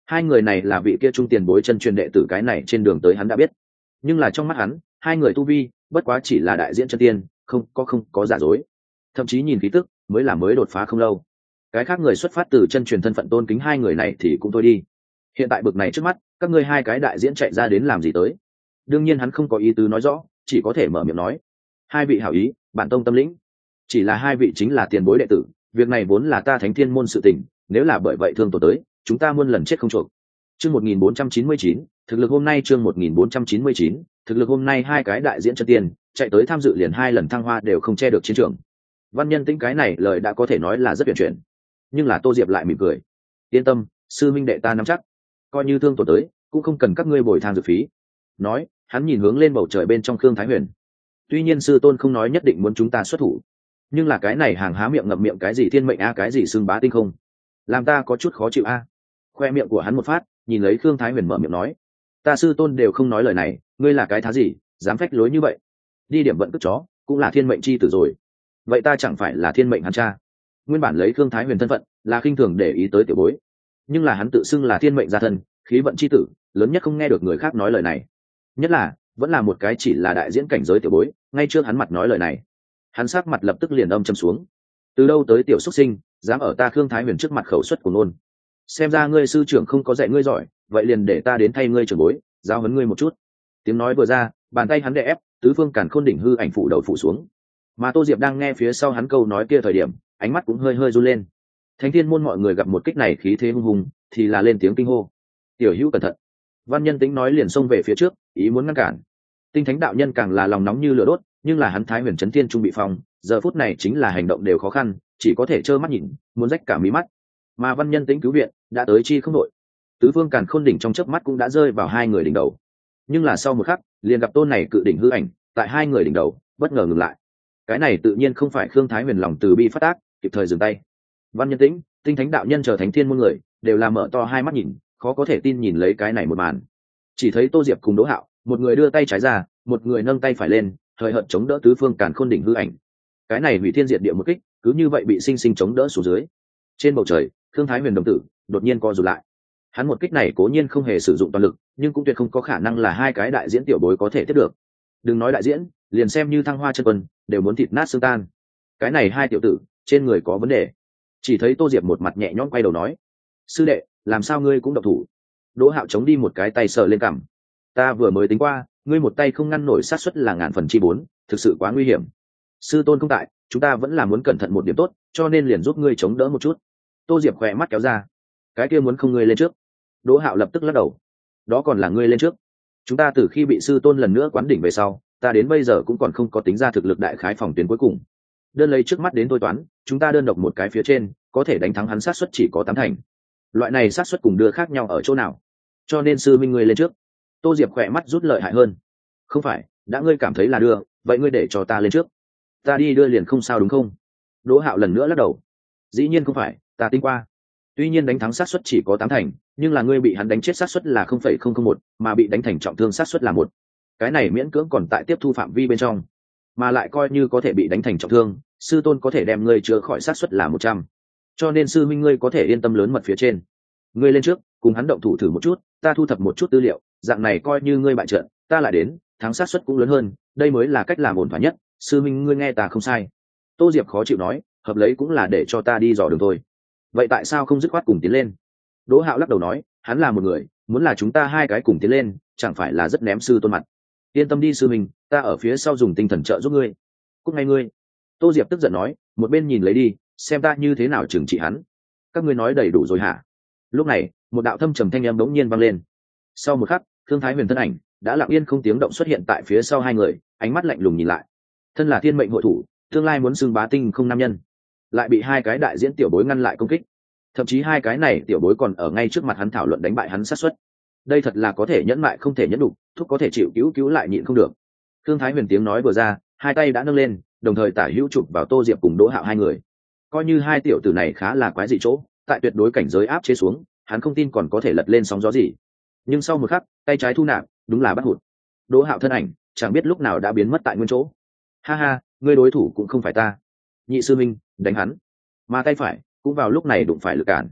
Hai người này là vị kia trung tiền bối chân truyền đệ tử, cái này trên đường tới hắn đã biết, nhưng là trong mắt hắn hai người tu vi bất quá chỉ là đại diễn chân tiên, không có giả dối, thậm chí nhìn khí tức mới đột phá không lâu. Cái khác người xuất phát từ chân truyền thân phận tôn kính hai người này thì cũng thôi đi, hiện tại bực này trước mắt các ngươi hai cái đại diễn chạy ra đến làm gì tới? Đương nhiên hắn không có ý tứ nói rõ, chỉ có thể mở miệng nói: hai vị hảo ý, bản tông tâm lĩnh. Chỉ là hai vị chính là tiền bối đệ tử, việc này vốn là ta Thánh Thiên môn sự tình, nếu là bởi vậy thương tổn tới, chúng ta muôn lần chết không chuộc. Chương 1499, thực lực hôm nay chương 1499, thực lực hôm nay hai cái đại diễn chân tiên chạy tới tham dự liền hai lần thăng hoa đều không che được chiến trường. Văn Nhân Tĩnh cái này lời đã có thể nói là rất huyền chuyển, nhưng là Tô Diệp lại mỉm cười: yên tâm, sư minh đệ ta nắm chắc, coi như thương tổn tới cũng không cần các ngươi bồi thang dược phí. Nói, hắn nhìn hướng lên bầu trời bên trong Khương Thái Huyền: tuy nhiên sư tôn không nói nhất định muốn chúng ta xuất thủ, nhưng là cái này hàng há miệng ngậm miệng cái gì thiên mệnh a, cái gì xưng bá tinh không, làm ta có chút khó chịu a. Khoe miệng của hắn một phát, nhìn lấy Khương Thái Huyền mở miệng nói: ta sư tôn đều không nói lời này, ngươi là cái thá gì dám phách lối như vậy? Đi điểm vận cất chó cũng là thiên mệnh chi tử rồi, vậy ta chẳng phải là thiên mệnh hắn cha? Nguyên bản lấy Khương Thái Huyền thân phận là khinh thường để ý tới tiểu bối, nhưng là hắn tự xưng là thiên mệnh gia thân, khí vận chi tử, lớn nhất không nghe được người khác nói lời này, nhất là vẫn là một cái chỉ là đại diễn cảnh giới tiểu bối, ngay trước hắn mặt nói lời này. Hắn sắc mặt lập tức liền âm trầm xuống: từ đâu tới tiểu xuất sinh, dám ở ta Khương Thái Huyền trước mặt khẩu xuất của ngôn? Xem ra ngươi sư trưởng không có dạy ngươi giỏi, vậy liền để ta đến thay ngươi trưởng bối, giao huấn ngươi một chút. Tiếng nói vừa ra, bàn tay hắn đè ép tứ phương càn khôn đỉnh hư ảnh phủ đầu phủ xuống. Mà Tô Diệp đang nghe phía sau hắn câu nói kia thời điểm, ánh mắt cũng hơi hơi run lên. Thánh Thiên môn mọi người gặp một kích này khí thế hung hùng, thì là lên tiếng kinh hô: tiểu hữu cẩn thận. Văn Nhân Tĩnh nói liền xông về phía trước, ý muốn ngăn cản. Tinh Thánh đạo nhân càng là lòng nóng như lửa đốt, nhưng là hắn Thái Huyền Chấn Thiên trung bị phong, giờ phút này chính là hành động đều khó khăn, chỉ có thể trơ mắt nhìn, muốn rách cả mí mắt. Mà Văn Nhân Tĩnh cứu viện đã tới chi không đội, tứ phương càn khôn đỉnh trong chớp mắt cũng đã rơi vào hai người đỉnh đầu. Nhưng là sau một khắc, liền gặp tôn này cự đỉnh hư ảnh tại hai người đỉnh đầu bất ngờ ngừng lại. Cái này tự nhiên không phải Khương Thái Huyền lòng từ bi phát tác, kịp thời dừng tay. Văn Nhân Tĩnh, Tinh Thánh đạo nhân chờ Thánh Thiên môn người đều là mở to hai mắt nhìn, khó có thể tin nhìn lấy cái này một màn. Chỉ thấy Tô Diệp cùng Đỗ Hạo, một người đưa tay trái ra, một người nâng tay phải lên, hời hợt chống đỡ tứ phương càn khôn đỉnh hư ảnh. Cái này hủy thiên diệt địa một kích, cứ như vậy bị sinh sinh chống đỡ xuống dưới. Trên bầu trời, Khương Thái Huyền đồng tử đột nhiên co rụt lại. Hắn một kích này cố nhiên không hề sử dụng toàn lực, nhưng cũng tuyệt không có khả năng là hai cái đại diễn tiểu bối có thể tiếp được. Đừng nói đại diễn, liền xem như Thăng Hoa chân quân đều muốn thịt nát xương tan. Cái này hai tiểu tử trên người có vấn đề. Chỉ thấy Tô Diệp một mặt nhẹ nhõm quay đầu nói: sư đệ, làm sao ngươi cũng độc thủ? Đỗ Hạo chống đi một cái tay sờ lên cằm: ta vừa mới tính qua, ngươi một tay không ngăn nổi sát suất là ngàn phần chi bốn, thực sự quá nguy hiểm. Sư tôn không tại, chúng ta vẫn là muốn cẩn thận một điểm tốt, cho nên liền giúp ngươi chống đỡ một chút. Tô Diệp khỏe mắt kéo ra: cái kia muốn không ngươi lên trước? Đỗ Hạo lập tức lắc đầu: đó còn là ngươi lên trước. Chúng ta từ khi bị sư tôn lần nữa quán đỉnh về sau, ta đến bây giờ cũng còn không có tính ra thực lực đại khái phòng tuyến cuối cùng. Đơn lấy trước mắt đến tôi toán, chúng ta đơn độc một cái phía trên có thể đánh thắng hắn sát suất chỉ có 8 thành. Loại này sát suất cùng đưa khác nhau ở chỗ nào? Cho nên sư minh ngươi lên trước. Tô Diệp khỏe mắt rút lợi hại hơn: không phải, đã ngươi cảm thấy là đưa, vậy ngươi để cho ta lên trước. Ta đi đưa liền không sao đúng không? Đỗ Hạo lần nữa lắc đầu: dĩ nhiên không phải, ta tính qua. Tuy nhiên đánh thắng sát suất chỉ có 8 thành, nhưng là ngươi bị hắn đánh chết sát suất là 0,001, mà bị đánh thành trọng thương sát suất là 1. Cái này miễn cưỡng còn tại tiếp thu phạm vi bên trong, mà lại coi như có thể bị đánh thành trọng thương, sư tôn có thể đem ngươi chữa khỏi sát suất là 100. Cho nên sư minh ngươi có thể yên tâm lớn mật phía trên. Ngươi lên trước, cùng hắn động thủ thử một chút, ta thu thập một chút tư liệu, dạng này coi như ngươi bại trận, ta lại đến, thắng sát suất cũng lớn hơn, đây mới là cách làm ổn thỏa nhất. Sư minh ngươi nghe ta không sai. Tô Diệp khó chịu nói: hợp lấy cũng là để cho ta đi dò đường thôi. Vậy tại sao không dứt khoát cùng tiến lên? Đỗ Hạo lắc đầu nói: hắn là một người, muốn là chúng ta hai cái cùng tiến lên, chẳng phải là rất ném sư tôn mặt. Yên tâm đi sư minh, ta ở phía sau dùng tinh thần trợ giúp ngươi. Cúc ngay ngươi. Tô Diệp tức giận nói, một bên nhìn lấy đi, xem ta như thế nào trừng trị hắn. Các ngươi nói đầy đủ rồi hả? Lúc này, một đạo thâm trầm thanh âm đống nhiên vang lên. Sau một khắc, Thương Thái Huyền thân ảnh đã lặng yên không tiếng động xuất hiện tại phía sau hai người, ánh mắt lạnh lùng nhìn lại. Thân là thiên mệnh hội thủ, tương lai muốn xưng bá tinh không nam nhân, lại bị hai cái đại diễn tiểu bối ngăn lại công kích. Thậm chí hai cái này tiểu bối còn ở ngay trước mặt hắn thảo luận đánh bại hắn sát suất. Đây thật là có thể nhẫn mại không thể nhẫn đủ, thúc có thể chịu cứu lại nhịn không được. Thương Thái Huyền tiếng nói vừa ra, hai tay đã nâng lên, đồng thời tả hữu chụp vào Tô Diệp cùng Đỗ Hạo hai người. Coi như hai tiểu tử này khá là quái dị chỗ, tại tuyệt đối cảnh giới áp chế xuống, hắn không tin còn có thể lật lên sóng gió gì. Nhưng sau một khắc, tay trái thu nạp, đúng là bắt hụt. Đỗ Hạo thân ảnh chẳng biết lúc nào đã biến mất tại nguyên chỗ. Ha ha, ngươi đối thủ cũng không phải ta. Nhị sư minh, đánh hắn. Mà tay phải cũng vào lúc này đụng phải lực cản.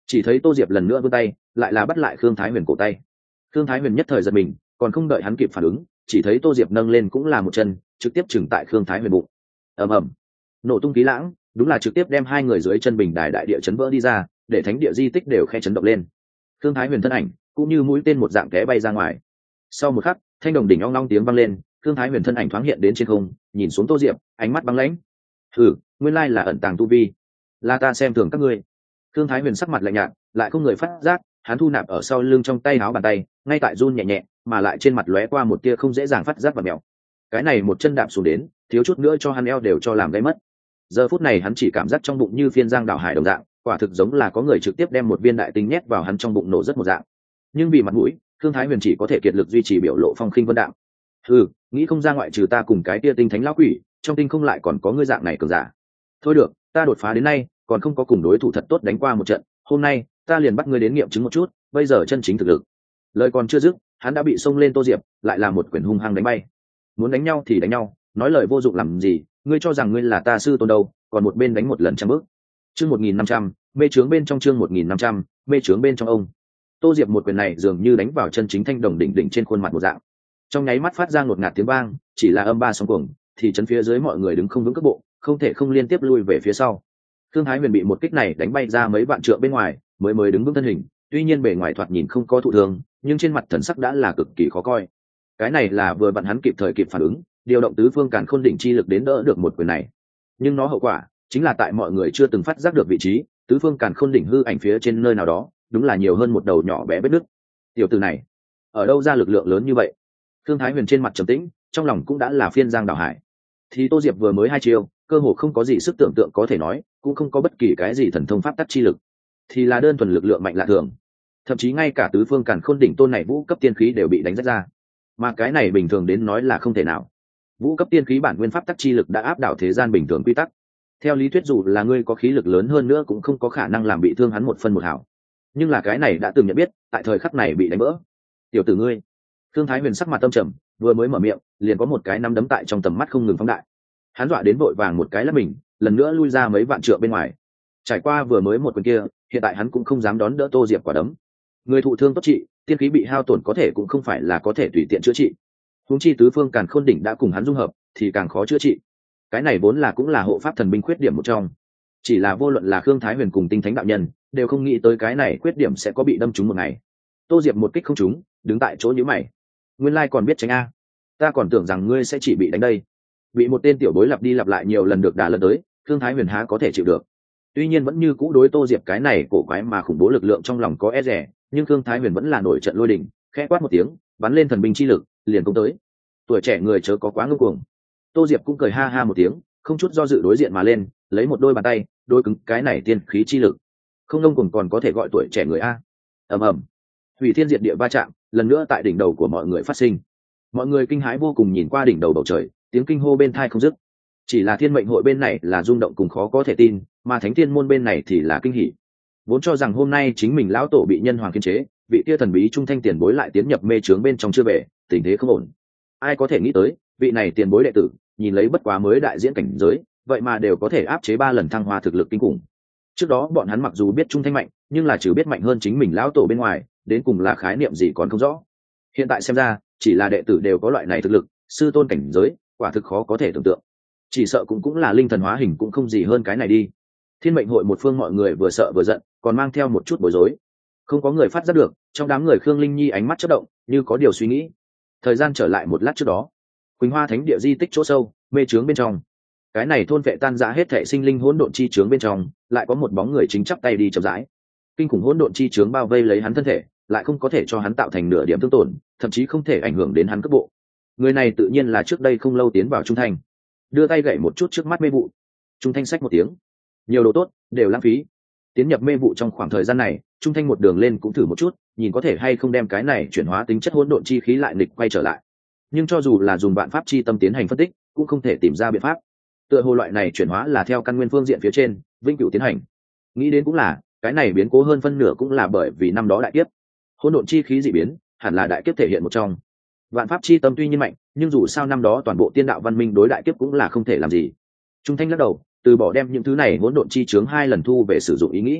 Chỉ thấy Tô Diệp lần nữa vươn tay, lại là bắt lại Khương Thái Huyền cổ tay. Khương Thái Huyền nhất thời giật mình, còn không đợi hắn kịp phản ứng, chỉ thấy Tô Diệp nâng lên cũng là một chân, trực tiếp chừng tại Khương Thái Huyền bụng. Ầm ầm, nổ tung khí lãng, đúng là trực tiếp đem hai người dưới chân bình đài đại địa chấn vỡ đi ra, để thánh địa di tích đều khe chấn động lên. Khương Thái Huyền thân ảnh cũng như mũi tên một dạng té bay ra ngoài. Sau một khắc, thanh đồng đỉnh ong long tiếng vang lên, Khương Thái Huyền thân ảnh thoáng hiện đến trên không, nhìn xuống Tô Diệp, ánh mắt băng lãnh. Nguyên lai là ẩn tàng tu vi, là ta xem thường các ngươi. Khương Thái Huyền sắc mặt lạnh nhạt, lại không người phát giác, hắn thu nạp ở sau lưng trong tay áo bàn tay, ngay tại run nhẹ nhẹ, mà lại trên mặt lóe qua một tia không dễ dàng phát giác và mèo. Cái này một chân đạp xuống đến, thiếu chút nữa cho hắn eo đều cho làm gãy mất. Giờ phút này hắn chỉ cảm giác trong bụng như phiên giang đảo hải đồng dạng, quả thực giống là có người trực tiếp đem một viên đại tinh nhét vào hắn trong bụng nổ rất một dạng. Nhưng vì mặt mũi, Khương Thái Huyền chỉ có thể kiệt lực duy trì biểu lộ phong khinh vân đạm. Nghĩ không ra ngoại trừ ta cùng cái tia tinh thánh lão quỷ, trong tinh không lại còn có ngươi dạng này cường giả. Thôi được, ta đột phá đến nay, còn không có cùng đối thủ thật tốt đánh qua một trận, hôm nay ta liền bắt ngươi đến nghiệm chứng một chút, bây giờ chân chính thực lực. Lời còn chưa dứt, hắn đã bị xông lên Tô Diệp, lại là một quyền hung hăng đánh bay. Muốn đánh nhau thì đánh nhau, nói lời vô dụng làm gì, ngươi cho rằng ngươi là ta sư tôn đâu, còn một bên đánh một lần trăm bước. Chương 1500, mê trướng bên trong chương 1500, mê trướng bên trong ông. Tô Diệp một quyền này dường như đánh vào chân chính thanh đồng đỉnh đỉnh trên khuôn mặt một dạng. Trong nháy mắt phát ra ngột ngạt tiếng vang, chỉ là âm ba sóng cuồng, thì chân phía dưới mọi người đứng không vững cước bộ, không thể không liên tiếp lui về phía sau. Thương Thái Huyền bị một kích này đánh bay ra mấy vạn trượng bên ngoài, mới đứng vững thân hình, tuy nhiên bề ngoài thoạt nhìn không có thụ thương, nhưng trên mặt thần sắc đã là cực kỳ khó coi. Cái này là vừa vặn hắn kịp thời kịp phản ứng, điều động tứ phương càn khôn đỉnh chi lực đến đỡ được một quyền này. Nhưng nó hậu quả chính là tại mọi người chưa từng phát giác được vị trí, tứ phương càn khôn đỉnh hư ảnh phía trên nơi nào đó, đúng là nhiều hơn một đầu nhỏ bé vết nứt. Tiểu tử này, ở đâu ra lực lượng lớn như vậy? Thương Thái Huyền trên mặt trầm tĩnh, trong lòng cũng đã là phiên giang đảo hải. Thì Tô Diệp vừa mới hai chiêu, cơ hồ không có gì sức tưởng tượng có thể nói, cũng không có bất kỳ cái gì thần thông pháp tắc chi lực, thì là đơn thuần lực lượng mạnh lạ thường. Thậm chí ngay cả tứ phương càn khôn đỉnh tôn này vũ cấp tiên khí đều bị đánh rách ra, mà cái này bình thường đến nói là không thể nào. Vũ cấp tiên khí bản nguyên pháp tắc chi lực đã áp đảo thế gian bình thường quy tắc. Theo lý thuyết dù là ngươi có khí lực lớn hơn nữa cũng không có khả năng làm bị thương hắn một phân một hào. Nhưng là cái này đã từng nhận biết, tại thời khắc này bị đánh vỡ. Tiểu tử ngươi. Thương Thái Huyền sắc mặt tâm trầm, vừa mới mở miệng, liền có một cái nắm đấm tại trong tầm mắt không ngừng phóng đại. Hắn dọa đến vội vàng một cái lắc mình, lần nữa lui ra mấy vạn trượng bên ngoài. Trải qua vừa mới một quyền kia, hiện tại hắn cũng không dám đón đỡ Tô Diệp quả đấm. Người thụ thương tốt trị, tiên khí bị hao tổn có thể cũng không phải là có thể tùy tiện chữa trị. Huống chi tứ phương càn khôn đỉnh đã cùng hắn dung hợp, thì càng khó chữa trị. Cái này vốn là cũng là hộ pháp thần binh khuyết điểm một trong. Chỉ là vô luận là Khương Thái Huyền cùng Tinh Thánh đạo nhân, đều không nghĩ tới cái này khuyết điểm sẽ có bị đâm trúng một ngày. Tô Diệp một kích không trúng, đứng tại chỗ nhíu mày. Nguyên lai còn biết tránh a, ta còn tưởng rằng ngươi sẽ chỉ bị đánh đây. Bị một tên tiểu bối lặp đi lặp lại nhiều lần được đả lần tới, Khương Thái Huyền há có thể chịu được. Tuy nhiên vẫn như cũ đối Tô Diệp cái này cổ quái mà khủng bố lực lượng trong lòng có e dè, nhưng Khương Thái Huyền vẫn là nổi trận lôi đình, khẽ quát một tiếng, bắn lên thần binh chi lực, liền công tới. Tuổi trẻ người chớ có quá ngông cuồng. Tô Diệp cũng cười ha ha một tiếng, không chút do dự đối diện mà lên, lấy một đôi bàn tay, đôi cứng cái này tiên khí chi lực. Không ngông cuồng còn có thể gọi tuổi trẻ người a. Ầm ầm. Hủy thiên diệt địa va chạm, lần nữa tại đỉnh đầu của mọi người phát sinh. Mọi người kinh hãi vô cùng nhìn qua đỉnh đầu bầu trời, tiếng kinh hô bên tai không dứt. Chỉ là Thiên Mệnh hội bên này là rung động cùng khó có thể tin, mà Thánh Thiên môn bên này thì là kinh hỉ. Vốn cho rằng hôm nay chính mình lão tổ bị nhân hoàng kiên chế, vị kia thần bí trung thanh tiền bối lại tiến nhập mê trướng bên trong chưa về, tình thế không ổn. Ai có thể nghĩ tới, vị này tiền bối đệ tử, nhìn lấy bất quá mới đại diễn cảnh giới, vậy mà đều có thể áp chế 3 lần thăng hoa thực lực kinh khủng. Trước đó bọn hắn mặc dù biết trung thanh mạnh, nhưng là chỉ biết mạnh hơn chính mình lão tổ bên ngoài, đến cùng là khái niệm gì còn không rõ. Hiện tại xem ra, chỉ là đệ tử đều có loại này thực lực, sư tôn cảnh giới, quả thực khó có thể tưởng tượng. Chỉ sợ cũng là linh thần hóa hình cũng không gì hơn cái này đi. Thiên Mệnh hội một phương mọi người vừa sợ vừa giận, còn mang theo một chút bối rối. Không có người phát giác được, trong đám người Khương Linh Nhi ánh mắt chớp động, như có điều suy nghĩ. Thời gian trở lại một lát trước đó, Quỳnh Hoa Thánh địa di tích chỗ sâu, mê trướng bên trong. Cái này thôn vệ tan rã hết thảy sinh linh hỗn độn chi trướng bên trong, lại có một bóng người chính chắp tay đi chậm rãi. Kinh khủng hỗn độn chi trướng bao vây lấy hắn thân thể, lại không có thể cho hắn tạo thành nửa điểm thương tổn, thậm chí không thể ảnh hưởng đến hắn cấp bộ. Người này tự nhiên là trước đây không lâu tiến vào Trung Thanh, đưa tay gậy một chút trước mắt mê vụ. Trung Thanh xách một tiếng, nhiều đồ tốt đều lãng phí. Tiến nhập mê vụ trong khoảng thời gian này, Trung Thanh một đường lên cũng thử một chút, nhìn có thể hay không đem cái này chuyển hóa tính chất hỗn độn chi khí lại nghịch quay trở lại. Nhưng cho dù là dùng vạn pháp chi tâm tiến hành phân tích, cũng không thể tìm ra biện pháp. Tựa hồ loại này chuyển hóa là theo căn nguyên phương diện phía trên, vĩnh cửu tiến hành. Nghĩ đến cũng là, cái này biến cố hơn phân nửa cũng là bởi vì năm đó đại kiếp. Hỗn độn chi khí dị biến, hẳn là đại kiếp thể hiện một trong. Vạn pháp chi tâm tuy nhiên mạnh, nhưng dù sao năm đó toàn bộ tiên đạo văn minh đối đại kiếp cũng là không thể làm gì. Trung Thanh lắc đầu, từ bỏ đem những thứ này hỗn độn chi chướng 2 lần thu về sử dụng ý nghĩ.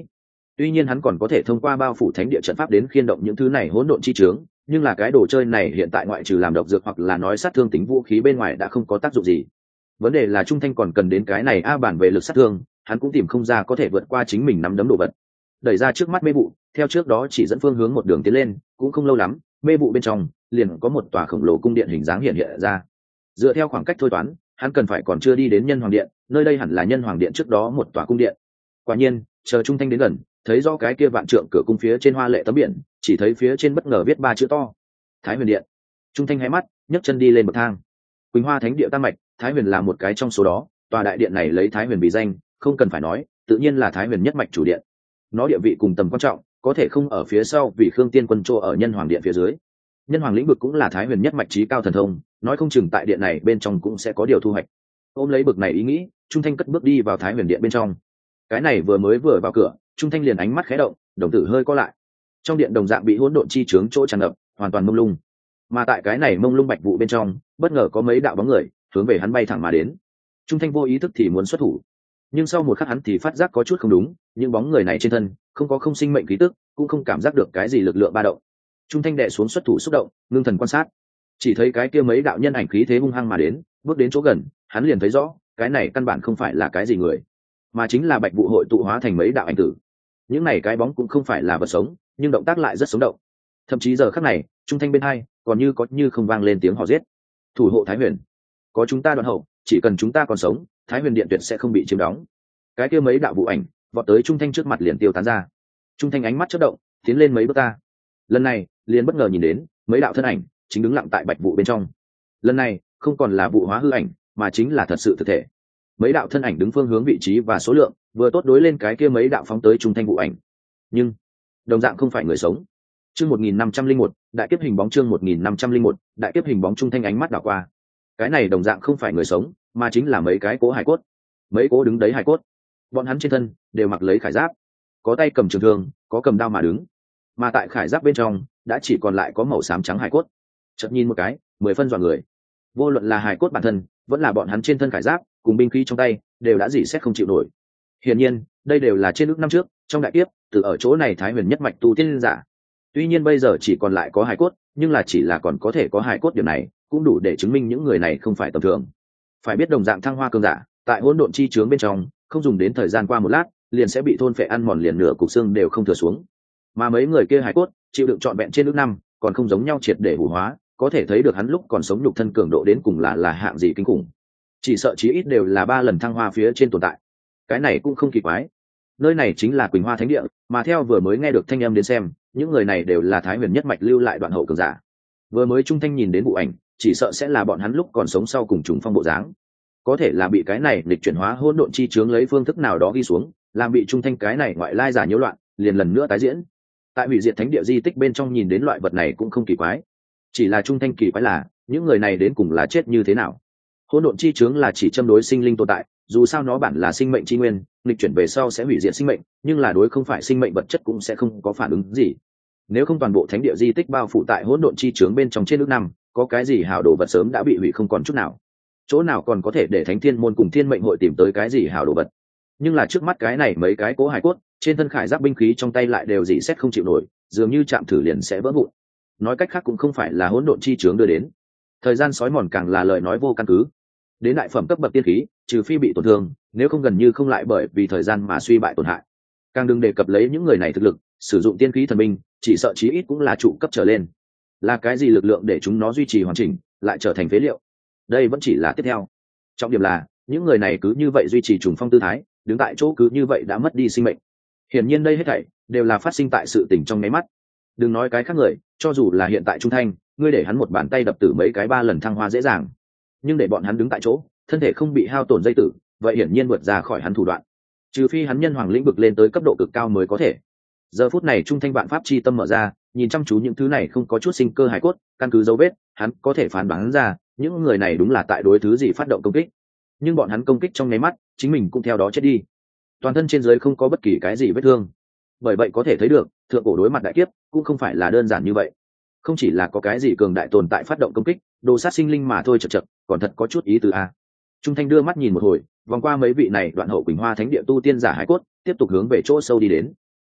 Tuy nhiên hắn còn có thể thông qua bao phủ thánh địa trận pháp đến khiên động những thứ này hỗn độn chi chướng, nhưng là cái đồ chơi này hiện tại ngoại trừ làm độc dược hoặc là nói sát thương tính vũ khí bên ngoài đã không có tác dụng gì. Vấn đề là Trung Thanh còn cần đến cái này bản về lực sát thương, hắn cũng tìm không ra có thể vượt qua chính mình nắm đấm đồ vật. Đẩy ra trước mắt mê vụ, theo trước đó chỉ dẫn phương hướng một đường tiến lên, cũng không lâu lắm, mê vụ bên trong liền có một tòa khổng lồ cung điện hình dáng hiện hiện ra. Dựa theo khoảng cách thôi toán, hắn cần phải còn chưa đi đến Nhân Hoàng Điện, nơi đây hẳn là Nhân Hoàng Điện trước đó một tòa cung điện. Quả nhiên, chờ Trung Thanh đến gần, thấy rõ cái kia vạn trượng cửa cung phía trên hoa lệ tấm biển, chỉ thấy phía trên bất ngờ viết 3 chữ to: Thái Huyền Điện. Trung Thanh hé mắt, nhấc chân đi lên bậc thang. Quỳnh Hoa Thánh Địa tam mạch, Thái Huyền là một cái trong số đó, tòa đại điện này lấy Thái Huyền vì danh, không cần phải nói, tự nhiên là Thái Huyền nhất mạch chủ điện. Nó địa vị cùng tầm quan trọng, có thể không ở phía sau vì Khương Tiên Quân chỗ ở Nhân Hoàng Điện phía dưới. Nhân Hoàng lĩnh vực cũng là Thái Huyền nhất mạch trí cao thần thông, nói không chừng tại điện này bên trong cũng sẽ có điều thu hoạch. Ôm lấy bực này ý nghĩ, Trung Thanh cất bước đi vào Thái Huyền Điện bên trong. Cái này vừa vào cửa, Trung Thanh liền ánh mắt khé động, đồng tử hơi co lại. Trong điện đồng dạng bị hỗn độn chi chướng chỗ tràn ngập, hoàn toàn mông lung. Mà tại cái này mông lung bạch vụ bên trong, bất ngờ có mấy đạo bóng người hướng về hắn bay thẳng mà đến. Trung Thanh vô ý thức thì muốn xuất thủ, nhưng sau một khắc hắn thì phát giác có chút không đúng, những bóng người này trên thân không có không sinh mệnh khí tức, cũng không cảm giác được cái gì lực lượng ba động. Trung Thanh đệ xuống xuất thủ xúc động, ngưng thần quan sát, chỉ thấy cái kia mấy đạo nhân ảnh khí thế hung hăng mà đến, bước đến chỗ gần, hắn liền thấy rõ, cái này căn bản không phải là cái gì người, mà chính là bạch vụ hội tụ hóa thành mấy đạo ảnh tử. Những này cái bóng cũng không phải là vật sống, nhưng động tác lại rất sống động. Thậm chí giờ khắc này, Trung Thanh bên hai còn như không vang lên tiếng hò giết. Thủ hộ Thái Huyền, có chúng ta đoạn hậu, chỉ cần chúng ta còn sống, Thái Huyền Điện tuyệt sẽ không bị chiếm đóng. Cái kia mấy đạo vụ ảnh vọt tới Trung Thanh trước mặt liền tiêu tán ra. Trung Thanh ánh mắt chớp động, tiến lên mấy bước ta. Lần này liền bất ngờ nhìn đến mấy đạo thân ảnh chính đứng lặng tại bạch vụ bên trong. Lần này không còn là vụ hóa hư ảnh, mà chính là thật sự thực thể. Mấy đạo thân ảnh đứng phương hướng vị trí và số lượng vừa tốt đối lên cái kia mấy đạo phóng tới Trung Thanh vụ ảnh, nhưng đồng dạng không phải người sống. Chương 1501, đại kiếp hình bóng. Chương 1501, đại kiếp hình bóng. Trung Thanh ánh mắt đảo qua, cái này đồng dạng không phải người sống, mà chính là mấy cái cố hài cốt. Mấy cố đứng đấy hài cốt, bọn hắn trên thân đều mặc lấy khải giáp, có tay cầm trường thương, có cầm đao mà đứng, mà tại khải giáp bên trong đã chỉ còn lại có màu xám trắng hài cốt. Chợt nhìn một cái, 10 phân dọa người. Vô luận là hài cốt bản thân, vẫn là bọn hắn trên thân khải giáp cùng binh khí trong tay, đều đã rỉ sét không chịu nổi. Hiển nhiên, đây đều là trên ước năm trước, trong đại kiếp, từ ở chỗ này Thái Huyền nhất mạch tu tiên giả. Tuy nhiên bây giờ chỉ còn lại có hài cốt, nhưng là chỉ là còn có thể có hài cốt, điểm này cũng đủ để chứng minh những người này không phải tầm thường. Phải biết đồng dạng thăng hoa cường giả, tại hỗn độn chi chướng bên trong, không dùng đến thời gian qua một lát, liền sẽ bị thôn phệ ăn mòn, liền nửa cục xương đều không thừa xuống. Mà mấy người kia hài cốt, chịu đựng trọn vẹn trên ước năm, còn không giống nhau triệt để hủ hóa, có thể thấy được hắn lúc còn sống nhục thân cường độ đến cùng là hạng gì kinh khủng. Chỉ sợ chí ít đều là 3 lần thăng hoa phía trên tồn tại. Cái này cũng không kỳ quái. Nơi này chính là Quỳnh Hoa Thánh Địa, mà theo vừa mới nghe được thanh âm đến xem, những người này đều là Thái Huyền nhất mạch lưu lại đoạn hậu cường giả. Vừa mới Trung Thanh nhìn đến bộ ảnh, chỉ sợ sẽ là bọn hắn lúc còn sống sau cùng trùng phong bộ dáng. Có thể là bị cái này lịch chuyển hóa hỗn độn chi chướng lấy phương thức nào đó ghi xuống, làm bị Trung Thanh cái này ngoại lai giả nhiễu loạn, liền lần nữa tái diễn. Tại hủy diệt thánh địa di tích bên trong nhìn đến loại vật này cũng không kỳ quái. Chỉ là Trung Thanh kỳ quái là, những người này đến cùng là chết như thế nào? Hỗn độn chi chướng là chỉ châm đối sinh linh tồn tại, dù sao nó bản là sinh mệnh chi nguyên, nghịch chuyển về sau sẽ hủy diệt sinh mệnh, nhưng là đối không phải sinh mệnh vật chất cũng sẽ không có phản ứng gì. Nếu không toàn bộ thánh địa di tích bao phủ tại hỗn độn chi chướng bên trong trên nước năm, có cái gì hảo đồ vật sớm đã bị hủy không còn chút nào. Chỗ nào còn có thể để Thánh Thiên môn cùng Thiên mệnh hội tìm tới cái gì hảo đồ vật? Nhưng là trước mắt cái này mấy cái cố hài cốt, trên thân khải giáp binh khí trong tay lại đều dỉ xét không chịu nổi, dường như chạm thử liền sẽ vỡ vụn. Nói cách khác cũng không phải là hỗn độn chi chướng đưa đến. Thời gian sói mòn càng là lời nói vô căn cứ. Đến đại phẩm cấp bậc tiên khí, trừ phi bị tổn thương, nếu không gần như không lại bởi vì thời gian mà suy bại tổn hại. Càng đừng đề cập lấy những người này thực lực, sử dụng tiên khí thần binh, chỉ sợ chí ít cũng là trụ cấp trở lên. Là cái gì lực lượng để chúng nó duy trì hoàn chỉnh, lại trở thành phế liệu? Đây vẫn chỉ là tiếp theo. Trọng điểm là, những người này cứ như vậy duy trì trùng phong tư thái, đứng tại chỗ cứ như vậy đã mất đi sinh mệnh. Hiển nhiên đây hết thảy đều là phát sinh tại sự tình trong nháy mắt. Đừng nói cái khác người, cho dù là hiện tại Trung Thanh, ngươi để hắn một bàn tay đập tử mấy cái 3 lần thăng hoa dễ dàng, nhưng để bọn hắn đứng tại chỗ, thân thể không bị hao tổn dây tử, vậy hiển nhiên vượt ra khỏi hắn thủ đoạn. Trừ phi hắn nhân hoàng lĩnh vực lên tới cấp độ cực cao mới có thể. Giờ phút này Trung Thanh vạn pháp chi tâm mở ra, nhìn chăm chú những thứ này không có chút sinh cơ hài cốt, căn cứ dấu vết, hắn có thể phán đoán ra, những người này đúng là tại đối thứ gì phát động công kích. Nhưng bọn hắn công kích trong nháy mắt, chính mình cũng theo đó chết đi. Toàn thân trên dưới không có bất kỳ cái gì vết thương. Bởi vậy có thể thấy được, thượng cổ đối mặt đại kiếp cũng không phải là đơn giản như vậy. Không chỉ là có cái gì cường đại tồn tại phát động công kích, đồ sát sinh linh mà thôi, chật chật, còn thật có chút ý tứ a. Trung Thanh đưa mắt nhìn một hồi, vòng qua mấy vị này đoạn hậu Quỳnh Hoa Thánh Địa tu tiên giả hải cốt, tiếp tục hướng về chỗ sâu đi đến.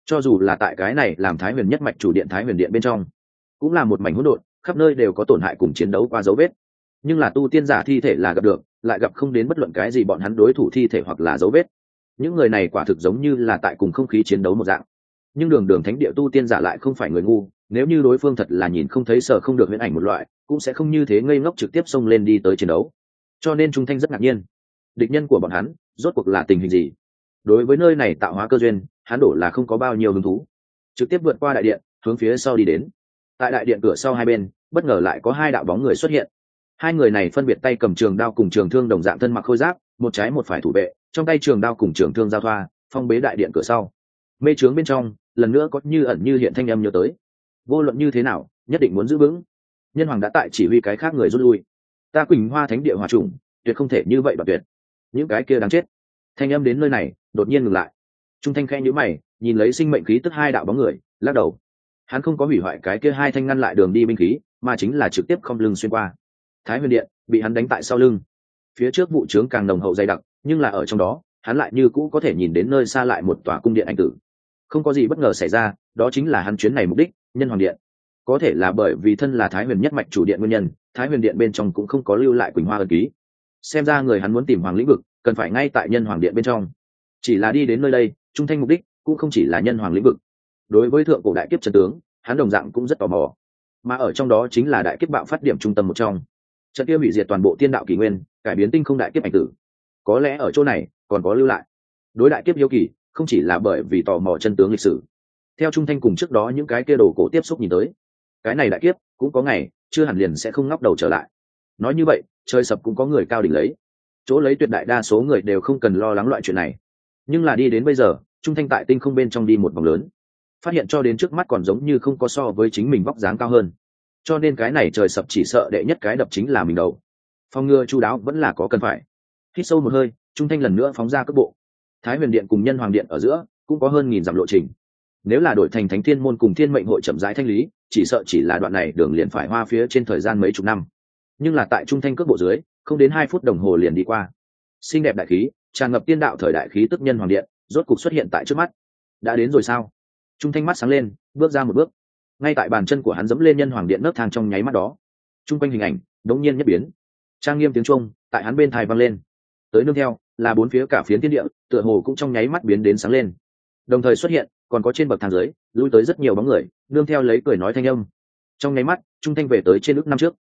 cho dù là tại cái này làm Thái Huyền nhất mạch chủ điện Thái Huyền điện bên trong, cũng là một mảnh hỗn độn, khắp nơi đều có tổn hại cùng chiến đấu qua dấu vết. Nhưng là tu tiên giả thi thể là gặp được, lại gặp không đến bất luận cái gì bọn hắn đối thủ thi thể hoặc là dấu vết. Những người này quả thực giống như là tại cùng không khí chiến đấu một dạng. Nhưng đường đường thánh địa tu tiên giả lại không phải người ngu, nếu như đối phương thật là nhìn không thấy sợ không được huyễn ảnh một loại, cũng sẽ không như thế ngây ngốc trực tiếp xông lên đi tới chiến đấu. Cho nên Trung Thanh rất ngạc nhiên, địch nhân của bọn hắn rốt cuộc là tình hình gì? Đối với nơi này tạo hóa cơ duyên, hắn đổ là không có bao nhiêu hứng thú, trực tiếp vượt qua đại điện, hướng phía sau đi đến. Tại đại điện cửa sau hai bên, bất ngờ lại có hai đạo bóng người xuất hiện. Hai người này phân biệt tay cầm trường đao cùng trường thương, đồng dạng thân mặc khôi giáp, một trái một phải thủ vệ, trong tay trường đao cùng trường thương giao thoa, phong bế đại điện cửa sau. Mê trướng bên trong, lần nữa có như ẩn như hiện thanh âm nhớ tới. Vô luận như thế nào, nhất định muốn giữ vững. Nhân hoàng đã tại chỉ huy cái khác người rút lui. Ta Quỳnh Hoa Thánh địa hòa trùng, tuyệt không thể như vậy đoạt tuyệt. Những cái kia đáng chết. Thanh âm đến nơi này, đột nhiên ngừng lại. Trung Thanh khẽ nhíu mày, nhìn lấy sinh mệnh khí tức hai đạo bóng người, lắc đầu. Hắn không có hủy hoại cái kia hai thanh ngăn lại đường đi binh khí, mà chính là trực tiếp không lưng xuyên qua. Thái Huyền điện bị hắn đánh tại sau lưng. Phía trước vụ trướng càng nồng hậu dày đặc, nhưng là ở trong đó, hắn lại như cũ có thể nhìn đến nơi xa lại một tòa cung điện anh tử. Không có gì bất ngờ xảy ra, đó chính là hắn chuyến này mục đích, Nhân Hoàng điện. Có thể là bởi vì thân là Thái Huyền nhất mạch chủ điện nguyên nhân, Thái Huyền điện bên trong cũng không có lưu lại Quỳnh Hoa ân ký. Xem ra người hắn muốn tìm Hoàng lĩnh vực, cần phải ngay tại Nhân Hoàng điện bên trong. Chỉ là đi đến nơi đây, Trung Thanh mục đích cũng không chỉ là Nhân Hoàng lĩnh vực. Đối với thượng cổ đại kiếp trận tướng, hắn đồng dạng cũng rất tò mò. Mà ở trong đó chính là đại kiếp bạo phát điểm trung tâm một trong. Trận kia hủy diệt toàn bộ tiên đạo kỷ nguyên, cải biến tinh không đại kiếp ảnh tử. Có lẽ ở chỗ này còn có lưu lại. Đối đại kiếp hiếu kỳ, không chỉ là bởi vì tò mò chân tướng lịch sử. Theo Trung Thanh cùng trước đó những cái kia đồ cổ tiếp xúc nhìn tới, cái này đại kiếp cũng có ngày chưa hẳn liền sẽ không ngóc đầu trở lại. Nói như vậy, trời sập cũng có người cao đỉnh lấy. Chỗ lấy tuyệt đại đa số người đều không cần lo lắng loại chuyện này. Nhưng là đi đến bây giờ, Trung Thanh tại tinh không bên trong đi một vòng lớn, phát hiện cho đến trước mắt còn giống như không có so với chính mình vóc dáng cao hơn. Cho nên cái này trời sập chỉ sợ đệ nhất cái đập chính là mình đầu. Phòng ngừa chu đáo vẫn là có cần phải. Hít sâu một hơi, Trung Thanh lần nữa phóng ra cước bộ. Thái Huyền điện cùng Nhân Hoàng điện ở giữa cũng có hơn 1000 dặm lộ trình. Nếu là đổi thành Thánh Thiên môn cùng Thiên mệnh hội chậm rãi thanh lý, chỉ sợ chỉ là đoạn này đường liền phải hoa phía trên thời gian mấy chục năm. Nhưng là tại Trung Thanh cước bộ dưới, không đến 2 phút đồng hồ liền đi qua. Xinh đẹp đại khí, tràn ngập tiên đạo thời đại khí tức Nhân Hoàng điện, rốt cục xuất hiện tại trước mắt. Đã đến rồi sao? Trung Thanh mắt sáng lên, bước ra một bước. Ngay tại bàn chân của hắn dẫm lên Nhân Hoàng điện nấc thang trong nháy mắt đó, trung quanh hình ảnh đống nhiên nhất biến. Trang nghiêm tiếng chuông tại hắn bên tai vang lên. Tới nương theo là bốn phía cả phiến thiên địa, tựa hồ cũng trong nháy mắt biến đến sáng lên. Đồng thời xuất hiện, còn có trên bậc thang dưới, lui tới rất nhiều bóng người, nương theo lấy cười nói thanh âm. Trong nháy mắt, Trung Thanh về tới trên ước năm trước.